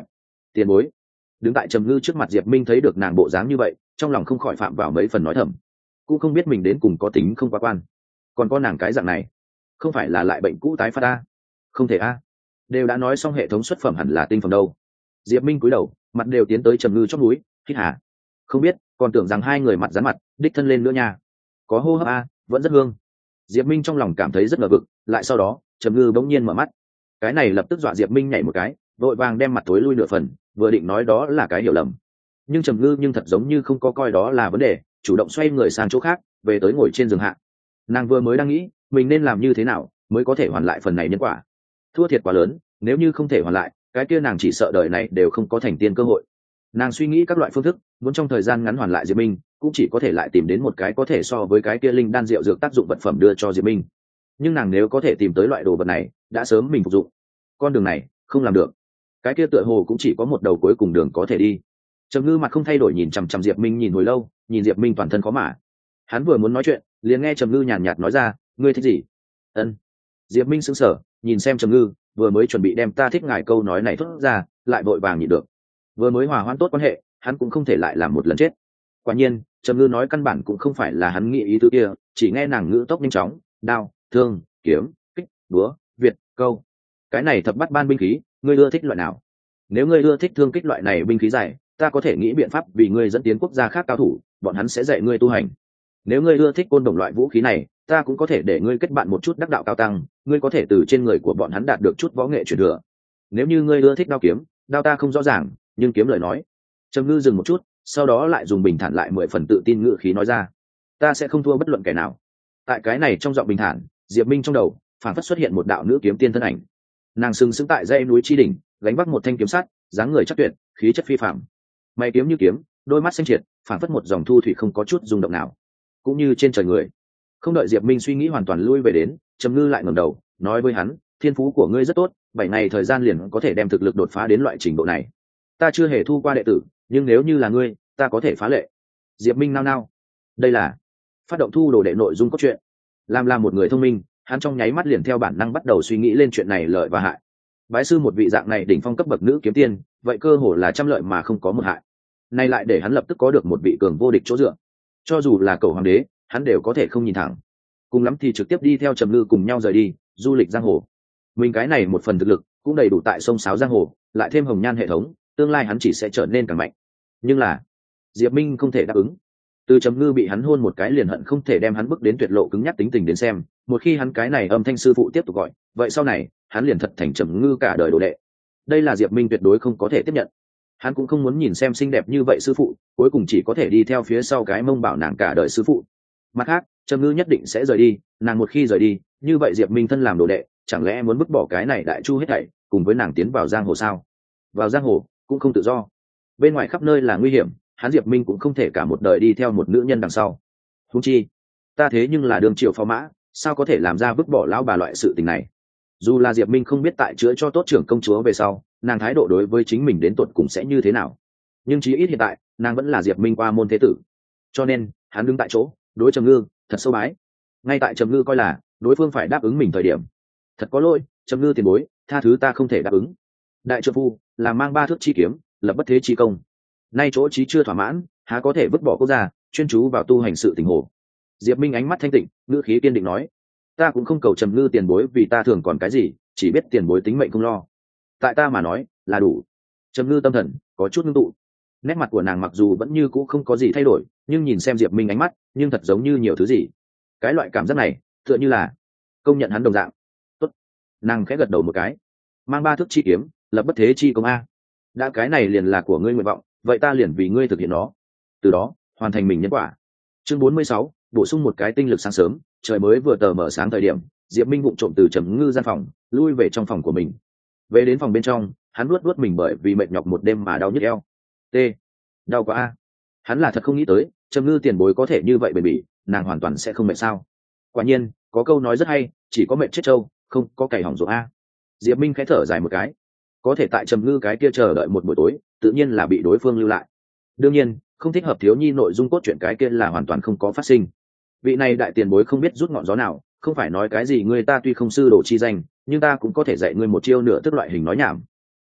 tiền bối. Đứng tại Trầm Ngư trước mặt Diệp Minh thấy được nàng bộ dáng như vậy, trong lòng không khỏi phạm vào mấy phần nói thầm, cũng không biết mình đến cùng có tính không quá quan, còn có nàng cái dạng này không phải là lại bệnh cũ tái phát a? Không thể a, đều đã nói xong hệ thống xuất phẩm hẳn là tinh phẩm đâu. Diệp Minh cúi đầu, mặt đều tiến tới Trầm Ngư chóp núi, hít hà, không biết còn tưởng rằng hai người mặt dán mặt đích thân lên nữa nha, có hô hấp a, vẫn rất hương. Diệp Minh trong lòng cảm thấy rất ngờ vực, lại sau đó Trầm Ngư bỗng nhiên mở mắt, cái này lập tức dọa Diệp Minh nhảy một cái, vội vàng đem mặt tối lui nửa phần, vừa định nói đó là cái hiểu lầm, nhưng Trầm Ngư nhưng thật giống như không có coi đó là vấn đề, chủ động xoay người sang chỗ khác, về tới ngồi trên giường hạ. Nàng vừa mới đang nghĩ mình nên làm như thế nào mới có thể hoàn lại phần này nhân quả, thua thiệt quá lớn, nếu như không thể hoàn lại cái kia nàng chỉ sợ đời này đều không có thành tiên cơ hội. Nàng suy nghĩ các loại phương thức, muốn trong thời gian ngắn hoàn lại Diệp Minh, cũng chỉ có thể lại tìm đến một cái có thể so với cái kia linh đan rượu dược tác dụng vật phẩm đưa cho Diệp Minh, nhưng nàng nếu có thể tìm tới loại đồ vật này đã sớm mình phục dụng, con đường này không làm được, cái kia tựa hồ cũng chỉ có một đầu cuối cùng đường có thể đi. Trầm Ngư mặt không thay đổi nhìn chằm chằm Diệp Minh nhìn hồi lâu, nhìn Diệp Minh toàn thân khó mà. Hắn vừa muốn nói chuyện, liền nghe Trầm Ngư nhàn nhạt nói ra, ngươi thích gì? Ân. Diệp Minh sững sờ, nhìn xem Trầm Ngư, vừa mới chuẩn bị đem ta thích ngài câu nói này thốt ra, lại vội vàng nhịn được. Vừa mới hòa hoãn tốt quan hệ, hắn cũng không thể lại làm một lần chết. Quả nhiên, Trầm Ngư nói căn bản cũng không phải là hắn nghĩ ý tứ kia, chỉ nghe nàng ngữ tốc nhanh chóng, đao, thương, kiếm, kích, búa, việt, câu. Cái này thập bát ban binh khí, ngươi ưa thích loại nào? Nếu ngươi ưa thích thương kích loại này binh khí dài, ta có thể nghĩ biện pháp vì ngươi dẫn tiến quốc gia khác cao thủ, bọn hắn sẽ dạy ngươi tu hành. Nếu ngươi ưa thích côn đồng loại vũ khí này, ta cũng có thể để ngươi kết bạn một chút đắc đạo cao tăng, ngươi có thể từ trên người của bọn hắn đạt được chút võ nghệ truyền thừa. Nếu như ngươi ưa thích đao kiếm, đao ta không rõ ràng, nhưng kiếm lời nói. Trầm Ngư dừng một chút, sau đó lại dùng bình thản lại mười phần tự tin ngữ khí nói ra, ta sẽ không thua bất luận kẻ nào. Tại cái này trong giọng bình thản, Diệp Minh trong đầu phản phất xuất hiện một đạo nữ kiếm tiên thân ảnh, nàng sừng sững tại dãy núi chi đỉnh, gánh vác một thanh kiếm sắt, dáng người chắc tuyệt, khí chất phi phàm, mày kiếm như kiếm, đôi mắt xanh triệt, phản phất một dòng thu thủy không có chút rung động nào, cũng như trên trời người. Không đợi Diệp Minh suy nghĩ hoàn toàn lui về đến, Trầm Ngư lại ngẩng đầu nói với hắn, thiên phú của ngươi rất tốt, bảy ngày thời gian liền có thể đem thực lực đột phá đến loại trình độ này. Ta chưa hề thu qua đệ tử, nhưng nếu như là ngươi, ta có thể phá lệ. Diệp Minh nao nao, đây là phát động thu đồ đệ nội dung cốt truyện. Làm là một người thông minh, hắn trong nháy mắt liền theo bản năng bắt đầu suy nghĩ lên chuyện này lợi và hại. Bái sư một vị dạng này đỉnh phong cấp bậc nữ kiếm tiên, vậy cơ hồ là trăm lợi mà không có một hại. Nay lại để hắn lập tức có được một vị cường vô địch chỗ dựa. Cho dù là cầu hoàng đế, hắn đều có thể không nhìn thẳng. Cùng lắm thì trực tiếp đi theo Trầm Ngư cùng nhau rời đi, du lịch giang hồ. Mình cái này một phần thực lực cũng đầy đủ tại sông sáo giang hồ, lại thêm hồng nhan hệ thống, tương lai hắn chỉ sẽ trở nên càng mạnh. Nhưng là Diệp Minh không thể đáp ứng. Từ Trầm Ngư bị hắn hôn một cái liền hận không thể đem hắn bước đến tuyệt lộ cứng nhắc tính tình đến xem, một khi hắn cái này âm thanh sư phụ tiếp tục gọi, vậy sau này hắn liền thật thành Trầm Ngư cả đời đồ đệ. Đây là Diệp Minh tuyệt đối không có thể tiếp nhận. Hắn cũng không muốn nhìn xem xinh đẹp như vậy sư phụ, cuối cùng chỉ có thể đi theo phía sau cái mông bảo nàng cả đời sư phụ. Mặt khác, Trầm Ngư nhất định sẽ rời đi, nàng một khi rời đi, như vậy Diệp Minh thân làm đồ đệ, chẳng lẽ muốn vứt bỏ cái này đại chu hết thảy, cùng với nàng tiến vào giang hồ sao? Vào giang hồ cũng không tự do, bên ngoài khắp nơi là nguy hiểm, hắn Diệp Minh cũng không thể cả một đời đi theo một nữ nhân đằng sau. Huống chi, ta thế nhưng là đường triều phó mã, sao có thể làm ra vứt bỏ lão bà loại sự tình này? Dù là Diệp Minh không biết tại chữa cho tốt trưởng công chúa về sau, nàng thái độ đối với chính mình đến tột cùng sẽ như thế nào, nhưng chí ít hiện tại, nàng vẫn là Diệp Minh qua môn thế tử. Cho nên, hắn đứng tại chỗ, đối Trầm Ngư thật sâu bái. Ngay tại Trầm Ngư coi là đối phương phải đáp ứng mình thời điểm, thật có lỗi, Trầm Ngư tiền bối, tha thứ ta không thể đáp ứng. Đại trợ phu là mang ba thước chi kiếm, lập bất thế chi công. Nay chỗ trí chưa thỏa mãn, há có thể vứt bỏ quốc gia, chuyên chú vào tu hành sự tình hồ. Diệp Minh ánh mắt thanh tịnh, ngữ khí kiên định nói, ta cũng không cầu Trầm Ngư tiền bối vì ta thường còn cái gì, chỉ biết tiền bối tính mệnh không lo, tại ta mà nói là đủ. Trầm Ngư tâm thần có chút ngưng tụ, nét mặt của nàng mặc dù vẫn như cũ không có gì thay đổi, nhưng nhìn xem Diệp Minh ánh mắt, nhưng thật giống như nhiều thứ gì. Cái loại cảm giác này, tựa như là công nhận hắn đồng dạng. Tốt, nàng khẽ gật đầu một cái, mang ba thước chi kiếm, lập bất thế chi công a. Đã cái này liền là của ngươi nguyện vọng, vậy ta liền vì ngươi thực hiện nó, từ đó hoàn thành mình nhân quả. Chương bốn mươi sáu, bổ sung một cái tinh lực sáng sớm, trời mới vừa tờ mở sáng thời điểm, Diệp Minh vụng trộm từ Trầm Ngư gian phòng lui về trong phòng của mình. Về đến phòng bên trong, hắn nuốt nuốt mình bởi vì mệt nhọc một đêm mà đau nhức eo. T, đau quá a. Hắn là thật không nghĩ tới, Trầm Ngư tiền bối có thể như vậy bền bỉ, nàng hoàn toàn sẽ không mệt sao? Quả nhiên, có câu nói rất hay, chỉ có mệt chết trâu, không có cày hỏng ruộng a. Diệp Minh khẽ thở dài một cái, có thể tại Trầm Ngư cái kia chờ đợi một buổi tối, tự nhiên là bị đối phương lưu lại. Đương nhiên, không thích hợp thiếu nhi nội dung cốt truyện cái kia là hoàn toàn không có phát sinh. Vị này đại tiền bối không biết rút ngọn gió nào, không phải nói cái gì người ta tuy không sư đồ chi danh, nhưng ta cũng có thể dạy ngươi một chiêu nửa thức loại hình nói nhảm.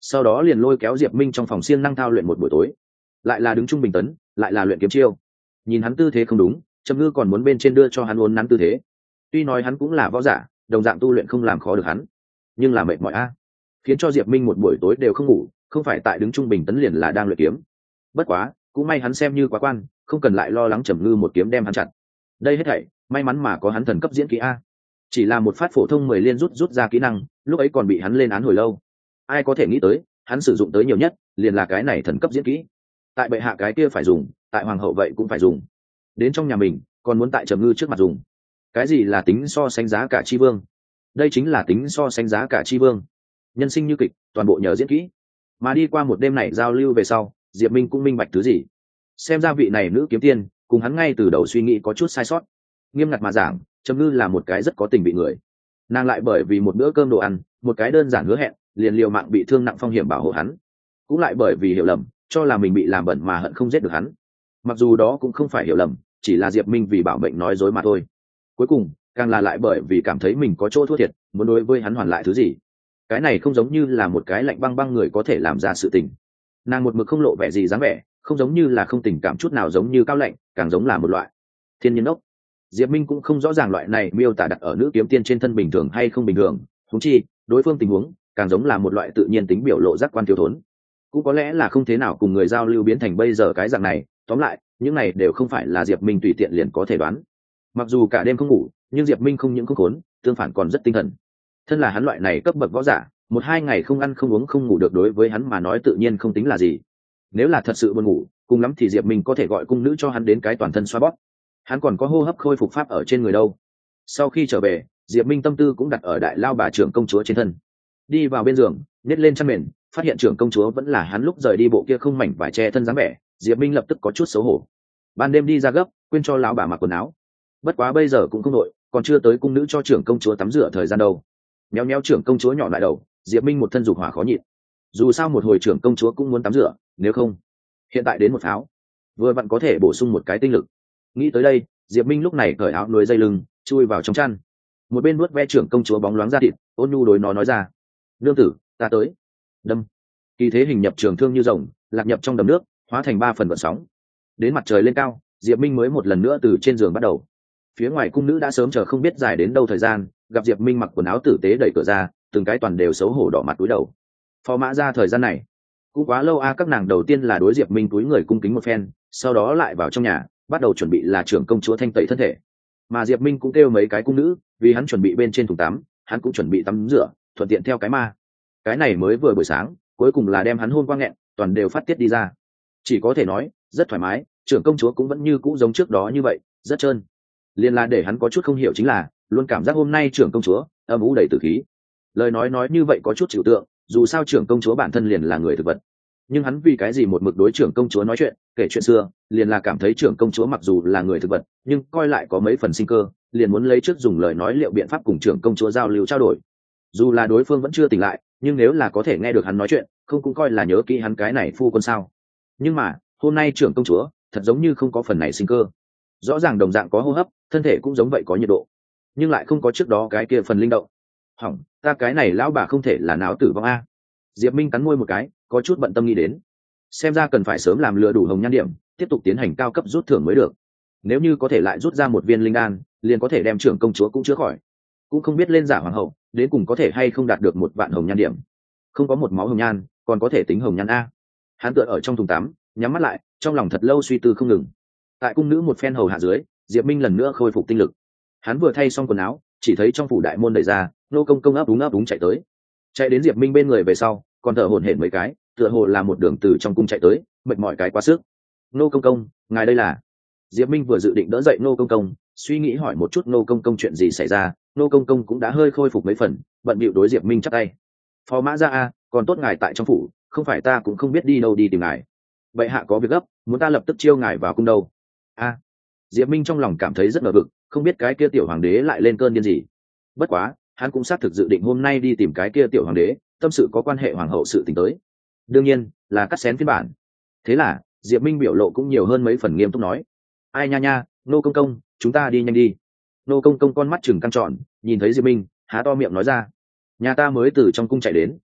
sau đó liền lôi kéo diệp minh trong phòng siêng năng thao luyện một buổi tối, lại là đứng trung bình tấn, lại là luyện kiếm chiêu. Nhìn hắn tư thế không đúng, Trầm Ngư còn muốn bên trên đưa cho hắn uốn nắn tư thế. Tuy nói hắn cũng là võ giả, đồng dạng tu luyện không làm khó được hắn, nhưng là mệt mỏi a, khiến cho diệp minh một buổi tối đều không ngủ, không phải tại đứng trung bình tấn liền là đang luyện kiếm. Bất quá cũng may hắn xem như quá quan, không cần lại lo lắng Trầm Ngư một kiếm đem hắn chặt. Đây hết thảy may mắn mà có hắn thần cấp diễn kỹ a, chỉ là một phát phổ thông mười liên rút rút ra kỹ năng, lúc ấy còn bị hắn lên án hồi lâu. Ai có thể nghĩ tới hắn sử dụng tới nhiều nhất liền là cái này thần cấp diễn kỹ. Tại bệ hạ cái kia phải dùng, tại hoàng hậu vậy cũng phải dùng, đến trong nhà mình còn muốn tại Trầm Ngư trước mặt dùng. Cái gì là tính so sánh giá cả chi vương? Đây chính là tính so sánh giá cả chi vương. Nhân sinh như kịch, toàn bộ nhờ diễn kỹ. Mà đi qua một đêm này giao lưu về sau, diệp minh cũng minh bạch thứ gì. Xem ra vị này nữ kiếm tiên cùng hắn ngay từ đầu suy nghĩ có chút sai sót. Nghiêm ngặt mà giảng, Trầm Ngư là một cái rất có tình bị người. Nàng lại bởi vì một bữa cơm đồ ăn, một cái đơn giản hứa hẹn, liền liều mạng bị thương nặng phong hiểm bảo hộ hắn. Cũng lại bởi vì hiểu lầm, cho là mình bị làm bẩn mà hận không giết được hắn. Mặc dù đó cũng không phải hiểu lầm, chỉ là diệp minh vì bảo mệnh nói dối mà thôi. Cuối cùng càng là lại bởi vì cảm thấy mình có chỗ thua thiệt, muốn đối với hắn hoàn lại thứ gì. Cái này không giống như là một cái lạnh băng băng người có thể làm ra sự tình. Nàng một mực không lộ vẻ gì dáng vẻ, không giống như là không tình cảm chút nào, giống như cao lạnh, càng giống là một loại thiên nhiên ốc. Diệp minh cũng không rõ ràng loại này miêu tả đặt ở nữ kiếm tiên trên thân bình thường hay không bình thường, huống chi đối phương tình huống càng giống là một loại tự nhiên tính biểu lộ giác quan thiếu thốn. Cũng có lẽ là không thế nào cùng người giao lưu biến thành bây giờ cái dạng này. Tóm lại những này đều không phải là diệp minh tùy tiện liền có thể đoán. Mặc dù cả đêm không ngủ, nhưng diệp minh không những không khốn, tương phản còn rất tinh thần. Thân là hắn loại này cấp bậc võ giả, một hai ngày không ăn không uống không ngủ được đối với hắn mà nói tự nhiên không tính là gì. Nếu là thật sự buồn ngủ, cùng lắm thì diệp minh có thể gọi cung nữ cho hắn đến cái toàn thân xoa bóp. Hắn còn có hô hấp khôi phục pháp ở trên người đâu. Sau khi trở về, diệp minh tâm tư cũng đặt ở đại lao bà trưởng công chúa trên thân. Đi vào bên giường, nhét lên chăn mền, phát hiện trưởng công chúa vẫn là hắn lúc rời đi bộ kia không mảnh vải che thân dáng vẻ, diệp minh lập tức có chút xấu hổ. Ban đêm đi ra gấp, quên cho lão bà mặc quần áo. Bất quá bây giờ cũng không đội, còn chưa tới cung nữ cho trưởng công chúa tắm rửa thời gian đâu. Méo méo trưởng công chúa nhỏ lại đầu, diệp minh một thân dục hỏa khó nhịn. Dù sao một hồi trưởng công chúa cũng muốn tắm rửa, nếu không hiện tại đến một pháo vừa vặn có thể bổ sung một cái tinh lực. Nghĩ tới đây, diệp minh lúc này cởi áo nối dây lưng, chui vào trong chăn, một bên nuốt ve trưởng công chúa bóng loáng da thịt, ôn nhu đối nó nói ra: nương tử, ta tới. Đâm. Kỳ thế hình nhập trường thương như rồng, lạc nhập trong đầm nước, hóa thành ba phần vận sóng. Đến mặt trời lên cao, diệp minh mới một lần nữa từ trên giường bắt đầu. Phía ngoài cung nữ đã sớm chờ không biết dài đến đâu thời gian, gặp diệp minh mặc quần áo tử tế đẩy cửa ra, từng cái toàn đều xấu hổ đỏ mặt cúi đầu. Phò mã ra thời gian này cũng quá lâu a. Các nàng đầu tiên là đối diệp minh túi người cung kính một phen, sau đó lại vào trong nhà bắt đầu chuẩn bị là trưởng công chúa thanh tẩy thân thể. Mà diệp minh cũng kêu mấy cái cung nữ, vì hắn chuẩn bị bên trên thùng tắm, hắn cũng chuẩn bị tắm rửa, thuận tiện theo cái ma. Cái này mới vừa buổi sáng, cuối cùng là đem hắn hôn qua nghẹn toàn đều phát tiết đi ra. Chỉ có thể nói rất thoải mái, trưởng công chúa cũng vẫn như cũ giống trước đó như vậy, rất trơn. Liên là để hắn có chút không hiểu chính là, luôn cảm giác hôm nay trưởng công chúa âm u đầy tử khí. Lời nói nói như vậy có chút chịu tượng, dù sao trưởng công chúa bản thân liền là người thực vật, nhưng hắn vì cái gì một mực đối trưởng công chúa nói chuyện, kể chuyện xưa, liền là cảm thấy trưởng công chúa mặc dù là người thực vật, nhưng coi lại có mấy phần sinh cơ, liền muốn lấy trước dùng lời nói liệu biện pháp cùng trưởng công chúa giao lưu trao đổi. Dù là đối phương vẫn chưa tỉnh lại, nhưng nếu là có thể nghe được hắn nói chuyện, không cũng coi là nhớ kỹ hắn cái này phu quân sao. Nhưng mà hôm nay trưởng công chúa thật giống như không có phần này sinh cơ. Rõ ràng đồng dạng có hô hấp, thân thể cũng giống vậy có nhiệt độ, nhưng lại không có trước đó cái kia phần linh động. Hỏng, ta cái này lão bà không thể là náo tử vong a. Diệp minh cắn môi một cái, có chút bận tâm nghĩ đến. Xem ra cần phải sớm làm lừa đủ hồng nhan điểm, tiếp tục tiến hành cao cấp rút thưởng mới được. Nếu như có thể lại rút ra một viên linh đan, liền có thể đem trưởng công chúa cũng chữa khỏi. Cũng không biết lên giả hoàng hậu đến cùng có thể hay không đạt được một vạn hồng nhan điểm. Không có một máu hồng nhan, còn có thể tính hồng nhan a. Hắn tựa ở trong thùng tắm, nhắm mắt lại, trong lòng thật lâu suy tư không ngừng. Tại cung nữ một phen hầu hạ dưới, Diệp minh lần nữa khôi phục tinh lực. Hắn vừa thay xong quần áo, chỉ thấy trong phủ đại môn đẩy ra, nô công công ấp úng ấp úng chạy tới. Chạy đến Diệp minh bên người về sau, còn thở hổn hển mấy cái, tựa hồ là một đường từ trong cung chạy tới, mệt mỏi cái quá sức. Nô công công, ngài đây là? Diệp minh vừa dự định đỡ dậy nô công công, suy nghĩ hỏi một chút nô công công chuyện gì xảy ra, nô công công cũng đã hơi khôi phục mấy phần, bận bịu đối Diệp minh chắp tay. Phó mã ra a, còn tốt ngài tại trong phủ, không phải ta cũng không biết đi đâu đi tìm ngài. Vậy hạ có việc gấp, muốn ta lập tức chiêu ngài vào cung đâu? A. Diệp minh trong lòng cảm thấy rất ngờ vực, không biết cái kia tiểu hoàng đế lại lên cơn điên gì. Bất quá hắn cũng xác thực dự định hôm nay đi tìm cái kia tiểu hoàng đế, tâm sự có quan hệ hoàng hậu sự tình tới, đương nhiên là cắt xén phiên bản. Thế là Diệp minh biểu lộ cũng nhiều hơn mấy phần nghiêm túc nói: ai nha nha, nô công công, chúng ta đi nhanh đi. Nô công công con mắt chừng căng tròn, nhìn thấy Diệp minh, há to miệng nói ra: nhà ta mới từ trong cung chạy đến,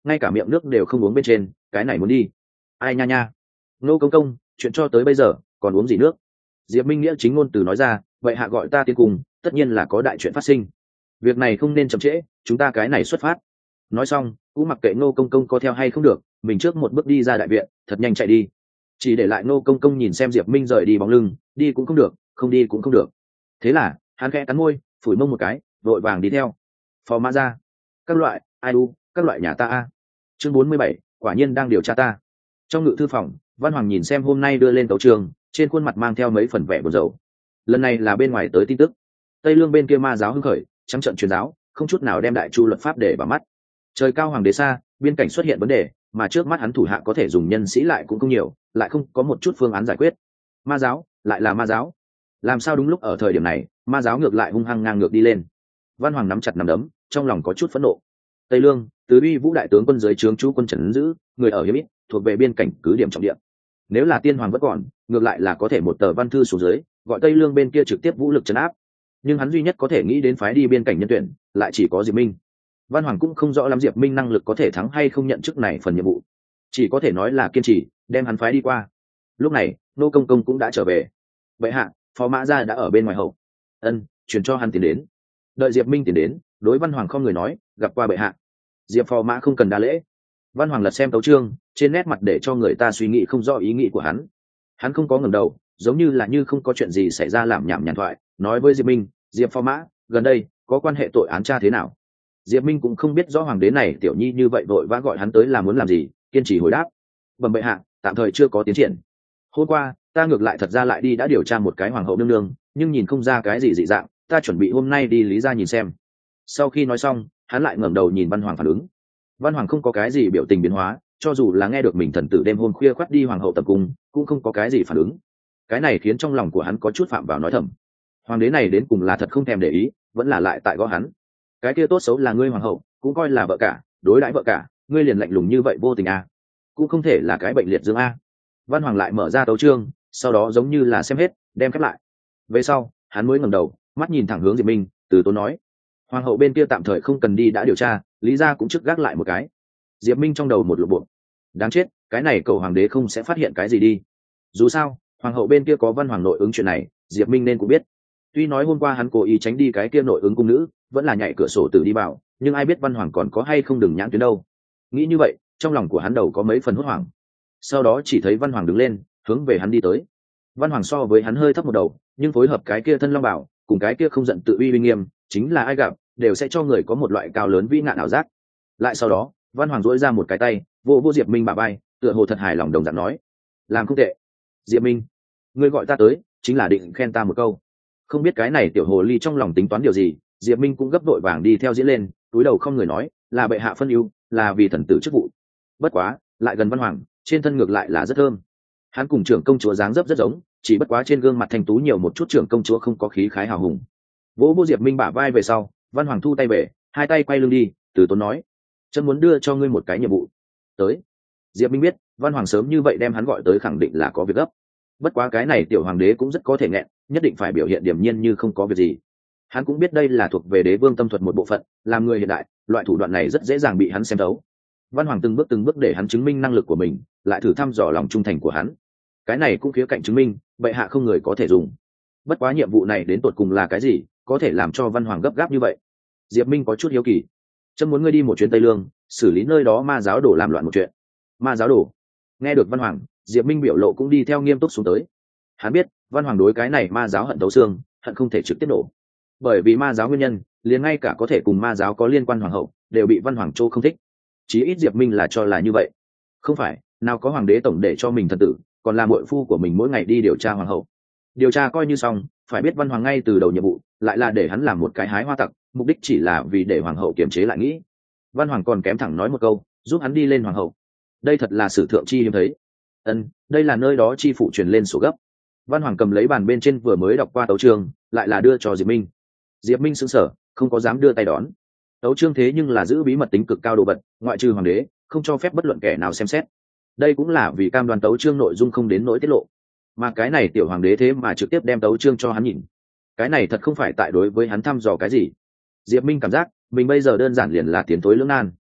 ngay cả miệng nước đều không uống bên trên, cái này muốn đi ai nha nha. Nô công công, chuyện cho tới bây giờ còn uống gì nước? Diệp Minh nghĩa chính ngôn từ nói ra, vậy hạ gọi ta tiến cùng, tất nhiên là có đại chuyện phát sinh, việc này không nên chậm trễ, chúng ta cái này xuất phát. Nói xong cũng mặc kệ Nô công công có theo hay không được, mình trước một bước đi ra đại viện, thật nhanh chạy đi, chỉ để lại Nô công công nhìn xem Diệp Minh rời đi bóng lưng, đi cũng không được, không đi cũng không được. Thế là hắn khẽ cắn môi, phủi mông một cái, vội vàng đi theo. Phò mã ra, các loại ai u, các loại nhà ta a. Chương bốn mươi bảy, quả nhiên đang điều tra ta. Trong ngự thư phòng, Văn Hoàng nhìn xem hôm nay đưa lên tấu trường, trên khuôn mặt mang theo mấy phần vẻ buồn rầu. Lần này là bên ngoài tới tin tức, Tây Lương bên kia ma giáo hưng khởi, trắng trận truyền giáo, không chút nào đem đại chu luật pháp để vào mắt. Trời cao hoàng đế xa, biên cảnh xuất hiện vấn đề, mà trước mắt hắn thủ hạ có thể dùng nhân sĩ lại cũng không nhiều, lại không có một chút phương án giải quyết. Ma giáo, lại là ma giáo. Làm sao đúng lúc ở thời điểm này, ma giáo ngược lại hung hăng ngang ngược đi lên. Văn Hoàng nắm chặt nắm đấm, trong lòng có chút phẫn nộ. Tây Lương, tứ uy vũ đại tướng quân dưới trướng chú quân trấn giữ, người ở hiếm ít, thuộc về biên cảnh cứ điểm trọng địa. Nếu là tiên hoàng vẫn còn, ngược lại là có thể một tờ văn thư xuống dưới, gọi Tây Lương bên kia trực tiếp vũ lực trấn áp. Nhưng hắn duy nhất có thể nghĩ đến phái đi biên cảnh nhân tuyển, lại chỉ có Diệp Minh. Văn Hoàng cũng không rõ lắm Diệp Minh năng lực có thể thắng hay không nhận chức này phần nhiệm vụ, chỉ có thể nói là kiên trì, đem hắn phái đi qua. Lúc này, Nô công công cũng đã trở về. Bệ hạ, Phó Mã Gia đã ở bên ngoài hậu. Ân, truyền cho hắn tiến đến. Đợi Diệp Minh tiến đến, đối Văn Hoàng không người nói, gặp qua bệ hạ. Diệp Phò Mã không cần đa lễ. Văn Hoàng lật xem tấu chương, trên nét mặt để cho người ta suy nghĩ không rõ ý nghĩ của hắn. Hắn không có ngẩng đầu, giống như là như không có chuyện gì xảy ra làm nhảm nhàn thoại, nói với Diệp Minh, Diệp Phò Mã, gần đây có quan hệ tội án tra thế nào? Diệp Minh cũng không biết rõ hoàng đế này tiểu nhi như vậy vội vã gọi hắn tới là muốn làm gì, kiên trì hồi đáp. Bẩm bệ hạ, tạm thời chưa có tiến triển. Hôm qua, ta ngược lại thật ra lại đi đã điều tra một cái hoàng hậu nương nương, nhưng nhìn không ra cái gì dị dạng, ta chuẩn bị hôm nay đi Lý gia nhìn xem. Sau khi nói xong, hắn lại ngẩng đầu nhìn Văn Hoàng phản ứng. Văn Hoàng không có cái gì biểu tình biến hóa, cho dù là nghe được mình thần tử đêm hôm khuya khoắt đi hoàng hậu tập cung, cũng không có cái gì phản ứng. Cái này khiến trong lòng của hắn có chút phạm vào nói thầm. Hoàng đế này đến cùng là thật không thèm để ý, vẫn là lại tại gõ hắn. Cái kia tốt xấu là ngươi hoàng hậu, cũng coi là vợ cả, đối đãi vợ cả, ngươi liền lạnh lùng như vậy vô tình à? Cũng không thể là cái bệnh liệt dương a. Văn Hoàng lại mở ra tấu chương, sau đó giống như là xem hết, đem khép lại. Về sau, hắn mới ngẩng đầu, mắt nhìn thẳng hướng Diệp Minh, từ tốn nói: hoàng hậu bên kia tạm thời không cần đi đã điều tra, Lý gia cũng trước gác lại một cái. Diệp Minh trong đầu một lục bộ. Đáng chết, cái này cầu hoàng đế không sẽ phát hiện cái gì đi. Dù sao, hoàng hậu bên kia có Văn Hoàng nội ứng chuyện này, Diệp Minh nên cũng biết. Tuy nói hôm qua hắn cố ý tránh đi cái kia nội ứng cung nữ, vẫn là nhảy cửa sổ từ đi vào, nhưng ai biết Văn Hoàng còn có hay không đừng nhãn tuyến đâu. Nghĩ như vậy, trong lòng của hắn đầu có mấy phần hốt hoảng. Sau đó chỉ thấy Văn Hoàng đứng lên, hướng về hắn đi tới. Văn Hoàng so với hắn hơi thấp một đầu, nhưng phối hợp cái kia thân long bảo, cùng cái kia không giận tự uy uy nghiêm, chính là ai gặp đều sẽ cho người có một loại cao lớn vĩ ngạn ảo giác. Lại sau đó, Văn Hoàng duỗi ra một cái tay, vô vô Diệp Minh bả vai, tựa hồ thật hài lòng đồng dạng nói: làm không tệ. Diệp Minh, ngươi gọi ta tới, chính là định khen ta một câu. Không biết cái này tiểu hồ ly trong lòng tính toán điều gì, Diệp Minh cũng gấp đội vàng đi theo diễn lên, túi đầu không người nói, là bệ hạ phân ưu, là vì thần tử chức vụ. Bất quá, lại gần Văn Hoàng, trên thân ngược lại là rất thơm. Hắn cùng trưởng công chúa dáng dấp rất giống, chỉ bất quá trên gương mặt thanh tú nhiều một chút trưởng công chúa không có khí khái hào hùng. Vỗ vô Diệp Minh bả vai về sau, Văn Hoàng thu tay về, hai tay quay lưng đi, từ tốn nói: chân muốn đưa cho ngươi một cái nhiệm vụ. Tới. Diệp Minh biết, Văn Hoàng sớm như vậy đem hắn gọi tới khẳng định là có việc gấp. Bất quá cái này tiểu hoàng đế cũng rất có thể nghẹn, nhất định phải biểu hiện điềm nhiên như không có việc gì. Hắn cũng biết đây là thuộc về đế vương tâm thuật một bộ phận, làm người hiện đại, loại thủ đoạn này rất dễ dàng bị hắn xem thấu. Văn Hoàng từng bước từng bước để hắn chứng minh năng lực của mình, lại thử thăm dò lòng trung thành của hắn. Cái này cũng khía cạnh chứng minh, bệ hạ không người có thể dùng. Bất quá nhiệm vụ này đến tột cùng là cái gì, có thể làm cho Văn Hoàng gấp gáp như vậy? Diệp Minh có chút hiếu kỳ. Trâm muốn ngươi đi một chuyến Tây Lương, xử lý nơi đó ma giáo đổ làm loạn một chuyện. Ma giáo đổ? Nghe được Văn Hoàng, Diệp Minh biểu lộ cũng đi theo nghiêm túc xuống tới. Hắn biết, Văn Hoàng đối cái này ma giáo hận thấu xương, hận không thể trực tiếp nổ. Bởi vì ma giáo nguyên nhân, liền ngay cả có thể cùng ma giáo có liên quan hoàng hậu, đều bị Văn Hoàng Châu không thích. Chí ít Diệp Minh là cho là như vậy. Không phải, nào có hoàng đế tổng để cho mình thần tử, còn là muội phu của mình mỗi ngày đi điều tra hoàng hậu. Điều tra coi như xong, phải biết Văn Hoàng ngay từ đầu nhiệm vụ, lại là để hắn làm một cái hái hoa tặc, mục đích chỉ là vì để hoàng hậu kiềm chế lại nghĩ. Văn Hoàng còn kém thẳng nói một câu, giúp hắn đi lên hoàng hậu. Đây thật là sử thượng chi hiếm thấy. Ân, đây là nơi đó chi phụ truyền lên sổ gấp. Văn Hoàng cầm lấy bàn bên trên vừa mới đọc qua tấu chương, lại là đưa cho Diệp Minh. Diệp Minh sững sờ, không có dám đưa tay đón. Tấu chương thế nhưng là giữ bí mật tính cực cao đồ vật, ngoại trừ hoàng đế, không cho phép bất luận kẻ nào xem xét. Đây cũng là vì cam đoan tấu chương nội dung không đến nỗi tiết lộ. Mà cái này tiểu hoàng đế thế mà trực tiếp đem tấu chương cho hắn nhìn. Cái này thật không phải tại đối với hắn thăm dò cái gì. Diệp Minh cảm giác, mình bây giờ đơn giản liền là tiến tối lưỡng nan.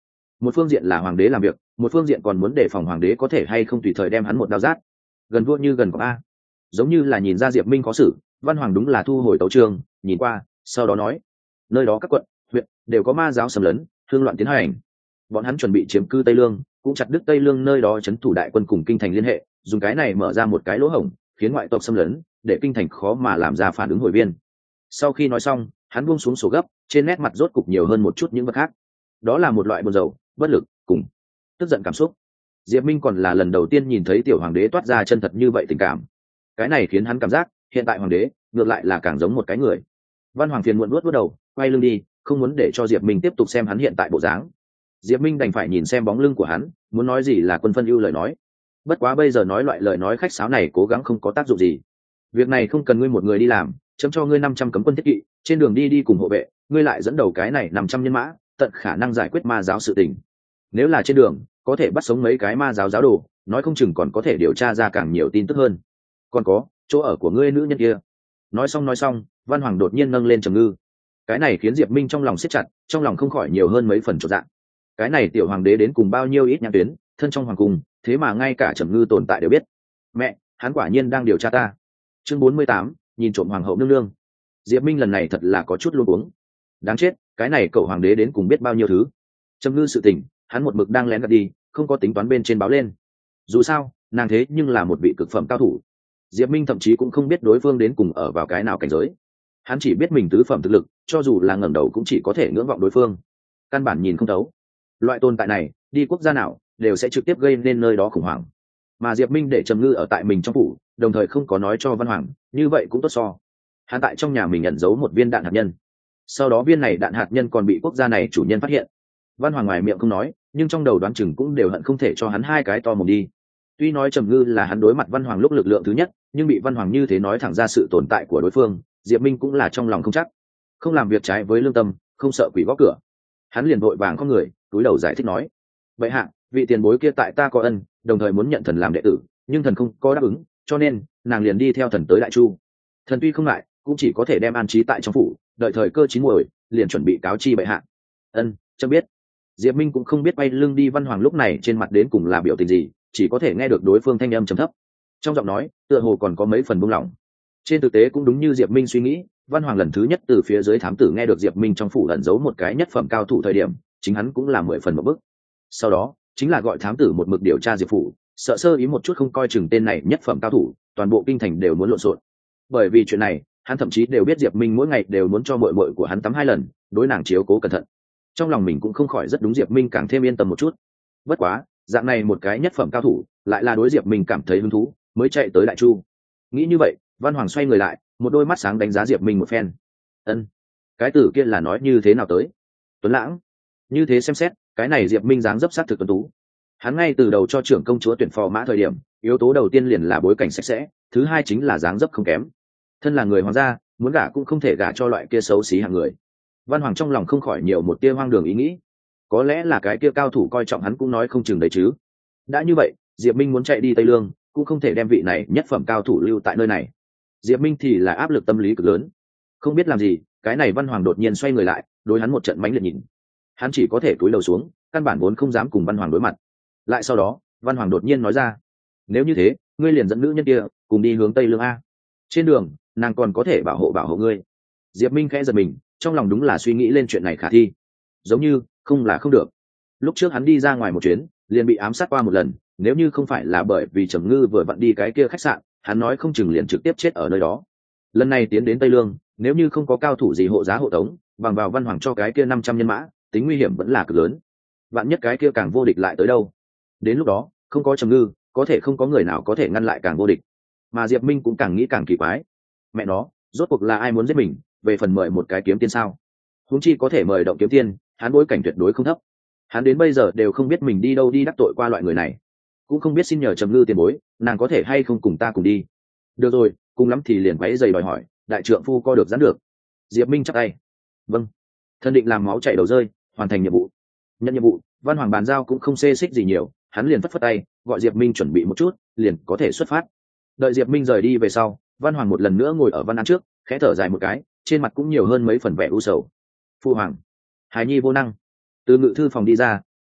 một phương diện là hoàng đế làm việc, một phương diện còn muốn đề phòng hoàng đế có thể hay không tùy thời đem hắn một đao rát. Gần vua như gần cọp a. Giống như là nhìn ra Diệp Minh khó xử, Văn Hoàng đúng là thu hồi tấu chương, nhìn qua, sau đó nói: nơi đó các quận, huyện đều có ma giáo xâm lấn, thương loạn tiến hành. Bọn hắn chuẩn bị chiếm cư Tây Lương, cũng chặt đứt Tây Lương nơi đó trấn thủ đại quân cùng kinh thành liên hệ, dùng cái này mở ra một cái lỗ hổng, khiến ngoại tộc xâm lấn, để kinh thành khó mà làm ra phản ứng hồi viên. Sau khi nói xong, hắn buông xuống sổ gấp, trên nét mặt rốt cục nhiều hơn một chút những vật khác. Đó là một loại buồn rầu, bất lực, cùng tức giận cảm xúc. Diệp Minh còn là lần đầu tiên nhìn thấy tiểu hoàng đế toát ra chân thật như vậy tình cảm. Cái này khiến hắn cảm giác, hiện tại hoàng đế ngược lại là càng giống một cái người. Văn Hoàng phiền muộn nuốt nuốt đầu, quay lưng đi, không muốn để cho Diệp Minh tiếp tục xem hắn hiện tại bộ dáng. Diệp Minh đành phải nhìn xem bóng lưng của hắn, muốn nói gì là quân phân ưu lời nói. Bất quá bây giờ nói loại lời nói khách sáo này cố gắng không có tác dụng gì. Việc này không cần ngươi một người đi làm, chấm cho ngươi năm trăm cấm quân thiết kỵ, trên đường đi đi cùng hộ vệ, ngươi lại dẫn đầu cái này năm trăm nhân mã, tận khả năng giải quyết ma giáo sự tình. Nếu là trên đường, có thể bắt sống mấy cái ma giáo giáo đồ, nói không chừng còn có thể điều tra ra càng nhiều tin tức hơn. Còn có, chỗ ở của ngươi nữ nhân kia. Nói xong nói xong, Văn Hoàng đột nhiên nâng lên trầm ngư. Cái này khiến Diệp Minh trong lòng siết chặt, trong lòng không khỏi nhiều hơn mấy phần chột dạ. Cái này tiểu hoàng đế đến cùng bao nhiêu ít nhãn tuyến, thân trong hoàng cung, thế mà ngay cả trầm ngư tồn tại đều biết. Mẹ, hắn quả nhiên đang điều tra ta. Chương bốn mươi tám, nhìn trộm hoàng hậu nương nương. Diệp Minh lần này thật là có chút luống cuống. Đáng chết, cái này cậu hoàng đế đến cùng biết bao nhiêu thứ. Trầm ngư sự tình, hắn một mực đang lén gạt đi, không có tính toán bên trên báo lên. Dù sao, nàng thế nhưng là một vị cực phẩm cao thủ. Diệp Minh thậm chí cũng không biết đối phương đến cùng ở vào cái nào cảnh giới. Hắn chỉ biết mình tứ phẩm thực lực, cho dù là ngẩng đầu cũng chỉ có thể ngưỡng vọng đối phương, căn bản nhìn không thấu. Loại tồn tại này, đi quốc gia nào đều sẽ trực tiếp gây nên nơi đó khủng hoảng. Mà Diệp Minh để Trầm Ngư ở tại mình trong phủ, đồng thời không có nói cho Văn Hoàng, như vậy cũng tốt so. Hắn tại trong nhà mình nhận giấu một viên đạn hạt nhân. Sau đó viên này đạn hạt nhân còn bị quốc gia này chủ nhân phát hiện. Văn Hoàng ngoài miệng không nói, nhưng trong đầu đoán chừng cũng đều hận không thể cho hắn hai cái to mồm đi. Tuy nói Trầm Ngư là hắn đối mặt Văn Hoàng lúc lực lượng thứ nhất, nhưng bị Văn Hoàng như thế nói thẳng ra sự tồn tại của đối phương, Diệp Minh cũng là trong lòng không chắc. Không làm việc trái với lương tâm, không sợ quỷ gõ cửa. Hắn liền vội vàng có người, túi đầu giải thích nói: vậy hạ, vị tiền bối kia tại ta có ân, đồng thời muốn nhận thần làm đệ tử, nhưng thần không có đáp ứng, cho nên nàng liền đi theo thần tới Đại Chu. Thần tuy không ngại, cũng chỉ có thể đem an trí tại trong phủ, đợi thời cơ chín muồi, liền chuẩn bị cáo chi bệ hạ. Ân, chấm biết. Diệp Minh cũng không biết bay lưng đi Văn Hoàng lúc này trên mặt đến cùng là biểu tình gì, chỉ có thể nghe được đối phương thanh âm trầm thấp. Trong giọng nói, tựa hồ còn có mấy phần buông lỏng. Trên thực tế cũng đúng như Diệp Minh suy nghĩ, Văn Hoàng lần thứ nhất từ phía dưới thám tử nghe được Diệp Minh trong phủ ẩn giấu một cái nhất phẩm cao thủ thời điểm, chính hắn cũng là mười phần một bức. Sau đó, chính là gọi thám tử một mực điều tra Diệp phủ, sợ sơ ý một chút không coi chừng tên này nhất phẩm cao thủ, toàn bộ kinh thành đều muốn lộn xộn. Bởi vì chuyện này, hắn thậm chí đều biết Diệp Minh mỗi ngày đều muốn cho muội muội của hắn tắm hai lần, đối nàng chiếu cố cẩn thận. Trong lòng mình cũng không khỏi rất đúng Diệp Minh càng thêm yên tâm một chút. Bất quá, dạng này một cái nhất phẩm cao thủ, lại là đối Diệp Minh cảm thấy hứng thú, mới chạy tới Đại Chu. Nghĩ như vậy, Văn Hoàng xoay người lại, một đôi mắt sáng đánh giá Diệp Minh một phen. Ân, cái tử kia là nói như thế nào tới? Tuấn lãng. Như thế xem xét, cái này Diệp Minh dáng dấp sát thực tuấn tú. Hắn ngay từ đầu cho trưởng công chúa tuyển phò mã thời điểm, yếu tố đầu tiên liền là bối cảnh sạch sẽ, thứ hai chính là dáng dấp không kém. Thân là người hoàng gia, muốn gả cũng không thể gả cho loại kia xấu xí hạng người. Văn Hoàng trong lòng không khỏi nhiều một tia hoang đường ý nghĩ, có lẽ là cái kia cao thủ coi trọng hắn cũng nói không chừng đấy chứ. Đã như vậy, Diệp Minh muốn chạy đi Tây Lương, cũng không thể đem vị này nhất phẩm cao thủ lưu tại nơi này. Diệp Minh thì là áp lực tâm lý cực lớn, không biết làm gì, cái này Văn Hoàng đột nhiên xoay người lại, đối hắn một trận mánh liệt nhìn. Hắn chỉ có thể cúi đầu xuống, căn bản vốn không dám cùng Văn Hoàng đối mặt. Lại sau đó, Văn Hoàng đột nhiên nói ra: nếu như thế, ngươi liền dẫn nữ nhân kia cùng đi hướng Tây Lương a. Trên đường, nàng còn có thể bảo hộ bảo hộ ngươi. Diệp Minh khẽ giật mình, trong lòng đúng là suy nghĩ lên chuyện này khả thi, giống như không là không được. Lúc trước hắn đi ra ngoài một chuyến, liền bị ám sát qua một lần, nếu như không phải là bởi vì Trầm Ngư vừa vặn đi cái kia khách sạn, hắn nói không chừng liền trực tiếp chết ở nơi đó. Lần này tiến đến Tây Lương, nếu như không có cao thủ gì hộ giá hộ tống, bằng vào Văn Hoàng cho cái kia năm trăm nhân mã, tính nguy hiểm vẫn là cực lớn. Vạn nhất cái kia càng vô địch lại tới đâu? Đến lúc đó, không có Trầm Ngư, có thể không có người nào có thể ngăn lại càng vô địch. Mà Diệp Minh cũng càng nghĩ càng kỳ quái. Mẹ nó, rốt cuộc là ai muốn giết mình, về phần mời một cái kiếm tiên sao? Huống chi có thể mời động kiếm tiên, hắn bối cảnh tuyệt đối không thấp. Hắn đến bây giờ đều không biết mình đi đâu đi đắc tội qua loại người này, cũng không biết xin nhờ Trầm Ngư tiền bối, nàng có thể hay không cùng ta cùng đi. Được rồi, cùng lắm thì liền quấy giày đòi hỏi, đại trượng phu co được giãn được. Diệp Minh chắp tay. Vâng. Thân định làm máu chảy đầu rơi, hoàn thành nhiệm vụ. Nhận nhiệm vụ, Văn Hoàng bàn giao cũng không xê xích gì nhiều, hắn liền phất phất tay, gọi Diệp Minh chuẩn bị một chút, liền có thể xuất phát. Đợi Diệp Minh rời đi về sau, Văn Hoàng một lần nữa ngồi ở văn án trước, khẽ thở dài một cái, trên mặt cũng nhiều hơn mấy phần vẻ u sầu. Phu hoàng, hài nhi vô năng. Từ ngự thư phòng đi ra,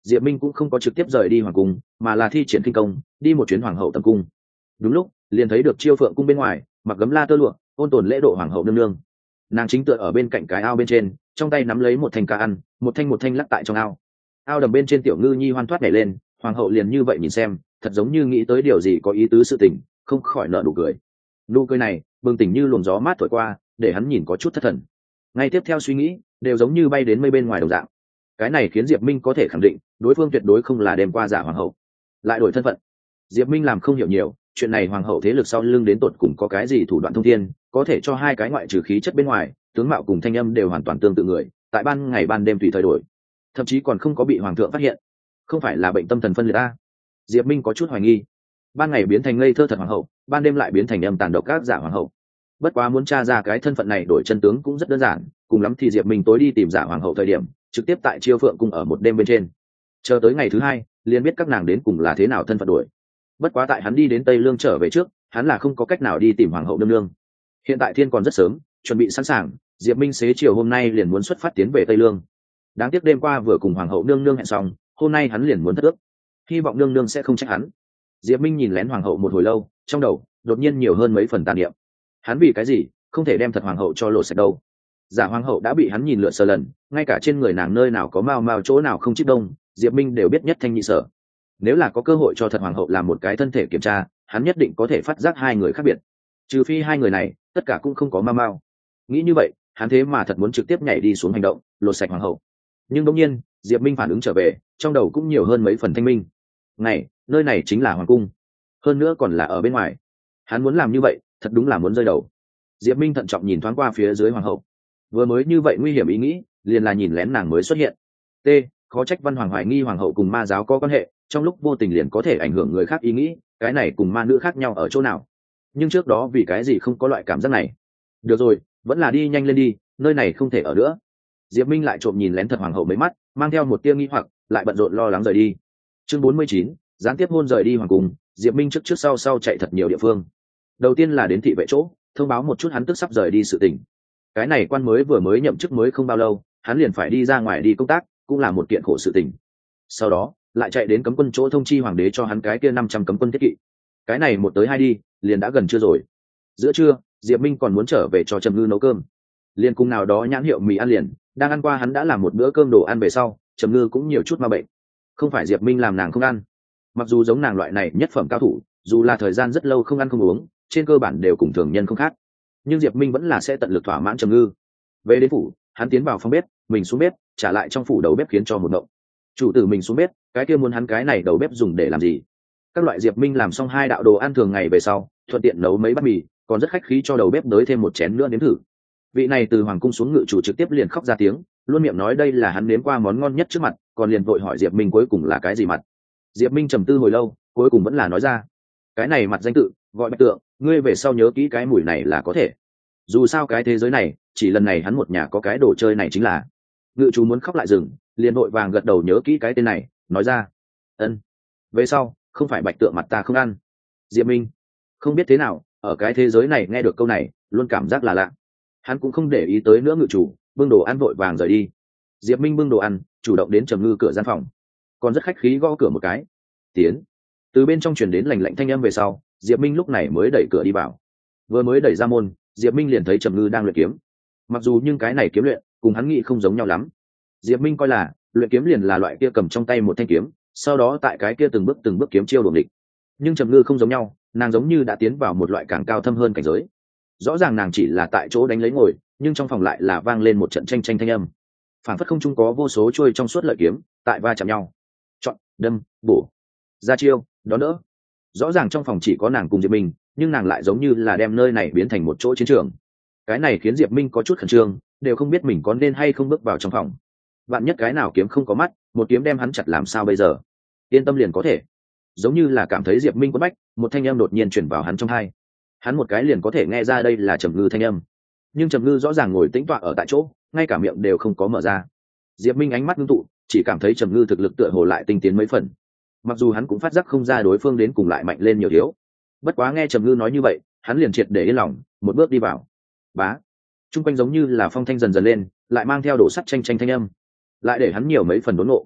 Diệp Minh cũng không có trực tiếp rời đi hoàng cung, mà là thi triển kinh công đi một chuyến hoàng hậu tầm cung. Đúng lúc liền thấy được Chiêu Phượng cung bên ngoài mặc gấm la tơ lụa, ôn tồn lễ độ hoàng hậu nương nương. Nàng chính tựa ở bên cạnh cái ao bên trên, trong tay nắm lấy một thanh cá ăn, một thanh một thanh lắc tại trong ao. Ao đầm bên trên tiểu ngư nhi hoan thoát nhảy lên, hoàng hậu liền như vậy nhìn xem, thật giống như nghĩ tới điều gì có ý tứ sự tình, không khỏi nở nụ cười. Nụ cười này bừng tỉnh như luồng gió mát thổi qua, để hắn nhìn có chút thất thần. Ngay tiếp theo suy nghĩ đều giống như bay đến mây bên ngoài đồng dạng. Cái này khiến Diệp Minh có thể khẳng định đối phương tuyệt đối không là đêm qua giả hoàng hậu. Lại đổi thân phận, Diệp Minh làm không hiểu nhiều, chuyện này hoàng hậu thế lực sau lưng đến tột cùng có cái gì thủ đoạn thông thiên, có thể cho hai cái ngoại trừ khí chất bên ngoài, tướng mạo cùng thanh âm đều hoàn toàn tương tự người, tại ban ngày ban đêm tùy thời đổi, thậm chí còn không có bị hoàng thượng phát hiện. Không phải là bệnh tâm thần phân liệt a? Diệp Minh có chút hoài nghi. Ban ngày biến thành ngây thơ thật hoàng hậu, ban đêm lại biến thành âm tàn độc các giả hoàng hậu. Bất quá muốn tra ra cái thân phận này đổi chân tướng cũng rất đơn giản, cùng lắm thì Diệp Minh tối đi tìm giả hoàng hậu thời điểm, trực tiếp tại Chiêu Phượng cung ở một đêm bên trên. Chờ tới ngày thứ hai, liền biết các nàng đến cùng là thế nào thân phận đổi. Bất quá tại hắn đi đến Tây Lương trở về trước, hắn là không có cách nào đi tìm hoàng hậu nương nương. Hiện tại thiên còn rất sớm, chuẩn bị sẵn sàng, Diệp Minh xế chiều hôm nay liền muốn xuất phát tiến về Tây Lương. Đáng tiếc đêm qua vừa cùng hoàng hậu nương nương hẹn xong, hôm nay hắn liền muốn thất ước. Hy vọng nương nương sẽ không trách hắn. Diệp Minh nhìn lén hoàng hậu một hồi lâu, trong đầu đột nhiên nhiều hơn mấy phần tàn niệm. Hắn vì cái gì không thể đem thật hoàng hậu cho lột sạch đâu? Giả hoàng hậu đã bị hắn nhìn lượn sờ lần, ngay cả trên người nàng nơi nào có mao mao chỗ nào không chích đông, Diệp Minh đều biết nhất thanh nhị sở. Nếu là có cơ hội cho thật hoàng hậu làm một cái thân thể kiểm tra, hắn nhất định có thể phát giác hai người khác biệt. Trừ phi hai người này tất cả cũng không có mao mao. Nghĩ như vậy, hắn thế mà thật muốn trực tiếp nhảy đi xuống hành động, lột sạch hoàng hậu. Nhưng đột nhiên, Diệp Minh phản ứng trở về, trong đầu cũng nhiều hơn mấy phần thanh minh. Này, nơi này chính là hoàng cung, hơn nữa còn là ở bên ngoài. Hắn muốn làm như vậy, thật đúng là muốn rơi đầu. Diệp Minh thận trọng nhìn thoáng qua phía dưới hoàng hậu. Vừa mới như vậy nguy hiểm ý nghĩ, liền là nhìn lén nàng mới xuất hiện. T, khó trách Văn Hoàng hoài nghi hoàng hậu cùng ma giáo có quan hệ, trong lúc vô tình liền có thể ảnh hưởng người khác ý nghĩ, cái này cùng ma nữ khác nhau ở chỗ nào? Nhưng trước đó vì cái gì không có loại cảm giác này? Được rồi, vẫn là đi nhanh lên đi, nơi này không thể ở nữa. Diệp Minh lại trộm nhìn lén thật hoàng hậu mấy mắt, mang theo một tia nghi hoặc, lại bận rộn lo lắng rời đi. Chương bốn mươi chín, gián tiếp hôn rời đi hoàng cung. Diệp Minh trước trước sau sau chạy thật nhiều địa phương. Đầu tiên là đến thị vệ chỗ, thông báo một chút hắn tức sắp rời đi sự tình. Cái này quan mới vừa mới nhậm chức mới không bao lâu, hắn liền phải đi ra ngoài đi công tác, cũng là một kiện khổ sự tình. Sau đó lại chạy đến cấm quân chỗ thông chi hoàng đế cho hắn cái kia năm trăm cấm quân thiết kỵ. Cái này một tới hai đi, liền đã gần trưa rồi. Giữa trưa, Diệp Minh còn muốn trở về cho Trầm Ngư nấu cơm. Liên cung nào đó nhãn hiệu mì ăn liền, đang ăn qua hắn đã làm một bữa cơm đồ ăn về sau, Trầm Ngư cũng nhiều chút ma bệnh. Không phải Diệp Minh làm nàng không ăn, mặc dù giống nàng loại này nhất phẩm cao thủ, dù là thời gian rất lâu không ăn không uống, trên cơ bản đều cùng thường nhân không khác, nhưng Diệp Minh vẫn là sẽ tận lực thỏa mãn Trầm Ngư. Về đến phủ, hắn tiến vào phòng bếp, mình xuống bếp, trả lại trong phủ đầu bếp khiến cho một động. Chủ tử mình xuống bếp, cái kia muốn hắn cái này đầu bếp dùng để làm gì? Các loại Diệp Minh làm xong hai đạo đồ ăn thường ngày về sau, thuận tiện nấu mấy bát mì, còn rất khách khí cho đầu bếp đới thêm một chén nữa nếm thử. Vị này từ hoàng cung xuống ngự chủ trực tiếp liền khóc ra tiếng, luôn miệng nói đây là hắn nếm qua món ngon nhất trước mặt, còn liền vội hỏi Diệp Minh cuối cùng là cái gì mặt. Diệp Minh trầm tư hồi lâu, cuối cùng vẫn là nói ra, cái này mặt danh tự gọi Bạch Tượng, ngươi về sau nhớ kỹ cái mùi này là có thể. Dù sao cái thế giới này, chỉ lần này hắn một nhà có cái đồ chơi này chính là. Ngự chủ muốn khóc lại dừng, liền vội vàng gật đầu nhớ kỹ cái tên này, nói ra, ân. Về sau, không phải Bạch Tượng mặt ta không ăn. Diệp Minh không biết thế nào, ở cái thế giới này nghe được câu này, luôn cảm giác là lạ. Hắn cũng không để ý tới nữa ngự chủ, bưng đồ ăn vội vàng rời đi. Diệp Minh bưng đồ ăn, chủ động đến Trầm Ngư cửa gian phòng, còn rất khách khí gõ cửa một cái. Tiến. Từ bên trong truyền đến lạnh lạnh thanh âm về sau, Diệp Minh lúc này mới đẩy cửa đi vào. Vừa mới đẩy ra môn, Diệp Minh liền thấy Trầm Ngư đang luyện kiếm. Mặc dù nhưng cái này kiếm luyện cùng hắn nghĩ không giống nhau lắm. Diệp Minh coi là luyện kiếm liền là loại kia cầm trong tay một thanh kiếm, sau đó tại cái kia từng bước từng bước kiếm chiêu đuổi địch. Nhưng Trầm Ngư không giống nhau, nàng giống như đã tiến vào một loại càng cao thâm hơn cảnh giới. Rõ ràng nàng chỉ là tại chỗ đánh lấy ngồi, nhưng trong phòng lại là vang lên một trận tranh tranh thanh âm. Phản phất không trung có vô số chuôi trong suốt lợi kiếm tại va chạm nhau, chọn, đâm, bổ, ra chiêu, đón đỡ. Rõ ràng trong phòng chỉ có nàng cùng Diệp Minh, nhưng nàng lại giống như là đem nơi này biến thành một chỗ chiến trường. Cái này khiến Diệp Minh có chút khẩn trương, đều không biết mình có nên hay không bước vào trong phòng. Vạn nhất cái nào kiếm không có mắt, một kiếm đem hắn chặt làm sao bây giờ? Yên tâm liền có thể. Giống như là cảm thấy Diệp Minh quất bách, một thanh âm đột nhiên truyền vào hắn trong tai. Hắn một cái liền có thể nghe ra đây là Trầm Ngư thanh âm. Nhưng Trầm Ngư rõ ràng ngồi tĩnh tọa ở tại chỗ, ngay cả miệng đều không có mở ra. Diệp Minh ánh mắt ngưng tụ, chỉ cảm thấy Trầm Ngư thực lực tựa hồ lại tinh tiến mấy phần. Mặc dù hắn cũng phát giác không ra đối phương đến cùng lại mạnh lên nhiều thiếu. Bất quá nghe Trầm Ngư nói như vậy, hắn liền triệt để yên lòng, một bước đi vào. Bá. Trung quanh giống như là phong thanh dần dần lên, lại mang theo đổ sắt tranh tranh thanh âm, lại để hắn nhiều mấy phần đốn ngộ.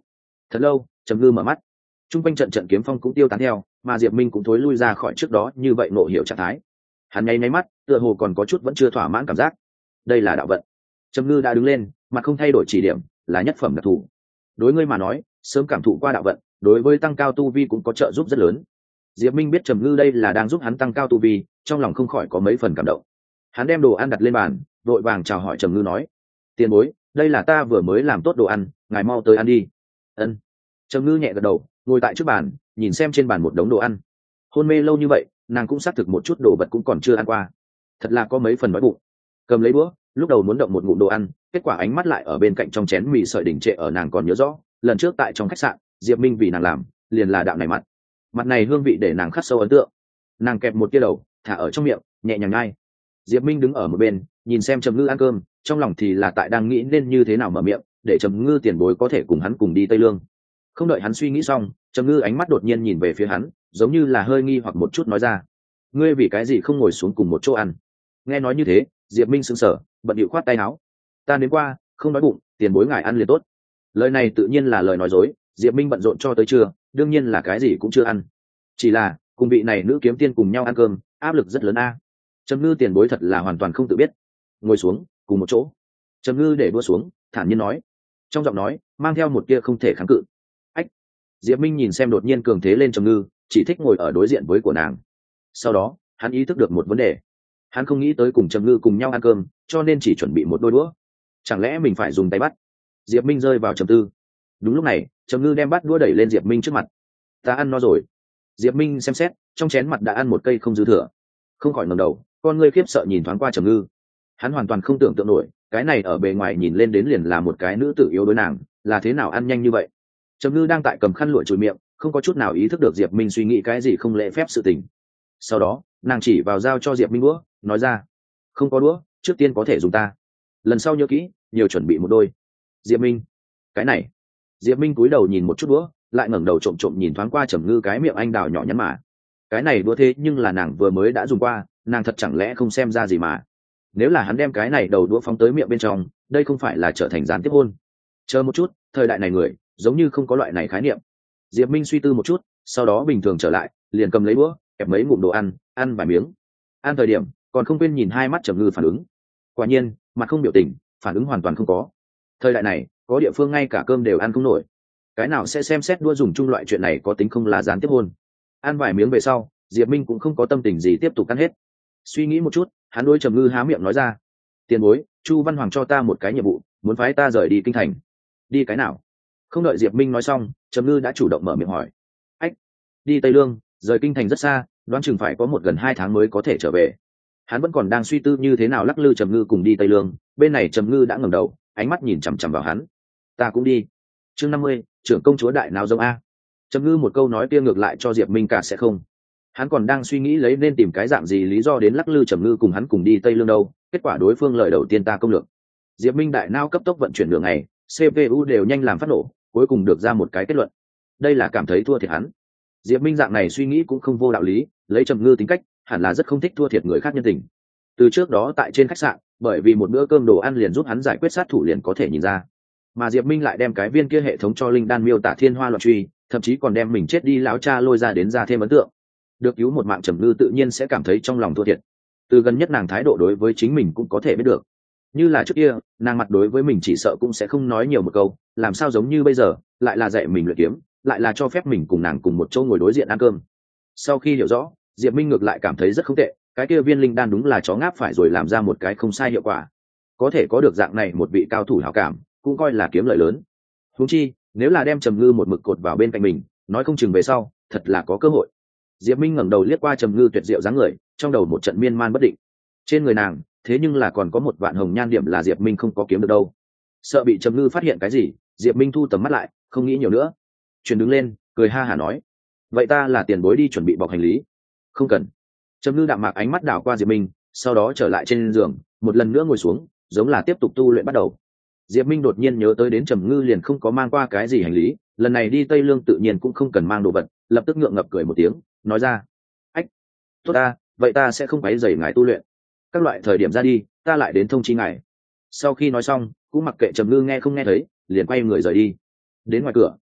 Thật lâu, trầm ngư mở mắt, trung quanh trận trận kiếm phong cũng tiêu tán theo, mà Diệp Minh cũng thối lui ra khỏi trước đó như vậy nộ hiểu trạng thái. Hắn nháy nháy mắt, tựa hồ còn có chút vẫn chưa thỏa mãn cảm giác. Đây là đạo vận. Trầm ngư đã đứng lên, mặt không thay đổi chỉ điểm, là nhất phẩm đặc thù. Đối ngươi mà nói, sớm cảm thụ qua đạo vận, đối với tăng cao tu vi cũng có trợ giúp rất lớn. Diệp Minh biết trầm ngư đây là đang giúp hắn tăng cao tu vi, trong lòng không khỏi có mấy phần cảm động. Hắn đem đồ ăn đặt lên bàn, vội vàng chào hỏi trầm ngư nói: tiền bối, đây là ta vừa mới làm tốt đồ ăn, ngài mau tới ăn đi. Ân. Trầm ngư nhẹ gật đầu, ngồi tại trước bàn, nhìn xem trên bàn một đống đồ ăn. Hôn mê lâu như vậy, nàng cũng xác thực một chút đồ vật cũng còn chưa ăn qua, thật là có mấy phần đói bụng. Cầm lấy búa, lúc đầu muốn động một ngụm đồ ăn, kết quả ánh mắt lại ở bên cạnh trong chén mì sợi đỉnh trệ ở. Nàng còn nhớ rõ lần trước tại trong khách sạn, Diệp Minh vì nàng làm liền là đạo này mặt mặt này hương vị để nàng khắc sâu ấn tượng. Nàng kẹp một tia đầu thả ở trong miệng, nhẹ nhàng nhai. Diệp Minh đứng ở một bên nhìn xem trầm ngư ăn cơm, trong lòng thì là tại đang nghĩ nên như thế nào mở miệng để trầm ngư tiền bối có thể cùng hắn cùng đi Tây Lương. Không đợi hắn suy nghĩ xong, trầm ngư ánh mắt đột nhiên nhìn về phía hắn, giống như là hơi nghi hoặc một chút nói ra: ngươi vì cái gì không ngồi xuống cùng một chỗ ăn? Nghe nói như thế, Diệp Minh sững sờ, bận điệu khoát tay áo: ta đến qua, không đói bụng, tiền bối ngài ăn liền tốt. Lời này tự nhiên là lời nói dối, Diệp Minh bận rộn cho tới trưa, đương nhiên là cái gì cũng chưa ăn. Chỉ là cùng vị này nữ kiếm tiên cùng nhau ăn cơm, áp lực rất lớn a. Trầm ngư tiền bối thật là hoàn toàn không tự biết. Ngồi xuống cùng một chỗ. Trầm ngư để đua xuống, thản nhiên nói, trong giọng nói mang theo một tia không thể kháng cự. Ách. Diệp Minh nhìn xem đột nhiên cường thế lên trầm ngư, chỉ thích ngồi ở đối diện với của nàng. Sau đó hắn ý thức được một vấn đề, hắn không nghĩ tới cùng trầm ngư cùng nhau ăn cơm, cho nên chỉ chuẩn bị một đôi đũa. Chẳng lẽ mình phải dùng tay bắt? Diệp Minh rơi vào trầm tư. Đúng lúc này, trầm ngư đem bát đũa đẩy lên Diệp Minh trước mặt. Ta ăn no rồi. Diệp Minh xem xét, trong chén mặt đã ăn một cây không dư thừa, không khỏi ngẩng đầu, con ngươi khiếp sợ nhìn thoáng qua trầm ngư. Hắn hoàn toàn không tưởng tượng nổi, cái này ở bề ngoài nhìn lên đến liền là một cái nữ tử yếu đối nàng, là thế nào ăn nhanh như vậy. Trầm ngư đang tại cầm khăn lụa chùi miệng, không có chút nào ý thức được Diệp Minh suy nghĩ cái gì không lễ phép sự tình. Sau đó nàng chỉ vào dao cho Diệp Minh đũa, nói ra: không có đũa, trước tiên có thể dùng ta, lần sau nhớ kỹ nhiều chuẩn bị một đôi. Diệp Minh, cái này. Diệp Minh cúi đầu nhìn một chút đũa, lại ngẩng đầu trộm trộm nhìn thoáng qua trầm ngư cái miệng anh đào nhỏ nhắn mà. Cái này đũa thế nhưng là nàng vừa mới đã dùng qua, nàng thật chẳng lẽ không xem ra gì mà. Nếu là hắn đem cái này đầu đũa phóng tới miệng bên trong, đây không phải là trở thành gián tiếp hôn. Chờ một chút, thời đại này người giống như không có loại này khái niệm. Diệp Minh suy tư một chút, sau đó bình thường trở lại, liền cầm lấy đũa, kẹp mấy ngụm đồ ăn, ăn vài miếng. Ăn thời điểm còn không quên nhìn hai mắt trầm ngư phản ứng. Quả nhiên mặt không biểu tình, phản ứng hoàn toàn không có. Thời đại này có địa phương ngay cả cơm đều ăn không nổi, cái nào sẽ xem xét đua dùng chung loại chuyện này có tính không là gián tiếp hôn. Ăn vài miếng về sau, Diệp Minh cũng không có tâm tình gì tiếp tục ăn hết. Suy nghĩ một chút, hắn đối trầm ngư há miệng nói ra: tiền bối, Chu Văn Hoàng cho ta một cái nhiệm vụ, muốn phái ta rời đi kinh thành. Đi cái nào? Không đợi Diệp Minh nói xong, trầm ngư đã chủ động mở miệng hỏi. Ách, đi Tây Lương, rời kinh thành rất xa, đoán chừng phải có một gần hai tháng mới có thể trở về. Hắn vẫn còn đang suy tư như thế nào lắc lư trầm ngư cùng đi Tây Lương, bên này trầm ngư đã ngẩng đầu, ánh mắt nhìn chằm chằm vào hắn. Ta cũng đi. Chương năm mươi, trưởng công chúa đại nào giống a. Trầm ngư một câu nói kia ngược lại cho Diệp Minh cả sẽ không. Hắn còn đang suy nghĩ lấy nên tìm cái dạng gì lý do đến lắc lư trầm ngư cùng hắn cùng đi Tây Lương đâu, kết quả đối phương lời đầu tiên ta công lược. Diệp Minh đại não cấp tốc vận chuyển đường này, xê pê u đều nhanh làm phát nổ, cuối cùng được ra một cái kết luận. Đây là cảm thấy thua thiệt hắn. Diệp Minh dạng này suy nghĩ cũng không vô đạo lý, lấy trầm ngư tính cách, hẳn là rất không thích thua thiệt người khác nhân tình. Từ trước đó tại trên khách sạn, bởi vì một bữa cơm đồ ăn liền giúp hắn giải quyết sát thủ liền có thể nhìn ra. Mà Diệp Minh lại đem cái viên kia hệ thống cho linh đan miêu tả thiên hoa loạn truy, thậm chí còn đem mình chết đi lão cha lôi ra đến ra thêm ấn tượng. Được cứu một mạng trầm ngư tự nhiên sẽ cảm thấy trong lòng thua thiệt. Từ gần nhất nàng thái độ đối với chính mình cũng có thể biết được. Như là trước kia, nàng mặt đối với mình chỉ sợ cũng sẽ không nói nhiều một câu, làm sao giống như bây giờ, lại là dạy mình luyện kiếm, lại là cho phép mình cùng nàng cùng một chỗ ngồi đối diện ăn cơm. Sau khi hiểu rõ, Diệp Minh ngược lại cảm thấy rất không tệ, cái kia viên linh đan đúng là chó ngáp phải rồi làm ra một cái không sai hiệu quả. Có thể có được dạng này một vị cao thủ hảo cảm, cũng coi là kiếm lợi lớn. Huống chi, nếu là đem trầm ngư một mực cột vào bên cạnh mình, nói không chừng về sau, thật là có cơ hội. Diệp Minh ngẩng đầu liếc qua trầm ngư tuyệt diệu dáng người, trong đầu một trận miên man bất định. Trên người nàng, thế nhưng là còn có một vạn hồng nhan điểm là Diệp Minh không có kiếm được đâu. Sợ bị trầm ngư phát hiện cái gì, Diệp Minh thu tầm mắt lại, không nghĩ nhiều nữa, chuyển đứng lên, cười ha hả nói: vậy ta là tiền bối đi chuẩn bị bọc hành lý. Không cần. Trầm ngư đạm mạc ánh mắt đảo qua Diệp Minh, sau đó trở lại trên giường, một lần nữa ngồi xuống, giống là tiếp tục tu luyện bắt đầu. Diệp Minh đột nhiên nhớ tới đến trầm ngư liền không có mang qua cái gì hành lý, lần này đi Tây Lương tự nhiên cũng không cần mang đồ vật, lập tức ngượng ngập cười một tiếng, nói ra: ách, tốt ta, vậy ta sẽ không quấy rầy ngài tu luyện, các loại thời điểm ra đi ta lại đến thông chi ngài. Sau khi nói xong, cũng mặc kệ trầm ngư nghe không nghe thấy, liền quay người rời đi. Đến ngoài cửa,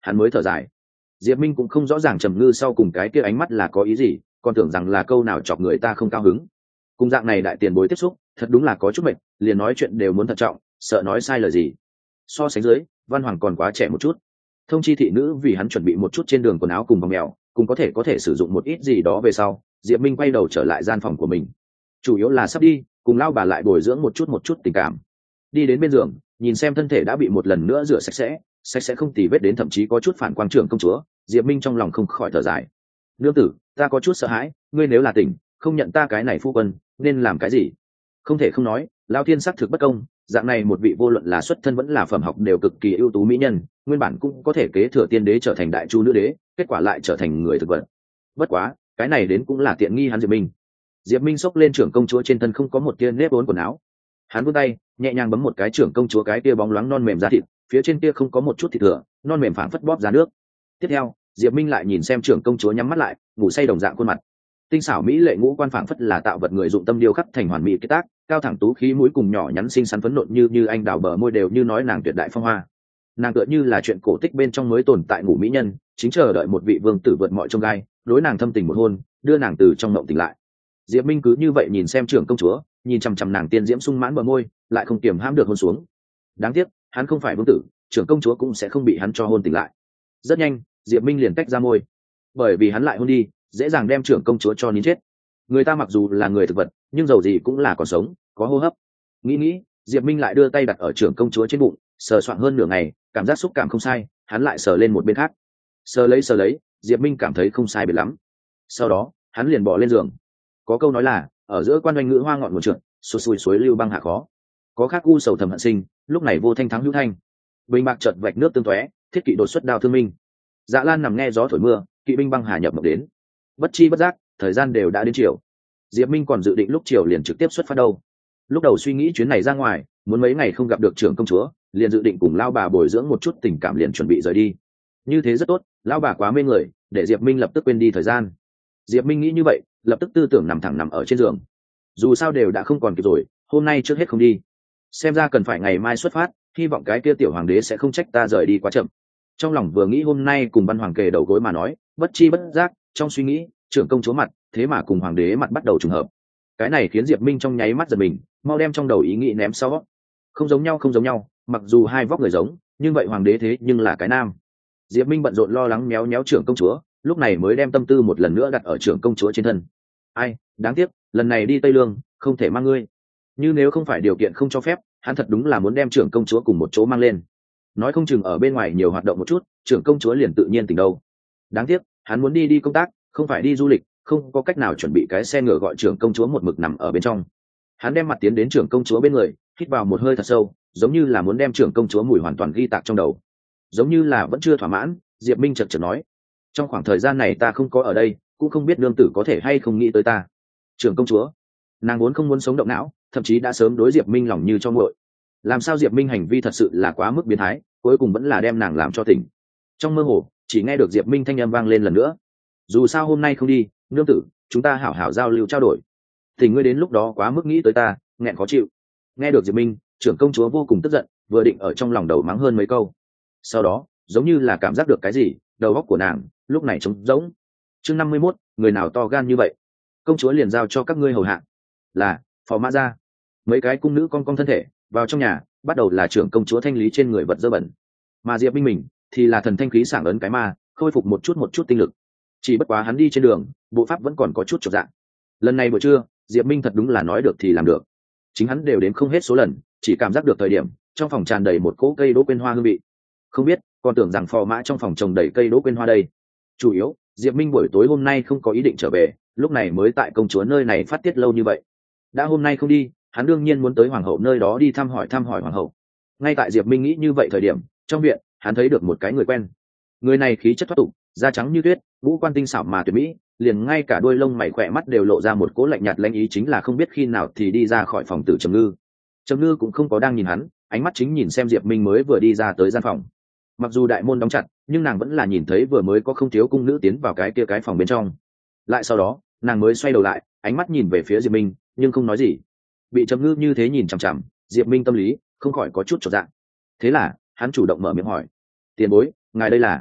hắn mới thở dài. Diệp Minh cũng không rõ ràng Trầm Ngư sau cùng cái kia ánh mắt là có ý gì, còn tưởng rằng là câu nào chọc người ta không cao hứng. Cùng dạng này đại tiền bối tiếp xúc, thật đúng là có chút mệt, liền nói chuyện đều muốn thận trọng, sợ nói sai lời gì. So sánh dưới, Văn Hoàng còn quá trẻ một chút. Thông chi thị nữ vì hắn chuẩn bị một chút trên đường quần áo cùng vòng mèo, cùng có thể có thể sử dụng một ít gì đó về sau, Diệp Minh quay đầu trở lại gian phòng của mình. Chủ yếu là sắp đi, cùng lao bà lại bồi dưỡng một chút một chút tình cảm. Đi đến bên giường, nhìn xem thân thể đã bị một lần nữa rửa sạch sẽ, sạch sẽ không tì vết đến thậm chí có chút phản quang trưởng công chúa, Diệp Minh trong lòng không khỏi thở dài. Nương tử, ta có chút sợ hãi, ngươi nếu là tỉnh, không nhận ta cái này phu quân, nên làm cái gì? Không thể không nói, lão thiên sắc thực bất công, dạng này một vị vô luận là xuất thân vẫn là phẩm học đều cực kỳ ưu tú mỹ nhân, nguyên bản cũng có thể kế thừa tiên đế trở thành đại chu nữ đế, kết quả lại trở thành người thực vật. Bất quá, cái này đến cũng là tiện nghi hắn Diệp Minh. Diệp Minh xốc lên trưởng công chúa trên thân không có một tia nếp vốn quần áo, hắn vươn tay nhẹ nhàng bấm một cái trưởng công chúa cái tia bóng loáng non mềm da thịt, phía trên kia không có một chút thịt thừa, non mềm phảng phất bóp ra nước. Tiếp theo, Diệp Minh lại nhìn xem trưởng công chúa nhắm mắt lại, ngủ say đồng dạng khuôn mặt, tinh xảo mỹ lệ ngũ quan phảng phất là tạo vật người dụng tâm điêu khắc thành hoàn mỹ kết tác, cao thẳng tú khí mũi cùng nhỏ nhắn xinh xắn phấn nộn như như anh đào bờ môi đều như nói nàng tuyệt đại phong hoa. Nàng tựa như là chuyện cổ tích bên trong mới tồn tại ngủ mỹ nhân, chính chờ đợi một vị vương tử vượt mọi chông gai, đối nàng thâm tình một hôn, đưa nàng từ trong mộng tỉnh lại. Diệp Minh cứ như vậy nhìn xem trưởng công chúa, nhìn chằm chằm nàng tiên diễm sung mãn bờ môi, lại không kiềm hãm được hôn xuống. Đáng tiếc, hắn không phải vương tử, trưởng công chúa cũng sẽ không bị hắn cho hôn tỉnh lại. Rất nhanh, Diệp Minh liền tách ra môi, bởi vì hắn lại hôn đi, dễ dàng đem trưởng công chúa cho nín chết. Người ta mặc dù là người thực vật, nhưng dầu gì cũng là còn sống, có hô hấp. Nghĩ nghĩ, Diệp Minh lại đưa tay đặt ở trưởng công chúa trên bụng, sờ soạng hơn nửa ngày, cảm giác xúc cảm không sai, hắn lại sờ lên một bên khác. Sờ lấy sờ lấy, Diệp Minh cảm thấy không sai biệt lắm. Sau đó, hắn liền bỏ lên giường. Có câu nói là, ở giữa quan doanh ngữ hoa ngọn nguồn trượt, sụt sùi suối lưu băng hạ khó. Có khác u sầu thầm hận sinh, lúc này vô thanh thắng hữu thanh. Bình bạc chợt vạch nước tương tóe, thiết kỵ đột xuất đao thương minh. Dạ Lan nằm nghe gió thổi mưa, kỵ binh băng hà nhập mộng đến. Bất chi bất giác, thời gian đều đã đến chiều. Diệp Minh còn dự định lúc chiều liền trực tiếp xuất phát đâu. Lúc đầu suy nghĩ chuyến này ra ngoài, muốn mấy ngày không gặp được trưởng công chúa, liền dự định cùng lao bà bồi dưỡng một chút tình cảm liền chuẩn bị rời đi. Như thế rất tốt, lao bà quá mê người, để Diệp Minh lập tức quên đi thời gian. Diệp Minh nghĩ như vậy, lập tức tư tưởng nằm thẳng nằm ở trên giường. Dù sao đều đã không còn kịp rồi, hôm nay trước hết không đi. Xem ra cần phải ngày mai xuất phát, hy vọng cái kia tiểu hoàng đế sẽ không trách ta rời đi quá chậm. Trong lòng vừa nghĩ hôm nay cùng Văn Hoàng kề đầu gối mà nói, bất chi bất giác, trong suy nghĩ, trưởng công chúa mặt, thế mà cùng hoàng đế mặt bắt đầu trùng hợp. Cái này khiến Diệp Minh trong nháy mắt giật mình, mau đem trong đầu ý nghĩ ném sau. Không giống nhau không giống nhau, mặc dù hai vóc người giống, nhưng vậy hoàng đế thế nhưng là cái nam. Diệp Minh bận rộn lo lắng méo méo trưởng công chúa, lúc này mới đem tâm tư một lần nữa đặt ở trưởng công chúa trên thân. Ai, đáng tiếc, lần này đi Tây Lương, không thể mang ngươi. Như nếu không phải điều kiện không cho phép, hắn thật đúng là muốn đem trưởng công chúa cùng một chỗ mang lên. Nói không chừng ở bên ngoài nhiều hoạt động một chút, trưởng công chúa liền tự nhiên tỉnh đâu. Đáng tiếc, hắn muốn đi đi công tác, không phải đi du lịch, không có cách nào chuẩn bị cái xe ngựa gọi trưởng công chúa một mực nằm ở bên trong. Hắn đem mặt tiến đến trưởng công chúa bên người, hít vào một hơi thật sâu, giống như là muốn đem trưởng công chúa mùi hoàn toàn ghi tạc trong đầu. Giống như là vẫn chưa thỏa mãn, Diệp Minh chợt chợt nói: trong khoảng thời gian này ta không có ở đây, cũng không biết nương tử có thể hay không nghĩ tới ta. Trưởng công chúa, nàng muốn không muốn sống động não, thậm chí đã sớm đối Diệp Minh lòng như cho nguội. Làm sao Diệp Minh hành vi thật sự là quá mức biến thái, cuối cùng vẫn là đem nàng làm cho tỉnh. Trong mơ hồ, chỉ nghe được Diệp Minh thanh âm vang lên lần nữa: dù sao hôm nay không đi, nương tử, chúng ta hảo hảo giao lưu trao đổi. Tình ngươi đến lúc đó quá mức nghĩ tới ta, nghẹn khó chịu. Nghe được Diệp Minh, trưởng công chúa vô cùng tức giận, vừa định ở trong lòng đầu mắng hơn mấy câu. Sau đó, giống như là cảm giác được cái gì, đầu óc của nàng lúc này trống rỗng. Chương năm mươi mốt, người nào to gan như vậy? Công chúa liền giao cho các ngươi hầu hạ. Là, phò mã ra. Mấy cái cung nữ cong cong thân thể, vào trong nhà, bắt đầu là trưởng công chúa thanh lý trên người vật dơ bẩn. Mà Diệp Minh mình, thì là thần thanh khí sảng ấn cái ma, khôi phục một chút một chút tinh lực. Chỉ bất quá hắn đi trên đường, bộ pháp vẫn còn có chút chột dạ. Lần này buổi trưa, Diệp Minh thật đúng là nói được thì làm được. Chính hắn đều đến không hết số lần, chỉ cảm giác được thời điểm, trong phòng tràn đầy một cỗ cây đỗ quyên hoa hương vị. Không biết, còn tưởng rằng phò mã trong phòng trồng đầy cây đỗ quyên hoa đây. Chủ yếu, Diệp Minh buổi tối hôm nay không có ý định trở về, lúc này mới tại công chúa nơi này phát tiết lâu như vậy. Đã hôm nay không đi, hắn đương nhiên muốn tới hoàng hậu nơi đó đi thăm hỏi thăm hỏi hoàng hậu. Ngay tại Diệp Minh nghĩ như vậy thời điểm, trong viện, hắn thấy được một cái người quen. Người này khí chất thoát tục, da trắng như tuyết, ngũ quan tinh xảo mà tuyệt mỹ, liền ngay cả đuôi lông mày khỏe mắt đều lộ ra một cỗ lạnh nhạt lãnh ý, chính là không biết khi nào thì đi ra khỏi phòng tử Trầm Ngư. Trầm Ngư cũng không có đang nhìn hắn, ánh mắt chính nhìn xem Diệp Minh mới vừa đi ra tới gian phòng. Mặc dù đại môn đóng chặt, nhưng nàng vẫn là nhìn thấy vừa mới có không thiếu cung nữ tiến vào cái kia cái phòng bên trong. Lại sau đó, nàng mới xoay đầu lại, ánh mắt nhìn về phía Diệp Minh, nhưng không nói gì. Bị Trầm Ngư như thế nhìn chằm chằm, Diệp Minh tâm lý không khỏi có chút chột dạ. Thế là, hắn chủ động mở miệng hỏi: "Tiền bối, ngài đây là?"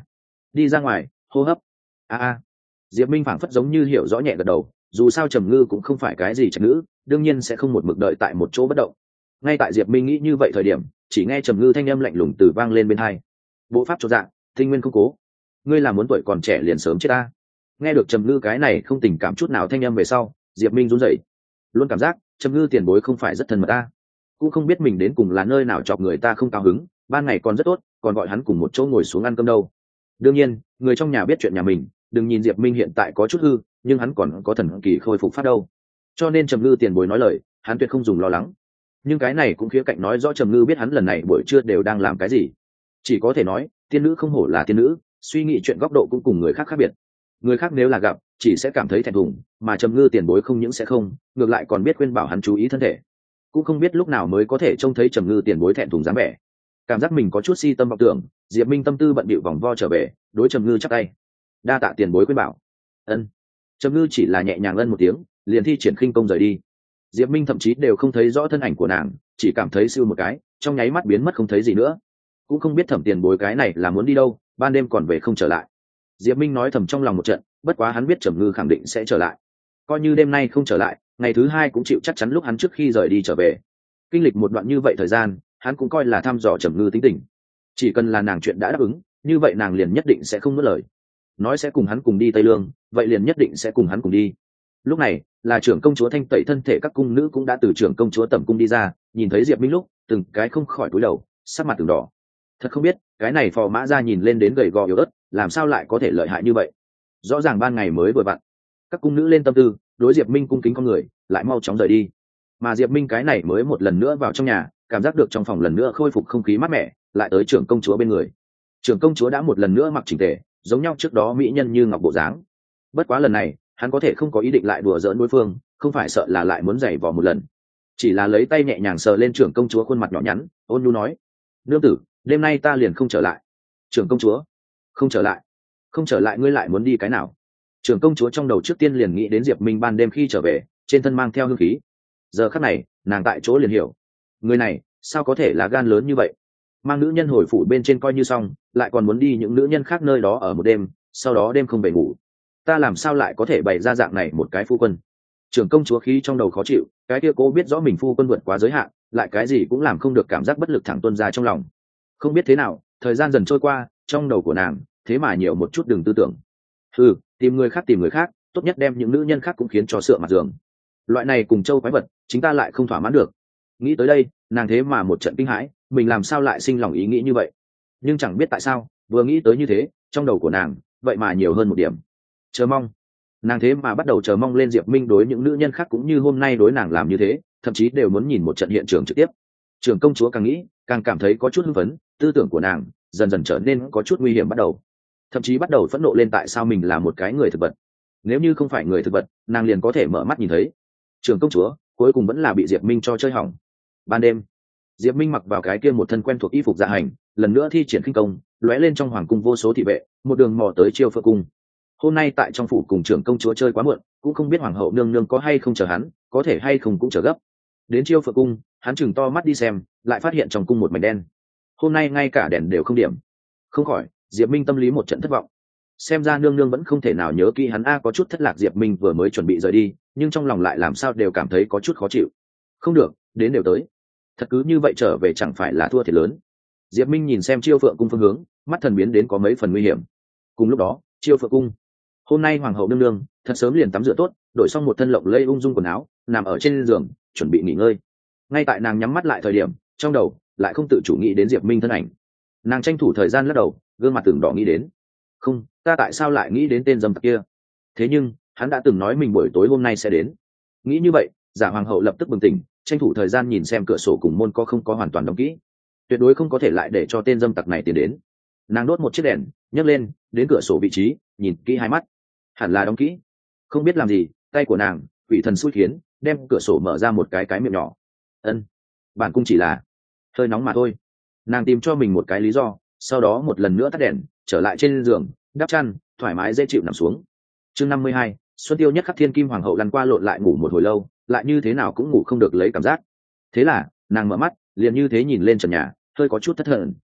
đi ra ngoài hô hấp. a a diệp minh phảng phất giống như hiểu rõ nhẹ gật đầu, dù sao trầm ngư cũng không phải cái gì trạch nữ, đương nhiên sẽ không một mực đợi tại một chỗ bất động. Ngay tại diệp minh nghĩ như vậy thời điểm, chỉ nghe trầm ngư thanh âm lạnh lùng từ vang lên bên hai. Bộ pháp cho dạng, tinh nguyên không cố, ngươi là muốn tuổi còn trẻ liền sớm chết ta. Nghe được trầm ngư cái này không tình cảm chút nào thanh âm về sau, diệp minh run rẩy, luôn cảm giác trầm ngư tiền bối không phải rất thân mật ta, cũng không biết mình đến cùng là nơi nào chọc người ta không cao hứng, ban ngày còn rất tốt, còn gọi hắn cùng một chỗ ngồi xuống ăn cơm đâu. Đương nhiên người trong nhà biết chuyện nhà mình, đừng nhìn diệp minh hiện tại có chút hư, nhưng hắn còn có thần kỳ khôi phục phát đâu, cho nên trầm ngư tiền bối nói lời hắn tuyệt không dùng lo lắng. Nhưng cái này cũng khía cạnh nói rõ trầm ngư biết hắn lần này buổi trưa đều đang làm cái gì. Chỉ có thể nói tiên nữ không hổ là tiên nữ, suy nghĩ chuyện góc độ cũng cùng người khác khác biệt. Người khác nếu là gặp chỉ sẽ cảm thấy thẹn thùng, mà trầm ngư tiền bối không những sẽ không, ngược lại còn biết khuyên bảo hắn chú ý thân thể. Cũng không biết lúc nào mới có thể trông thấy trầm ngư tiền bối thẹn thùng dáng vẻ. Cảm giác mình có chút si tâm vọng tưởng, diệp minh tâm tư bận bịu vòng vo trở về, đối trầm ngư chắc tay, đa tạ tiền bối khuyên bảo. Ân. Trầm ngư chỉ là nhẹ nhàng ân một tiếng, liền thi triển khinh công rời đi. Diệp minh thậm chí đều không thấy rõ thân ảnh của nàng, chỉ cảm thấy siêu một cái, trong nháy mắt biến mất không thấy gì nữa. Cũng không biết thẩm tiền bối cái này là muốn đi đâu, ban đêm còn về không trở lại. Diệp minh nói thầm trong lòng một trận, bất quá hắn biết trầm ngư khẳng định sẽ trở lại, coi như đêm nay không trở lại, ngày thứ hai cũng chịu chắc chắn lúc hắn trước khi rời đi trở về. Kinh lịch một đoạn như vậy thời gian, hắn cũng coi là thăm dò trầm ngư tính tình. Chỉ cần là nàng chuyện đã đáp ứng, như vậy nàng liền nhất định sẽ không nuốt lời. Nói sẽ cùng hắn cùng đi Tây Lương, vậy liền nhất định sẽ cùng hắn cùng đi. Lúc này là trưởng công chúa thanh tẩy thân thể các cung nữ cũng đã từ trưởng công chúa tẩm cung đi ra, nhìn thấy diệp minh lúc từng cái không khỏi cúi đầu, sắc mặt từng đỏ. Thật không biết cái này phò mã ra nhìn lên đến gầy gò yếu ớt, làm sao lại có thể lợi hại như vậy. Rõ ràng ban ngày mới vừa vặn. Các cung nữ lên tâm tư, đối diệp minh cung kính con người, lại mau chóng rời đi. Mà diệp minh cái này mới một lần nữa vào trong nhà, cảm giác được trong phòng lần nữa khôi phục không khí mát mẻ, lại tới trưởng công chúa bên người. Trưởng công chúa đã một lần nữa mặc chỉnh tề, giống nhau trước đó mỹ nhân như ngọc bộ dáng. Bất quá lần này hắn có thể không có ý định lại đùa giỡn đối phương, không phải sợ là lại muốn giày vò một lần, chỉ là lấy tay nhẹ nhàng sờ lên trưởng công chúa khuôn mặt nhỏ nhắn, ôn nhu nói: nương tử, đêm nay ta liền không trở lại. Trưởng công chúa: không trở lại? Không trở lại ngươi lại muốn đi cái nào? Trưởng công chúa trong đầu trước tiên liền nghĩ đến diệp minh ban đêm khi trở về trên thân mang theo hương khí. Giờ khắc này nàng tại chỗ liền hiểu, người này sao có thể là gan lớn như vậy, mang nữ nhân hồi phủ bên trên coi như xong, lại còn muốn đi những nữ nhân khác nơi đó ở một đêm, sau đó đêm không về ngủ. Ta làm sao lại có thể bày ra dạng này một cái phu quân? Trưởng công chúa khí trong đầu khó chịu, cái kia cô biết rõ mình phu quân vượt quá giới hạn, lại cái gì cũng làm không được, cảm giác bất lực thẳng tuôn ra trong lòng. Không biết thế nào, thời gian dần trôi qua, trong đầu của nàng thế mà nhiều một chút đường tư tưởng. Ừ, tìm người khác tìm người khác, tốt nhất đem những nữ nhân khác cũng khiến cho sợ mặt giường. Loại này cùng châu quái vật, chính ta lại không thỏa mãn được. Nghĩ tới đây, nàng thế mà một trận kinh hãi, mình làm sao lại sinh lòng ý nghĩ như vậy? Nhưng chẳng biết tại sao, vừa nghĩ tới như thế, trong đầu của nàng vậy mà nhiều hơn một điểm chờ mong. Nàng thế mà bắt đầu chờ mong lên diệp minh đối những nữ nhân khác cũng như hôm nay đối nàng làm như thế, thậm chí đều muốn nhìn một trận hiện trường trực tiếp. Trưởng công chúa càng nghĩ càng cảm thấy có chút hưng phấn, tư tưởng của nàng dần dần trở nên có chút nguy hiểm, bắt đầu thậm chí bắt đầu phẫn nộ lên tại sao mình là một cái người thực vật. Nếu như không phải người thực vật, nàng liền có thể mở mắt nhìn thấy. Trưởng công chúa cuối cùng vẫn là bị diệp minh cho chơi hỏng. Ban đêm, diệp minh mặc vào cái kia một thân quen thuộc y phục dạ hành, lần nữa thi triển khinh công, lóe lên trong hoàng cung vô số thị vệ, một đường mò tới Chiêu Phượng cung. Hôm nay tại trong phủ cùng trưởng công chúa chơi quá muộn, cũng không biết hoàng hậu nương nương có hay không chờ hắn, có thể hay không cũng chờ gấp. Đến Chiêu Phượng cung, hắn chừng to mắt đi xem, lại phát hiện trong cung một mảnh đen. Hôm nay ngay cả đèn đều không điểm. Không khỏi diệp minh tâm lý một trận thất vọng. Xem ra nương nương vẫn không thể nào nhớ kỹ hắn a, có chút thất lạc. Diệp minh vừa mới chuẩn bị rời đi, nhưng trong lòng lại làm sao đều cảm thấy có chút khó chịu. Không được, đến đều tới, thật cứ như vậy trở về chẳng phải là thua thiệt lớn. Diệp minh nhìn xem Chiêu Phượng cung phương hướng, mắt thần biến đến có mấy phần nguy hiểm. Cùng lúc đó Chiêu Phượng cung, hôm nay hoàng hậu nương nương thật sớm liền tắm rửa tốt, đổi xong một thân lộng lẫy ung dung quần áo, nằm ở trên giường chuẩn bị nghỉ ngơi. Ngay tại nàng nhắm mắt lại thời điểm, trong đầu lại không tự chủ nghĩ đến diệp minh thân ảnh. Nàng tranh thủ thời gian lắc đầu, gương mặt tưởng đỏ nghĩ đến, không, ta tại sao lại nghĩ đến tên dâm tặc kia? Thế nhưng hắn đã từng nói mình buổi tối hôm nay sẽ đến. Nghĩ như vậy, giả hoàng hậu lập tức bừng tỉnh, tranh thủ thời gian nhìn xem cửa sổ cùng môn có không có hoàn toàn đóng kỹ, tuyệt đối không có thể lại để cho tên dâm tặc này tiến đến. Nàng đốt một chiếc đèn, nhấc lên đến cửa sổ vị trí, nhìn kỹ hai mắt, hẳn là đóng kỹ. Không biết làm gì, tay của nàng quỷ thần xui khiến, đem cửa sổ mở ra một cái cái miệng nhỏ. Ân, bản cung chỉ là hơi nóng mà thôi. Nàng tìm cho mình một cái lý do, sau đó một lần nữa tắt đèn, trở lại trên giường, đắp chăn, thoải mái dễ chịu nằm xuống. Chương năm mươi hai, Xuân Tiêu Nhất Khắc Thiên Kim hoàng hậu lăn qua lộn lại ngủ một hồi lâu, lại như thế nào cũng ngủ không được lấy cảm giác. Thế là nàng mở mắt, liền như thế nhìn lên trần nhà, hơi có chút thất thần.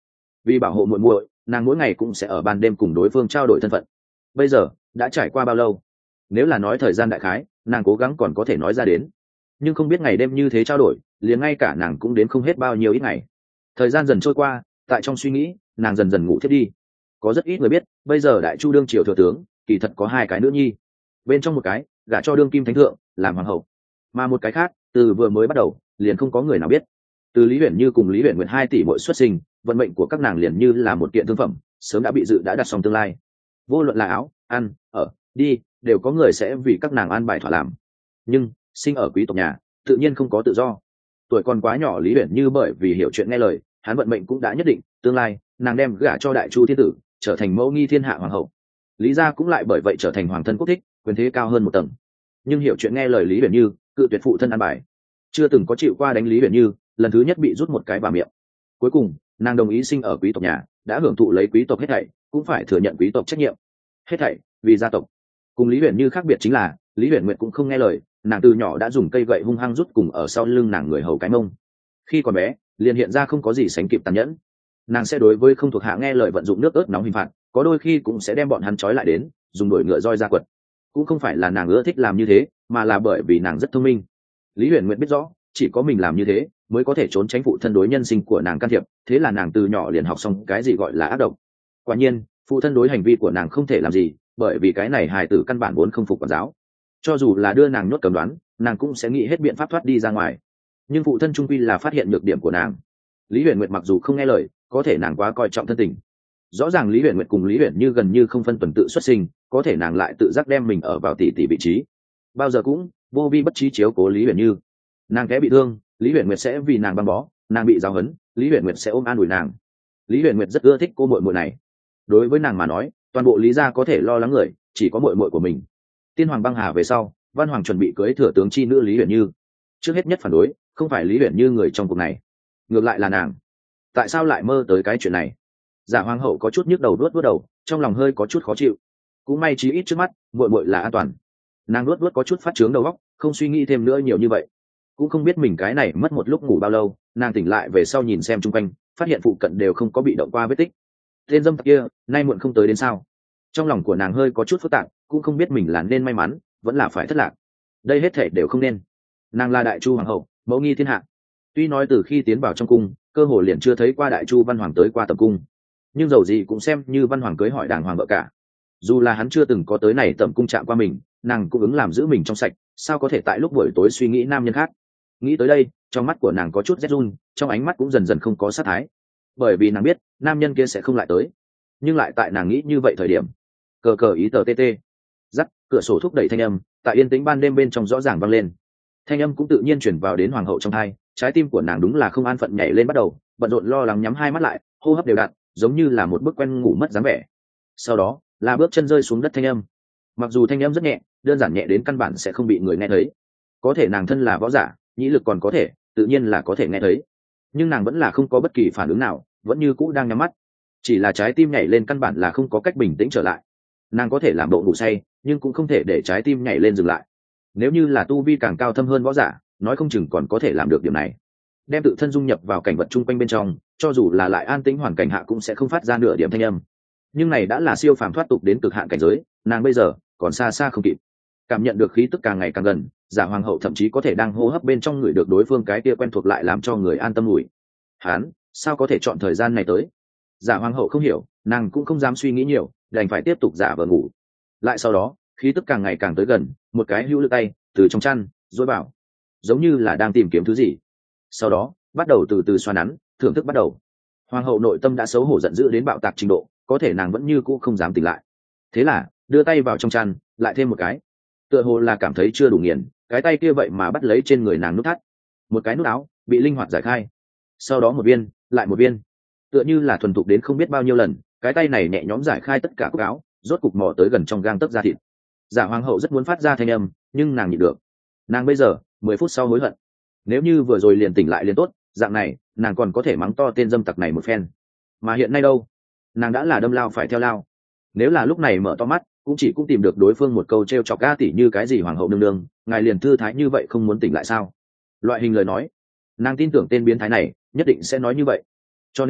vì bảo hộ muội muội, nàng mỗi ngày cũng sẽ ở ban đêm cùng đối phương trao đổi thân phận. Bây giờ đã trải qua bao lâu? Nếu là nói thời gian đại khái, nàng cố gắng còn có thể nói ra đến, nhưng không biết ngày đêm như thế trao đổi, liền ngay cả nàng cũng đến không hết bao nhiêu ít ngày. Thời gian dần trôi qua, tại trong suy nghĩ, nàng dần dần ngủ thiếp đi. Có rất ít người biết, bây giờ đại chu đương triều thừa tướng kỳ thật có hai cái nữ nhi, bên trong một cái gả cho đương kim thánh thượng làm hoàng hậu, mà một cái khác từ vừa mới bắt đầu liền không có người nào biết. Từ Lý Uyển Như cùng Lý Uyển Nguyệt hai tỷ muội xuất sinh, vận mệnh của các nàng liền như là một kiện thương phẩm, sớm đã bị dự đã đặt xong tương lai. Vô luận là áo, ăn, ở, đi, đều có người sẽ vì các nàng an bài thỏa làm. Nhưng sinh ở quý tộc nhà, tự nhiên không có tự do. Tuổi còn quá nhỏ Lý Uyển Như bởi vì hiểu chuyện nghe lời, hắn vận mệnh cũng đã nhất định, tương lai nàng đem gả cho đại chu thiên tử, trở thành mẫu nghi thiên hạ hoàng hậu. Lý gia cũng lại bởi vậy trở thành hoàng thân quốc thích, quyền thế cao hơn một tầng. Nhưng hiểu chuyện nghe lời Lý Uyển Như, cự tuyệt phụ thân an bài, chưa từng có chịu qua đánh Lý Uyển Như, lần thứ nhất bị rút một cái vào miệng. Cuối cùng nàng đồng ý sinh ở quý tộc nhà, đã hưởng thụ lấy quý tộc hết thảy, cũng phải thừa nhận quý tộc trách nhiệm hết thảy vì gia tộc. Cùng Lý Uyển Như khác biệt chính là Lý Uyển Nguyệt cũng không nghe lời, nàng từ nhỏ đã dùng cây gậy hung hăng rút cùng ở sau lưng nàng người hầu cái mông. Khi còn bé liền hiện ra không có gì sánh kịp tàn nhẫn, nàng sẽ đối với không thuộc hạ nghe lời vận dụng nước ớt nóng hình phạt, có đôi khi cũng sẽ đem bọn hắn trói lại đến dùng đuổi ngựa roi ra quật. Cũng không phải là nàng ưa thích làm như thế, mà là bởi vì nàng rất thông minh. Lý Uyển Nguyệt biết rõ chỉ có mình làm như thế mới có thể trốn tránh phụ thân đối nhân sinh của nàng can thiệp, thế là nàng từ nhỏ liền học xong cái gì gọi là ác độc. Quả nhiên phụ thân đối hành vi của nàng không thể làm gì, bởi vì cái này hài tử căn bản vốn không phục quản giáo. Cho dù là đưa nàng nhốt cầm đoán, nàng cũng sẽ nghĩ hết biện pháp thoát đi ra ngoài. Nhưng phụ thân trung quy là phát hiện nhược điểm của nàng. Lý Uyển Nguyệt mặc dù không nghe lời, có thể nàng quá coi trọng thân tình. Rõ ràng Lý Uyển Nguyệt cùng Lý Uyển Như gần như không phân tuần tự xuất sinh, có thể nàng lại tự giác đem mình ở vào tỷ tỷ vị trí, bao giờ cũng vô vi bất trí chiếu cố Lý Uyển Như. Nàng té bị thương, Lý Uyển Nguyệt sẽ vì nàng băng bó, nàng bị giáo huấn, Lý Uyển Nguyệt sẽ ôm an ủi nàng. Lý Uyển Nguyệt rất ưa thích cô muội muội này. Đối với nàng mà nói, toàn bộ Lý gia có thể lo lắng người chỉ có muội muội của mình. Tiên hoàng băng hà về sau, Văn Hoàng chuẩn bị cưới thừa tướng chi nữ Lý Uyển Như. Trước hết nhất phản đối không phải Lý Uyển Như người trong cuộc này, ngược lại là nàng. Tại sao lại mơ tới cái chuyện này? Giả hoàng hậu có chút nhức đầu, đuốt đuốt đầu, trong lòng hơi có chút khó chịu. Cũng may chí ít trước mắt muội muội là an toàn. Nàng đuốt đuốt có chút phát trướng đầu óc, không suy nghĩ thêm nữa nhiều như vậy. Cũng không biết mình cái này mất một lúc ngủ bao lâu, nàng tỉnh lại về sau nhìn xem chung quanh, phát hiện phụ cận đều không có bị động qua vết tích. Tên dâm tặc kia nay muộn không tới đến sao? Trong lòng của nàng hơi có chút phức tạp, cũng không biết mình là nên may mắn vẫn là phải thất lạc. Đây hết thể đều không nên. Nàng là đại chu hoàng hậu, mẫu nghi thiên hạ. Tuy nói từ khi tiến vào trong cung, cơ hồ liền chưa thấy qua đại chu văn hoàng tới qua tầm cung, nhưng dầu gì cũng xem như văn hoàng cưới hỏi đàng hoàng vợ cả. Dù là hắn chưa từng có tới này tầm cung chạm qua mình, nàng cũng ứng làm giữ mình trong sạch, sao có thể tại lúc buổi tối suy nghĩ nam nhân khác. Nghĩ tới đây, trong mắt của nàng có chút rét run, trong ánh mắt cũng dần dần không có sát thái, bởi vì nàng biết nam nhân kia sẽ không lại tới. Nhưng lại tại nàng nghĩ như vậy thời điểm, cờ cờ ý tờ tt dắt cửa sổ thúc đẩy thanh âm tại yên tĩnh ban đêm bên trong rõ ràng vang lên. Thanh âm cũng tự nhiên chuyển vào đến hoàng hậu trong tai, trái tim của nàng đúng là không an phận nhảy lên bắt đầu, bận rộn lo lắng nhắm hai mắt lại, hô hấp đều đặn, giống như là một bức quen ngủ mất dáng vẻ. Sau đó là bước chân rơi xuống đất thanh âm. Mặc dù thanh âm rất nhẹ, đơn giản nhẹ đến căn bản sẽ không bị người nghe thấy, có thể nàng thân là võ giả, nhĩ lực còn có thể, tự nhiên là có thể nghe thấy. Nhưng nàng vẫn là không có bất kỳ phản ứng nào, vẫn như cũ đang nhắm mắt. Chỉ là trái tim nhảy lên căn bản là không có cách bình tĩnh trở lại. Nàng có thể làm bộ ngủ say, nhưng cũng không thể để trái tim nhảy lên dừng lại. Nếu như là tu vi càng cao thâm hơn võ giả, nói không chừng còn có thể làm được điểm này, đem tự thân dung nhập vào cảnh vật chung quanh bên trong, cho dù là lại an tĩnh hoàn cảnh hạ cũng sẽ không phát ra nửa điểm thanh âm. Nhưng này đã là siêu phàm thoát tục đến cực hạn cảnh giới, nàng bây giờ còn xa xa không kịp. Cảm nhận được khí tức càng ngày càng gần, giả hoàng hậu thậm chí có thể đang hô hấp bên trong người được đối phương cái kia quen thuộc lại làm cho người an tâm ngủi. Hán sao có thể chọn thời gian này tới? Giả hoàng hậu không hiểu, nàng cũng không dám suy nghĩ nhiều, đành phải tiếp tục giả vờ ngủ. Lại sau đó khí tức càng ngày càng tới gần, một cái hữu lực tay từ trong chăn dối vào, giống như là đang tìm kiếm thứ gì. Sau đó bắt đầu từ từ xoa nắn, thưởng thức bắt đầu. Hoàng hậu nội tâm đã xấu hổ giận dữ đến bạo tạc trình độ, có thể nàng vẫn như cũ không dám tỉnh lại. Thế là đưa tay vào trong chăn, lại thêm một cái. Tựa hồ là cảm thấy chưa đủ nghiền, cái tay kia vậy mà bắt lấy trên người nàng nút thắt. Một cái nút áo bị linh hoạt giải khai, sau đó một viên lại một viên, tựa như là thuần thục đến không biết bao nhiêu lần, cái tay này nhẹ nhõm giải khai tất cả cúc áo, rốt cục mò tới gần trong gang tấc da thịt. Giả hoàng hậu rất muốn phát ra thanh âm, nhưng nàng nhịn được. Nàng bây giờ mười phút sau hối hận, nếu như vừa rồi liền tỉnh lại liền tốt, dạng này nàng còn có thể mắng to tên dâm tặc này một phen. Mà hiện nay đâu, nàng đã là đâm lao phải theo lao. Nếu là lúc này mở to mắt, cũng chỉ cũng tìm được đối phương một câu t r e o chọc ga tỉ như cái gì hoàng hậu nương nương, ngài liền thư thái như vậy không muốn tỉnh lại sao? Loại hình lời nói, nàng tin tưởng tên biến thái này nhất định sẽ nói như vậy. Cho nên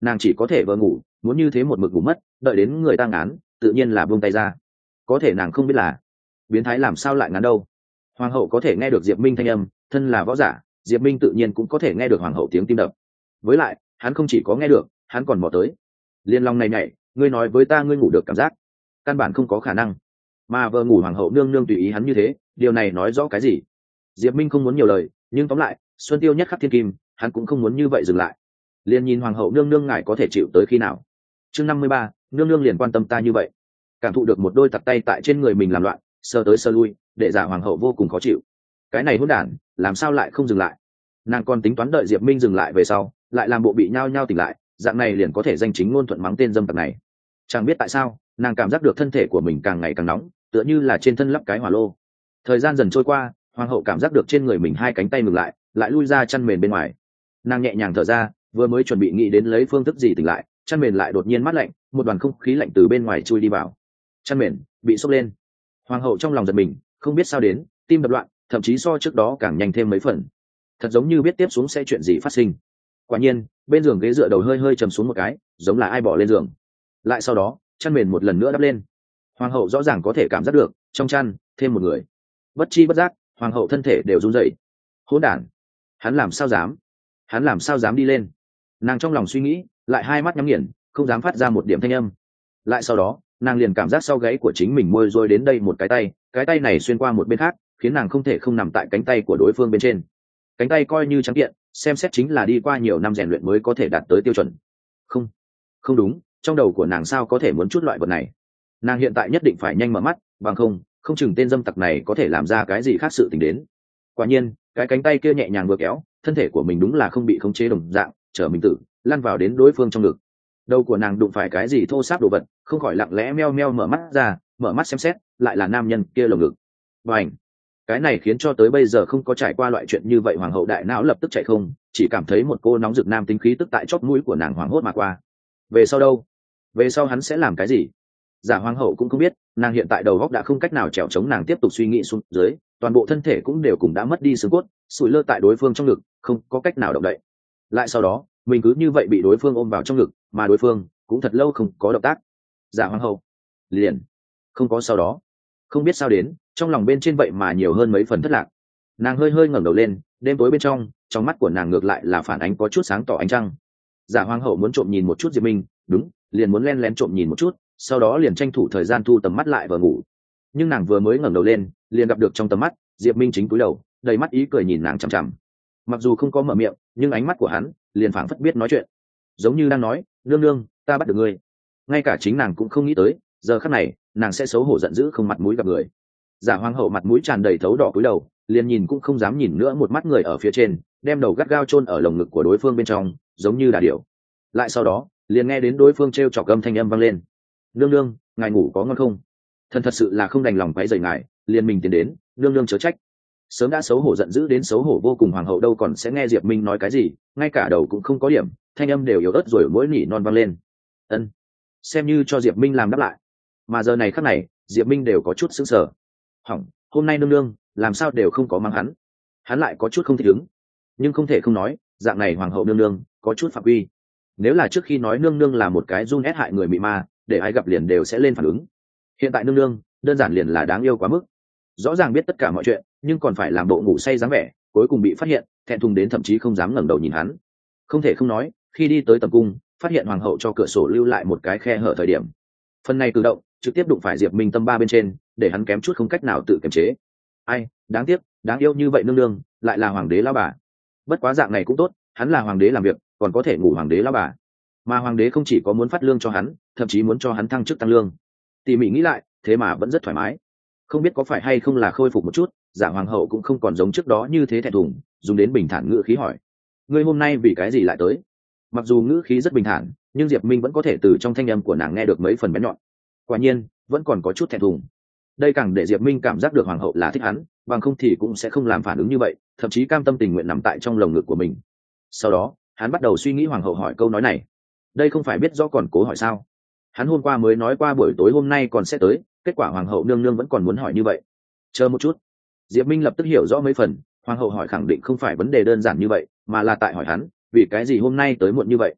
nàng chỉ có thể vờ ngủ, muốn như thế một mực ngủ mất, đợi đến người ta ngán tự nhiên là buông tay ra. Có thể nàng không biết là biến thái làm sao lại ngán đâu. Hoàng hậu có thể nghe được Diệp Minh thanh âm, thân là võ giả, Diệp Minh tự nhiên cũng có thể nghe được hoàng hậu tiếng tim đập. Với lại hắn không chỉ có nghe được, hắn còn mò tới. Liên long này nhảy, ngươi nói với ta ngươi ngủ được cảm giác, căn bản không có khả năng. Mà vợ ngủ hoàng hậu nương nương tùy ý hắn như thế, điều này nói rõ cái gì? Diệp Minh không muốn nhiều lời, nhưng tóm lại, xuân tiêu nhất khắc thiên kim, hắn cũng không muốn như vậy dừng lại. Liên nhìn hoàng hậu nương nương ngài có thể chịu tới khi nào? Chương năm mươi ba, nương nương liền quan tâm ta như vậy. Cảm thụ được một đôi tặc tay tại trên người mình làm loạn, sơ tới sơ lui, để giả hoàng hậu vô cùng khó chịu. Cái này hỗn đản, làm sao lại không dừng lại? Nàng còn tính toán đợi Diệp Minh dừng lại về sau, lại làm bộ bị nhao nhao tỉnh lại, dạng này liền có thể danh chính ngôn thuận mắng tên dâm tặc này. Chẳng biết tại sao, nàng cảm giác được thân thể của mình càng ngày càng nóng, tựa như là trên thân lắp cái hỏa lô. Thời gian dần trôi qua, hoàng hậu cảm giác được trên người mình hai cánh tay ngừng lại, lại lui ra chăn mền bên ngoài. Nàng nhẹ nhàng thở ra, vừa mới chuẩn bị nghĩ đến lấy phương thức gì tỉnh lại, chăn mền lại đột nhiên mát lạnh, một đoàn không khí lạnh từ bên ngoài chui đi vào. Chăn mền bị sốc lên. Hoàng hậu trong lòng giật mình, không biết sao đến, tim đập loạn, thậm chí so trước đó càng nhanh thêm mấy phần. Thật giống như biết tiếp xuống sẽ chuyện gì phát sinh. Quả nhiên, bên giường ghế dựa đầu hơi hơi trầm xuống một cái, giống là ai bỏ lên giường. Lại sau đó, chăn mền một lần nữa đắp lên. Hoàng hậu rõ ràng có thể cảm giác được, trong chăn thêm một người. Bất chi bất giác, hoàng hậu thân thể đều run rẩy. Hỗn đản, hắn làm sao dám? Hắn làm sao dám đi lên? Nàng trong lòng suy nghĩ, lại hai mắt nhắm nghiền, không dám phát ra một điểm thanh âm. Lại sau đó, nàng liền cảm giác sau gáy của chính mình môi rôi đến đây một cái tay, cái tay này xuyên qua một bên khác, khiến nàng không thể không nằm tại cánh tay của đối phương bên trên. Cánh tay coi như trắng kiện, xem xét chính là đi qua nhiều năm rèn luyện mới có thể đạt tới tiêu chuẩn. Không, không đúng, trong đầu của nàng sao có thể muốn chút loại vật này? Nàng hiện tại nhất định phải nhanh mở mắt, bằng không, không chừng tên dâm tặc này có thể làm ra cái gì khác sự tình đến. Quả nhiên, cái cánh tay kia nhẹ nhàng vừa kéo, thân thể của mình đúng là không bị khống chế đồng dạng, trở mình tự lăn vào đến đối phương trong ngực. Đầu của nàng đụng phải cái gì thô sáp đồ vật, không khỏi lặng lẽ meo meo mở mắt ra, mở mắt xem xét, lại là nam nhân kia lồng ngực. Bành! Cái này khiến cho tới bây giờ không có trải qua loại chuyện như vậy hoàng hậu đại não lập tức chạy không, chỉ cảm thấy một cô nóng rực nam tính khí tức tại chóp mũi của nàng hoảng hốt mà qua. Về sau đâu? Về sau hắn sẽ làm cái gì? Giả hoàng hậu cũng không biết, nàng hiện tại đầu óc đã không cách nào trèo chống nàng tiếp tục suy nghĩ xuống dưới, toàn bộ thân thể cũng đều cùng đã mất đi xương cốt, sủi lơ tại đối phương trong ngực, không có cách nào động đậy. Lại sau đó, mình cứ như vậy bị đối phương ôm vào trong ngực, mà đối phương cũng thật lâu không có động tác. Giả hoàng hậu liền không có sau đó, không biết sao đến, trong lòng bên trên vậy mà nhiều hơn mấy phần thất lạc. Nàng hơi hơi ngẩng đầu lên, đêm tối bên trong, trong mắt của nàng ngược lại là phản ánh có chút sáng tỏ ánh trăng. Giả hoàng hậu muốn trộm nhìn một chút Diệp Minh, đúng, liền muốn len lén trộm nhìn một chút, sau đó liền tranh thủ thời gian thu tầm mắt lại và ngủ. Nhưng nàng vừa mới ngẩng đầu lên, liền gặp được trong tầm mắt, Diệp Minh chính cúi đầu, đầy mắt ý cười nhìn nàng chằm chằm. Mặc dù không có mở miệng, nhưng ánh mắt của hắn liền phảng phất biết nói chuyện, giống như đang nói, nương nương, ta bắt được ngươi. Ngay cả chính nàng cũng không nghĩ tới, giờ khắc này, nàng sẽ xấu hổ giận dữ không mặt mũi gặp người. Giả hoàng hậu mặt mũi tràn đầy thấu đỏ cúi đầu, liền nhìn cũng không dám nhìn nữa một mắt người ở phía trên, đem đầu gắt gao chôn ở lồng ngực của đối phương bên trong, giống như đà điểu. Lại sau đó, liền nghe đến đối phương trêu chọc âm thanh âm vang lên. Nương nương, ngài ngủ có ngon không? Thần thật sự là không đành lòng quấy rầy ngài, liền mình tiến đến, nương nương chớ trách. Sớm đã xấu hổ giận dữ đến xấu hổ vô cùng hoàng hậu đâu còn sẽ nghe Diệp Minh nói cái gì, ngay cả đầu cũng không có điểm, thanh âm đều yếu ớt rồi mỗi nỉ non vang lên. Ân, xem như cho Diệp Minh làm đáp lại. Mà giờ này khắc này, Diệp Minh đều có chút sững sờ. Hỏng, hôm nay nương nương, làm sao đều không có mang hắn. Hắn lại có chút không thích ứng, nhưng không thể không nói, dạng này hoàng hậu nương nương có chút phạm quy. Nếu là trước khi nói nương nương là một cái run ép hại người mị ma, để ai gặp liền đều sẽ lên phản ứng. Hiện tại nương nương, đơn giản liền là đáng yêu quá mức. Rõ ràng biết tất cả mọi chuyện, nhưng còn phải làm bộ ngủ say dáng vẻ, cuối cùng bị phát hiện, thẹn thùng đến thậm chí không dám ngẩng đầu nhìn hắn. Không thể không nói, khi đi tới tầm cung, phát hiện hoàng hậu cho cửa sổ lưu lại một cái khe hở thời điểm. Phần này cử động, trực tiếp đụng phải Diệp Minh tâm ba bên trên, để hắn kém chút không cách nào tự kiềm chế. Ai, đáng tiếc, đáng yêu như vậy nương nương, lại là hoàng đế lão bà. Bất quá dạng này cũng tốt, hắn là hoàng đế làm việc, còn có thể ngủ hoàng đế lão bà. Mà hoàng đế không chỉ có muốn phát lương cho hắn, thậm chí muốn cho hắn thăng chức tăng lương. Tỉ mỉ nghĩ lại, thế mà vẫn rất thoải mái. Không biết có phải hay không là khôi phục một chút, giả hoàng hậu cũng không còn giống trước đó như thế thẹn thùng, dùng đến bình thản ngữ khí hỏi: ngươi hôm nay vì cái gì lại tới? Mặc dù ngữ khí rất bình thản, nhưng Diệp Minh vẫn có thể từ trong thanh âm của nàng nghe được mấy phần bén nhọn. Quả nhiên, vẫn còn có chút thẹn thùng. Đây càng để Diệp Minh cảm giác được hoàng hậu là thích hắn, bằng không thì cũng sẽ không làm phản ứng như vậy, thậm chí cam tâm tình nguyện nằm tại trong lồng ngực của mình. Sau đó, hắn bắt đầu suy nghĩ hoàng hậu hỏi câu nói này, đây không phải biết rõ còn cố hỏi sao? Hắn hôm qua mới nói qua buổi tối hôm nay còn sẽ tới, kết quả hoàng hậu nương nương vẫn còn muốn hỏi như vậy. Chờ một chút. Diệp Minh lập tức hiểu rõ mấy phần, hoàng hậu hỏi khẳng định không phải vấn đề đơn giản như vậy, mà là tại hỏi hắn, vì cái gì hôm nay tới muộn như vậy.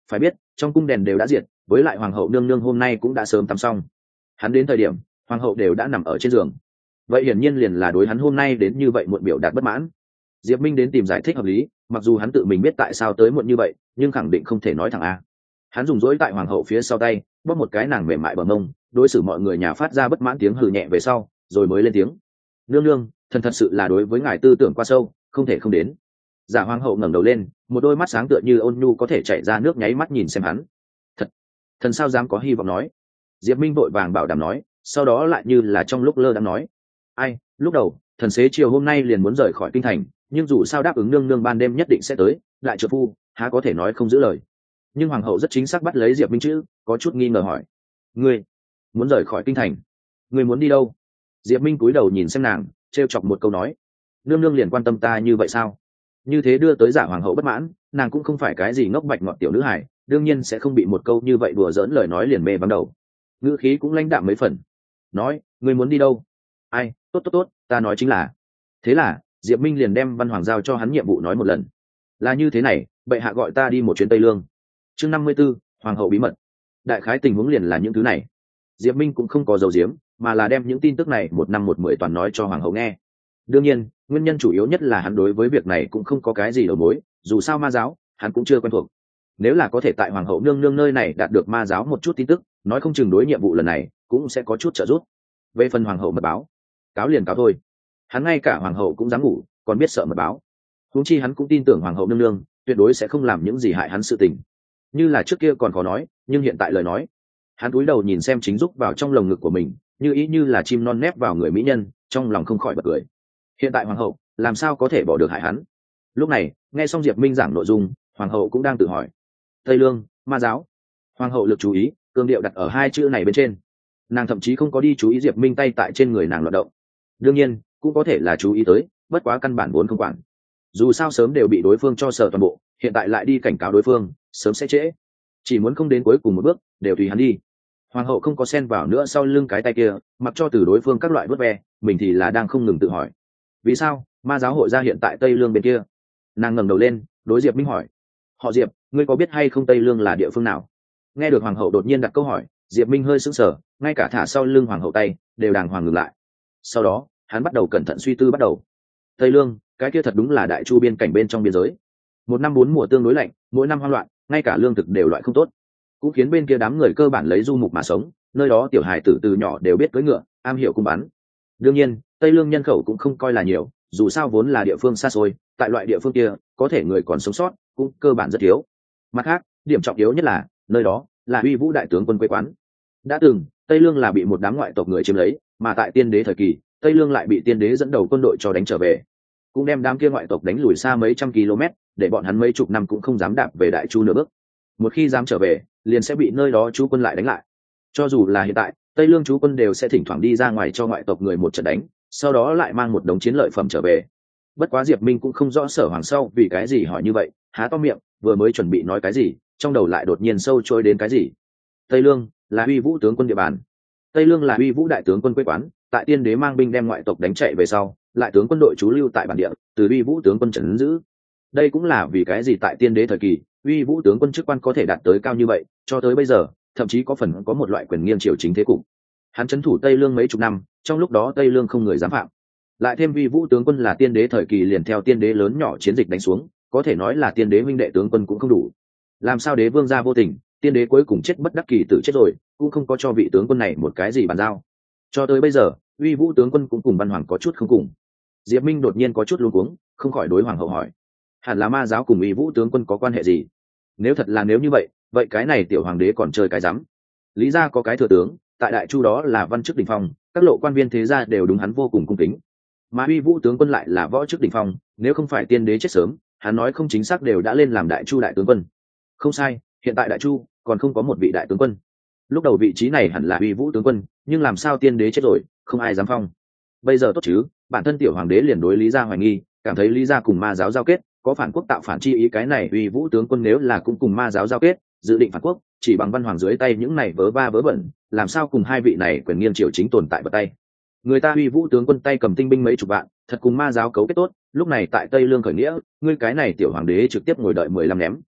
phải biết trong cung đèn đều đã diệt, với lại hoàng hậu nương nương hôm nay cũng đã sớm tắm xong. Hắn đến thời điểm hoàng hậu đều đã nằm ở trên giường, vậy hiển nhiên liền là đối hắn hôm nay đến như vậy muộn biểu đạt bất mãn. Diệp Minh đến tìm giải thích hợp lý, mặc dù hắn tự mình biết tại sao tới muộn như vậy, nhưng khẳng định không thể nói thẳng a. Hắn dùng dỗi tại hoàng hậu phía sau tay bóp một cái nàng mềm mại bờ mông, đối xử mọi người nhà phát ra bất mãn tiếng hừ nhẹ về sau, rồi mới lên tiếng: nương nương, thần thật sự là đối với ngài tư tưởng qua sâu, không thể không đến. Giả hoàng hậu ngẩng đầu lên, một đôi mắt sáng tựa như ôn nhu có thể chảy ra nước nháy mắt nhìn xem hắn. Thật, thần sao dám có hy vọng nói. Diệp Minh vội vàng bảo đảm nói, sau đó lại như là trong lúc lơ đang nói: ai, lúc đầu thần xế chiều hôm nay liền muốn rời khỏi kinh thành, nhưng dù sao đáp ứng nương nương ban đêm nhất định sẽ tới, lại trợ phu há có thể nói không giữ lời. Nhưng hoàng hậu rất chính xác bắt lấy Diệp Minh chữ, có chút nghi ngờ hỏi: ngươi muốn rời khỏi kinh thành? Ngươi muốn đi đâu? Diệp Minh cúi đầu nhìn xem nàng, trêu chọc một câu nói: nương nương liền quan tâm ta như vậy sao? Như thế đưa tới giả hoàng hậu bất mãn, nàng cũng không phải cái gì ngốc bạch ngọt tiểu nữ hài, đương nhiên sẽ không bị một câu như vậy đùa giỡn lời nói liền mê bắn đầu. Ngữ khí cũng lãnh đạm mấy phần, nói: ngươi muốn đi đâu? Ai, tốt tốt tốt, ta nói chính là. Thế là Diệp Minh liền đem văn hoàng giao cho hắn nhiệm vụ nói một lần. Là như thế này, bệ hạ gọi ta đi một chuyến Tây Lương. Chương năm mươi 54, hoàng hậu bí mật. Đại khái tình huống liền là những thứ này. Diệp Minh cũng không có giấu giếm, mà là đem những tin tức này một năm một mười toàn nói cho hoàng hậu nghe. Đương nhiên, nguyên nhân chủ yếu nhất là hắn đối với việc này cũng không có cái gì đầu mối, dù sao ma giáo hắn cũng chưa quen thuộc. Nếu là có thể tại hoàng hậu nương nương nơi này đạt được ma giáo một chút tin tức, nói không chừng đối nhiệm vụ lần này cũng sẽ có chút trợ giúp. Về phần hoàng hậu mật báo, cáo liền cáo thôi. Hắn ngay cả hoàng hậu cũng dám ngủ, còn biết sợ mật báo. Huống chi hắn cũng tin tưởng hoàng hậu nương nương tuyệt đối sẽ không làm những gì hại hắn sự tình. Như là trước kia còn khó nói, nhưng hiện tại lời nói. Hắn cúi đầu nhìn xem chính rúc vào trong lồng ngực của mình, như ý như là chim non nép vào người mỹ nhân, trong lòng không khỏi bật cười. Hiện tại hoàng hậu làm sao có thể bỏ được hại hắn? Lúc này nghe xong Diệp Minh giảng nội dung, hoàng hậu cũng đang tự hỏi: Tây Lương, ma giáo. Hoàng hậu lực chú ý cương điệu đặt ở hai chữ này bên trên, nàng thậm chí không có đi chú ý Diệp Minh tay tại trên người nàng loạt động. Đương nhiên cũng có thể là chú ý tới, bất quá căn bản vốn không quản. Dù sao sớm đều bị đối phương cho sở toàn bộ, hiện tại lại đi cảnh cáo đối phương, sớm sẽ trễ. Chỉ muốn không đến cuối cùng một bước, đều tùy hắn đi. Hoàng hậu không có xen vào nữa sau lưng cái tay kia, mặc cho từ đối phương các loại vớt ve, mình thì là đang không ngừng tự hỏi: vì sao ma giáo hội ra hiện tại Tây Lương bên kia? Nàng ngẩng đầu lên, đối Diệp Minh hỏi: họ Diệp, ngươi có biết hay không Tây Lương là địa phương nào? Nghe được hoàng hậu đột nhiên đặt câu hỏi, Diệp Minh hơi sững sờ, ngay cả thả sau lưng hoàng hậu tay đều đàng hoàng ngừng lại. Sau đó hắn bắt đầu cẩn thận suy tư bắt đầu. Tây Lương, cái kia thật đúng là đại chu biên cảnh bên trong biên giới. Một năm bốn mùa tương đối lạnh, mỗi năm hoang loạn, ngay cả lương thực đều loại không tốt, cũng khiến bên kia đám người cơ bản lấy du mục mà sống. Nơi đó tiểu hài tử từ nhỏ đều biết cưỡi ngựa, am hiểu cung bắn. Đương nhiên Tây Lương nhân khẩu cũng không coi là nhiều, dù sao vốn là địa phương xa xôi, tại loại địa phương kia có thể người còn sống sót cũng cơ bản rất thiếu. Mặt khác, điểm trọng yếu nhất là nơi đó là Uy Vũ đại tướng quân quê quán. Đã từng Tây Lương là bị một đám ngoại tộc người chiếm lấy, mà tại tiên đế thời kỳ Tây Lương lại bị tiên đế dẫn đầu quân đội cho đánh trở về, cũng đem đám kia ngoại tộc đánh lùi xa mấy trăm km, để bọn hắn mấy chục năm cũng không dám đạp về đại chu nửa bước. Một khi dám trở về liền sẽ bị nơi đó chú quân lại đánh lại. Cho dù là hiện tại Tây Lương chú quân đều sẽ thỉnh thoảng đi ra ngoài cho ngoại tộc người một trận đánh, sau đó lại mang một đống chiến lợi phẩm trở về. Bất quá Diệp Minh cũng không rõ Sở Hoàng sau vì cái gì hỏi như vậy, há to miệng vừa mới chuẩn bị nói cái gì, trong đầu lại đột nhiên sâu trôi đến cái gì. Tây Lương là Uy Vũ tướng quân địa bàn. Tây Lương là Uy Vũ đại tướng quân quê quán, tại tiên đế mang binh đem ngoại tộc đánh chạy về sau, lại tướng quân đội trú lưu tại bản địa, từ Uy Vũ tướng quân trấn giữ. Đây cũng là vì cái gì tại tiên đế thời kỳ, Uy Vũ tướng quân chức quan có thể đạt tới cao như vậy, cho tới bây giờ, thậm chí có phần có một loại quyền nghiêng triều chính thế cục. Hắn trấn thủ Tây Lương mấy chục năm, trong lúc đó Tây Lương không người dám phạm. Lại thêm Uy Vũ tướng quân là tiên đế thời kỳ liền theo tiên đế lớn nhỏ chiến dịch đánh xuống, có thể nói là tiên đế huynh đệ tướng quân cũng không đủ. Làm sao đế vương gia vô tình, tiên đế cuối cùng chết bất đắc kỳ tử chết rồi, cũng không có cho vị tướng quân này một cái gì bàn giao. Cho tới bây giờ, Uy Vũ tướng quân cũng cùng văn hoàng có chút không cùng. Diệp Minh đột nhiên có chút luống cuống, không khỏi đối hoàng hậu hỏi: hẳn là ma giáo cùng Uy Vũ tướng quân có quan hệ gì? Nếu thật là nếu như vậy, vậy cái này tiểu hoàng đế còn chơi cái rắm? Lý gia có cái thừa tướng, tại đại chu đó là văn chức đỉnh phong, các lộ quan viên thế gia đều đúng hắn vô cùng cung kính. Mà Uy Vũ tướng quân lại là võ chức đỉnh phong, nếu không phải tiên đế chết sớm, hắn nói không chính xác đều đã lên làm đại chu đại tướng quân. Không sai, hiện tại đại chu còn không có một vị đại tướng quân. Lúc đầu vị trí này hẳn là Uy Vũ tướng quân, nhưng làm sao tiên đế chết rồi, không ai dám phong. Bây giờ tốt chứ, bản thân tiểu hoàng đế liền đối Lý gia hoài nghi, cảm thấy Lý gia cùng ma giáo giao kết, có phản quốc tạo phản chi ý. Cái này Uy Vũ tướng quân nếu là cũng cùng ma giáo giao kết, dự định phản quốc, chỉ bằng văn hoàng dưới tay những này vớ va vớ vẩn, làm sao cùng hai vị này quyền nghiêng triều chính tồn tại vào tay. Người ta Uy Vũ tướng quân tay cầm tinh binh mấy chục vạn, thật cùng ma giáo cấu kết tốt, lúc này tại Tây Lương khởi nghĩa, ngươi cái này tiểu hoàng đế trực tiếp ngồi đợi mười lăm ném.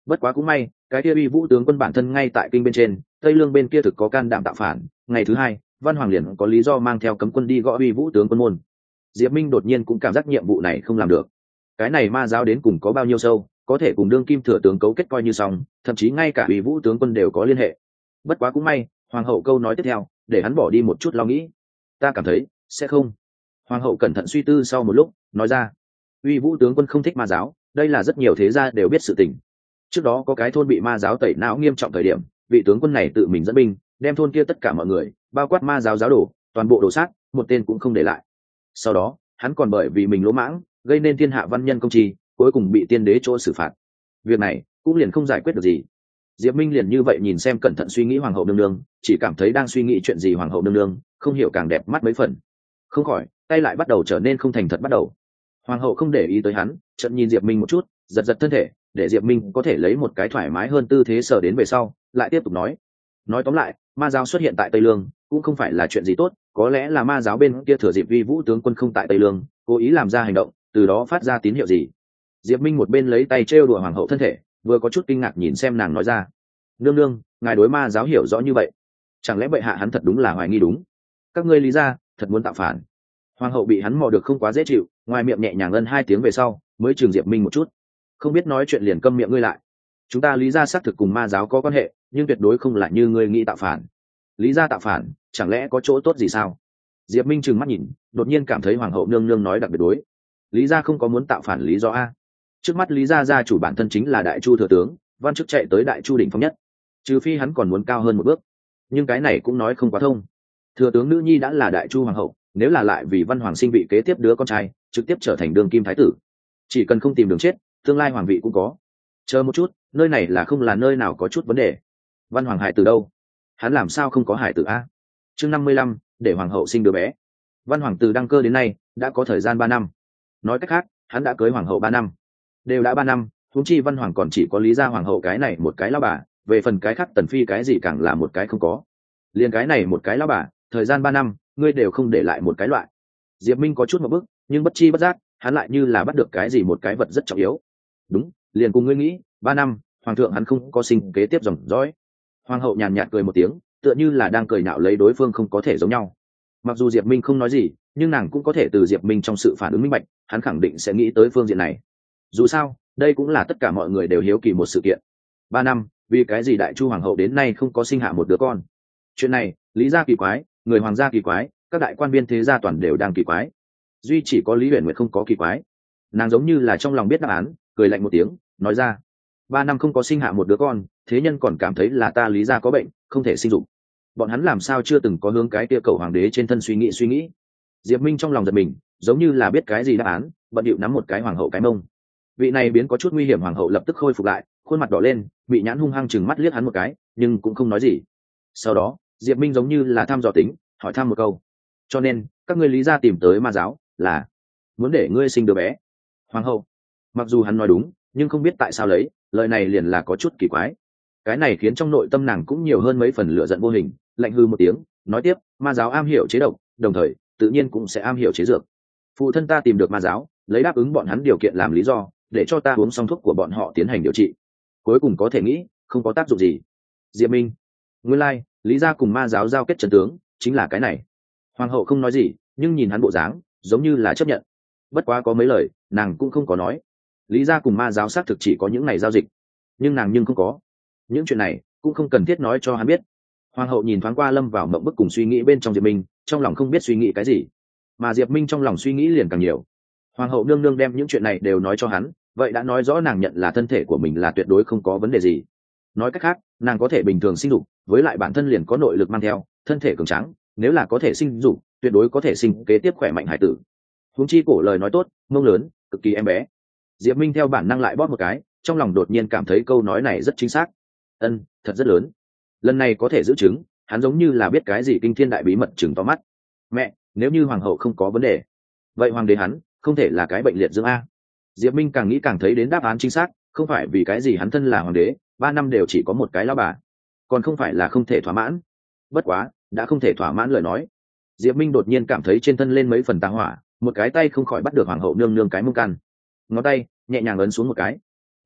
Bất quá cũng may cái kia uy vũ tướng quân bản thân ngay tại kinh bên trên, tây lương bên kia thực có can đảm tạo phản. Ngày thứ hai văn hoàng liền có lý do mang theo cấm quân đi gõ uy vũ tướng quân môn. Diệp Minh đột nhiên cũng cảm giác nhiệm vụ này không làm được. Cái này ma giáo đến cùng có bao nhiêu sâu, có thể cùng đương kim thừa tướng cấu kết coi như xong, thậm chí ngay cả uy vũ tướng quân đều có liên hệ. Bất quá cũng may hoàng hậu câu nói tiếp theo để hắn bỏ đi một chút lo nghĩ. Ta cảm thấy sẽ không. Hoàng hậu cẩn thận suy tư sau một lúc nói ra, uy vũ tướng quân không thích ma giáo, đây là rất nhiều thế gia đều biết sự tình. Trước đó có cái thôn bị ma giáo tẩy não nghiêm trọng thời điểm, vị tướng quân này tự mình dẫn binh đem thôn kia tất cả mọi người bao quát ma giáo giáo đồ toàn bộ đổ sát, một tên cũng không để lại. Sau đó hắn còn bởi vì mình lỗ mãng gây nên thiên hạ văn nhân công trì, cuối cùng bị tiên đế chỗ xử phạt. Việc này cũng liền không giải quyết được gì. Diệp Minh liền như vậy nhìn xem cẩn thận suy nghĩ hoàng hậu nương nương, chỉ cảm thấy đang suy nghĩ chuyện gì hoàng hậu nương nương không hiểu càng đẹp mắt mấy phần. Không khỏi tay lại bắt đầu trở nên không thành thật bắt đầu. Hoàng hậu không để ý tới hắn, chợt nhìn Diệp Minh một chút, giật giật thân thể để Diệp Minh có thể lấy một cái thoải mái hơn tư thế sờ đến về sau, lại tiếp tục nói. Nói tóm lại, ma giáo xuất hiện tại Tây Lương cũng không phải là chuyện gì tốt, có lẽ là ma giáo bên kia thừa dịp uy vũ tướng quân không tại Tây Lương, cố ý làm ra hành động, từ đó phát ra tín hiệu gì. Diệp Minh một bên lấy tay trêu đùa hoàng hậu thân thể, vừa có chút kinh ngạc nhìn xem nàng nói ra, nương nương, ngài đối ma giáo hiểu rõ như vậy, chẳng lẽ bệ hạ hắn thật đúng là hoài nghi đúng? Các ngươi lý ra thật muốn tạo phản? Hoàng hậu bị hắn mò được không quá dễ chịu, ngoài miệng nhẹ nhàng ân hai tiếng về sau mới trừng Diệp Minh một chút. Không biết nói chuyện liền câm miệng ngươi lại. Chúng ta lý ra xác thực cùng ma giáo có quan hệ, nhưng tuyệt đối không là như ngươi nghĩ tạo phản. Lý ra tạo phản chẳng lẽ có chỗ tốt gì sao? Diệp Minh trừng mắt nhìn, đột nhiên cảm thấy hoàng hậu nương nương nói đặc biệt đối. Lý gia không có muốn tạo phản lý do a. Trước mắt lý gia gia chủ bản thân chính là đại chu thừa tướng, văn chức chạy tới đại chu đỉnh phong nhất, trừ phi hắn còn muốn cao hơn một bước, nhưng cái này cũng nói không quá thông. Thừa tướng nữ nhi đã là đại chu hoàng hậu, nếu là lại vì văn hoàng sinh vị kế tiếp đứa con trai, trực tiếp trở thành đương kim thái tử, chỉ cần không tìm đường chết, tương lai hoàng vị cũng có. Chờ một chút, nơi này là không là nơi nào có chút vấn đề. Văn hoàng hải tử đâu? Hắn làm sao không có hải tử a? Chương năm mươi lăm, để hoàng hậu sinh đứa bé. Văn hoàng từ đăng cơ đến nay đã có thời gian ba năm. Nói cách khác, hắn đã cưới hoàng hậu ba năm. Đều đã ba năm, huống chi văn hoàng còn chỉ có lý gia hoàng hậu cái này một cái lão bà, về phần cái khác tần phi cái gì càng là một cái không có. Liên cái này một cái lão bà, thời gian ba năm, ngươi đều không để lại một cái loại. Diệp Minh có chút một bức, nhưng bất chi bất giác, hắn lại như là bắt được cái gì một cái vật rất trọng yếu. Đúng, liền cùng ngươi nghĩ, ba năm, hoàng thượng hắn không có sinh kế tiếp dòng dõi. Hoàng hậu nhàn nhạt cười một tiếng, tựa như là đang cười nhạo lấy đối phương không có thể giống nhau. Mặc dù Diệp Minh không nói gì, nhưng nàng cũng có thể từ Diệp Minh trong sự phản ứng minh bạch, hắn khẳng định sẽ nghĩ tới phương diện này. Dù sao, đây cũng là tất cả mọi người đều hiếu kỳ một sự kiện. Ba năm, vì cái gì đại chu hoàng hậu đến nay không có sinh hạ một đứa con? Chuyện này, lý gia kỳ quái, người hoàng gia kỳ quái, các đại quan viên thế gia toàn đều đang kỳ quái. Duy chỉ có Lý Uyển Nguyệt không có kỳ quái. Nàng giống như là trong lòng biết đáp án, cười lạnh một tiếng, nói ra: ba năm không có sinh hạ một đứa con, thế nhân còn cảm thấy là ta lý gia có bệnh, không thể sinh dục. Bọn hắn làm sao chưa từng có hướng cái kia cầu hoàng đế trên thân suy nghĩ suy nghĩ. Diệp Minh trong lòng giật mình, giống như là biết cái gì đáp án, bận điệu nắm một cái hoàng hậu cái mông. Vị này biến có chút nguy hiểm hoàng hậu lập tức khôi phục lại, khuôn mặt đỏ lên, bị nhãn hung hăng chừng mắt liếc hắn một cái, nhưng cũng không nói gì. Sau đó Diệp Minh giống như là thăm dò tính, hỏi thăm một câu: cho nên các ngươi lý gia tìm tới ma giáo là muốn để ngươi sinh đứa bé? Hoàng hậu, mặc dù hắn nói đúng, nhưng không biết tại sao lấy lời này liền là có chút kỳ quái. Cái này khiến trong nội tâm nàng cũng nhiều hơn mấy phần lửa giận vô hình, lạnh hư một tiếng, nói tiếp: ma giáo am hiểu chế độc, đồng thời tự nhiên cũng sẽ am hiểu chế dược. Phụ thân ta tìm được ma giáo, lấy đáp ứng bọn hắn điều kiện làm lý do, để cho ta uống xong thuốc của bọn họ tiến hành điều trị. Cuối cùng có thể nghĩ, không có tác dụng gì. Diệp Minh, nguyên lai, like, lý gia cùng ma giáo giao kết trận tướng, chính là cái này. Hoàng hậu không nói gì, nhưng nhìn hắn bộ dáng, giống như là chấp nhận. Bất quá có mấy lời, nàng cũng không có nói. Lý gia cùng ma giáo xác thực chỉ có những này giao dịch, nhưng nàng nhưng không có. Những chuyện này cũng không cần thiết nói cho hắn biết. Hoàng hậu nhìn thoáng qua lâm vào mộng bức cùng suy nghĩ bên trong Diệp Minh, trong lòng không biết suy nghĩ cái gì, mà Diệp Minh trong lòng suy nghĩ liền càng nhiều. Hoàng hậu nương nương đem những chuyện này đều nói cho hắn, vậy đã nói rõ nàng nhận là thân thể của mình là tuyệt đối không có vấn đề gì. Nói cách khác, nàng có thể bình thường sinh dục, với lại bản thân liền có nội lực mang theo, thân thể cường tráng, nếu là có thể sinh dục, tuyệt đối có thể sinh kế tiếp khỏe mạnh hải tử. Huống chi cổ lời nói tốt, mông lớn, cực kỳ em bé. Diệp Minh theo bản năng lại bóp một cái, trong lòng đột nhiên cảm thấy câu nói này rất chính xác. Ân, thật rất lớn. Lần này có thể giữ chứng, hắn giống như là biết cái gì kinh thiên đại bí mật chừng to mắt. Mẹ, nếu như hoàng hậu không có vấn đề, vậy hoàng đế hắn không thể là cái bệnh liệt dương a. Diệp Minh càng nghĩ càng thấy đến đáp án chính xác, không phải vì cái gì hắn thân là hoàng đế, ba năm đều chỉ có một cái lão bà, còn không phải là không thể thỏa mãn. Bất quá, đã không thể thỏa mãn lời nói. Diệp Minh đột nhiên cảm thấy trên thân lên mấy phần tà hỏa, một cái tay không khỏi bắt được hoàng hậu nương nương cái mông căn, ngón tay nhẹ nhàng ấn xuống một cái.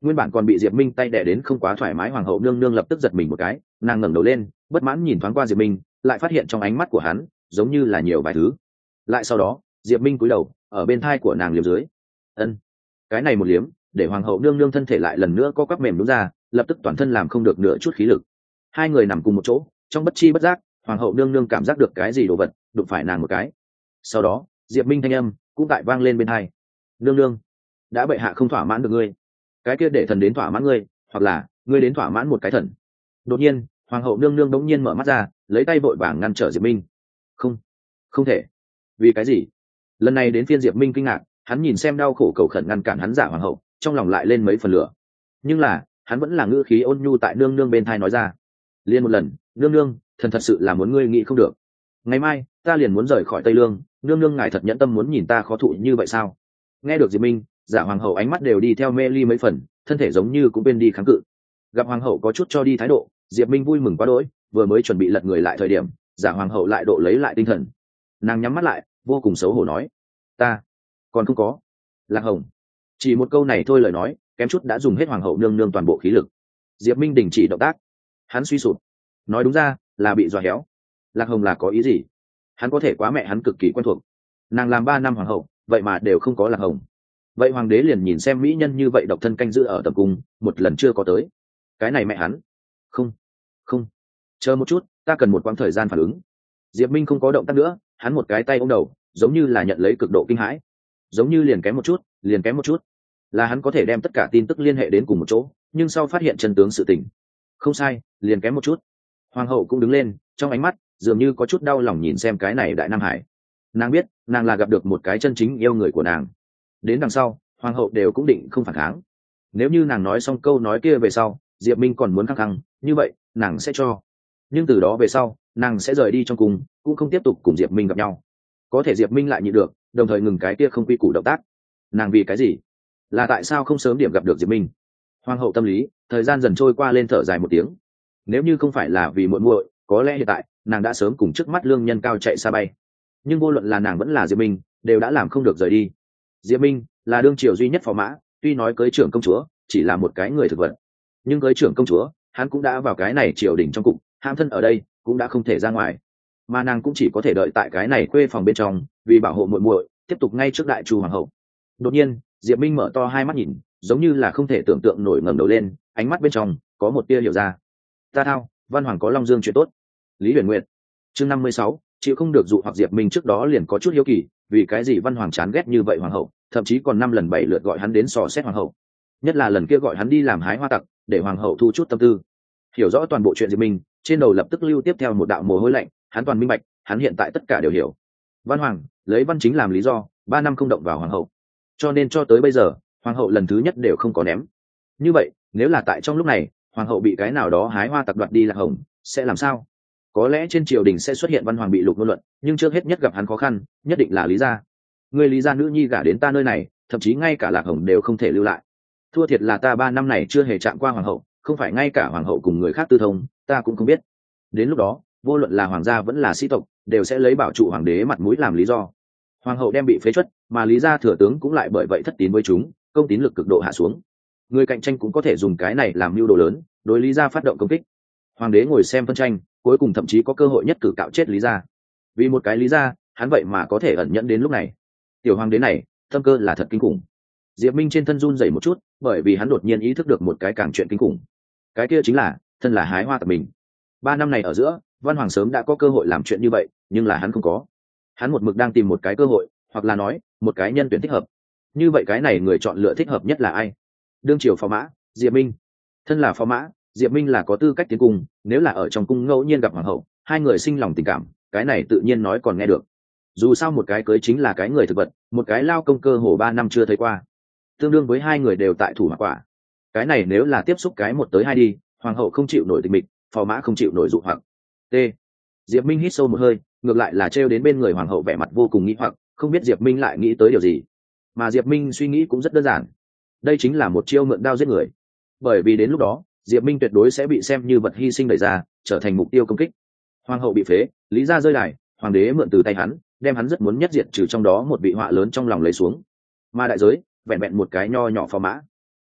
Nguyên bản còn bị diệp minh tay đẻ đến không quá thoải mái hoàng hậu nương nương lập tức giật mình một cái, nàng ngẩng đầu lên bất mãn nhìn thoáng qua diệp minh, lại phát hiện trong ánh mắt của hắn giống như là nhiều vài thứ. Lại sau đó diệp minh cúi đầu ở bên thai của nàng liếm dưới. Ân, cái này một liếm để hoàng hậu nương nương thân thể lại lần nữa co quắp mềm đúng ra, lập tức toàn thân làm không được nửa chút khí lực. Hai người nằm cùng một chỗ, trong bất chi bất giác hoàng hậu nương nương cảm giác được cái gì đồ vật đụng phải nàng một cái. Sau đó diệp minh thanh âm cũng tại vang lên bên tai. Nương nương, đã bệ hạ không thỏa mãn được ngươi, cái kia để thần đến thỏa mãn ngươi, hoặc là ngươi đến thỏa mãn một cái thần. Đột nhiên hoàng hậu nương nương đống nhiên mở mắt ra, lấy tay vội vàng ngăn trở diệp minh. Không, không thể. Vì cái gì? Lần này đến phiên diệp minh kinh ngạc, hắn nhìn xem đau khổ cầu khẩn ngăn cản hắn giả hoàng hậu, trong lòng lại lên mấy phần lửa. Nhưng là hắn vẫn là ngữ khí ôn nhu tại nương nương bên thai nói ra. Liên một lần, nương nương, thần thật sự là muốn ngươi nghĩ không được. Ngày mai ta liền muốn rời khỏi Tây Lương, nương nương ngài thật nhẫn tâm muốn nhìn ta khó thụ như vậy sao? Nghe được diệp minh, giả hoàng hậu ánh mắt đều đi theo mê ly mấy phần, thân thể giống như cũng bên đi kháng cự. Gặp hoàng hậu có chút cho đi thái độ, diệp minh vui mừng quá đỗi, vừa mới chuẩn bị lật người lại thời điểm, giả hoàng hậu lại độ lấy lại tinh thần. Nàng nhắm mắt lại vô cùng xấu hổ nói, ta còn không có. Lạc hồng, chỉ một câu này thôi lời nói kém chút đã dùng hết hoàng hậu nương nương toàn bộ khí lực. Diệp minh đình chỉ động tác, hắn suy sụp, nói đúng ra là bị dọa héo. Lạc hồng là có ý gì? Hắn có thể quá mẹ hắn cực kỳ quen thuộc, nàng làm ba năm hoàng hậu vậy mà đều không có lạc hồng. Vậy hoàng đế liền nhìn xem mỹ nhân như vậy độc thân canh giữ ở tầm cung một lần chưa có tới, cái này mẹ hắn. Không, không, chờ một chút, ta cần một quãng thời gian phản ứng. Diệp minh không có động tác nữa, hắn một cái tay ôm đầu giống như là nhận lấy cực độ kinh hãi, giống như liền kém một chút liền kém một chút là hắn có thể đem tất cả tin tức liên hệ đến cùng một chỗ, nhưng sau phát hiện chân tướng sự tình. Không sai, liền kém một chút. Hoàng hậu cũng đứng lên, trong ánh mắt dường như có chút đau lòng nhìn xem cái này đại nam hải. Nàng biết nàng là gặp được một cái chân chính yêu người của nàng. Đến đằng sau hoàng hậu đều cũng định không phản kháng. Nếu như nàng nói xong câu nói kia về sau diệp minh còn muốn khăng khăng như vậy nàng sẽ cho, nhưng từ đó về sau nàng sẽ rời đi trong cung, cũng không tiếp tục cùng diệp minh gặp nhau. Có thể diệp minh lại nhịn được, đồng thời ngừng cái kia không quy củ động tác. Nàng vì cái gì? Là tại sao không sớm điểm gặp được diệp minh? Hoàng hậu tâm lý thời gian dần trôi qua lên thở dài một tiếng. Nếu như không phải là vì muội muội, có lẽ hiện tại nàng đã sớm cùng trước mắt lương nhân cao chạy xa bay. Nhưng vô luận là nàng vẫn là diệp minh đều đã làm không được rời đi. Diệp minh là đương triều duy nhất phò mã, tuy nói cưới trưởng công chúa chỉ là một cái người thực vật, nhưng cưới trưởng công chúa hắn cũng đã vào cái này triều đình trong cục, hãm thân ở đây cũng đã không thể ra ngoài, mà nàng cũng chỉ có thể đợi tại cái này khuê phòng bên trong, vì bảo hộ muội muội tiếp tục ngay trước đại chu hoàng hậu. Đột nhiên diệp minh mở to hai mắt nhìn, giống như là không thể tưởng tượng nổi, ngẩng đầu lên, ánh mắt bên trong có một tia hiểu ra. Ta thao, văn hoàng có long dương chuyện tốt. Lý Huyền Nguyệt. Chương năm mươi sáu, chịu không được dụ hoặc. Diệp minh trước đó liền có chút hiếu kỳ, vì cái gì văn hoàng chán ghét như vậy hoàng hậu, thậm chí còn năm lần bảy lượt gọi hắn đến sò xét hoàng hậu, nhất là lần kia gọi hắn đi làm hái hoa tặc để hoàng hậu thu chút tâm tư. Hiểu rõ toàn bộ chuyện diệp minh trên đầu lập tức lưu tiếp theo một đạo mồ hôi lạnh, hắn toàn minh bạch, hắn hiện tại tất cả đều hiểu. Văn hoàng lấy văn chính làm lý do ba năm không động vào hoàng hậu, cho nên cho tới bây giờ hoàng hậu lần thứ nhất đều không có ném. Như vậy nếu là tại trong lúc này hoàng hậu bị cái nào đó hái hoa tặc đoạt đi lạc hồng sẽ làm sao? Có lẽ trên triều đình sẽ xuất hiện văn hoàng bị lục ngôn luận, nhưng trước hết nhất gặp hắn khó khăn nhất định là lý gia. Người lý gia nữ nhi gả đến ta nơi này, thậm chí ngay cả lạc hồng đều không thể lưu lại. Thua thiệt là ta ba năm này chưa hề chạm qua hoàng hậu, không phải ngay cả hoàng hậu cùng người khác tư thông ta cũng không biết. Đến lúc đó vô luận là hoàng gia vẫn là sĩ tộc đều sẽ lấy bảo trụ hoàng đế mặt mũi làm lý do. Hoàng hậu đem bị phế truất, mà lý gia thừa tướng cũng lại bởi vậy thất tín với chúng, công tín lực cực độ hạ xuống. Người cạnh tranh cũng có thể dùng cái này làm mưu đồ lớn, đối lý gia phát động công kích. Hoàng đế ngồi xem phân tranh, cuối cùng thậm chí có cơ hội nhất cử cạo chết lý gia. Vì một cái lý gia, hắn vậy mà có thể ẩn nhẫn đến lúc này. Tiểu hoàng đế này tâm cơ là thật kinh khủng. Diệp minh trên thân run rẩy một chút, bởi vì hắn đột nhiên ý thức được một cái càng chuyện kinh khủng. Cái kia chính là thân là hái hoa tặc mình. Ba năm này ở giữa văn hoàng sớm đã có cơ hội làm chuyện như vậy, nhưng là hắn không có. Hắn một mực đang tìm một cái cơ hội, hoặc là nói một cái nhân tuyển thích hợp. Như vậy cái này người chọn lựa thích hợp nhất là ai? Đương triều phò mã diệp minh. Thân là phò mã diệp minh là có tư cách tiến cung, nếu là ở trong cung ngẫu nhiên gặp hoàng hậu, hai người sinh lòng tình cảm, cái này tự nhiên nói còn nghe được. Dù sao một cái cưới chính là cái người thực vật, một cái lao công cơ hồ ba năm chưa thấy qua, tương đương với hai người đều tại thủ hỏa quả. Cái này nếu là tiếp xúc cái một tới hai đi, hoàng hậu không chịu nổi tình mịch, phò mã không chịu nổi dụ hoặc. T. Diệp minh hít sâu một hơi, ngược lại là trêu đến bên người hoàng hậu vẻ mặt vô cùng nghĩ hoặc, không biết diệp minh lại nghĩ tới điều gì. Mà diệp minh suy nghĩ cũng rất đơn giản, đây chính là một chiêu mượn đao giết người. Bởi vì đến lúc đó diệp minh tuyệt đối sẽ bị xem như vật hy sinh đẩy ra, trở thành mục tiêu công kích. Hoàng hậu bị phế, lý gia rơi đài, hoàng đế mượn từ tay hắn, đem hắn rất muốn nhất diệt trừ trong đó một vị họa lớn trong lòng lấy xuống. Mà đại giới vẹn vẹn một cái nho nhỏ phò mã.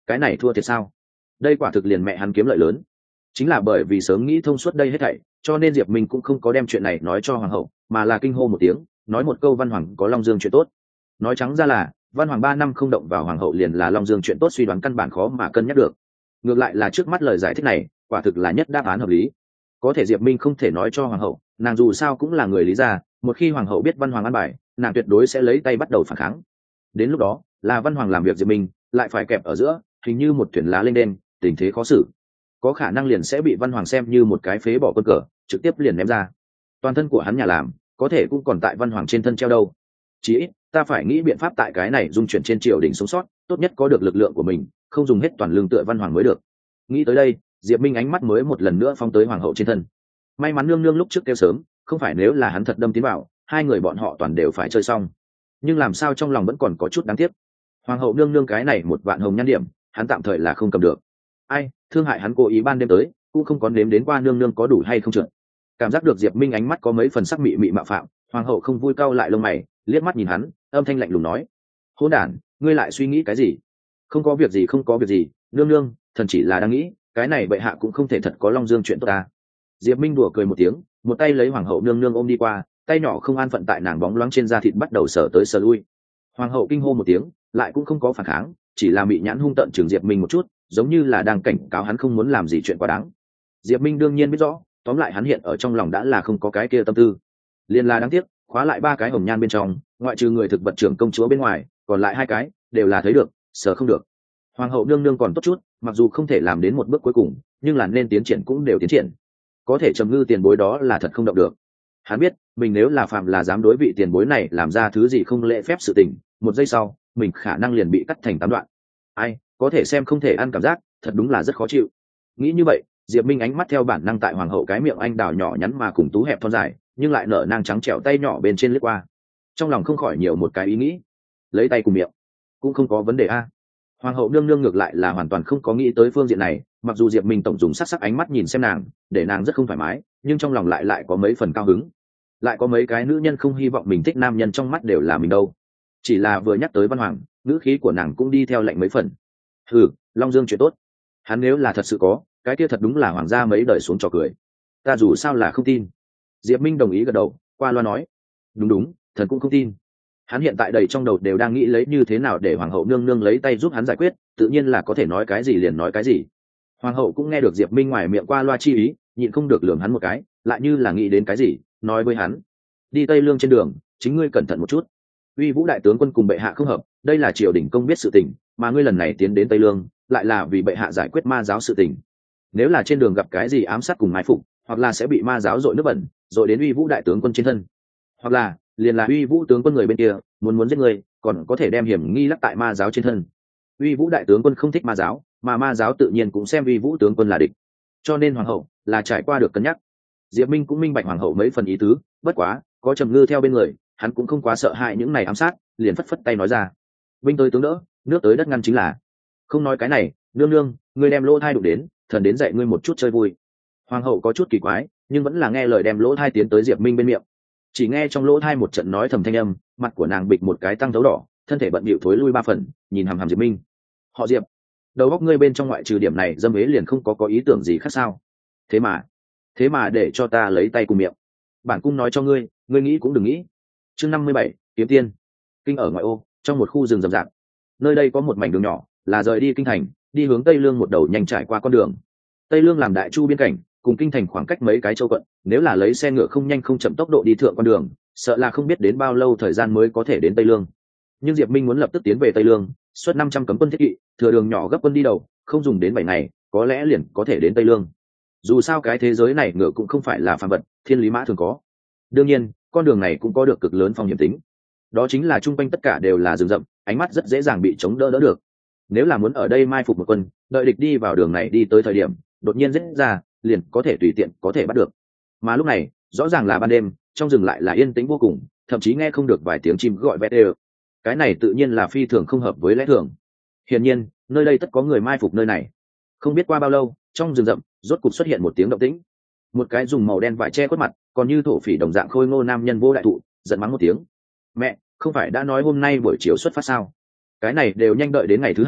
cái này thua thiệt sao? Đây quả thực liền mẹ hắn kiếm lợi lớn. Chính là bởi vì sớm nghĩ thông suốt đây hết thảy, cho nên Diệp Minh cũng không có đem chuyện này nói cho hoàng hậu, mà là kinh hô một tiếng, nói một câu Văn Hoàng có Long Dương chuyện tốt. Nói trắng ra là Văn Hoàng ba năm không động vào hoàng hậu liền là Long Dương chuyện tốt, suy đoán căn bản khó mà cân nhắc được. Ngược lại là trước mắt lời giải thích này quả thực là nhất đáp án hợp lý. Có thể Diệp Minh không thể nói cho hoàng hậu, nàng dù sao cũng là người lý gia, một khi hoàng hậu biết Văn Hoàng ăn bài, nàng tuyệt đối sẽ lấy tay bắt đầu phản kháng. Đến lúc đó là Văn Hoàng làm việc Diệp Minh lại phải kẹp ở giữa, hình như một thuyền lá lên đên, tình thế khó xử, có khả năng liền sẽ bị Văn Hoàng xem như một cái phế bỏ quân cờ, trực tiếp liền ném ra. Toàn thân của hắn nhà làm có thể cũng còn tại Văn Hoàng trên thân treo đâu. Chỉ ít ta phải nghĩ biện pháp tại cái này dung chuyển trên triều đình sống sót, tốt nhất có được lực lượng của mình, không dùng hết toàn lương tựa Văn Hoàng mới được. Nghĩ tới đây, Diệp Minh ánh mắt mới một lần nữa phong tới hoàng hậu trên thân. May mắn nương nương lúc trước kêu sớm, không phải nếu là hắn thật đâm tiến vào, hai người bọn họ toàn đều phải chơi xong. Nhưng làm sao trong lòng vẫn còn có chút đáng tiếc. Hoàng hậu nương nương cái này một vạn hồng nhan điểm, hắn tạm thời là không cầm được. Ai, thương hại hắn cố ý ban đêm tới, cũng không có nếm đến qua nương nương có đủ hay không trượt. Cảm giác được Diệp Minh ánh mắt có mấy phần sắc mị mị mạo phạm, hoàng hậu không vui cau lại lông mày, liếc mắt nhìn hắn, âm thanh lạnh lùng nói: "Hỗn đản, ngươi lại suy nghĩ cái gì?" "Không có việc gì, không có việc gì, nương nương, thần chỉ là đang nghĩ, cái này bệ hạ cũng không thể thật có Long Dương chuyện tốt ta." Diệp Minh đùa cười một tiếng, một tay lấy hoàng hậu nương nương ôm đi qua, tay nhỏ không an phận tại nàng bóng loáng trên da thịt bắt đầu sờ tới sờ lui. Hoàng hậu kinh hô một tiếng, lại cũng không có phản kháng, chỉ là mị nhãn hung tợn chừng Diệp Minh một chút, giống như là đang cảnh cáo hắn không muốn làm gì chuyện quá đáng. Diệp Minh đương nhiên biết rõ, tóm lại hắn hiện ở trong lòng đã là không có cái kia tâm tư. Liên là đáng tiếc, khóa lại ba cái hồng nhan bên trong, ngoại trừ người thực vật trưởng công chúa bên ngoài, còn lại hai cái đều là thấy được, sờ không được. Hoàng hậu nương nương còn tốt chút, mặc dù không thể làm đến một bước cuối cùng, nhưng là nên tiến triển cũng đều tiến triển. Có thể Trầm Ngư tiền bối đó là thật không động được. Hắn biết, mình nếu là phạm là dám đối vị tiền bối này làm ra thứ gì không lễ phép sự tình, một giây sau, mình khả năng liền bị cắt thành tám đoạn. Ai, có thể xem không thể ăn cảm giác, thật đúng là rất khó chịu. Nghĩ như vậy, Diệp Minh ánh mắt theo bản năng tại hoàng hậu cái miệng anh đào nhỏ nhắn mà cùng tú hẹp thon dài, nhưng lại nở nang trắng trẻo tay nhỏ bên trên lướt qua. Trong lòng không khỏi nhiều một cái ý nghĩ, lấy tay cùng miệng, cũng không có vấn đề a. Hoàng hậu nương nương ngược lại là hoàn toàn không có nghĩ tới phương diện này, mặc dù Diệp Minh tổng dùng sắc sắc ánh mắt nhìn xem nàng, để nàng rất không thoải mái, nhưng trong lòng lại lại có mấy phần cao hứng. Lại có mấy cái nữ nhân không hy vọng mình thích nam nhân trong mắt đều là mình đâu. Chỉ là vừa nhắc tới Văn Hoàng, ngữ khí của nàng cũng đi theo lạnh mấy phần. Hừ, Long Dương chuyện tốt, hắn nếu là thật sự có, cái kia thật đúng là hoàng gia mấy đời xuống trò cười. Ta dù sao là không tin. Diệp Minh đồng ý gật đầu, qua loa nói: đúng đúng, thần cũng không tin. Hắn hiện tại đầy trong đầu đều đang nghĩ lấy như thế nào để hoàng hậu nương nương lấy tay giúp hắn giải quyết, tự nhiên là có thể nói cái gì liền nói cái gì. Hoàng hậu cũng nghe được Diệp Minh ngoài miệng qua loa chi ý, nhịn không được lườm hắn một cái, lại như là nghĩ đến cái gì, nói với hắn: đi Tây Lương trên đường, chính ngươi cẩn thận một chút. Uy Vũ đại tướng quân cùng bệ hạ không hợp, đây là triều đình công biết sự tình, mà ngươi lần này tiến đến Tây Lương, lại là vì bệ hạ giải quyết ma giáo sự tình. Nếu là trên đường gặp cái gì ám sát cùng mai phục, hoặc là sẽ bị ma giáo dội nước bẩn, dội đến Uy Vũ đại tướng quân trên thân, hoặc là liền là Uy Vũ tướng quân người bên kia muốn muốn giết ngươi, còn có thể đem hiểm nghi lắc tại ma giáo trên thân. Uy Vũ đại tướng quân không thích ma giáo, mà ma giáo tự nhiên cũng xem Uy Vũ tướng quân là địch, cho nên hoàng hậu là trải qua được cân nhắc. Diệp Minh cũng minh bạch hoàng hậu mấy phần ý tứ, bất quá có Trầm Ngư theo bên người, hắn cũng không quá sợ hãi những này ám sát, liền phất phất tay nói ra: binh tới tướng đỡ, nước tới đất ngăn chính là. Không nói cái này, nương nương, ngươi đem lỗ thai đụng đến, thần đến dạy ngươi một chút chơi vui. Hoàng hậu có chút kỳ quái, nhưng vẫn là nghe lời đem lỗ thai tiến tới Diệp Minh bên miệng. Chỉ nghe trong lỗ thai một trận nói thầm thanh âm, mặt của nàng bịch một cái tăng thấu đỏ, thân thể bận bịu thối lui ba phần, nhìn hằm hằm Diệp Minh. Họ Diệp, đầu óc ngươi bên trong ngoại trừ điểm này dâm ế liền không có có ý tưởng gì khác sao? Thế mà, thế mà để cho ta lấy tay cùng miệng. Bản cung nói cho ngươi, ngươi nghĩ cũng đừng nghĩ. Chương năm mươi bảy, kiếm tiên. Kinh ở ngoại ô, trong một khu rừng rậm rạp. Nơi đây có một mảnh đường nhỏ, là rời đi kinh thành, đi hướng Tây Lương một đầu nhanh trải qua con đường. Tây Lương làm đại chu biên cảnh, cùng kinh thành khoảng cách mấy cái châu quận, nếu là lấy xe ngựa không nhanh không chậm tốc độ đi thượng con đường, sợ là không biết đến bao lâu thời gian mới có thể đến Tây Lương. Nhưng Diệp Minh muốn lập tức tiến về Tây Lương, xuất năm trăm cấm quân thiết kỵ, thừa đường nhỏ gấp quân đi đầu, không dùng đến bảy ngày, có lẽ liền có thể đến Tây Lương. Dù sao cái thế giới này ngựa cũng không phải là phàm vật, thiên lý mã thường có. Đương nhiên, con đường này cũng có được cực lớn phong hiểm tính. Đó chính là trung quanh tất cả đều là rừng rậm, ánh mắt rất dễ dàng bị chống đỡ đỡ được. Nếu là muốn ở đây mai phục một quân, đợi địch đi vào đường này đi tới thời điểm, đột nhiên giết ra, liền có thể tùy tiện có thể bắt được. Mà lúc này, rõ ràng là ban đêm, trong rừng lại là yên tĩnh vô cùng, thậm chí nghe không được vài tiếng chim gọi vét đều. Cái này tự nhiên là phi thường không hợp với lẽ thường. Hiển nhiên, nơi đây tất có người mai phục nơi này. Không biết qua bao lâu, trong rừng rậm rốt cục xuất hiện một tiếng động tĩnh. Một cái dùng màu đen vải che khuất mặt, còn như thổ phỉ đồng dạng khôi ngô nam nhân vô đại thụ, giận mắng một tiếng: mẹ, không phải đã nói hôm nay buổi chiều xuất phát sao? Cái này đều nhanh đợi đến ngày thứ hai,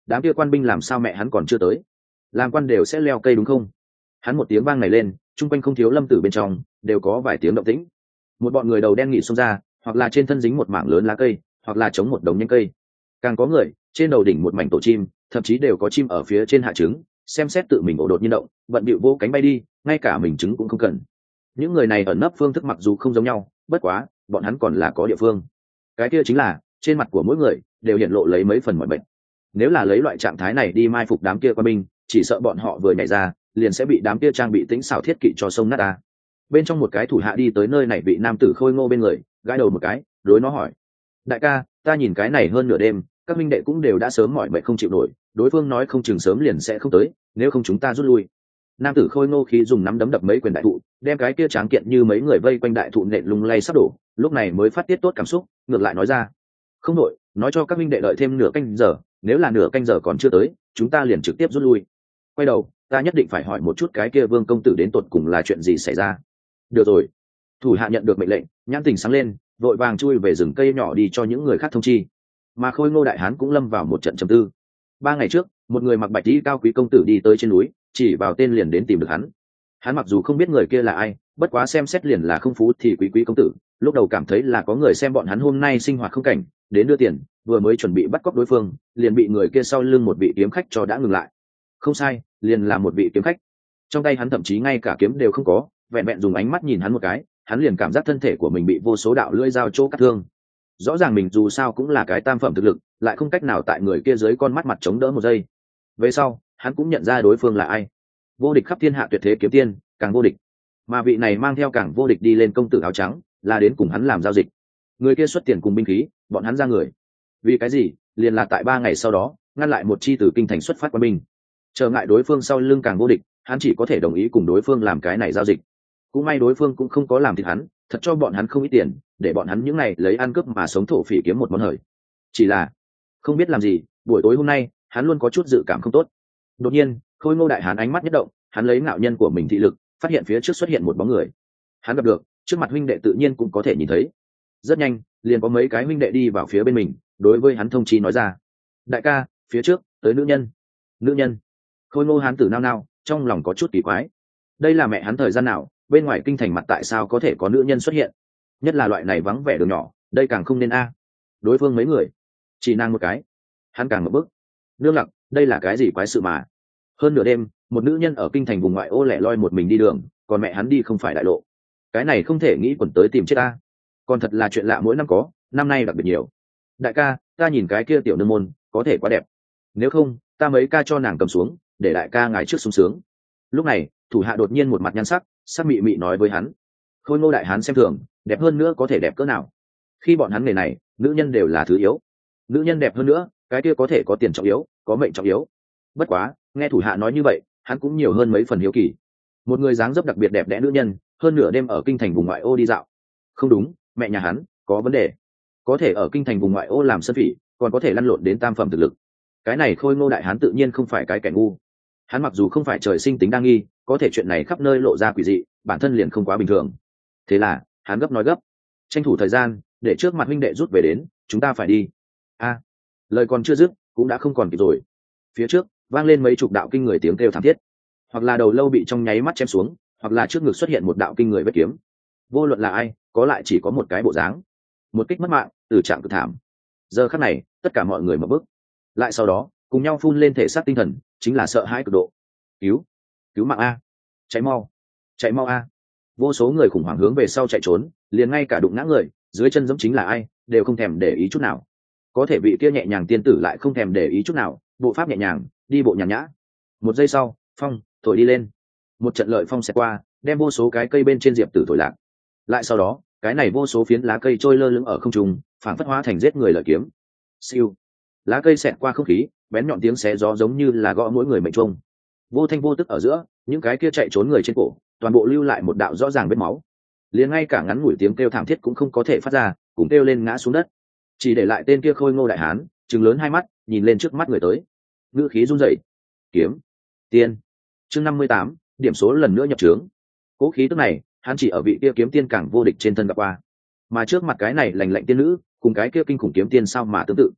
đám kia quan binh làm sao mẹ hắn còn chưa tới, làm quan đều sẽ leo cây đúng không? Hắn một tiếng vang này lên, chung quanh không thiếu lâm tử bên trong đều có vài tiếng động tĩnh. Một bọn người đầu đen nghỉ xông ra, hoặc là trên thân dính một mảng lớn lá cây, hoặc là chống một đống nhánh cây, càng có người trên đầu đỉnh một mảnh tổ chim, thậm chí đều có chim ở phía trên hạ trứng, xem xét tự mình ổ đột nhiên động, bận bịu vô cánh bay đi, ngay cả mình trứng cũng không cần. Những người này ẩn nấp phương thức mặc dù không giống nhau, bất quá bọn hắn còn là có địa phương. Cái kia chính là trên mặt của mỗi người đều hiện lộ lấy mấy phần mọi bệnh. Nếu là lấy loại trạng thái này đi mai phục đám kia quân binh, chỉ sợ bọn họ vừa nhảy ra liền sẽ bị đám kia trang bị tính xảo thiết kỵ cho sông nát ta. Bên trong một cái thủ hạ đi tới nơi này, vị nam tử khôi ngô bên người gãi đầu một cái, đối nó hỏi: đại ca, ta nhìn cái này hơn nửa đêm, các minh đệ cũng đều đã sớm mỏi mệt không chịu nổi, đối phương nói không chừng sớm liền sẽ không tới, nếu không chúng ta rút lui. Nam tử khôi ngô khí dùng nắm đấm đập mấy quyền đại thụ, đem cái kia tráng kiện như mấy người vây quanh đại thụ nện lung lay sắp đổ, lúc này mới phát tiết tốt cảm xúc, ngược lại nói ra: không đội, nói cho các minh đệ đợi thêm nửa canh giờ, nếu là nửa canh giờ còn chưa tới, chúng ta liền trực tiếp rút lui. Quay đầu, ta nhất định phải hỏi một chút cái kia Vương công tử đến tột cùng là chuyện gì xảy ra. Được rồi. Thủ hạ nhận được mệnh lệnh, nhãn tình sáng lên, vội vàng chui về rừng cây nhỏ đi cho những người khác thông chi. Mà khôi ngô đại hán cũng lâm vào một trận trầm tư. Ba ngày trước, một người mặc bạch y cao quý công tử đi tới trên núi, chỉ vào tên liền đến tìm được hắn. Hắn mặc dù không biết người kia là ai, bất quá xem xét liền là không phú thì quý quý công tử, lúc đầu cảm thấy là có người xem bọn hắn hôm nay sinh hoạt không cảnh, đến đưa tiền, vừa mới chuẩn bị bắt cóc đối phương, liền bị người kia sau lưng một vị kiếm khách cho đã ngừng lại. Không sai, liền là một vị kiếm khách. Trong tay hắn thậm chí ngay cả kiếm đều không có, vẹn vẹn dùng ánh mắt nhìn hắn một cái, hắn liền cảm giác thân thể của mình bị vô số đạo lưỡi dao chỗ cắt thương. Rõ ràng mình dù sao cũng là cái tam phẩm thực lực, lại không cách nào tại người kia dưới con mắt mặt chống đỡ một giây. Về sau, hắn cũng nhận ra đối phương là ai. Vô địch khắp thiên hạ tuyệt thế kiếm tiên, càng vô địch. Mà vị này mang theo càng vô địch đi lên công tử áo trắng, là đến cùng hắn làm giao dịch. Người kia xuất tiền cùng binh khí, bọn hắn ra người. Vì cái gì? Liền là tại ba ngày sau đó, ngăn lại một chi từ kinh thành xuất phát quân binh. Chờ ngại đối phương sau lưng càng vô địch, hắn chỉ có thể đồng ý cùng đối phương làm cái này giao dịch. Cũng may đối phương cũng không có làm thịt hắn, thật cho bọn hắn không ít tiền, để bọn hắn những ngày lấy ăn cướp mà sống thổ phỉ kiếm một món hời. Chỉ là không biết làm gì, buổi tối hôm nay hắn luôn có chút dự cảm không tốt. Đột nhiên, khôi ngô đại hán ánh mắt nhất động, hắn lấy ngạo nhân của mình thị lực, phát hiện phía trước xuất hiện một bóng người. Hắn gặp được, trước mặt huynh đệ tự nhiên cũng có thể nhìn thấy. Rất nhanh, liền có mấy cái huynh đệ đi vào phía bên mình, đối với hắn thông chi nói ra: đại ca, phía trước tới nữ nhân. Nữ nhân? Khôi ngô hán tử nao nao, trong lòng có chút kỳ quái. Đây là mẹ hắn thời gian nào, bên ngoài kinh thành mặt tại sao có thể có nữ nhân xuất hiện, nhất là loại này vắng vẻ đường nhỏ, đây càng không nên a. Đối phương mấy người, chỉ nàng một cái, hắn càng một bước. Nương lặc, đây là cái gì quái sự mà? Hơn nửa đêm, một nữ nhân ở kinh thành vùng ngoại ô lẻ loi một mình đi đường, còn mẹ hắn đi không phải đại lộ, cái này không thể nghĩ quẩn tới tìm chết ta. Còn thật là chuyện lạ mỗi năm có, năm nay đặc biệt nhiều. Đại ca, ta nhìn cái kia tiểu nương môn có thể quá đẹp, nếu không ta mấy ca cho nàng cầm xuống, để đại ca ngài trước sung sướng. Lúc này, thủ hạ đột nhiên một mặt nhăn sắc, sắc mị mị nói với hắn: khôi ngô đại hán xem thường, đẹp hơn nữa có thể đẹp cỡ nào? Khi bọn hắn nghề này, nữ nhân đều là thứ yếu. Nữ nhân đẹp hơn nữa, cái kia có thể có tiền trọng yếu, có mệnh trọng yếu. Bất quá, nghe thủ hạ nói như vậy, hắn cũng nhiều hơn mấy phần hiếu kỳ. Một người dáng dấp đặc biệt đẹp đẽ nữ nhân, hơn nửa đêm ở kinh thành vùng ngoại ô đi dạo. Không đúng, mẹ nhà hắn có vấn đề. Có thể ở kinh thành vùng ngoại ô làm sân phỉ, còn có thể lăn lộn đến tam phẩm thực lực. Cái này khôi ngô đại hán tự nhiên không phải cái kẻ ngu. Hắn mặc dù không phải trời sinh tính đa nghi, có thể chuyện này khắp nơi lộ ra quỷ dị, bản thân liền không quá bình thường. Thế là hắn gấp nói gấp, tranh thủ thời gian để trước mặt huynh đệ rút về đến, chúng ta phải đi. A, lời còn chưa dứt, cũng đã không còn kịp rồi. Phía trước vang lên mấy chục đạo kinh người tiếng kêu thảm thiết, hoặc là đầu lâu bị trong nháy mắt chém xuống, hoặc là trước ngực xuất hiện một đạo kinh người vết kiếm. Vô luận là ai, có lại chỉ có một cái bộ dáng, một kích mất mạng, tử trạng cực thảm. Giờ khắc này, tất cả mọi người mở bước, lại sau đó cùng nhau phun lên thể xác tinh thần, chính là sợ hãi cực độ. Cứu, cứu mạng a, chạy mau, chạy mau a. Vô số người khủng hoảng hướng về sau chạy trốn, liền ngay cả đụng ngã người dưới chân giống chính là ai đều không thèm để ý chút nào. Có thể vị kia nhẹ nhàng tiên tử lại không thèm để ý chút nào, bộ pháp nhẹ nhàng, đi bộ nhàn nhã. Một giây sau, phong thổi đi lên, một trận lợi phong xẹt qua, đem vô số cái cây bên trên diệp tử thổi lạc. Lại sau đó, cái này vô số phiến lá cây trôi lơ lửng ở không trung, phản phất hóa thành giết người lợi kiếm. Siêu, lá cây xẹt qua không khí, bén nhọn tiếng xé gió giống như là gõ mỗi người mệnh trung. Vô thanh vô tức ở giữa, những cái kia chạy trốn người trên cổ, toàn bộ lưu lại một đạo rõ ràng vết máu. Liền ngay cả ngắn ngủi tiếng kêu thảm thiết cũng không có thể phát ra, cùng kêu lên ngã xuống đất. Chỉ để lại tên kia khôi ngô đại hán, trừng lớn hai mắt, nhìn lên trước mắt người tới. Ngữ khí run rẩy. Kiếm, tiên. Chương năm mươi tám, điểm số lần nữa nhập trướng. Cố khí tức này, hắn chỉ ở vị kia kiếm tiên càng vô địch trên thân gặp qua. Mà trước mặt cái này lành lạnh tiên nữ, cùng cái kia kinh khủng kiếm tiên sao mà tương tự.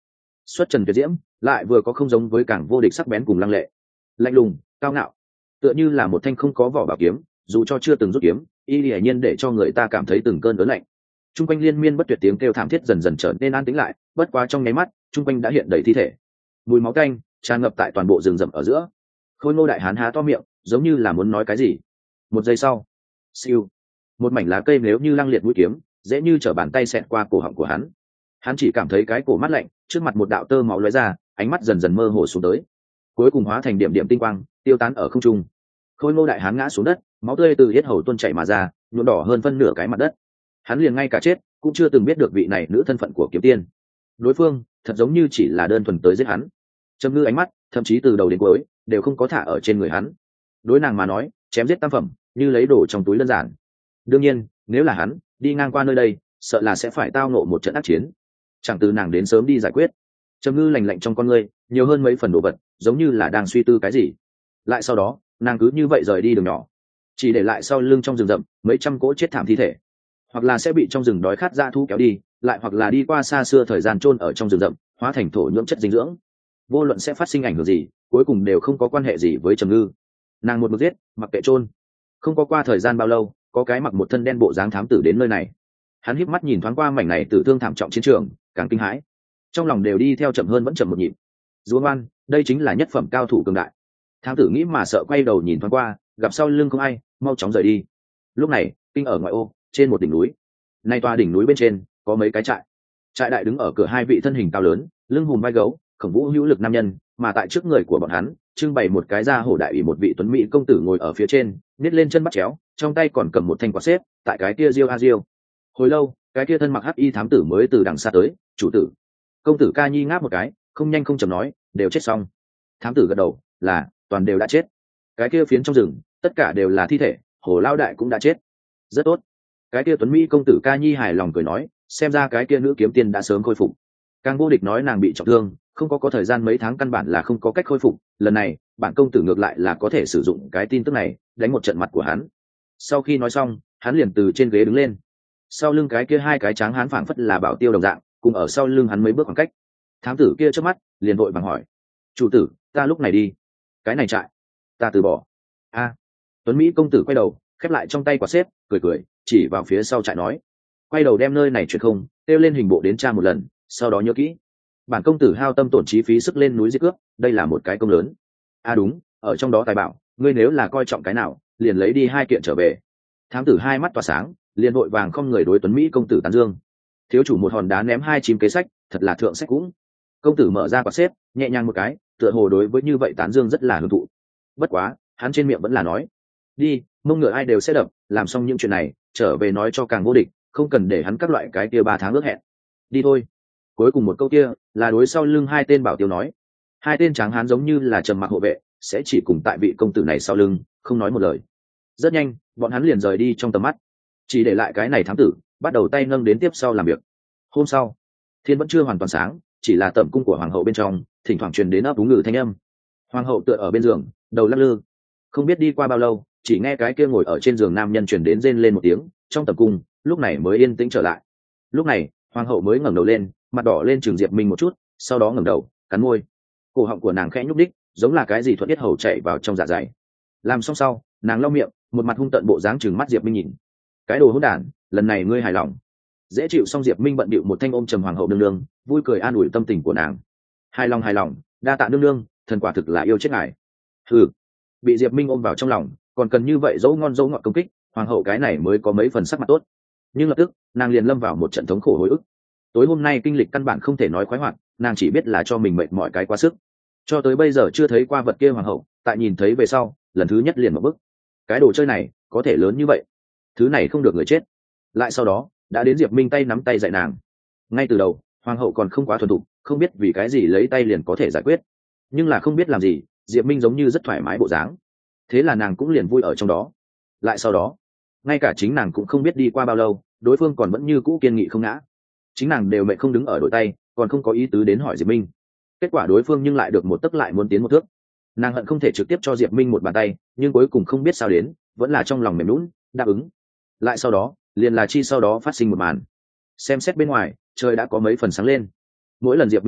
xuất trần tuyệt diễm, lại vừa có không giống với càng vô địch sắc bén cùng lăng lệ, lạnh lùng cao ngạo, tựa như là một thanh không có vỏ bảo kiếm, dù cho chưa từng rút kiếm, y hiển nhiên để cho người ta cảm thấy từng cơn đớn lạnh. Trung quanh liên miên bất tuyệt tiếng kêu thảm thiết dần dần trở nên an tĩnh lại, bất quá trong nháy mắt, trung quanh đã hiện đầy thi thể, mùi máu tanh tràn ngập tại toàn bộ rừng rậm ở giữa. Khôi Ngô đại hán há to miệng, giống như là muốn nói cái gì. Một giây sau, siêu, một mảnh lá cây nếu như lăng liệt mũi kiếm, dễ như trở bàn tay xẹt qua cổ họng của hắn. Hắn chỉ cảm thấy cái cổ mát lạnh, trước mặt một đạo tơ máu lóe ra, ánh mắt dần dần mơ hồ xuống tới, cuối cùng hóa thành điểm điểm tinh quang, tiêu tán ở không trung. Khôi Ngô đại hán ngã xuống đất, máu tươi từ yết hầu tuôn chảy mà ra, nhuộm đỏ hơn phân nửa cái mặt đất. Hắn liền ngay cả chết cũng chưa từng biết được vị này nữ thân phận của kiếm tiên. Đối phương thật giống như chỉ là đơn thuần tới giết hắn. Trầm Ngư ánh mắt thậm chí từ đầu đến cuối đều không có thả ở trên người hắn. Đối nàng mà nói, chém giết tam phẩm như lấy đồ trong túi đơn giản. Đương nhiên, nếu là hắn đi ngang qua nơi đây, sợ là sẽ phải tao nộ một trận ác chiến. Chẳng từ nàng đến sớm đi giải quyết. Trầm Ngư lạnh lạnh trong con ngươi nhiều hơn mấy phần đồ vật, giống như là đang suy tư cái gì. Lại sau đó, nàng cứ như vậy rời đi đường nhỏ, chỉ để lại sau lưng trong rừng rậm mấy trăm cỗ chết thảm thi thể, hoặc là sẽ bị trong rừng đói khát dã thú kéo đi, lại hoặc là đi qua xa xưa thời gian chôn ở trong rừng rậm, hóa thành thổ nhưỡng chất dinh dưỡng. Vô luận sẽ phát sinh ảnh hưởng gì, cuối cùng đều không có quan hệ gì với Trầm Ngư. Nàng một mực giết, mặc kệ chôn. Không có qua thời gian bao lâu, có cái mặc một thân đen bộ dáng thám tử đến nơi này. Hắn híp mắt nhìn thoáng qua mảnh này tử thương thảm trọng chiến trường, càng kinh hãi, trong lòng đều đi theo chậm hơn vẫn chậm một nhịp. Dúa ngoan, đây chính là nhất phẩm cao thủ cường đại. Thám tử nghĩ mà sợ, quay đầu nhìn thoáng qua, gặp sau lưng không ai, mau chóng rời đi. Lúc này, kinh ở ngoại ô, trên một đỉnh núi. Nay tòa đỉnh núi bên trên có mấy cái trại. Trại đại đứng ở cửa hai vị thân hình cao lớn, lưng hùm vai gấu, khổng vũ hữu lực nam nhân, mà tại trước người của bọn hắn trưng bày một cái da hổ đại ủy, một vị tuấn mỹ công tử ngồi ở phía trên, nhét lên chân bắt chéo, trong tay còn cầm một thanh quạt xếp, tại cái kia riêu a riêu. Hồi lâu, cái kia thân mặc hắc y thám tử mới từ đằng xa tới. Chủ tử. Công tử ca nhi ngáp một cái, không nhanh không chậm nói, đều chết xong. Thám tử gật đầu, là toàn đều đã chết. Cái kia phiến trong rừng tất cả đều là thi thể, hồ lao đại cũng đã chết. Rất tốt. Cái kia tuấn mỹ công tử ca nhi hài lòng cười nói, xem ra cái kia nữ kiếm tiên đã sớm khôi phục. Càng vô địch nói nàng bị trọng thương, không có có thời gian mấy tháng căn bản là không có cách khôi phục, lần này bản công tử ngược lại là có thể sử dụng cái tin tức này đánh một trận mặt của hắn. Sau khi nói xong, hắn liền từ trên ghế đứng lên, sau lưng cái kia hai cái tráng hắn phảng phất là bảo tiêu đồng dạng, cùng ở sau lưng hắn mấy bước khoảng cách. Thám tử kia trước mắt liền vội vàng hỏi, chủ tử, ta lúc này đi cái này trại ta từ bỏ. A. Tuấn mỹ công tử quay đầu khép lại trong tay quả xếp, cười cười chỉ vào phía sau trại nói, quay đầu đem nơi này chuyển không, kêu lên hình bộ đến tra một lần, sau đó nhớ kỹ, bản công tử hao tâm tổn trí phí sức lên núi giết cướp, đây là một cái công lớn. A đúng, ở trong đó tài bảo, ngươi nếu là coi trọng cái nào, liền lấy đi hai kiện trở về. Thám tử hai mắt tỏa sáng, liền vội vàng không người đối Tuấn mỹ công tử tán dương. Thiếu chủ một hòn đá ném hai chim kế sách, thật là thượng sách cũng. Công tử mở ra quạt xếp, nhẹ nhàng một cái, tựa hồ đối với như vậy tán dương rất là hưởng thụ. Bất quá, hắn trên miệng vẫn là nói, đi, mông ngựa ai đều sẽ đập, làm xong những chuyện này trở về nói cho càng vô địch, không cần để hắn các loại cái kia ba tháng ước hẹn. Đi thôi. Cuối cùng một câu kia là đối sau lưng hai tên bảo tiêu nói. Hai tên tráng hán giống như là trầm mặc hộ vệ, sẽ chỉ cùng tại vị công tử này sau lưng, không nói một lời. Rất nhanh, bọn hắn liền rời đi trong tầm mắt, chỉ để lại cái này thám tử bắt đầu tay nâng đến tiếp sau làm việc. Hôm sau, thiên vẫn chưa hoàn toàn sáng, chỉ là tẩm cung của hoàng hậu bên trong thỉnh thoảng truyền đến ấp úng ngữ thanh âm. Hoàng hậu tựa ở bên giường, đầu lắc lư. Không biết đi qua bao lâu, chỉ nghe cái kia ngồi ở trên giường nam nhân truyền đến rên lên một tiếng, trong tẩm cung lúc này mới yên tĩnh trở lại. Lúc này, hoàng hậu mới ngẩng đầu lên, mặt đỏ lên trừng Diệp Minh một chút, sau đó ngẩng đầu, cắn môi. Cổ họng của nàng khẽ nhúc đích, giống là cái gì thuận tiết hầu chạy vào trong dạ dày. Làm xong sau, nàng lau miệng, một mặt hung tợn bộ dáng trừng mắt Diệp Minh nhìn. Cái đồ hỗn đản, lần này ngươi hài lòng? Dễ chịu xong Diệp Minh bận bịu một thanh ôm trầm hoàng hậu nương nương, vui cười an ủi tâm tình của nàng. Hài lòng hài lòng, đa tạ nương nương, thần quả thực là yêu chết ngài. Hừ. Bị Diệp Minh ôm vào trong lòng, còn cần như vậy dấu ngon dấu ngọt công kích, hoàng hậu cái này mới có mấy phần sắc mặt tốt. Nhưng lập tức, nàng liền lâm vào một trận thống khổ hồi ức. Tối hôm nay kinh lịch căn bản không thể nói khoái hoạt, nàng chỉ biết là cho mình mệt mỏi cái quá sức. Cho tới bây giờ chưa thấy qua vật kia hoàng hậu, tại nhìn thấy về sau, lần thứ nhất liền một bức. Cái đồ chơi này, có thể lớn như vậy. Thứ này không được người chết. Lại sau đó, đã đến Diệp Minh tay nắm tay dạy nàng. Ngay từ đầu, hoàng hậu còn không quá thuần thục, không biết vì cái gì lấy tay liền có thể giải quyết. Nhưng là không biết làm gì, Diệp Minh giống như rất thoải mái bộ dáng. Thế là nàng cũng liền vui ở trong đó. Lại sau đó, ngay cả chính nàng cũng không biết đi qua bao lâu, đối phương còn vẫn như cũ kiên nghị không ngã. Chính nàng đều mệt không đứng ở đội tay, còn không có ý tứ đến hỏi Diệp Minh. Kết quả đối phương nhưng lại được một tấc lại muốn tiến một thước. Nàng hận không thể trực tiếp cho Diệp Minh một bàn tay, nhưng cuối cùng không biết sao đến, vẫn là trong lòng mềm nhũn, đáp ứng. Lại sau đó, liền là chi sau đó phát sinh một màn. Xem xét bên ngoài, trời đã có mấy phần sáng lên. Mỗi lần Diệp Minh tới,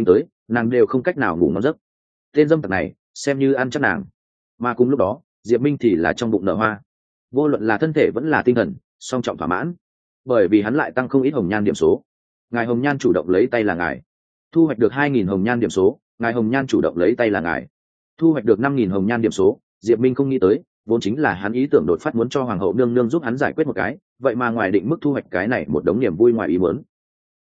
nàng đều không cách nào ngủ ngon giấc. Tên dâm tặc này xem như ăn chắc nàng. Mà cùng lúc đó Diệp Minh thì là trong bụng nở hoa, vô luận là thân thể vẫn là tinh thần song trọng thỏa mãn, bởi vì hắn lại tăng không ít hồng nhan điểm số. Ngài hồng nhan chủ động lấy tay là ngài. Thu hoạch được hai nghìn hồng nhan điểm số, ngài hồng nhan chủ động lấy tay là ngài. Thu hoạch được năm nghìn hồng nhan điểm số. Diệp Minh không nghĩ tới, vốn chính là hắn ý tưởng đột phát muốn cho hoàng hậu nương nương giúp hắn giải quyết một cái, vậy mà ngoài định mức thu hoạch cái này một đống niềm vui ngoài ý muốn.